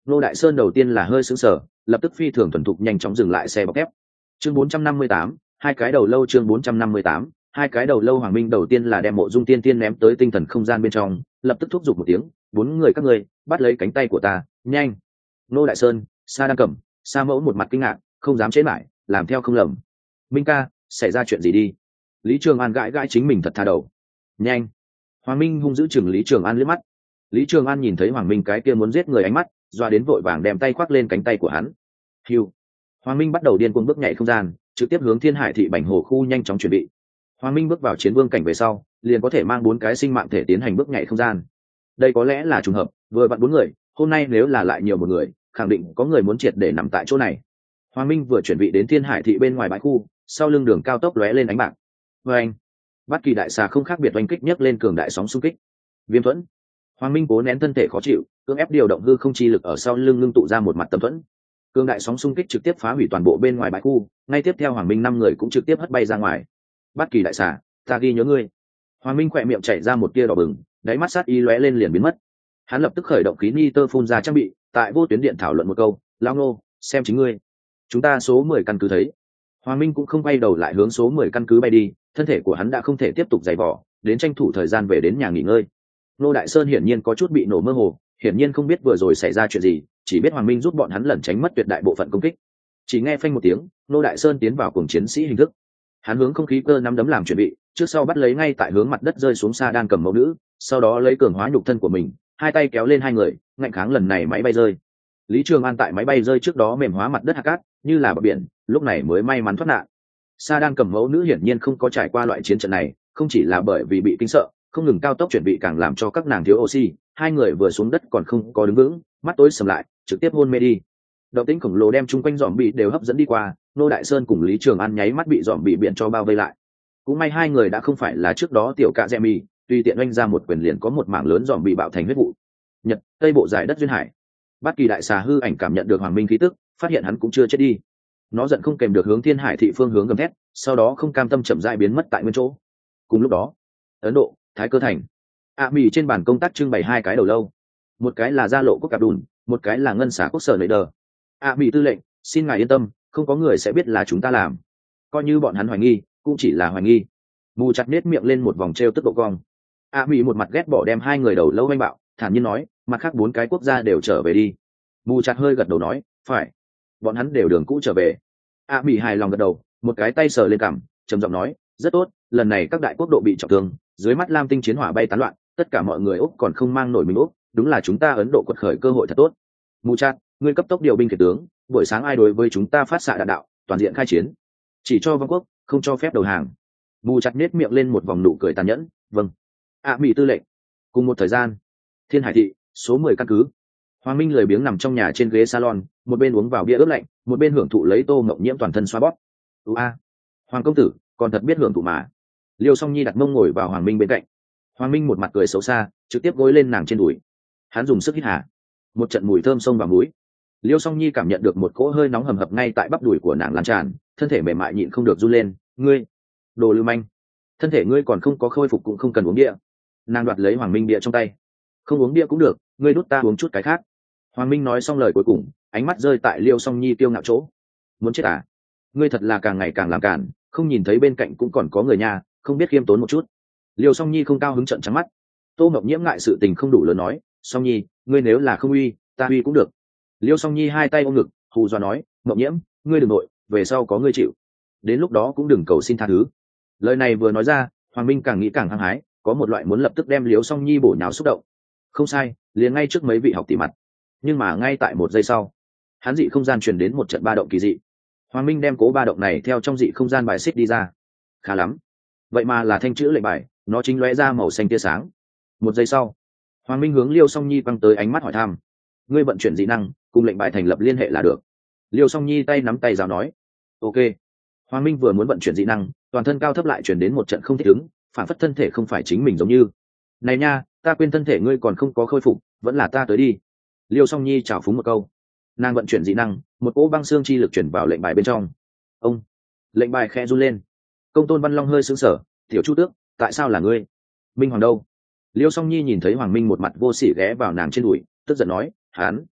Ngô Đại Sơn đầu tiên là hơi sững sờ, lập tức phi thường thuần thục nhanh chóng dừng lại xe bọc thép. Chương bốn trăm năm mươi tám, hai cái đầu lâu. Chương bốn trăm năm mươi tám, hai cái đầu lâu. Hoàng Minh đầu tiên là đem Mộ Dung Tiên Tiên ném tới tinh thần không gian bên trong, lập tức thúc giục một tiếng, bốn người các ngươi bắt lấy cánh tay của ta, nhanh. Ngô Đại Sơn, Sa Đăng Cẩm, Sa Mẫu một mặt kinh ngạc, không dám chế lại, làm theo không lầm. Minh ca, xảy ra chuyện gì đi? Lý Trường An gãi gãi chính mình thật tha đầu. Nhanh. Hoàng Minh hung dữ chừng Lý Trường An liếc mắt. Lý Trường An nhìn thấy Hoàng Minh cái kia muốn giết người ánh mắt, doa đến vội vàng đem tay khoác lên cánh tay của hắn. Hiu. Hoàng Minh bắt đầu điên cuồng bước nhảy không gian, trực tiếp hướng Thiên Hải thị Bành Hồ khu nhanh chóng chuẩn bị. Hoàng Minh bước vào chiến vương cảnh về sau, liền có thể mang bốn cái sinh mạng thể tiến hành bước nhảy không gian. Đây có lẽ là trùng hợp, vừa vặn bốn người, hôm nay nếu là lại nhiều một người, khẳng định có người muốn triệt để nằm tại chỗ này. Hoàng Minh vừa chuẩn bị đến Thiên Hải thị bên ngoài bãi khu, sau lưng đường cao tốc lóe lên ánh bạc. Và anh, Bất Kỳ đại xà không khác biệt oanh kích nhấc lên cường đại sóng xung kích. Viêm thuẫn. Hoàng Minh cố nén thân thể khó chịu, cưỡng ép điều động hư không chi lực ở sau lưng ngưng tụ ra một mặt tâm thuẫn. Cường đại sóng xung kích trực tiếp phá hủy toàn bộ bên ngoài bãi khu, ngay tiếp theo Hoàng Minh năm người cũng trực tiếp hất bay ra ngoài. Bất Kỳ đại xà, ta ghi nhớ ngươi. Hoàng Minh khỏe miệng chảy ra một tia đỏ bừng, đáy mắt sát ý lóe lên liền biến mất. Hắn lập tức khởi động khí nitơ phun ra trang bị, tại vô tuyến điện thảo luận một câu, lao nô, xem chính ngươi. Chúng ta số mười căn cứ thấy. Hoàng Minh cũng không quay đầu lại hướng số mười căn cứ bay đi, thân thể của hắn đã không thể tiếp tục giày vò, đến tranh thủ thời gian về đến nhà nghỉ ngơi. Nô Đại Sơn hiển nhiên có chút bị nổ mơ hồ, hiển nhiên không biết vừa rồi xảy ra chuyện gì, chỉ biết Hoàng Minh giúp bọn hắn lẩn tránh mất tuyệt đại bộ phận công kích. Chỉ nghe phanh một tiếng, Nô Đại Sơn tiến vào cùng chiến sĩ hình thức. Hắn hướng không khí cơ nắm đấm làm chuẩn bị, trước sau bắt lấy ngay tại hướng mặt đất rơi xuống xa đang cầm mẫu nữ, sau đó lấy cường hóa nhục thân của mình, hai tay kéo lên hai người, ngạnh kháng lần này máy bay rơi. Lý Trường An tại máy bay rơi trước đó mềm hóa mặt đất hạt cát, như là bờ biển, lúc này mới may mắn thoát nạn. Sa đang cầm mẫu nữ hiển nhiên không có trải qua loại chiến trận này, không chỉ là bởi vì bị kinh sợ, không ngừng cao tốc chuẩn bị càng làm cho các nàng thiếu oxy, hai người vừa xuống đất còn không có đứng vững, mắt tối sầm lại, trực tiếp hôn mê đi. Động tĩnh khổng lồ đem chung quanh dòm bị đều hấp dẫn đi qua, Nô Đại Sơn cùng Lý Trường An nháy mắt bị dòm bị biển cho bao vây lại. Cũng may hai người đã không phải là trước đó tiểu cạ Demi, tùy tiện oanh ra một quyền liền có một mảng lớn dòm bị bạo thành huyết vụ. Nhật, Tây bộ giải đất duyên hải. Bất Kỳ đại xà hư ảnh cảm nhận được Hoàng Minh khí tức, phát hiện hắn cũng chưa chết đi. Nó giận không kèm được hướng Thiên Hải thị phương hướng gầm thét, sau đó không cam tâm chậm rãi biến mất tại nguyên chỗ. Cùng lúc đó, Ấn Độ, Thái Cơ thành. ạ mì trên bàn công tác trưng bày hai cái đầu lâu, một cái là Gia Lộ quốc cạp đùn, một cái là ngân xả quốc sở nệ đờ. ạ mì tư lệnh, xin ngài yên tâm, không có người sẽ biết là chúng ta làm. Coi như bọn hắn hoài nghi, cũng chỉ là hoài nghi. Mù chặt nết miệng lên một vòng trêu tức độ cong. ạ mì một mặt ghét bỏ đem hai người đầu lâu oanh bạo, thản nhiên nói, mặt khác bốn cái quốc gia đều trở về đi. Mù chặt hơi gật đầu nói, phải, bọn hắn đều đường cũ trở về. ạ mì hài lòng gật đầu, một cái tay sờ lên cằm, trầm giọng nói, rất tốt, lần này các đại quốc độ bị trọng thương, dưới mắt lam tinh chiến hỏa bay tán loạn, tất cả mọi người úc còn không mang nổi mình úc, đúng là chúng ta Ấn Độ quật khởi cơ hội thật tốt. Mù chặt, ngươi cấp tốc điều binh khiển tướng, buổi sáng ai đối với chúng ta phát xạ đạn đạo, toàn diện khai chiến, chỉ cho vương quốc, không cho phép đầu hàng. Mù chặt nết miệng lên một vòng nụ cười tàn nhẫn, vâng. ạ mì tư lệnh. Cùng một thời gian, Thiên Hải thị, số mười căn cứ. Hoàng Minh lười biếng nằm trong nhà trên ghế salon, một bên uống vào bia ướp lạnh, một bên hưởng thụ lấy Tô Mộng Nhiễm toàn thân xoa bóp. "Ú a, Hoàng công tử, còn thật biết hưởng thụ mà." Liêu Song Nhi đặt mông ngồi vào Hoàng Minh bên cạnh. Hoàng Minh một mặt cười xấu xa, trực tiếp gối lên nàng trên đùi. Hắn dùng sức hít hà, một trận mùi thơm xông vào mũi. Liêu Song Nhi cảm nhận được một cỗ hơi nóng hầm hập ngay tại bắp đùi của nàng lan tràn, thân thể mềm mại nhịn không được run lên. "Ngươi, đồ lưu manh, thân thể ngươi còn không có khôi phục cũng không cần uống bia." Nàng đoạt lấy Hoàng Minh bia trong tay. "Không uống bia cũng được, ngươi đút ta uống chút cái khác." Hoàng Minh nói xong lời cuối cùng, ánh mắt rơi tại Liêu Song Nhi kiêu ngạo chỗ. "Muốn chết à? Ngươi thật là càng ngày càng làm cản, không nhìn thấy bên cạnh cũng còn có người nhà, không biết khiêm tốn một chút." Liêu Song Nhi không cao hứng trợn trắng mắt. Tô Mộng Nhiễm ngại sự tình không đủ lớn nói, "Song Nhi, ngươi nếu là không uy, ta uy cũng được." Liêu Song Nhi hai tay ôm ngực, hù dọa nói, "Mộng Nhiễm, ngươi đừng nội, về sau có ngươi chịu. Đến lúc đó cũng đừng cầu xin tha thứ." Lời này vừa nói ra, Hoàng Minh càng nghĩ càng hăng hái, có một loại muốn lập tức đem Liêu Song Nhi bổ nhào xúc động. Không sai, liền ngay trước mấy vị học tỷ mặt. Nhưng mà ngay tại một giây sau, hắn dị không gian truyền đến một trận ba động kỳ dị. Hoàng Minh đem cố ba động này theo trong dị không gian bài xích đi ra. Khá lắm, vậy mà là thanh chữ lệnh bài, nó chính lóe ra màu xanh tia sáng. Một giây sau, Hoàng Minh hướng Liêu Song Nhi quăng tới ánh mắt hỏi thăm. "Ngươi vận chuyển dị năng, cùng lệnh bài thành lập liên hệ là được." Liêu Song Nhi tay nắm tay giáo nói. "Ok." Hoàng Minh vừa muốn vận chuyển dị năng, toàn thân cao thấp lại truyền đến một trận không thích ứng, phản phất thân thể không phải chính mình giống như. "Này nha, ta quên thân thể ngươi còn không có khôi phục, vẫn là ta tới đi." Liêu Song Nhi chào phúng một câu. Nàng vận chuyển dị năng, một cỗ băng xương chi lực chuyển vào lệnh bài bên trong. Ông, lệnh bài khẽ run lên. Công Tôn Văn Long hơi sững sờ, "Tiểu Chu Tước, tại sao là ngươi? Minh Hoàng đâu?" Liêu Song Nhi nhìn thấy Hoàng Minh một mặt vô sỉ ghé vào nàng trên đùi, tức giận nói, "Hắn,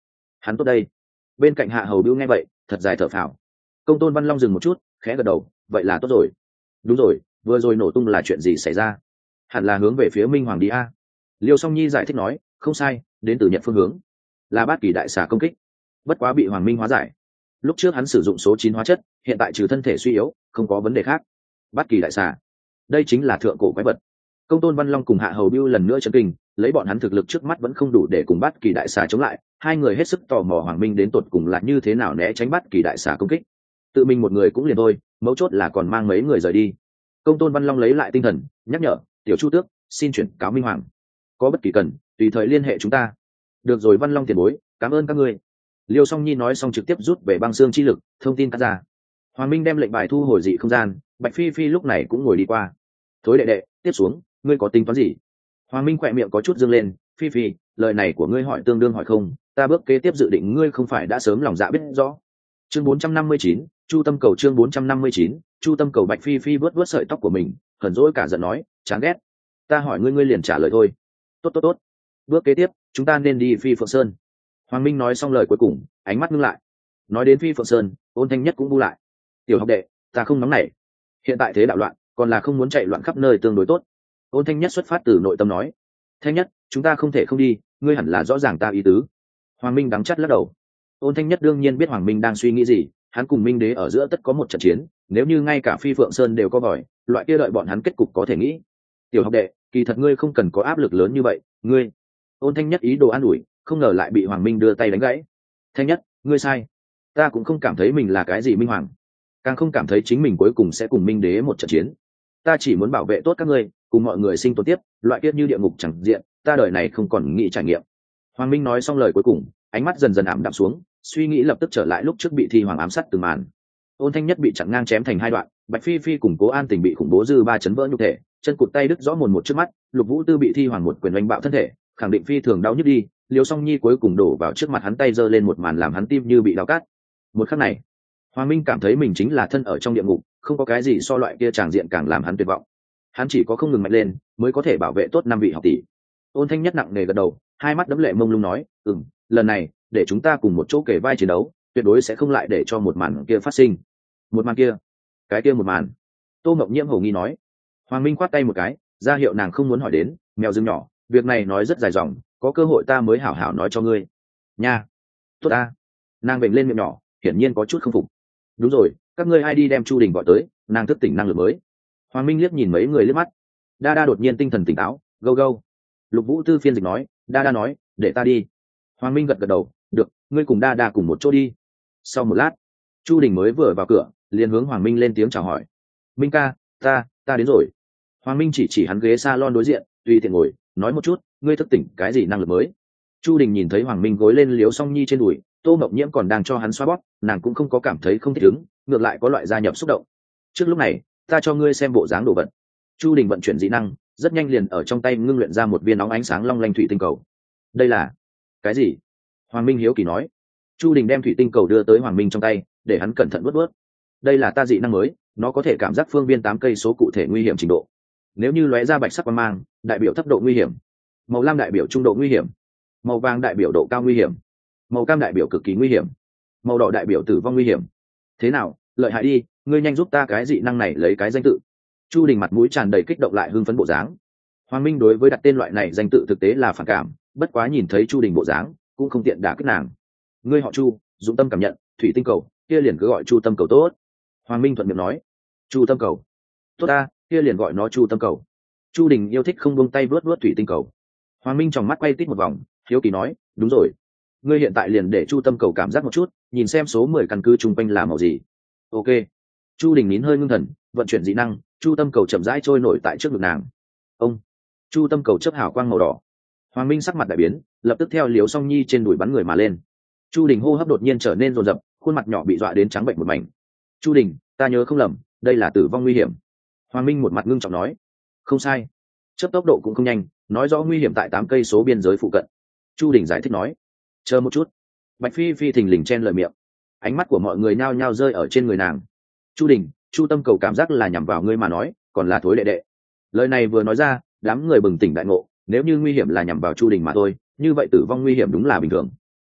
hắn tốt đây. Bên cạnh Hạ Hầu Bưu nghe vậy thật dài thở phào. Công Tôn Văn Long dừng một chút, khẽ gật đầu, vậy là tốt rồi. Đúng rồi, vừa rồi nổ tung là chuyện gì xảy ra? Hẳn là hướng về phía Minh Hoàng đi a. Liêu Song Nhi giải thích nói, không sai, đến từ Nhật phương hướng, là Bát Kỳ đại xà công kích, bất quá bị Hoàng Minh hóa giải. Lúc trước hắn sử dụng số chín hóa chất, hiện tại trừ thân thể suy yếu, không có vấn đề khác. Bát Kỳ đại xà, đây chính là thượng cổ quái vật. Công Tôn Văn Long cùng Hạ Hầu Bưu lần nữa chấn kinh, lấy bọn hắn thực lực trước mắt vẫn không đủ để cùng Bát Kỳ đại xà chống lại, hai người hết sức tò mò Hoàng Minh đến tột cùng là như thế nào né tránh Bát Kỳ đại xà công kích. Tự mình một người cũng liền thôi, mấu chốt là còn mang mấy người rời đi. Công Tôn Văn Long lấy lại tinh thần, nhắc nhở, tiểu Chu Tước, xin chuyển cáo Minh Hoàng, có bất kỳ cần tùy thời liên hệ chúng ta. Được rồi Văn Long tiền bối, cảm ơn các ngươi. Liêu Song Nhi nói xong trực tiếp rút về băng xương chi lực, thông tin cắt ra. Hoàng Minh đem lệnh bài thu hồi dị không gian, Bạch Phi Phi lúc này cũng ngồi đi qua. Thối đệ đệ, tiếp xuống, ngươi có tính toán gì? Hoàng Minh khỏe miệng có chút dương lên, Phi Phi, lời này của ngươi hỏi tương đương hỏi không, ta bước kế tiếp dự định ngươi không phải đã sớm lòng dạ biết rõ. Chương bốn trăm năm mươi chín, Chu Tâm Cầu chương bốn trăm năm mươi chín, Chu Tâm Cầu. Bạch Phi Phi vớt vớt sợi tóc của mình, hờn dỗi cả giận nói, chán ghét. Ta hỏi ngươi ngươi liền trả lời thôi. Tốt tốt tốt. Bước kế tiếp, chúng ta nên đi Phi Phượng Sơn. Hoàng Minh nói xong lời cuối cùng, ánh mắt ngưng lại. Nói đến Phi Phượng Sơn, Ôn Thanh Nhất cũng bu lại. Tiểu học đệ, ta không nóng nảy. Hiện tại thế đạo loạn, còn là không muốn chạy loạn khắp nơi tương đối tốt. Ôn Thanh Nhất xuất phát từ nội tâm nói. Thanh Nhất, chúng ta không thể không đi, ngươi hẳn là rõ ràng ta ý tứ. Hoàng Minh đắng chắt lắc đầu. Ôn Thanh Nhất đương nhiên biết Hoàng Minh đang suy nghĩ gì, hắn cùng Minh Đế ở giữa tất có một trận chiến, nếu như ngay cả Phi Phượng Sơn đều có vòi, loại kia đợi bọn hắn kết cục có thể nghĩ. Tiểu học đệ, kỳ thật ngươi không cần có áp lực lớn như vậy, ngươi. Ôn Thanh Nhất ý đồ an ủi, không ngờ lại bị Hoàng Minh đưa tay đánh gãy. Thanh Nhất, ngươi sai. Ta cũng không cảm thấy mình là cái gì Minh Hoàng, càng không cảm thấy chính mình cuối cùng sẽ cùng Minh Đế một trận chiến. Ta chỉ muốn bảo vệ tốt các ngươi, cùng mọi người sinh tồn tiếp, loại kiết như địa ngục chẳng diện, ta đời này không còn nghĩ trải nghiệm. Hoàng Minh nói xong lời cuối cùng, ánh mắt dần dần ảm đạm xuống, suy nghĩ lập tức trở lại lúc trước bị Thi Hoàng ám sát từng màn. Ôn Thanh Nhất bị chặn ngang chém thành hai đoạn, Bạch Phi Phi cùng Cố An Tình bị khủng bố dư ba chấn vỡ nhục thể, chân cụt tay đứt rõ mồn một trước mắt, Lục Vũ Tư bị Thi Hoàng một quyền đánh bạo thân thể, khẳng định phi thường đau nhức đi. Liêu Song Nhi cuối cùng đổ vào trước mặt hắn, tay giơ lên một màn làm hắn tim như bị đau cắt. Một khắc này, Hoàng Minh cảm thấy mình chính là thân ở trong địa ngục, không có cái gì so loại kia tràng diện càng làm hắn tuyệt vọng. Hắn chỉ có không ngừng mạnh lên mới có thể bảo vệ tốt năm vị học tỷ. Ôn Thanh Nhất nặng nề gật đầu, hai mắt đẫm lệ mông lung nói, ừm, lần này để chúng ta cùng một chỗ kể vai chiến đấu, tuyệt đối sẽ không lại để cho một màn kia phát sinh. Một màn kia? Cái kia một màn? Tô Mộng Nhiễm hổ nghi nói. Hoàng Minh khoát tay một cái, ra hiệu nàng không muốn hỏi đến. Mèo rừng nhỏ, việc này nói rất dài dòng, có cơ hội ta mới hảo hảo nói cho ngươi. Nha. Tốt ta. Nàng bệnh lên miệng nhỏ, hiển nhiên có chút không phục. Đúng rồi, các ngươi ai đi đem Chu Đình gọi tới, nàng thức tỉnh năng lực mới. Hoàng Minh liếc nhìn mấy người liếc mắt. Đa Đa đột nhiên tinh thần tỉnh táo, gâu gâu. Lục Vũ Tư phiên dịch nói, Đa Đa nói, để ta đi. Hoàng Minh gật gật đầu, được, ngươi cùng Đa Đa cùng một chỗ đi. Sau một lát, Chu Đình mới vừa vào cửa, liền hướng Hoàng Minh lên tiếng chào hỏi. Minh ca, ta, ta đến rồi. Hoàng Minh chỉ chỉ hắn ghế salon đối diện, tùy tiện ngồi, nói một chút, ngươi thức tỉnh cái gì năng lực mới. Chu Đình nhìn thấy Hoàng Minh gối lên Liếu Song Nhi trên đùi, Tô Mộng Nhiễm còn đang cho hắn xoa bóp, nàng cũng không có cảm thấy không thích ứng, ngược lại có loại gia nhập xúc động. Trước lúc này, ta cho ngươi xem bộ dáng đồ vật. Chu Đình vận chuyển dị năng, rất nhanh liền ở trong tay ngưng luyện ra một viên nóng ánh sáng long lanh thủy tinh cầu. Đây là cái gì? Hoàng Minh hiếu kỳ nói. Chu Đình đem thủy tinh cầu đưa tới Hoàng Minh trong tay, để hắn cẩn thận vớt vớt. Đây là ta dị năng mới, nó có thể cảm giác phương viên tám cây số cụ thể nguy hiểm trình độ. Nếu như lóe ra bạch sắc quang mang, đại biểu thấp độ nguy hiểm. Màu lam đại biểu trung độ nguy hiểm. Màu vàng đại biểu độ cao nguy hiểm. Màu cam đại biểu cực kỳ nguy hiểm. Màu đỏ đại biểu tử vong nguy hiểm. Thế nào, lợi hại đi, ngươi nhanh giúp ta cái dị năng này lấy cái danh tự. Chu Đình mặt mũi tràn đầy kích động lại hưng phấn bộ dáng. Hoàng Minh đối với đặt tên loại này danh tự thực tế là phản cảm, bất quá nhìn thấy Chu Đình bộ dáng, cũng không tiện đả kích nàng. Ngươi họ Chu, dụng tâm cảm nhận, thủy tinh cầu, kia liền cứ gọi Chu Tâm Cầu tốt. Hoàng Minh thuận miệng nói. Chu Tâm Cầu. Tốt ta, kia liền gọi nó Chu Tâm Cầu. Chu Đình yêu thích không buông tay vớt vớt thủy tinh cầu. Hoàng Minh trong mắt quay tít một vòng, hiếu kỳ nói, đúng rồi, ngươi hiện tại liền để Chu Tâm Cầu cảm giác một chút, nhìn xem số mười căn cứ chung quanh là màu gì. Ok. Chu Đình nín hơi ngưng thần, vận chuyển dị năng, Chu Tâm Cầu chậm rãi trôi nổi tại trước ngực nàng. Ông. Chu Tâm Cầu chớp hào quang màu đỏ. Hoàng Minh sắc mặt đại biến, lập tức theo Liếu Song Nhi trên đùi bắn người mà lên. Chu Đình hô hấp đột nhiên trở nên rồn rập, khuôn mặt nhỏ bị dọa đến trắng bệnh một mảnh. Chu Đình, ta nhớ không lầm, đây là tử vong nguy hiểm. Hoàng Minh một mặt ngưng trọng nói. Không sai, chớp tốc độ cũng không nhanh, nói rõ nguy hiểm tại tám cây số biên giới phụ cận. Chu Đình giải thích nói. Chờ một chút. Bạch Phi Phi thình lình chen lời miệng, ánh mắt của mọi người nhao nhao rơi ở trên người nàng. Chu Đình, Chu Tâm Cầu cảm giác là nhằm vào ngươi mà nói, còn là thối đệ đệ. Lời này vừa nói ra, đám người bừng tỉnh đại ngộ, nếu như nguy hiểm là nhằm vào Chu Đình mà thôi, như vậy tử vong nguy hiểm đúng là bình thường.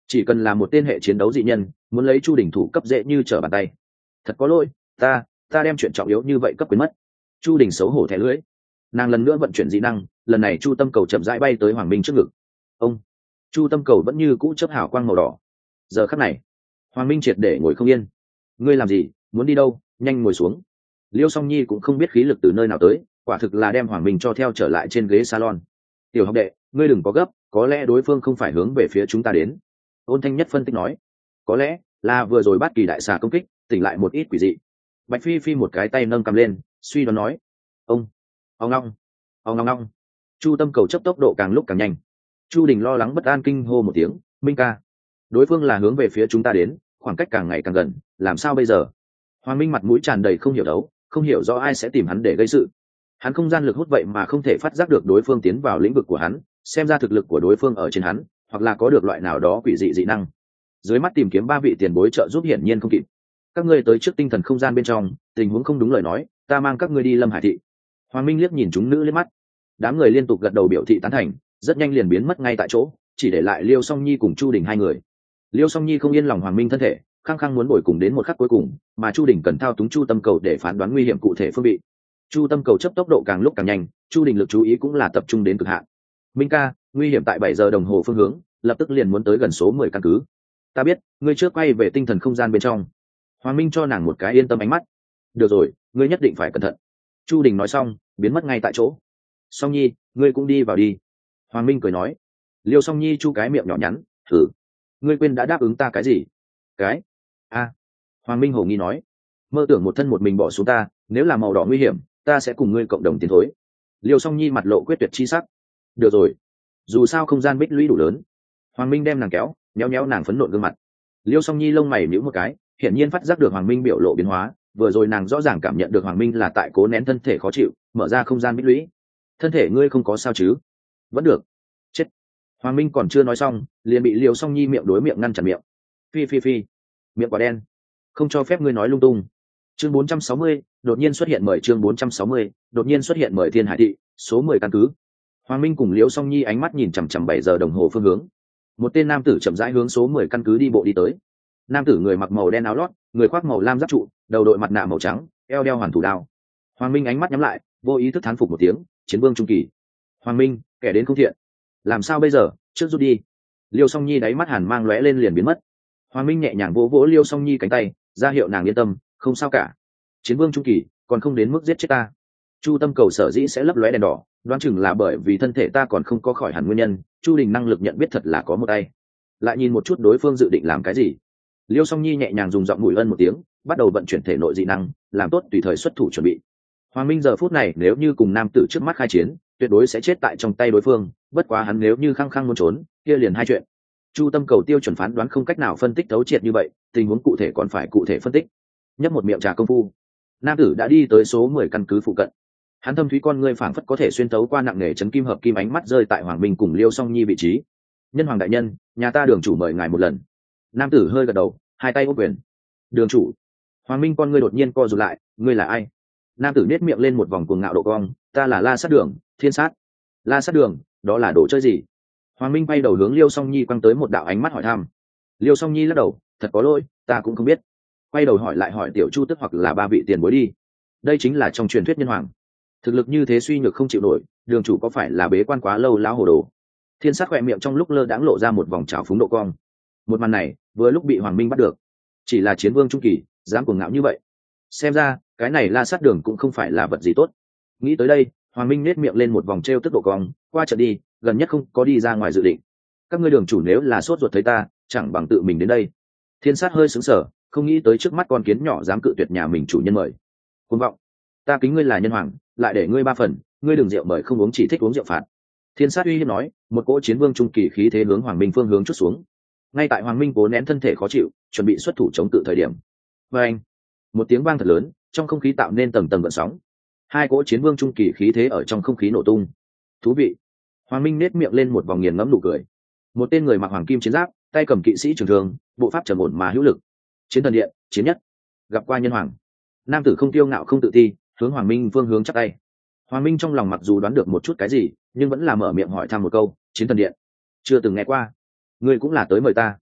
chỉ cần là một tên hệ chiến đấu dị nhân muốn lấy chu đình thủ cấp dễ như trở bàn tay. Thật có lỗi, ta ta đem chuyện trọng yếu như vậy cấp quyến mất. Chu đình xấu hổ thẻ lưỡi, nàng lần nữa vận chuyển dị năng, lần này chu tâm cầu chậm rãi bay tới hoàng minh trước ngực. Ông chu tâm cầu vẫn như cũ chớp hào quang màu đỏ. Giờ khắc này hoàng minh triệt để ngồi không yên. Ngươi làm gì, muốn đi đâu, nhanh ngồi xuống. Liêu song nhi cũng không biết khí lực từ nơi nào tới, quả thực là đem hoàng minh cho theo trở lại trên ghế salon. Tiểu học đệ, ngươi đừng có gấp, có lẽ đối phương không phải hướng về phía chúng ta đến. Ôn thanh nhất phân tích nói, có lẽ là vừa rồi Bát Kỳ đại xà công kích tỉnh lại một ít quỷ dị. Bạch phi phi một cái tay nâng cầm lên, suy đoán nói, ông ông long ông long long. Chu tâm cầu chấp tốc độ càng lúc càng nhanh. Chu đình lo lắng bất an kinh hô một tiếng, minh ca, đối phương là hướng về phía chúng ta đến, khoảng cách càng ngày càng gần, làm sao bây giờ? Hoàng minh mặt mũi tràn đầy không hiểu đấu, không hiểu rõ ai sẽ tìm hắn để gây sự. Hắn không gian lực hút vậy mà không thể phát giác được đối phương tiến vào lĩnh vực của hắn, xem ra thực lực của đối phương ở trên hắn, hoặc là có được loại nào đó quỷ dị dị năng. Dưới mắt tìm kiếm ba vị tiền bối trợ giúp hiển nhiên không kịp. Các ngươi tới trước tinh thần không gian bên trong, tình huống không đúng lời nói, ta mang các ngươi đi Lâm Hải thị. Hoàng minh liếc nhìn chúng nữ liếc mắt, đám người liên tục gật đầu biểu thị tán thành, rất nhanh liền biến mất ngay tại chỗ, chỉ để lại Liêu Song Nhi cùng Chu Đình hai người. Liêu Song Nhi không yên lòng Hoàng minh thân thể, khăng khăng muốn bồi cùng đến một khắc cuối cùng, mà Chu Đình cần thao túng Chu tâm cầu để phán đoán nguy hiểm cụ thể phương vị. Chu tâm cầu chấp tốc độ càng lúc càng nhanh, Chu Đình lực chú ý cũng là tập trung đến cực hạn. Minh ca, nguy hiểm tại bảy giờ đồng hồ phương hướng, lập tức liền muốn tới gần số mười căn cứ. Ta biết, ngươi trước quay về tinh thần không gian bên trong. Hoàng minh cho nàng một cái yên tâm ánh mắt. Được rồi, ngươi nhất định phải cẩn thận. Chu Đình nói xong, biến mất ngay tại chỗ. Song Nhi, ngươi cũng đi vào đi. Hoàng minh cười nói. Liêu Song Nhi chu cái miệng nhỏ nhắn, thử. Ngươi quên đã đáp ứng ta cái gì? Cái? A. Hoàng minh hổ nghi nói. Mơ tưởng một thân một mình bỏ xuống ta, nếu là màu đỏ nguy hiểm, ta sẽ cùng ngươi cộng đồng tiến thối. Liêu Song Nhi mặt lộ quyết tuyệt chi sắc. Được rồi, dù sao không gian bích lũy đủ lớn. Hoàng minh đem nàng kéo, nhéo nhéo nàng phấn nộn gương mặt. Liêu Song Nhi lông mày nhíu một cái, hiển nhiên phát giác được Hoàng minh biểu lộ biến hóa, vừa rồi nàng rõ ràng cảm nhận được Hoàng minh là tại cố nén thân thể khó chịu, mở ra không gian bích lũy. Thân thể ngươi không có sao chứ? Vẫn được. Chết. Hoàng minh còn chưa nói xong, liền bị Liêu Song Nhi miệng đối miệng ngăn chặn miệng. Phi phi phi, miệng quả đen, không cho phép ngươi nói lung tung. Chương bốn trăm sáu mươi, đột nhiên xuất hiện mời chương bốn trăm sáu mươi, đột nhiên xuất hiện mời Thiên Hải thị, số mười căn cứ. Hoàng minh cùng Liêu Song Nhi ánh mắt nhìn chằm chằm bảy giờ đồng hồ phương hướng. Một tên nam tử chậm rãi hướng số mười căn cứ đi bộ đi tới. Nam tử người mặc màu đen áo lót, người khoác màu lam giáp trụ, đầu đội mặt nạ màu trắng, eo đeo hoàn thủ đao. Hoàng minh ánh mắt nhắm lại, vô ý thức thán phục một tiếng, chiến vương trung kỳ. Hoàng minh, kẻ đến không thiện, làm sao bây giờ, trước rút đi. Liêu Song Nhi đáy mắt hàn mang lóe lên liền biến mất. Hoàng minh nhẹ nhàng vỗ vỗ Liêu Song Nhi cánh tay, ra hiệu nàng yên tâm, không sao cả. Chiến vương trung kỳ, còn không đến mức giết chết ta. Chu tâm cầu sở dĩ sẽ lấp lóe đèn đỏ, đoán chừng là bởi vì thân thể ta còn không có khỏi hẳn nguyên nhân. Chu Đình năng lực nhận biết thật là có một tay. Lại nhìn một chút đối phương dự định làm cái gì. Liêu Song Nhi nhẹ nhàng dùng giọng mũi ân một tiếng, bắt đầu vận chuyển thể nội dị năng, làm tốt tùy thời xuất thủ chuẩn bị. Hoàng minh giờ phút này nếu như cùng nam tử trước mắt khai chiến, tuyệt đối sẽ chết tại trong tay đối phương, bất quá hắn nếu như khăng khăng muốn trốn, kia liền hai chuyện. Chu tâm cầu tiêu chuẩn phán đoán không cách nào phân tích thấu triệt như vậy, tình huống cụ thể còn phải cụ thể phân tích. Nhấp một miệng trà công phu, nam tử đã đi tới số mười căn cứ phụ cận. Hắn thâm thúy con ngươi phảng phất có thể xuyên tấu qua nặng nề chấn kim hợp kim, ánh mắt rơi tại Hoàng minh cùng Liêu Song Nhi vị trí. Nhân hoàng đại nhân, nhà ta đường chủ mời ngài một lần. Nam tử hơi gật đầu, hai tay ôm quyền. Đường chủ. Hoàng minh con ngươi đột nhiên co rụt lại, ngươi là ai? Nam tử nết miệng lên một vòng cuồng ngạo độ cong, ta là La Sát Đường, Thiên Sát. La Sát Đường, đó là đồ chơi gì? Hoàng minh bay đầu hướng Liêu Song Nhi quăng tới một đạo ánh mắt hỏi thăm. Liêu Song Nhi lắc đầu, thật có lỗi, ta cũng không biết. Quay đầu hỏi lại hỏi tiểu Chu tức hoặc là ba vị tiền bối đi. Đây chính là trong truyền thuyết nhân hoàng, thực lực như thế suy nhược không chịu nổi, đường chủ có phải là bế quan quá lâu lão hồ đồ? Thiên Sát khỏe miệng trong lúc lơ đãng lộ ra một vòng trào phúng độ cong. Một màn này vừa lúc bị Hoàng minh bắt được, chỉ là chiến vương trung kỳ dám cuồng ngạo như vậy, xem ra cái này La Sát Đường cũng không phải là vật gì tốt. Nghĩ tới đây, Hoàng minh nết miệng lên một vòng trêu tức độ cong, qua trận đi, gần nhất không có đi ra ngoài dự định. Các ngươi đường chủ nếu là sốt ruột thấy ta, chẳng bằng tự mình đến đây. Thiên Sát hơi sững sờ, không nghĩ tới trước mắt con kiến nhỏ dám cự tuyệt nhà mình chủ nhân mời. Cuồng vọng, ta kính ngươi là nhân hoàng, lại để ngươi ba phần, ngươi đừng rượu mời không uống, chỉ thích uống rượu phạt. Thiên Sát uy hiếp nói, một cỗ chiến vương trung kỳ khí thế hướng Hoàng minh phương hướng chút xuống. Ngay tại Hoàng minh cố nén thân thể khó chịu, chuẩn bị xuất thủ chống cự thời điểm, và anh, một tiếng vang thật lớn, trong không khí tạo nên tầng tầng gợn sóng. Hai cỗ chiến vương trung kỳ khí thế ở trong không khí nổ tung. Thú vị. Hoàng minh nết miệng lên một vòng nghiền ngẫm nụ cười. Một tên người mặc hoàng kim chiến giáp, tay cầm kỵ sĩ trường thương, bộ pháp trầm ổn mà hữu lực. Chiến thần điện, chiến nhất. Gặp qua nhân hoàng. Nam tử không tiêu ngạo không tự ti, hướng Hoàng minh phương hướng chắp tay. Hoàng minh trong lòng mặc dù đoán được một chút cái gì, nhưng vẫn là mở miệng hỏi thăm một câu, chiến thần điện, chưa từng nghe qua. Ngươi cũng là tới mời ta.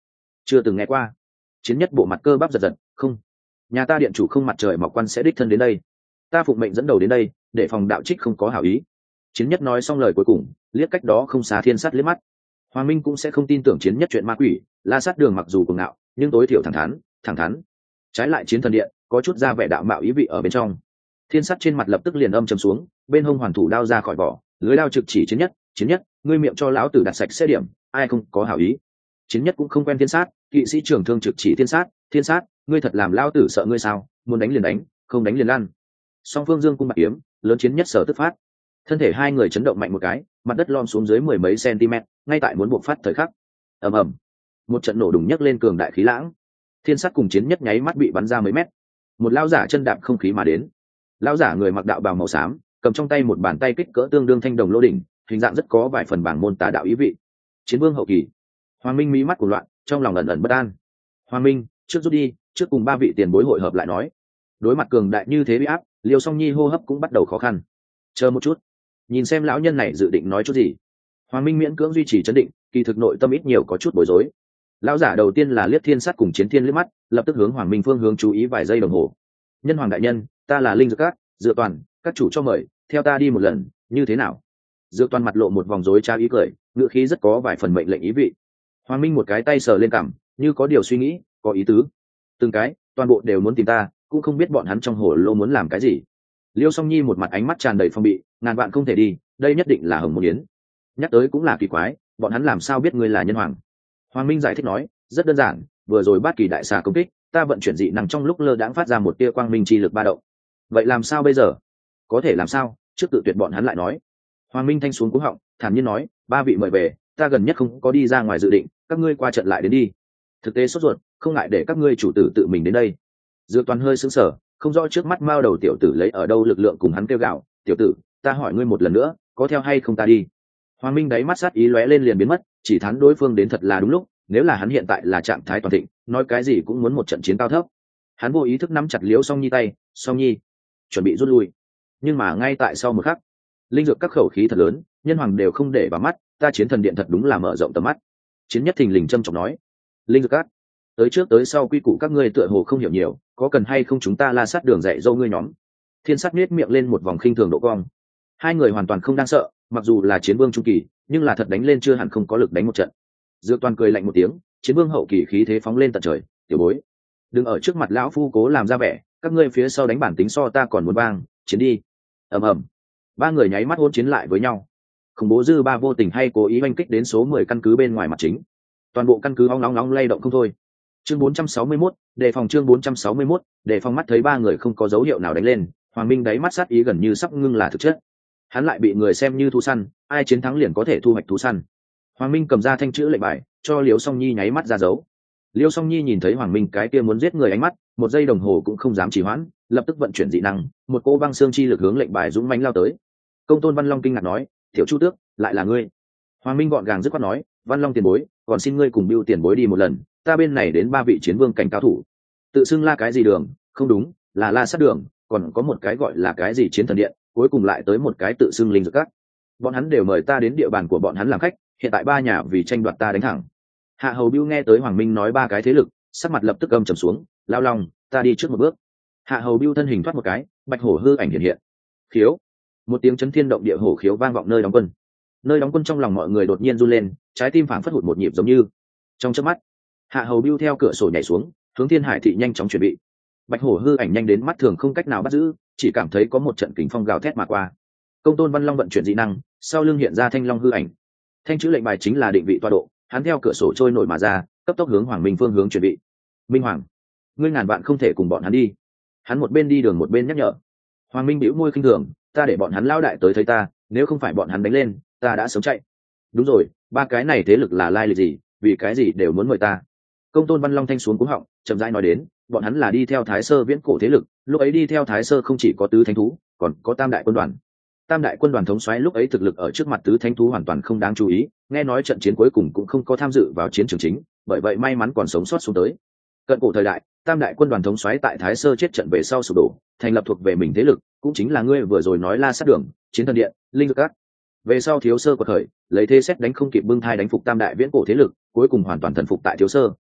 Chưa từng nghe qua. Chiến nhất bộ mặt cơ bắp giật giật. Không, nhà ta điện chủ không mặt trời mọc quan sẽ đích thân đến đây, ta phụng mệnh dẫn đầu đến đây để phòng đạo trích không có hảo ý. Chiến nhất nói xong lời cuối cùng, liếc cách đó không xa thiên sát liếc mắt. Hoàng Minh cũng sẽ không tin tưởng chiến nhất chuyện ma quỷ, La Sát Đường mặc dù cuồng ngạo nhưng tối thiểu thẳng thắn thẳng thắn. Trái lại chiến thần điện có chút ra vẻ đạo mạo ý vị ở bên trong. Thiên sát trên mặt lập tức liền âm trầm xuống, bên hông hoàn thủ đao ra khỏi vỏ, lưới đao trực chỉ chiến nhất. Chiến nhất, ngươi miệng cho lão tử đặt sạch xe điểm, ai không có hảo ý. Chiến nhất cũng không quen thiên sát, kỵ sĩ trưởng thương trực chỉ thiên sát. Thiên sát, ngươi thật làm lão tử sợ ngươi sao? Muốn đánh liền đánh, không đánh liền lăn. Song phương dương cung bạc kiếm, lớn chiến nhất sở tức phát. Thân thể hai người chấn động mạnh một cái, mặt đất lom xuống dưới mười mấy cm, ngay tại muốn buộc phát thời khắc. Ầm ầm, một trận nổ đùng nhấc lên cường đại khí lãng. Thiên sát cùng chiến nhất nháy mắt bị bắn ra mấy mét. Một lão giả chân đạp không khí mà đến. Lão giả người mặc đạo bào màu xám, cầm trong tay một bàn tay kích cỡ tương đương thanh đồng lô đỉnh, hình dạng rất có vài phần bảng môn tà đạo ý vị. Chiến vương hậu kỳ. Hoàng Minh mí mắt của loạn, trong lòng ẩn ẩn bất an. Hoàng Minh, trước rút đi, trước cùng ba vị tiền bối hội hợp lại nói. Đối mặt cường đại như thế bị áp, Liêu Song Nhi hô hấp cũng bắt đầu khó khăn. Chờ một chút, nhìn xem lão nhân này dự định nói chút gì. Hoàng Minh miễn cưỡng duy trì trấn định, kỳ thực nội tâm ít nhiều có chút bối rối. Lão giả đầu tiên là liếc thiên sát cùng chiến thiên liếc mắt, lập tức hướng Hoàng Minh phương hướng chú ý vài giây đồng hồ. Nhân hoàng đại nhân, ta là linh dược các, dựa toàn, các chủ cho mời, theo ta đi một lần, như thế nào? Dựa toàn mặt lộ một vòng rối trá ý cười, ngữ khí rất có vài phần mệnh lệnh ý vị. Hoàng Minh một cái tay sờ lên cằm, như có điều suy nghĩ, có ý tứ. Từng cái, toàn bộ đều muốn tìm ta, cũng không biết bọn hắn trong hồ lô muốn làm cái gì. Liêu Song Nhi một mặt ánh mắt tràn đầy phong bị, ngàn vạn không thể đi, đây nhất định là Hồng Môn Yến. Nhắc tới cũng là kỳ quái, bọn hắn làm sao biết ngươi là nhân hoàng? Hoàng Minh giải thích nói, rất đơn giản, vừa rồi Bát Kỳ đại xà công kích, ta vận chuyển dị năng trong lúc lơ đãng phát ra một tia quang minh chi lực ba động. Vậy làm sao bây giờ? Có thể làm sao? Trước tự tuyệt bọn hắn lại nói. Hoàng Minh thanh xuống cú họng, thản nhiên nói, ba vị mời về, ta gần nhất không có đi ra ngoài dự định, các ngươi qua trận lại đến đi. Thực tế sốt ruột, không ngại để các ngươi chủ tử tự mình đến đây. Dược Toàn hơi sững sờ, không rõ trước mắt mao đầu tiểu tử lấy ở đâu lực lượng cùng hắn kêu gạo, tiểu tử, ta hỏi ngươi một lần nữa, có theo hay không ta đi? Hoàng Minh đáy mắt sát ý lóe lên liền biến mất, chỉ thán đối phương đến thật là đúng lúc, nếu là hắn hiện tại là trạng thái toàn thịnh, nói cái gì cũng muốn một trận chiến cao thấp. Hắn vô ý thức nắm chặt Liễu Song Nhi tay, Song Nhi, chuẩn bị rút lui. Nhưng mà ngay tại sau một khắc, linh dược các khẩu khí thật lớn, nhân hoàng đều không để vào mắt, ta chiến thần điện thật đúng là mở rộng tầm mắt. Chiến nhất thình lình trầm trọng nói, linh dược các, tới trước tới sau quy củ các ngươi tựa hồ không hiểu nhiều, có cần hay không chúng ta La Sát Đường dạy dâu ngươi nhóm? Thiên Sát nhếch miệng lên một vòng khinh thường độ cong. Hai người hoàn toàn không đang sợ, mặc dù là chiến vương trung kỳ, nhưng là thật đánh lên chưa hẳn không có lực đánh một trận. Dược Toàn cười lạnh một tiếng, chiến vương hậu kỳ khí thế phóng lên tận trời, tiểu bối, đừng ở trước mặt lão phu cố làm ra vẻ, các ngươi phía sau đánh bản tính so ta còn muốn vang, chiến đi. Ầm ầm, ba người nháy mắt hôn chiến lại với nhau. Khủng bố dư ba vô tình hay cố ý oanh kích đến số mười căn cứ bên ngoài mặt chính, toàn bộ căn cứ ong nóng nóng lay động không thôi. Chương bốn trăm sáu mươi mốt, đề phòng chương bốn trăm sáu mươi mốt, đề phòng. Mắt thấy ba người không có dấu hiệu nào đánh lên, Hoàng Minh đáy mắt sát ý gần như sắp ngưng là thực chất. Hắn lại bị người xem như thú săn, ai chiến thắng liền có thể thu hoạch thú săn. Hoàng Minh cầm ra thanh chữ lệnh bài, cho Liễu Song Nhi nháy mắt ra dấu. Liễu Song Nhi nhìn thấy Hoàng Minh cái kia muốn giết người ánh mắt, một giây đồng hồ cũng không dám trì hoãn, lập tức vận chuyển dị năng, một cỗ băng xương chi lực hướng lệnh bài dũng mãnh lao tới. Công Tôn Văn Long kinh ngạc nói, "Tiểu Chu Tước, lại là ngươi?" Hoàng Minh gọn gàng dứt khoát nói, "Văn Long tiền bối, còn xin ngươi cùng Bưu tiền bối đi một lần, ta bên này đến ba vị chiến vương cảnh cao thủ." Tự xưng La cái gì đường, không đúng, là La Sát Đường, còn có một cái gọi là cái gì Chiến Thần Điện, cuối cùng lại tới một cái tự xưng Linh Dược Các. Bọn hắn đều mời ta đến địa bàn của bọn hắn làm khách, hiện tại ba nhà vì tranh đoạt ta đánh thẳng. Hạ Hầu Bưu nghe tới Hoàng Minh nói ba cái thế lực, sắc mặt lập tức âm trầm xuống, lao lòng, ta đi trước một bước. Hạ Hầu Bưu thân hình thoát một cái, bạch hổ hư ảnh hiện hiện. Khiếu, một tiếng chấn thiên động địa hổ khiếu vang vọng nơi đóng quân. Nơi đóng quân trong lòng mọi người đột nhiên run lên, trái tim phảng phất hụt một nhịp giống như. Trong chớp mắt, Hạ Hầu Bưu theo cửa sổ nhảy xuống, hướng Thiên Hải thị nhanh chóng chuẩn bị. Bạch hổ hư ảnh nhanh đến mắt thường không cách nào bắt giữ, chỉ cảm thấy có một trận kình phong gào thét mà qua. Công Tôn Văn Long vận chuyển dị năng, sau lưng hiện ra thanh long hư ảnh. Thanh chữ lệnh bài chính là định vị tọa độ, hắn theo cửa sổ trôi nổi mà ra, cấp tốc hướng Hoàng Minh phương hướng chuẩn bị. Minh Hoàng, ngươi ngàn vạn không thể cùng bọn hắn đi. Hắn một bên đi đường một bên nhắc nhở. Hoàng Minh bĩu môi khinh thường, ta để bọn hắn lao đại tới thấy ta, nếu không phải bọn hắn đánh lên, ta đã sớm chạy. Đúng rồi, ba cái này thế lực là lai lịch gì, vì cái gì đều muốn mời ta? Công Tôn Văn Long thanh xuống cú họng, chậm rãi nói đến, bọn hắn là đi theo Thái Sơ viễn cổ thế lực, lúc ấy đi theo Thái Sơ không chỉ có tứ thánh thú, còn có tam đại quân đoàn. Tam đại quân đoàn thống soái lúc ấy thực lực ở trước mặt tứ thánh thú hoàn toàn không đáng chú ý, nghe nói trận chiến cuối cùng cũng không có tham dự vào chiến trường chính, bởi vậy may mắn còn sống sót xuống tới. Cận cổ thời đại, tam đại quân đoàn thống soái tại Thái Sơ chết trận về sau sụp đổ, thành lập thuộc về mình thế lực, cũng chính là ngươi vừa rồi nói La Sát Đường, Chiến Thần Điện, Linh Dược Các. Về sau Thiếu Sơ quật khởi, lấy thế xét đánh không kịp bưng thai đánh phục tam đại viễn cổ thế lực, cuối cùng hoàn toàn thần phục tại Thiếu Sơ.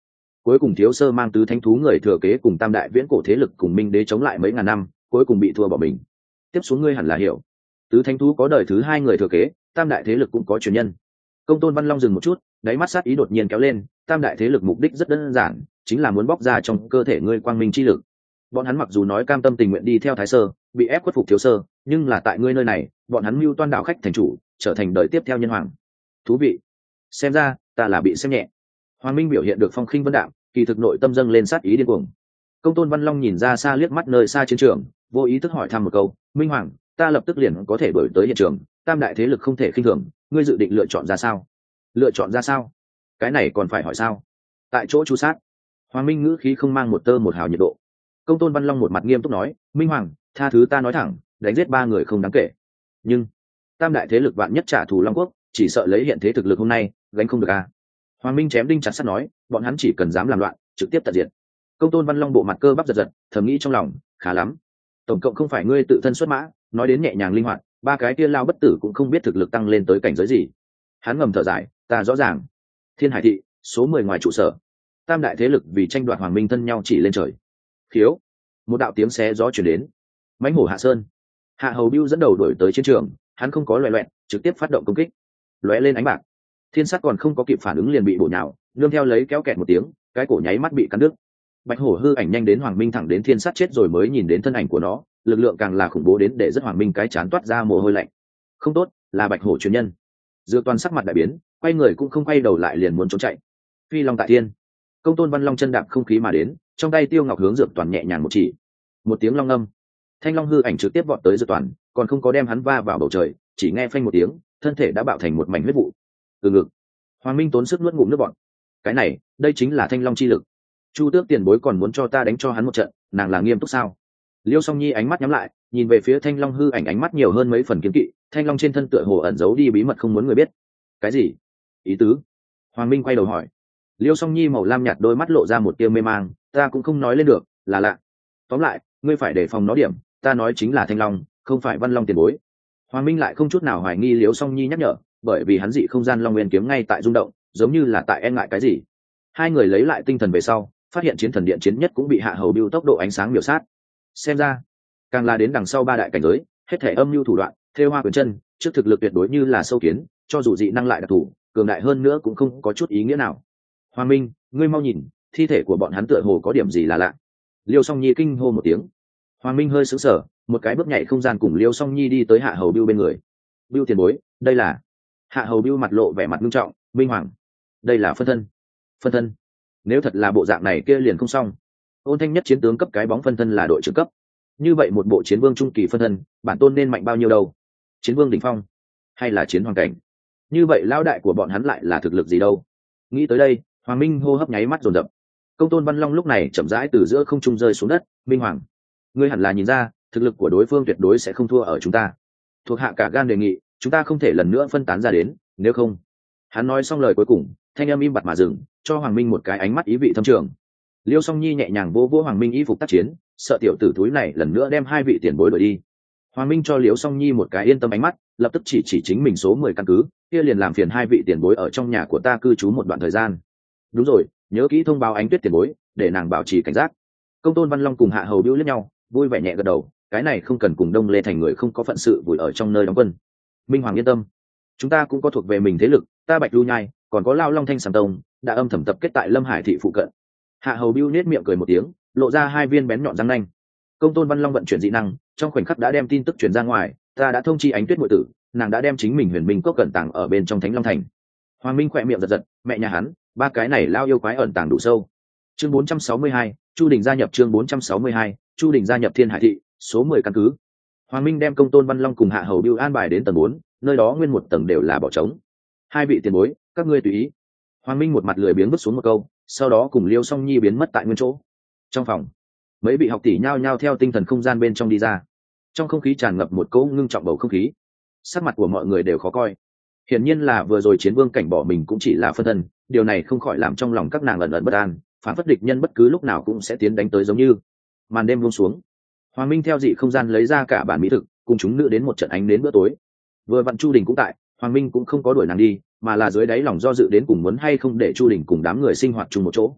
cuối cùng thiếu sơ mang tứ thánh thú người thừa kế cùng tam đại viễn cổ thế lực cùng minh đế chống lại mấy ngàn năm, cuối cùng bị thua bỏ mình. Tiếp xuống ngươi hẳn là hiểu, tứ thánh thú có đời thứ hai người thừa kế, tam đại thế lực cũng có truyền nhân. Công tôn Văn Long dừng một chút, đáy mắt sát ý đột nhiên kéo lên. Tam đại thế lực mục đích rất đơn giản, chính là muốn bóc ra trong cơ thể ngươi quang minh chi lực. Bọn hắn mặc dù nói cam tâm tình nguyện đi theo thái sơ, bị ép khuất phục thiếu sơ, nhưng là tại ngươi nơi này, bọn hắn mưu toan đạo khách thành chủ, trở thành đời tiếp theo nhân hoàng. Thú vị. Xem ra ta là bị xem nhẹ. Hoàng Minh biểu hiện được phong khinh vân đạm, kỳ thực nội tâm dâng lên sát ý điên cuồng. Công tôn Văn Long nhìn ra xa liếc mắt nơi xa chiến trường, vô ý thức hỏi thăm một câu: Minh Hoàng, ta lập tức liền có thể đổi tới hiện trường, tam đại thế lực không thể khinh thường, ngươi dự định lựa chọn ra sao? Lựa chọn ra sao? Cái này còn phải hỏi sao? Tại chỗ chu sát. Hoàng Minh ngữ khí không mang một tơ một hào nhiệt độ. Công tôn Văn Long một mặt nghiêm túc nói: Minh Hoàng, tha thứ ta nói thẳng, đánh giết ba người không đáng kể, nhưng tam đại thế lực vạn nhất trả thù Long Quốc, chỉ sợ lấy hiện thế thực lực hôm nay gánh không được à. Hoàng Minh chém đinh chặt sắt nói: bọn hắn chỉ cần dám làm loạn, trực tiếp tận diệt. Công tôn Văn Long bộ mặt cơ bắp giật giật, thầm nghĩ trong lòng: khá lắm, tổng cộng không phải ngươi tự thân xuất mã, nói đến nhẹ nhàng linh hoạt, ba cái kia lao bất tử cũng không biết thực lực tăng lên tới cảnh giới gì. Hắn ngầm thở dài: ta rõ ràng. Thiên Hải thị số mười ngoài trụ sở, tam đại thế lực vì tranh đoạt Hoàng Minh thân nhau chỉ lên trời. Khiếu, một đạo tiếng xé gió chuyển đến. Mãnh hổ Hạ Sơn, Hạ Hầu Bưu dẫn đầu đuổi tới chiến trường, hắn không có loẹ loẹn, trực tiếp phát động công kích. Lóe lên ánh bạc, thiên sắt còn không có kịp phản ứng liền bị bổ nhào, nương theo lấy kéo kẹt một tiếng, cái cổ nháy mắt bị cắn đứt. Bạch hổ hư ảnh nhanh đến Hoàng Minh thẳng đến thiên sắt chết rồi mới nhìn đến thân ảnh của nó, lực lượng càng là khủng bố đến để rất Hoàng Minh cái chán toát ra mồ hôi lạnh. Không tốt, là Bạch hổ truyền nhân. Dược Toàn sắc mặt đại biến, quay người cũng không quay đầu lại liền muốn trốn chạy. Phi Long tại thiên, Công tôn Văn Long chân đạp không khí mà đến, trong tay Tiêu Ngọc hướng Dược Toàn nhẹ nhàng một chỉ. Một tiếng long âm, thanh long hư ảnh trực tiếp vọt tới Dược Toàn, còn không có đem hắn va vào bầu trời, chỉ nghe phanh một tiếng, thân thể đã bạo thành một mảnh huyết vụ. Từ ngực, Hoàng Minh tốn sức nuốt ngụm nước bọt. Cái này, đây chính là thanh long chi lực. Chu Tước tiền bối còn muốn cho ta đánh cho hắn một trận, nàng là nghiêm túc sao? Liêu Song Nhi ánh mắt nhắm lại, nhìn về phía thanh long hư ảnh, ánh mắt nhiều hơn mấy phần kiên kỵ. Thanh long trên thân tựa hồ ẩn giấu đi bí mật không muốn người biết. Cái gì? Ý tứ? Hoàng Minh quay đầu hỏi. Liêu Song Nhi màu lam nhạt đôi mắt lộ ra một tia mê mang, ta cũng không nói lên được, là lạ. Tóm lại, ngươi phải đề phòng nó điểm, ta nói chính là thanh long, không phải Văn Long tiền bối. Hoàng Minh lại không chút nào hoài nghi Liêu Song Nhi nhắc nhở, bởi vì hắn dị không gian long nguyên kiếm ngay tại rung động, giống như là tại e ngại cái gì. Hai người lấy lại tinh thần về sau, phát hiện chiến thần điện chiến nhất cũng bị Hạ Hầu Bưu tốc độ ánh sáng miểu sát. Xem ra, càng là đến đằng sau ba đại cảnh giới, hết thể âm mưu thủ đoạn, thêu hoa quyền chân, trước thực lực tuyệt đối như là sâu kiến, cho dù dị năng lại đặc thù, cường đại hơn nữa cũng không có chút ý nghĩa nào. Hoàng Minh, ngươi mau nhìn, thi thể của bọn hắn tựa hồ có điểm gì là lạ. Liêu Song Nhi kinh hô một tiếng. Hoàng Minh hơi sững sờ, một cái bước nhảy không gian cùng Liêu Song Nhi đi tới Hạ Hầu Bưu bên người. Bưu tiền bối, đây là... Hạ Hầu Bưu mặt lộ vẻ mặt nghiêm trọng. Minh Hoàng, đây là phân thân. Phân thân? Nếu thật là bộ dạng này kia liền không xong. Ôn Thanh Nhất chiến tướng cấp cái bóng phân thân là đội trưởng cấp, như vậy một bộ chiến vương trung kỳ phân thân, bản tôn nên mạnh bao nhiêu đâu? Chiến vương đỉnh phong hay là chiến hoàng cảnh? Như vậy lão đại của bọn hắn lại là thực lực gì đâu? Nghĩ tới đây, Hoàng Minh hô hấp nháy mắt dồn dập. Công tôn Văn Long lúc này chậm rãi từ giữa không trung rơi xuống đất. Minh Hoàng, ngươi hẳn là nhìn ra thực lực của đối phương tuyệt đối sẽ không thua ở chúng ta. Thuộc hạ cả gan đề nghị, chúng ta không thể lần nữa phân tán ra đến, nếu không... Hắn nói xong lời cuối cùng, thanh âm im bặt mà dừng, cho Hoàng Minh một cái ánh mắt ý vị thâm trường. Liêu Song Nhi nhẹ nhàng vỗ vỗ Hoàng Minh y phục tác chiến, sợ tiểu tử túi này lần nữa đem hai vị tiền bối đuổi đi. Hoàng Minh cho Liêu Song Nhi một cái yên tâm ánh mắt, lập tức chỉ chỉ chính mình số mười căn cứ, kia liền làm phiền hai vị tiền bối ở trong nhà của ta cư trú một đoạn thời gian. Đúng rồi, nhớ kỹ thông báo Ánh Tuyết tiền bối, để nàng bảo trì cảnh giác. Công tôn Văn Long cùng Hạ Hầu Bưu liếc nhau, vui vẻ nhẹ gật đầu, cái này không cần cùng Đông Lê thành người không có phận sự vùi ở trong nơi đóng quân. Minh Hoàng yên tâm, chúng ta cũng có thuộc về mình thế lực, ta Bạch Lưu Nhai, còn có Lao Long Thanh Sàm Tông, đã âm thầm tập kết tại Lâm Hải thị phụ cận. Hạ Hầu Bưu nết miệng cười một tiếng, lộ ra hai viên bén nhọn răng nanh. Công tôn Văn Long vận chuyển dị năng, trong khoảnh khắc đã đem tin tức truyền ra ngoài, ta đã thông chi Ánh Tuyết muội tử, nàng đã đem chính mình huyền minh cốc cẩn tàng ở bên trong Thánh Long thành. Hoàng Minh khỏe miệng giật giật, mẹ nhà hắn, ba cái này lao yêu quái ẩn tàng đủ sâu. Chương bốn trăm sáu mươi hai, Chu Đình gia nhập chương bốn trăm sáu mươi hai, Chu Đình gia nhập Thiên Hải thị, số mười căn cứ. Hoàng Minh đem Công tôn Văn Long cùng Hạ Hầu Bưu an bài đến tầng bốn, nơi đó nguyên một tầng đều là bỏ trống. Hai vị tiền bối, các ngươi tùy ý. Hoàng Minh một mặt lười biếng vứt xuống một câu, sau đó cùng Liêu Song Nhi biến mất tại nguyên chỗ. Trong phòng, mấy vị học tỷ nhao nhao theo tinh thần không gian bên trong đi ra. Trong không khí tràn ngập một cỗ ngưng trọng bầu không khí, sắc mặt của mọi người đều khó coi. Hiển nhiên là vừa rồi chiến vương cảnh bỏ mình cũng chỉ là phân thân, điều này không khỏi làm trong lòng các nàng ẩn ẩn bất an, phản phất địch nhân bất cứ lúc nào cũng sẽ tiến đánh tới giống như. Màn đêm buông xuống, Hoàng Minh theo dị không gian lấy ra cả bản mỹ thực, cùng chúng nữ đến một trận ánh đến bữa tối. Vừa vặn Chu Đình cũng tại, Hoàng Minh cũng không có đuổi nàng đi, mà là dưới đáy lòng do dự đến cùng muốn hay không để Chu Đình cùng đám người sinh hoạt chung một chỗ.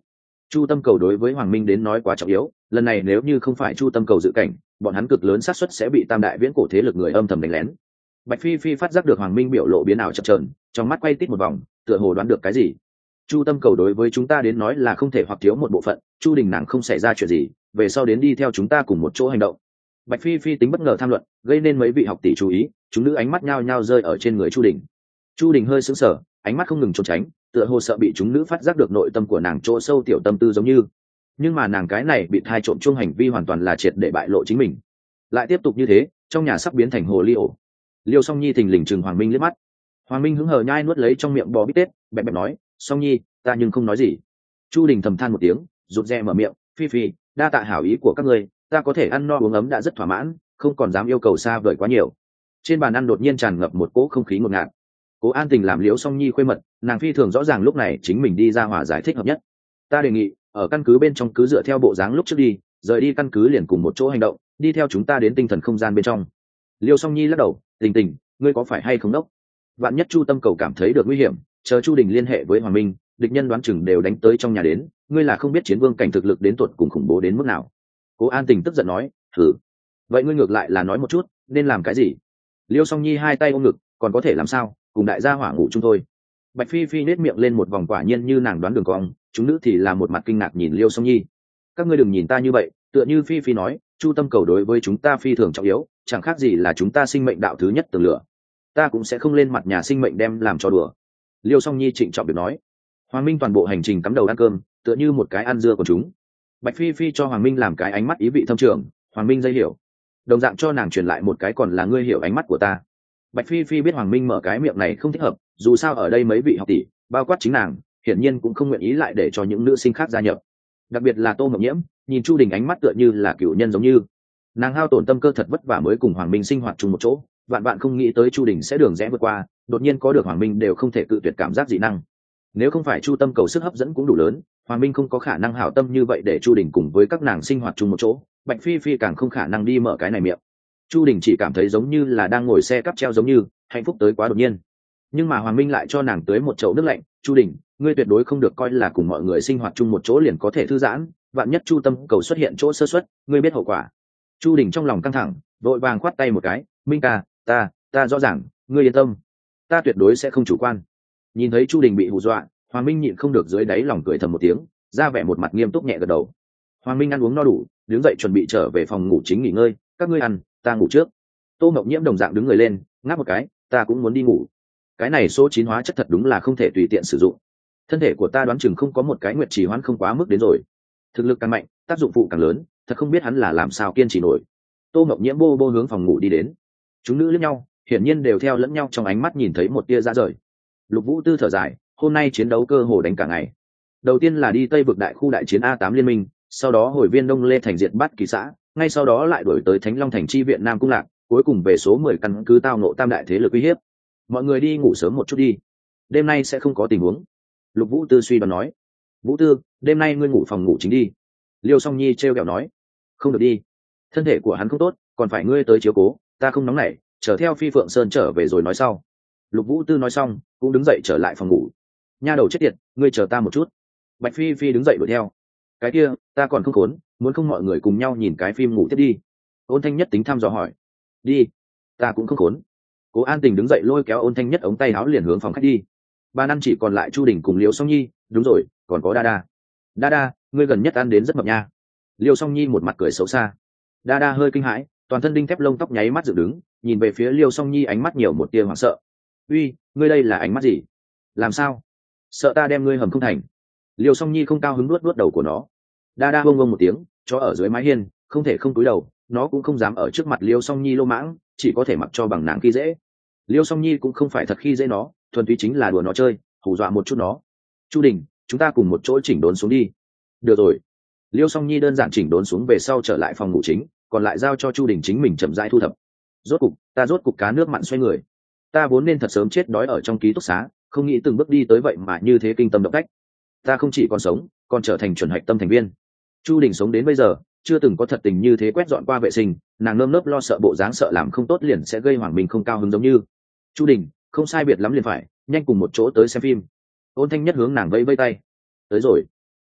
Chu Tâm Cầu đối với Hoàng Minh đến nói quá trọng yếu, lần này nếu như không phải Chu Tâm Cầu dự cảnh, bọn hắn cực lớn xác suất sẽ bị tam đại viễn cổ thế lực người âm thầm đánh lén. Bạch Phi Phi phát giác được Hoàng Minh biểu lộ biến ảo chập chờn, trong mắt quay tít một vòng, tựa hồ đoán được cái gì. Chu Tâm Cầu đối với chúng ta đến nói là không thể hoặc thiếu một bộ phận, Chu Đình nàng không xảy ra chuyện gì, về sau đến đi theo chúng ta cùng một chỗ hành động. Bạch Phi Phi tính bất ngờ tham luận, gây nên mấy vị học tỷ chú ý, chúng nữ ánh mắt nhao nhao rơi ở trên người Chu Đình. Chu Đình hơi sững sờ, ánh mắt không ngừng trốn tránh, tựa hồ sợ bị chúng nữ phát giác được nội tâm của nàng chỗ sâu tiểu tâm tư giống như. Nhưng mà nàng cái này bị thai trộm chuông hành vi hoàn toàn là triệt để bại lộ chính mình. Lại tiếp tục như thế, trong nhà sắp biến thành hồ ly ổ. Liêu Song Nhi thình lình chừng Hoàng Minh liếc mắt. Hoàng Minh hứng hờ nhai nuốt lấy trong miệng bò bít tết, bẹp bẹp nói, Song Nhi, ta nhưng không nói gì. Chu Đình thầm than một tiếng, rụt rè mở miệng, Phi Phi, đa tạ hảo ý của các ngươi, ta có thể ăn no uống ấm đã rất thỏa mãn, không còn dám yêu cầu xa vời quá nhiều. Trên bàn ăn đột nhiên tràn ngập một cỗ không khí ngột ngạt. Cố An Tình làm Liễu Song Nhi khuê mật, nàng phi thường rõ ràng lúc này chính mình đi ra hòa giải thích hợp nhất. Ta đề nghị, ở căn cứ bên trong cứ dựa theo bộ dáng lúc trước đi, rời đi căn cứ liền cùng một chỗ hành động, đi theo chúng ta đến tinh thần không gian bên trong. Liêu Song Nhi lắc đầu, Tình Tình, ngươi có phải hay không đốc? Vạn nhất Chu Tâm Cầu cảm thấy được nguy hiểm, chờ Chu Đình liên hệ với Hoàng Minh, địch nhân đoán chừng đều đánh tới trong nhà đến, ngươi là không biết chiến vương cảnh thực lực đến tuột cùng khủng bố đến mức nào. Cố An Tình tức giận nói, thử. Vậy ngươi ngược lại là nói một chút, nên làm cái gì? Liêu Song Nhi hai tay ôm ngực, còn có thể làm sao, cùng đại gia hỏa ngủ chung thôi. Bạch Phi Phi nét miệng lên một vòng, quả nhiên như nàng đoán đường cong, chúng nữ thì là một mặt kinh ngạc nhìn Liêu Song Nhi. Các ngươi đừng nhìn ta như vậy, tựa như Phi Phi nói, Chu Tâm Cầu đối với chúng ta phi thường trọng yếu, chẳng khác gì là chúng ta sinh mệnh đạo thứ nhất tường lửa. Ta cũng sẽ không lên mặt nhà sinh mệnh đem làm cho đùa. Liêu Song Nhi trịnh trọng việc nói. Hoàng Minh toàn bộ hành trình cắm đầu ăn cơm, tựa như một cái ăn dưa của chúng. Bạch Phi Phi cho Hoàng Minh làm cái ánh mắt ý vị thâm trường, Hoàng Minh dây hiểu, đồng dạng cho nàng truyền lại một cái còn là ngươi hiểu ánh mắt của ta. Bạch Phi Phi biết Hoàng Minh mở cái miệng này không thích hợp, dù sao ở đây mấy vị học tỷ, bao quát chính nàng, hiển nhiên cũng không nguyện ý lại để cho những nữ sinh khác gia nhập. Đặc biệt là Tô Ngọc Nhiễm, nhìn Chu Đình ánh mắt tựa như là cựu nhân giống như. Nàng hao tổn tâm cơ thật vất vả mới cùng Hoàng Minh sinh hoạt chung một chỗ, vạn vạn không nghĩ tới Chu Đình sẽ đường rẽ vượt qua, đột nhiên có được Hoàng Minh đều không thể cự tuyệt cảm giác dị năng. Nếu không phải Chu Tâm Cầu sức hấp dẫn cũng đủ lớn, Hoàng Minh không có khả năng hảo tâm như vậy để Chu Đình cùng với các nàng sinh hoạt chung một chỗ, Bạch Phi Phi càng không khả năng đi mở cái này miệng. Chu Đình chỉ cảm thấy giống như là đang ngồi xe cắp treo giống như, hạnh phúc tới quá đột nhiên. Nhưng mà Hoàng Minh lại cho nàng tới một chậu nước lạnh, Chu Đình, ngươi tuyệt đối không được coi là cùng mọi người sinh hoạt chung một chỗ liền có thể thư giãn, vạn nhất Chu Tâm Cầu xuất hiện chỗ sơ suất, ngươi biết hậu quả. Chu Đình trong lòng căng thẳng, vội vàng khoát tay một cái, Minh ca, ta, ta rõ ràng, ngươi yên tâm, ta tuyệt đối sẽ không chủ quan. Nhìn thấy Chu Đình bị hù dọa, Hoàng Minh nhịn không được dưới đáy lòng cười thầm một tiếng, ra vẻ một mặt nghiêm túc nhẹ gật đầu. Hoàng Minh ăn uống no đủ, đứng dậy chuẩn bị trở về phòng ngủ chính nghỉ ngơi, các ngươi ăn, ta ngủ trước. Tô Ngọc Nhiễm đồng dạng đứng người lên, ngáp một cái, ta cũng muốn đi ngủ. Cái này số chín hóa chất thật đúng là không thể tùy tiện sử dụng. Thân thể của ta đoán chừng không có một cái nguyệt trì hoãn không quá mức đến rồi. Thực lực càng mạnh, tác dụng phụ càng lớn, thật không biết hắn là làm sao kiên trì nổi. Tô Ngọc Nhiễm bô bô hướng phòng ngủ đi đến. Chúng nữ liếc nhau, hiển nhiên đều theo lẫn nhau trong ánh mắt nhìn thấy một tia ra rời. Lục Vũ Tư thở dài, hôm nay chiến đấu cơ hồ đánh cả ngày. Đầu tiên là đi Tây vực đại khu đại chiến A tám liên minh, sau đó hồi viên Đông Lê thành diệt bắt kỳ xã, ngay sau đó lại đổi tới Thánh Long thành chi viện Nam Cung Lạc, cuối cùng về số mười căn cứ tao nộ tam đại thế lực uy hiếp. Mọi người đi ngủ sớm một chút đi, đêm nay sẽ không có tình huống. Lục Vũ Tư suy đoán nói. Vũ Tư, đêm nay ngươi ngủ phòng ngủ chính đi. Liêu Song Nhi trêu ghẹo nói. Không được đi, thân thể của hắn không tốt, còn phải ngươi tới chiếu cố, ta không nóng nảy, chờ theo Phi Phượng Sơn trở về rồi nói sau. Lục Vũ Tư nói xong cũng đứng dậy trở lại phòng ngủ. Nha đầu chết tiệt, ngươi chờ ta một chút. Bạch Phi Phi đứng dậy đuổi theo. Cái kia, ta còn không khốn, muốn không mọi người cùng nhau nhìn cái phim ngủ tiếp đi. Ôn Thanh Nhất tính thăm dò hỏi. Đi, ta cũng không khốn. Cố An Tình đứng dậy lôi kéo Ôn Thanh Nhất ống tay áo liền hướng phòng khách đi. Bàn ăn chỉ còn lại Chu Đình cùng Liêu Song Nhi, đúng rồi, còn có Đa Đa. Đa Đa, ngươi gần nhất ăn đến rất mập nha. Liêu Song Nhi một mặt cười xấu xa. Đa Đa hơi kinh hãi, toàn thân đinh thép lông tóc nháy mắt dựng đứng, nhìn về phía Liêu Song Nhi ánh mắt nhiều một tia hoảng sợ. Uy, ngươi đây là ánh mắt gì? Làm sao? Sợ ta đem ngươi hầm không thành? Liêu Song Nhi không cao hứng nuốt nuốt đầu của nó. Đa Đa bông bông một tiếng, cho ở dưới mái hiên, không thể không cúi đầu, nó cũng không dám ở trước mặt Liêu Song Nhi lô mãng, chỉ có thể mặc cho bằng nàng khi dễ. Liêu Song Nhi cũng không phải thật khi dễ nó, thuần túy chính là đùa nó chơi, hù dọa một chút nó. Chu Đình, chúng ta cùng một chỗ chỉnh đốn xuống đi. Được rồi. Liêu Song Nhi đơn giản chỉnh đốn xuống về sau trở lại phòng ngủ chính, còn lại giao cho Chu Đình chính mình chậm rãi thu thập. Rốt cục, ta rốt cục cá nước mặn xoay người. Ta vốn nên thật sớm chết đói ở trong ký túc xá, không nghĩ từng bước đi tới vậy mà như thế kinh tâm động phách. Ta không chỉ còn sống, còn trở thành chuẩn hạch tâm thành viên. Chu Đình sống đến bây giờ, chưa từng có thật tình như thế quét dọn qua vệ sinh, nàng nơm nớp lo sợ bộ dáng sợ làm không tốt liền sẽ gây Hoàng Minh không cao hứng giống như. Chu Đình, không sai biệt lắm liền phải, nhanh cùng một chỗ tới xem phim. Ôn Thanh Nhất hướng nàng vẫy vẫy tay. Tới rồi.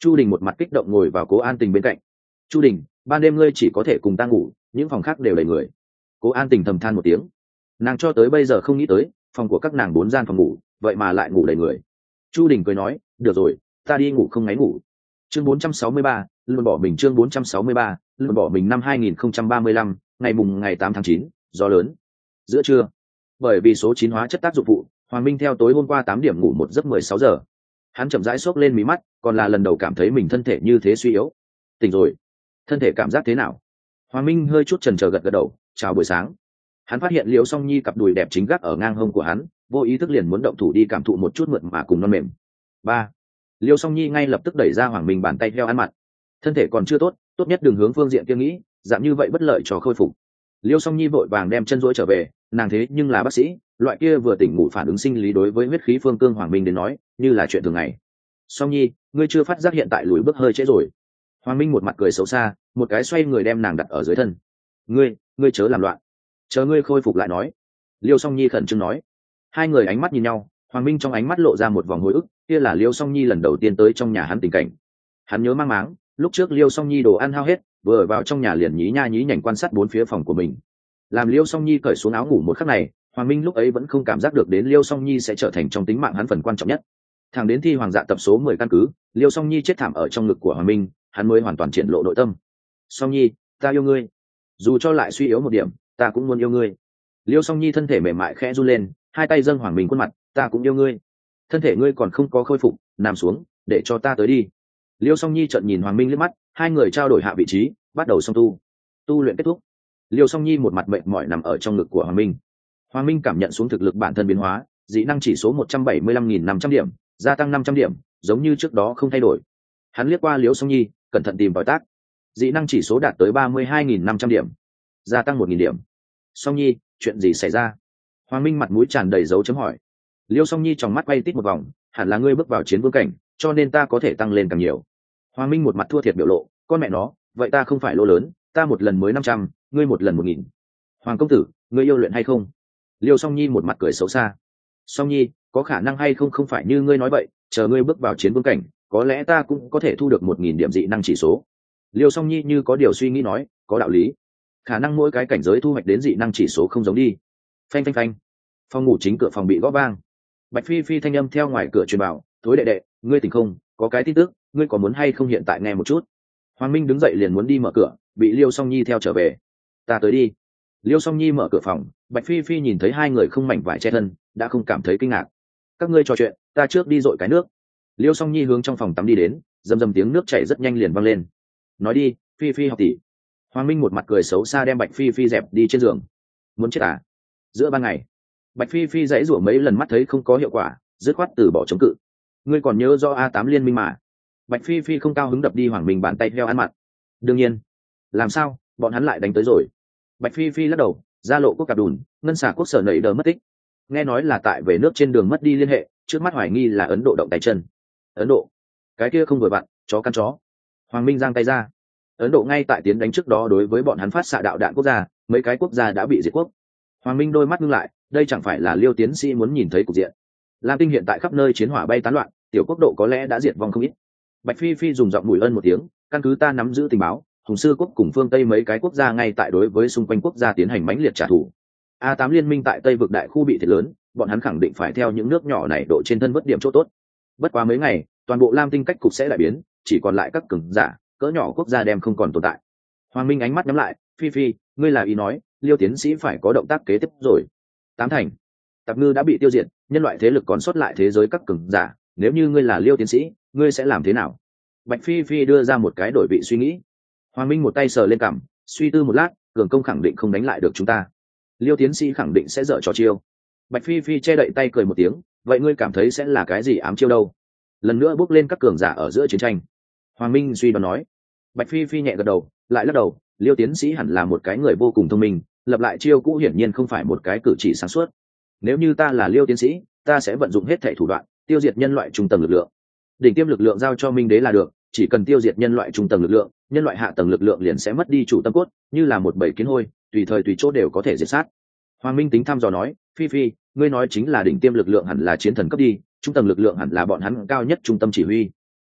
Chu Đình một mặt kích động ngồi vào Cố An Tình bên cạnh. Chu Đình, ban đêm ngươi chỉ có thể cùng ta ngủ, những phòng khác đều đầy người. Cố An Tình thầm than một tiếng. Nàng cho tới bây giờ không nghĩ tới phòng của các nàng bốn gian phòng ngủ vậy mà lại ngủ đầy người. Chu Đình cười nói, được rồi, ta đi ngủ không ngáy ngủ. Chương bốn trăm sáu mươi ba, luôn bỏ mình. Chương bốn trăm sáu mươi ba, luôn bỏ mình. Năm hai nghìn không trăm ba mươi lăm, ngày mùng ngày tám tháng chín, gió lớn. Giữa trưa, bởi vì số chín hóa chất tác dụng phụ, Hoàng Minh theo tối hôm qua tám điểm ngủ một giấc mười sáu giờ. Hắn chậm rãi xốc lên mí mắt, còn là lần đầu cảm thấy mình thân thể như thế suy yếu. Tỉnh rồi, thân thể cảm giác thế nào? Hoàng Minh hơi chút chần chờ gật gật đầu, chào buổi sáng. Hắn phát hiện Liễu Song Nhi cặp đùi đẹp chính gác ở ngang hông của hắn, vô ý thức liền muốn động thủ đi cảm thụ một chút mượt mà cùng non mềm. Ba, Liễu Song Nhi ngay lập tức đẩy ra Hoàng Minh bàn tay theo ăn mặn. Thân thể còn chưa tốt, tốt nhất đừng hướng phương diện kia nghĩ, dạng như vậy bất lợi cho khôi phục. Liễu Song Nhi vội vàng đem chân duỗi trở về, nàng thế nhưng là bác sĩ, loại kia vừa tỉnh ngủ phản ứng sinh lý đối với huyết khí phương cương Hoàng Minh đến nói, như là chuyện thường ngày. Song Nhi, ngươi chưa phát giác hiện tại lùi bước hơi trễ rồi. Hoàng Minh một mặt cười xấu xa, một cái xoay người đem nàng đặt ở dưới thân. Ngươi, ngươi chớ làm loạn, chờ ngươi khôi phục lại nói. Liêu Song Nhi khẩn trương nói. Hai người ánh mắt nhìn nhau, Hoàng Minh trong ánh mắt lộ ra một vòng hồi ức, kia là Liêu Song Nhi lần đầu tiên tới trong nhà hắn tình cảnh. Hắn nhớ mang máng, lúc trước Liêu Song Nhi đồ ăn hao hết, vừa vào trong nhà liền nhí nha nhí nhảnh quan sát bốn phía phòng của mình. Làm Liêu Song Nhi cởi xuống áo ngủ một khắc này, Hoàng Minh lúc ấy vẫn không cảm giác được đến Liêu Song Nhi sẽ trở thành trong tính mạng hắn phần quan trọng nhất. Thẳng đến thi hoàng dạ tập số mười căn cứ, Liêu Song Nhi chết thảm ở trong ngực của Hoàng Minh, hắn mới hoàn toàn triển lộ nội tâm. Song Nhi, ta yêu ngươi, dù cho lại suy yếu một điểm, ta cũng muốn yêu ngươi. Liêu Song Nhi thân thể mềm mại khẽ run lên, hai tay dâng Hoàng Minh khuôn mặt, ta cũng yêu ngươi. Thân thể ngươi còn không có khôi phục, nằm xuống, để cho ta tới đi. Liêu Song Nhi trợn nhìn Hoàng Minh liếc mắt, hai người trao đổi hạ vị trí, bắt đầu song tu. Tu luyện kết thúc, Liêu Song Nhi một mặt mệt mỏi nằm ở trong ngực của Hoàng Minh. Hoàng Minh cảm nhận xuống thực lực bản thân biến hóa, dị năng chỉ số một trăm bảy mươi lăm nghìn năm trăm điểm, gia tăng năm trăm điểm, giống như trước đó không thay đổi. Hắn liếc qua Liêu Song Nhi, cẩn thận tìm tòi tác. Dị năng chỉ số đạt tới ba mươi hai nghìn năm trăm điểm, gia tăng một nghìn điểm. Song Nhi, chuyện gì xảy ra? Hoàng Minh mặt mũi tràn đầy dấu chấm hỏi. Liêu Song Nhi trong mắt quay tít một vòng, hẳn là ngươi bước vào chiến vương cảnh, cho nên ta có thể tăng lên càng nhiều. Hoàng Minh một mặt thua thiệt biểu lộ, con mẹ nó, vậy ta không phải lỗ lớn, ta một lần mới năm trăm, ngươi một lần một nghìn. Hoàng công tử, ngươi yêu luyện hay không? Liêu Song Nhi một mặt cười xấu xa. Song Nhi, có khả năng hay không không phải như ngươi nói vậy, chờ ngươi bước vào chiến vương cảnh, có lẽ ta cũng có thể thu được một nghìn điểm dị năng chỉ số. Liêu Song Nhi như có điều suy nghĩ nói, có đạo lý. Khả năng mỗi cái cảnh giới thu hoạch đến dị năng chỉ số không giống đi. Phanh phanh phanh. Phòng ngủ chính cửa phòng bị gõ vang. Bạch Phi Phi thanh âm theo ngoài cửa truyền vào, "Thối đệ đệ, ngươi tỉnh không? Có cái tin tức, ngươi có muốn hay không hiện tại nghe một chút?" Hoàng Minh đứng dậy liền muốn đi mở cửa, bị Liêu Song Nhi theo trở về. "Ta tới đi." Liêu Song Nhi mở cửa phòng, Bạch Phi Phi nhìn thấy hai người không mảnh vải che thân, đã không cảm thấy kinh ngạc. "Các ngươi trò chuyện, ta trước đi dội cái nước." Liêu Song Nhi hướng trong phòng tắm đi đến, rầm rầm tiếng nước chảy rất nhanh liền vang lên. "Nói đi, Phi Phi học tỷ." Hoàng Minh một mặt cười xấu xa đem Bạch Phi Phi dẹp đi trên giường. "Muốn chết à?" Giữa ban ngày, Bạch Phi Phi dãy rủa mấy lần mắt thấy không có hiệu quả, dứt khoát từ bỏ chống cự. "Ngươi còn nhớ do A tám liên minh mà?" Bạch Phi Phi không cao hứng đập đi Hoàng Minh bàn tay theo ăn mặt. "Đương nhiên." "Làm sao, bọn hắn lại đánh tới rồi?" Bạch Phi Phi lắc đầu, Gia Lộ quốc cạp đùn, ngân xà quốc sở nảy đờ mất tích. Nghe nói là tại về nước trên đường mất đi liên hệ, trước mắt hoài nghi là Ấn Độ động tay chân. Ấn Độ? Cái kia không vừa vặn, chó căn chó. Hoàng Minh giang tay ra. Ấn Độ ngay tại tiến đánh trước đó đối với bọn hắn phát xạ đạo đạn quốc gia, mấy cái quốc gia đã bị diệt quốc. Hoàng Minh đôi mắt ngưng lại, đây chẳng phải là Liêu tiến sĩ muốn nhìn thấy cục diện. Lam Tinh hiện tại khắp nơi chiến hỏa bay tán loạn, tiểu quốc độ có lẽ đã diệt vong không ít. Bạch Phi Phi dùng giọng mùi ân một tiếng, căn cứ ta nắm giữ tình báo, Hùng Sư quốc cùng phương Tây mấy cái quốc gia ngay tại đối với xung quanh quốc gia tiến hành mãnh liệt trả thù. A tám liên minh tại Tây vực đại khu bị thiệt lớn, bọn hắn khẳng định phải theo những nước nhỏ này độ trên thân vớt điểm chỗ tốt. Bất quá mấy ngày, toàn bộ Lam Tinh cách cục sẽ đại biến, chỉ còn lại các cường giả, cỡ nhỏ quốc gia đem không còn tồn tại. Hoàng Minh ánh mắt nhắm lại, Phi Phi, ngươi là ý nói, Liêu tiến sĩ phải có động tác kế tiếp rồi. Tám thành. Tạp ngư đã bị tiêu diệt, nhân loại thế lực còn sót lại thế giới các cường giả, nếu như ngươi là Liêu tiến sĩ, ngươi sẽ làm thế nào? Bạch Phi Phi đưa ra một cái đổi vị suy nghĩ. Hoàng Minh một tay sờ lên cằm, suy tư một lát, cường công khẳng định không đánh lại được chúng ta. Liêu tiến sĩ khẳng định sẽ dở trò chiêu. Bạch Phi Phi che đậy tay cười một tiếng, vậy ngươi cảm thấy sẽ là cái gì ám chiêu đâu? Lần nữa bước lên các cường giả ở giữa chiến tranh. Hoàng Minh suy đoán nói. Bạch Phi Phi nhẹ gật đầu, lại lắc đầu, Liêu tiến sĩ hẳn là một cái người vô cùng thông minh, lập lại chiêu cũ hiển nhiên không phải một cái cử chỉ sáng suốt. Nếu như ta là Liêu tiến sĩ, ta sẽ vận dụng hết thảy thủ đoạn, tiêu diệt nhân loại trung tầng lực lượng. Đỉnh tiêm lực lượng giao cho Minh Đế là được, chỉ cần tiêu diệt nhân loại trung tầng lực lượng, nhân loại hạ tầng lực lượng liền sẽ mất đi chủ tâm cốt, như là một bầy kiến hôi, tùy thời tùy chỗ đều có thể diệt sát. Hoàng Minh tính thăm dò nói, Phi Phi, ngươi nói chính là đỉnh tiêm lực lượng hẳn là chiến thần cấp đi, trung tầng lực lượng hẳn là bọn hắn cao nhất trung tâm chỉ huy.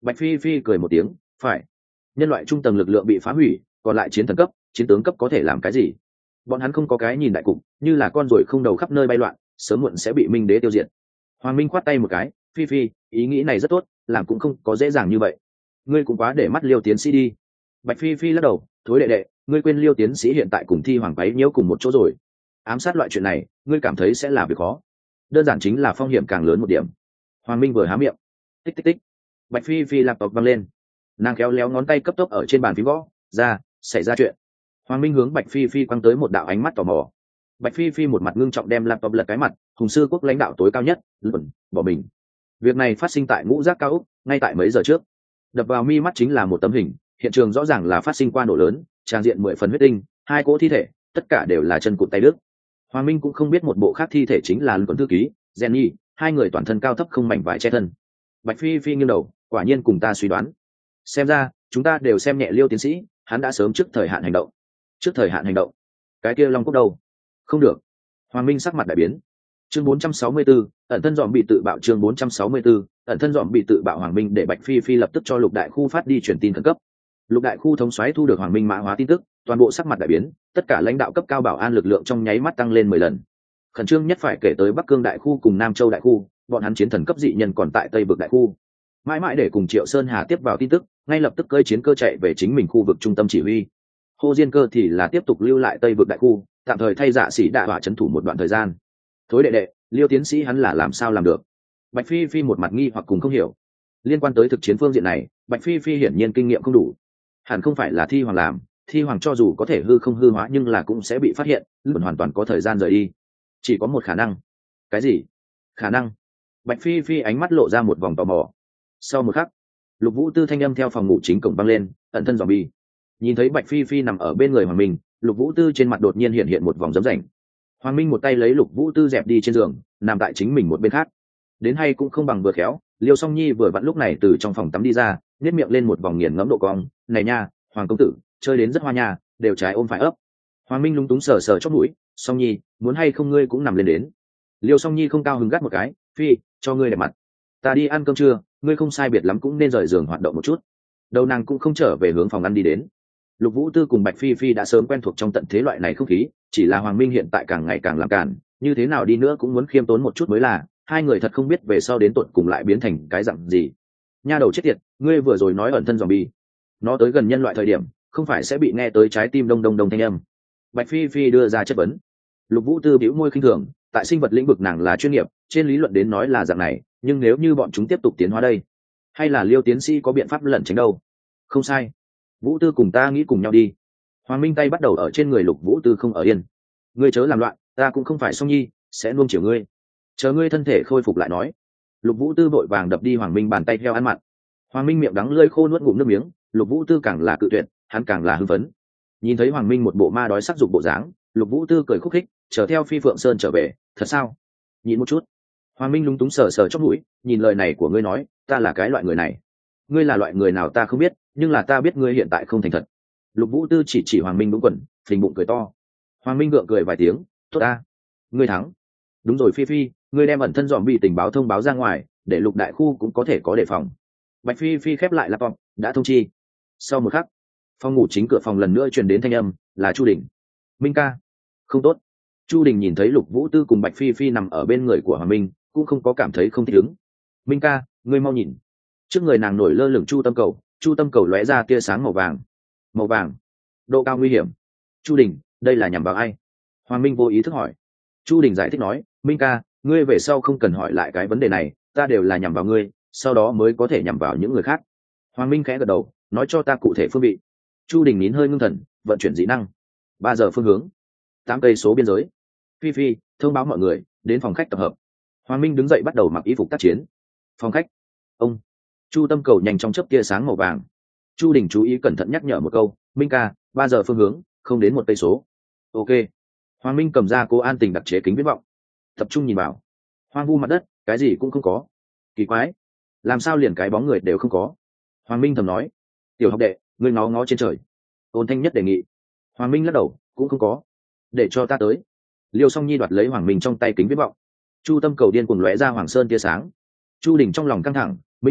Bạch phi phi cười một tiếng, phải. Nhân loại trung tầng lực lượng bị phá hủy, còn lại chiến thần cấp, chiến tướng cấp có thể làm cái gì? Bọn hắn không có cái nhìn đại cục, như là con ruồi không đầu khắp nơi bay loạn, sớm muộn sẽ bị minh đế tiêu diệt. Hoàng Minh khoát tay một cái, phi phi, ý nghĩ này rất tốt, làm cũng không có dễ dàng như vậy. Ngươi cũng quá để mắt Liêu tiến sĩ đi. Bạch phi phi lắc đầu, thối đệ đệ, ngươi quên Liêu tiến sĩ hiện tại cùng thi hoàng quấy nhiễu cùng một chỗ rồi. Ám sát loại chuyện này, ngươi cảm thấy sẽ là việc khó? Đơn giản chính là phong hiểm càng lớn một điểm. Hoàng Minh vừa há miệng, tích tích tích, Bạch phi phi laptop văng lên, nàng kéo léo ngón tay cấp tốc ở trên bàn phím gõ ra, xảy ra chuyện. Hoàng Minh hướng Bạch phi phi quăng tới một đạo ánh mắt tò mò. Bạch phi phi một mặt ngưng trọng đem laptop lật cái mặt, hùng sư quốc lãnh đạo tối cao nhất luận bỏ mình. Việc này phát sinh tại ngũ giác cao úc, ngay tại mấy giờ trước. Đập vào mi mắt chính là một tấm hình, hiện trường rõ ràng là phát sinh qua nổ lớn, tràn diện mười phần huyết tinh, hai cỗ thi thể, tất cả đều là chân cụt tay đứt. Hoàng Minh cũng không biết một bộ khác thi thể chính là luận thư ký Jenny, hai người toàn thân cao thấp không mảnh vải che thân. Bạch phi phi nghiêng đầu, quả nhiên cùng ta suy đoán. Xem ra chúng ta đều xem nhẹ Liêu tiến sĩ, hắn đã sớm trước thời hạn hành động. Trước thời hạn hành động? Cái kia long cốc đâu? Không được. Hoàng Minh sắc mặt đại biến. Chương bốn trăm sáu mươi 4, ẩn thân dòm bị tự bạo. Chương bốn trăm sáu mươi 4, ẩn thân dòm bị tự bạo. Hoàng Minh để Bạch phi phi lập tức cho Lục đại khu phát đi truyền tin khẩn cấp. Lục đại khu thống soái thu được Hoàng Minh mã hóa tin tức, toàn bộ sắc mặt đại biến, tất cả lãnh đạo cấp cao bảo an lực lượng trong nháy mắt tăng lên mười lần. Khẩn trương nhất phải kể tới Bắc Cương đại khu cùng Nam Châu đại khu, bọn hắn chiến thần cấp dị nhân còn tại Tây Vực đại khu. Mãi mãi để cùng Triệu Sơn Hà tiếp vào tin tức, ngay lập tức cơi chiến cơ chạy về chính mình khu vực trung tâm chỉ huy. Hồ Diên Cơ thì là tiếp tục lưu lại Tây Vực đại khu, tạm thời thay Dạ Sĩ Đạ hỏa trấn thủ một đoạn thời gian. Thối đệ đệ, Liêu tiến sĩ hắn là làm sao làm được? Bạch phi phi một mặt nghi hoặc cùng không hiểu. Liên quan tới thực chiến phương diện này, Bạch phi phi hiển nhiên kinh nghiệm không đủ. Hẳn không phải là thi hoàng làm, thi hoàng cho dù có thể hư không hư hóa nhưng là cũng sẽ bị phát hiện, luôn hoàn toàn có thời gian rời đi. Chỉ có một khả năng. Cái gì? Khả năng? Bạch phi phi ánh mắt lộ ra một vòng tò mò. Sau một khắc, Lục Vũ Tư thanh âm theo phòng ngủ chính cổng vang lên, ẩn thân zombie. Nhìn thấy Bạch phi phi nằm ở bên người Hoàng Minh, Lục Vũ Tư trên mặt đột nhiên hiện hiện một vòng giấm rảnh. Hoàng Minh một tay lấy Lục Vũ Tư dẹp đi trên giường, nằm tại chính mình một bên khác. Đến hay cũng không bằng vừa khéo, Liêu Song Nhi vừa vặn lúc này từ trong phòng tắm đi ra, nhếch miệng lên một vòng nghiền ngẫm độ cong, "Này nha, Hoàng công tử, chơi đến rất hoa nha, đều trái ôm phải ấp." Hoàng Minh lúng túng sờ sờ chóp mũi, "Song Nhi, muốn hay không ngươi cũng nằm lên đến." Liêu Song Nhi không cao hứng gắt một cái, "Phi, cho ngươi đẹp mặt. Ta đi ăn cơm trưa, ngươi không sai biệt lắm cũng nên rời giường hoạt động một chút." Đầu nàng cũng không trở về hướng phòng ăn đi đến. Lục Vũ Tư cùng Bạch phi phi đã sớm quen thuộc trong tận thế loại này không khí, chỉ là Hoàng Minh hiện tại càng ngày càng làm cản, như thế nào đi nữa cũng muốn khiêm tốn một chút mới là, hai người thật không biết về sau đến tận cùng lại biến thành cái dạng gì. Nha đầu chết tiệt, ngươi vừa rồi nói ẩn thân zombie, nó tới gần nhân loại thời điểm, không phải sẽ bị nghe tới trái tim đông đông đông thanh âm. Bạch phi phi đưa ra chất vấn. Lục Vũ Tư bĩu môi khinh thường, tại sinh vật lĩnh vực nàng là chuyên nghiệp, trên lý luận đến nói là dạng này, nhưng nếu như bọn chúng tiếp tục tiến hóa đây, hay là Liêu tiến sĩ có biện pháp lẩn tránh đâu? Không sai, Vũ Tư cùng ta nghĩ cùng nhau đi. Hoàng Minh tay bắt đầu ở trên người Lục Vũ Tư không ở yên. Ngươi chớ làm loạn, ta cũng không phải Song Nhi, sẽ nuông chiều ngươi. Chờ ngươi thân thể khôi phục lại nói. Lục Vũ Tư vội vàng đập đi Hoàng Minh bàn tay theo ăn mặn. Hoàng Minh miệng đắng lưỡi khô nuốt ngụm nước miếng, Lục Vũ Tư càng là cự tuyệt, hắn càng là hưng phấn. Nhìn thấy Hoàng Minh một bộ ma đói sắc dục bộ dáng, Lục Vũ Tư cười khúc khích, chờ theo Phi Phượng Sơn trở về, thật sao? Nhìn một chút. Hoàng Minh lúng túng sờ sờ chóp mũi, nhìn lời này của ngươi nói, ta là cái loại người này. Ngươi là loại người nào ta không biết, nhưng là ta biết ngươi hiện tại không thành thật. Lục Vũ Tư chỉ chỉ Hoàng Minh đúng quần, phình bụng cười to. Hoàng Minh gượng cười vài tiếng, tốt ta, ngươi thắng. Đúng rồi Phi Phi, ngươi đem ẩn thân dòm bị tình báo thông báo ra ngoài, để Lục đại khu cũng có thể có đề phòng. Bạch Phi Phi khép lại laptop, đã thông chi. Sau một khắc, phòng ngủ chính cửa phòng lần nữa truyền đến thanh âm, là Chu Đình. Minh ca, không tốt. Chu Đình nhìn thấy Lục Vũ Tư cùng Bạch Phi Phi nằm ở bên người của Hoàng Minh, cũng không có cảm thấy không thích ứng. Minh ca, ngươi mau nhìn. Trước người nàng nổi lơ lửng chu tâm cầu, chu tâm cầu lóe ra tia sáng màu vàng. Màu vàng, độ cao nguy hiểm. Chu Đình, đây là nhằm vào ai? Hoàng Minh vô ý thức hỏi. Chu Đình giải thích nói, Minh ca, ngươi về sau không cần hỏi lại cái vấn đề này, ta đều là nhằm vào ngươi, sau đó mới có thể nhằm vào những người khác. Hoàng Minh khẽ gật đầu, nói cho ta cụ thể phương vị. Chu Đình nín hơi ngưng thần, vận chuyển dị năng. Ba giờ phương hướng, tám cây số biên giới. Phi Phi, thông báo mọi người đến phòng khách tập hợp. Hoàng Minh đứng dậy bắt đầu mặc y phục tác chiến. Phòng khách. Ông. Chu tâm cầu nhanh trong chớp tia sáng màu vàng. Chu Đình chú ý cẩn thận nhắc nhở một câu, Minh ca, ba giờ phương hướng, không đến một cây số. Ok. Hoàng Minh cầm ra Cố An Tình đặc chế kính viễn vọng, tập trung nhìn vào. Hoang vu mặt đất, cái gì cũng không có. Kỳ quái, làm sao liền cái bóng người đều không có? Hoàng Minh thầm nói. Tiểu học đệ, ngươi ngó ngó trên trời. Ôn Thanh Nhất đề nghị. Hoàng Minh lắc đầu, cũng không có. Để cho ta tới. Liêu Song Nhi đoạt lấy Hoàng Minh trong tay kính viễn vọng. Chu tâm cầu điên cuồng lóe ra Hoàng Sơn tia sáng. Chu Đình trong lòng căng thẳng, Minh ca,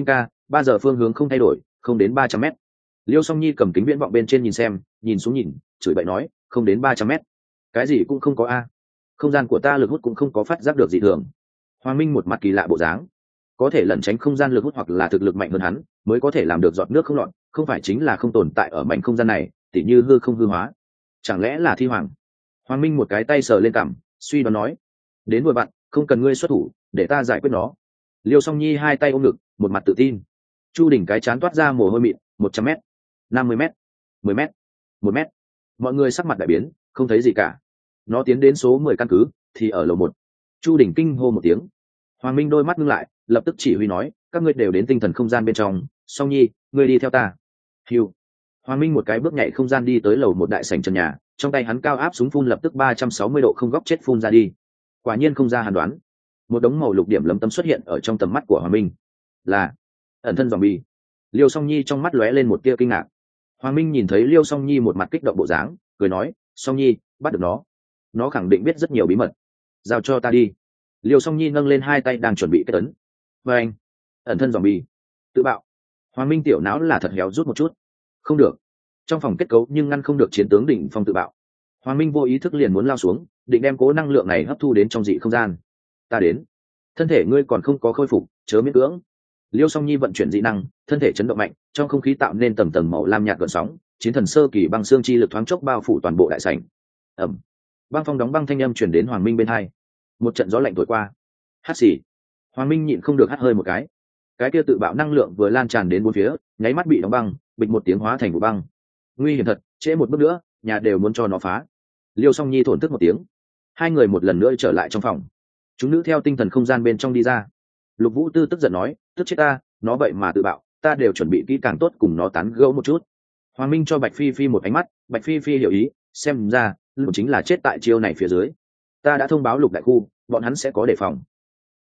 ba giờ phương hướng không thay đổi, không đến ba trăm mét. Liêu Song Nhi cầm kính viễn vọng bên trên nhìn xem, nhìn xuống nhìn, chửi bậy nói, không đến ba trăm mét, cái gì cũng không có a. Không gian của ta lực hút cũng không có phát giác được dị thường. Hoàng Minh một mặt kỳ lạ bộ dáng, có thể lẩn tránh không gian lực hút hoặc là thực lực mạnh hơn hắn, mới có thể làm được giọt nước không lọt, không phải chính là không tồn tại ở mảnh không gian này, tỉ như hư không hư hóa. Chẳng lẽ là thi hoàng? Hoàng Minh một cái tay sờ lên cằm, suy đoán nói, đến vừa bạn, không cần ngươi xuất thủ, để ta giải quyết nó. Liêu Song Nhi hai tay ôm ngực, một mặt tự tin. Chu Đình cái chán toát ra mồ hôi mịn, một trăm mét, năm mươi mét, mười mét, một mét. Mọi người sắc mặt đại biến, không thấy gì cả. Nó tiến đến số mười căn cứ, thì ở lầu một. Chu Đình kinh hô một tiếng. Hoàng Minh đôi mắt ngưng lại, lập tức chỉ huy nói, các ngươi đều đến tinh thần không gian bên trong, Song Nhi, ngươi đi theo ta. Hiu. Hoàng Minh một cái bước nhảy không gian đi tới lầu một đại sảnh trần nhà, trong tay hắn cao áp súng phun lập tức ba trăm sáu mươi độ không góc chết phun ra đi. Quả nhiên không ra hàn đoán, một đống màu lục điểm lấm tấm xuất hiện ở trong tầm mắt của Hoàng Minh. Là ẩn thân zombie. Liêu Song Nhi trong mắt lóe lên một tia kinh ngạc. Hoàng Minh nhìn thấy Liêu Song Nhi một mặt kích động bộ dáng, cười nói, Song Nhi, bắt được nó. Nó khẳng định biết rất nhiều bí mật. Giao cho ta đi. Liêu Song Nhi nâng lên hai tay đang chuẩn bị kết ấn. Và anh, ẩn thân zombie, tự bạo. Hoàng Minh tiểu não là thật héo rút một chút. Không được. Trong phòng kết cấu nhưng ngăn không được chiến tướng đỉnh phong tự bạo. Hoàng Minh vô ý thức liền muốn lao xuống, định đem cố năng lượng này hấp thu đến trong dị không gian. Ta đến. Thân thể ngươi còn không có khôi phục, chớ miễn cưỡng. Liêu Song Nhi vận chuyển dị năng, thân thể chấn động mạnh, trong không khí tạo nên tầng tầng màu lam nhạt gợn sóng, chiến thần sơ kỳ băng xương chi lực thoáng chốc bao phủ toàn bộ đại sảnh. Ầm. Băng phong đóng băng thanh âm truyền đến Hoàng Minh bên hai. Một trận gió lạnh thổi qua. Hắt xì. Hoàng Minh nhịn không được hắt hơi một cái. Cái kia tự bạo năng lượng vừa lan tràn đến bốn phía, nháy mắt bị đóng băng, bịch một tiếng hóa thành vụ băng. Nguy hiểm thật, trễ một bước nữa, nhà đều muốn cho nó phá. Liêu Song Nhi thổn thức một tiếng. Hai người một lần nữa trở lại trong phòng. Chúng nữ theo tinh thần không gian bên trong đi ra. Lục Vũ Tư tức giận nói, tức chết ta, nó vậy mà tự bạo, ta đều chuẩn bị kỹ càng tốt cùng nó tán gẫu một chút. Hoàng Minh cho Bạch Phi Phi một ánh mắt, Bạch Phi Phi hiểu ý, xem ra lục chính là chết tại chiêu này phía dưới. Ta đã thông báo Lục đại khu, bọn hắn sẽ có đề phòng.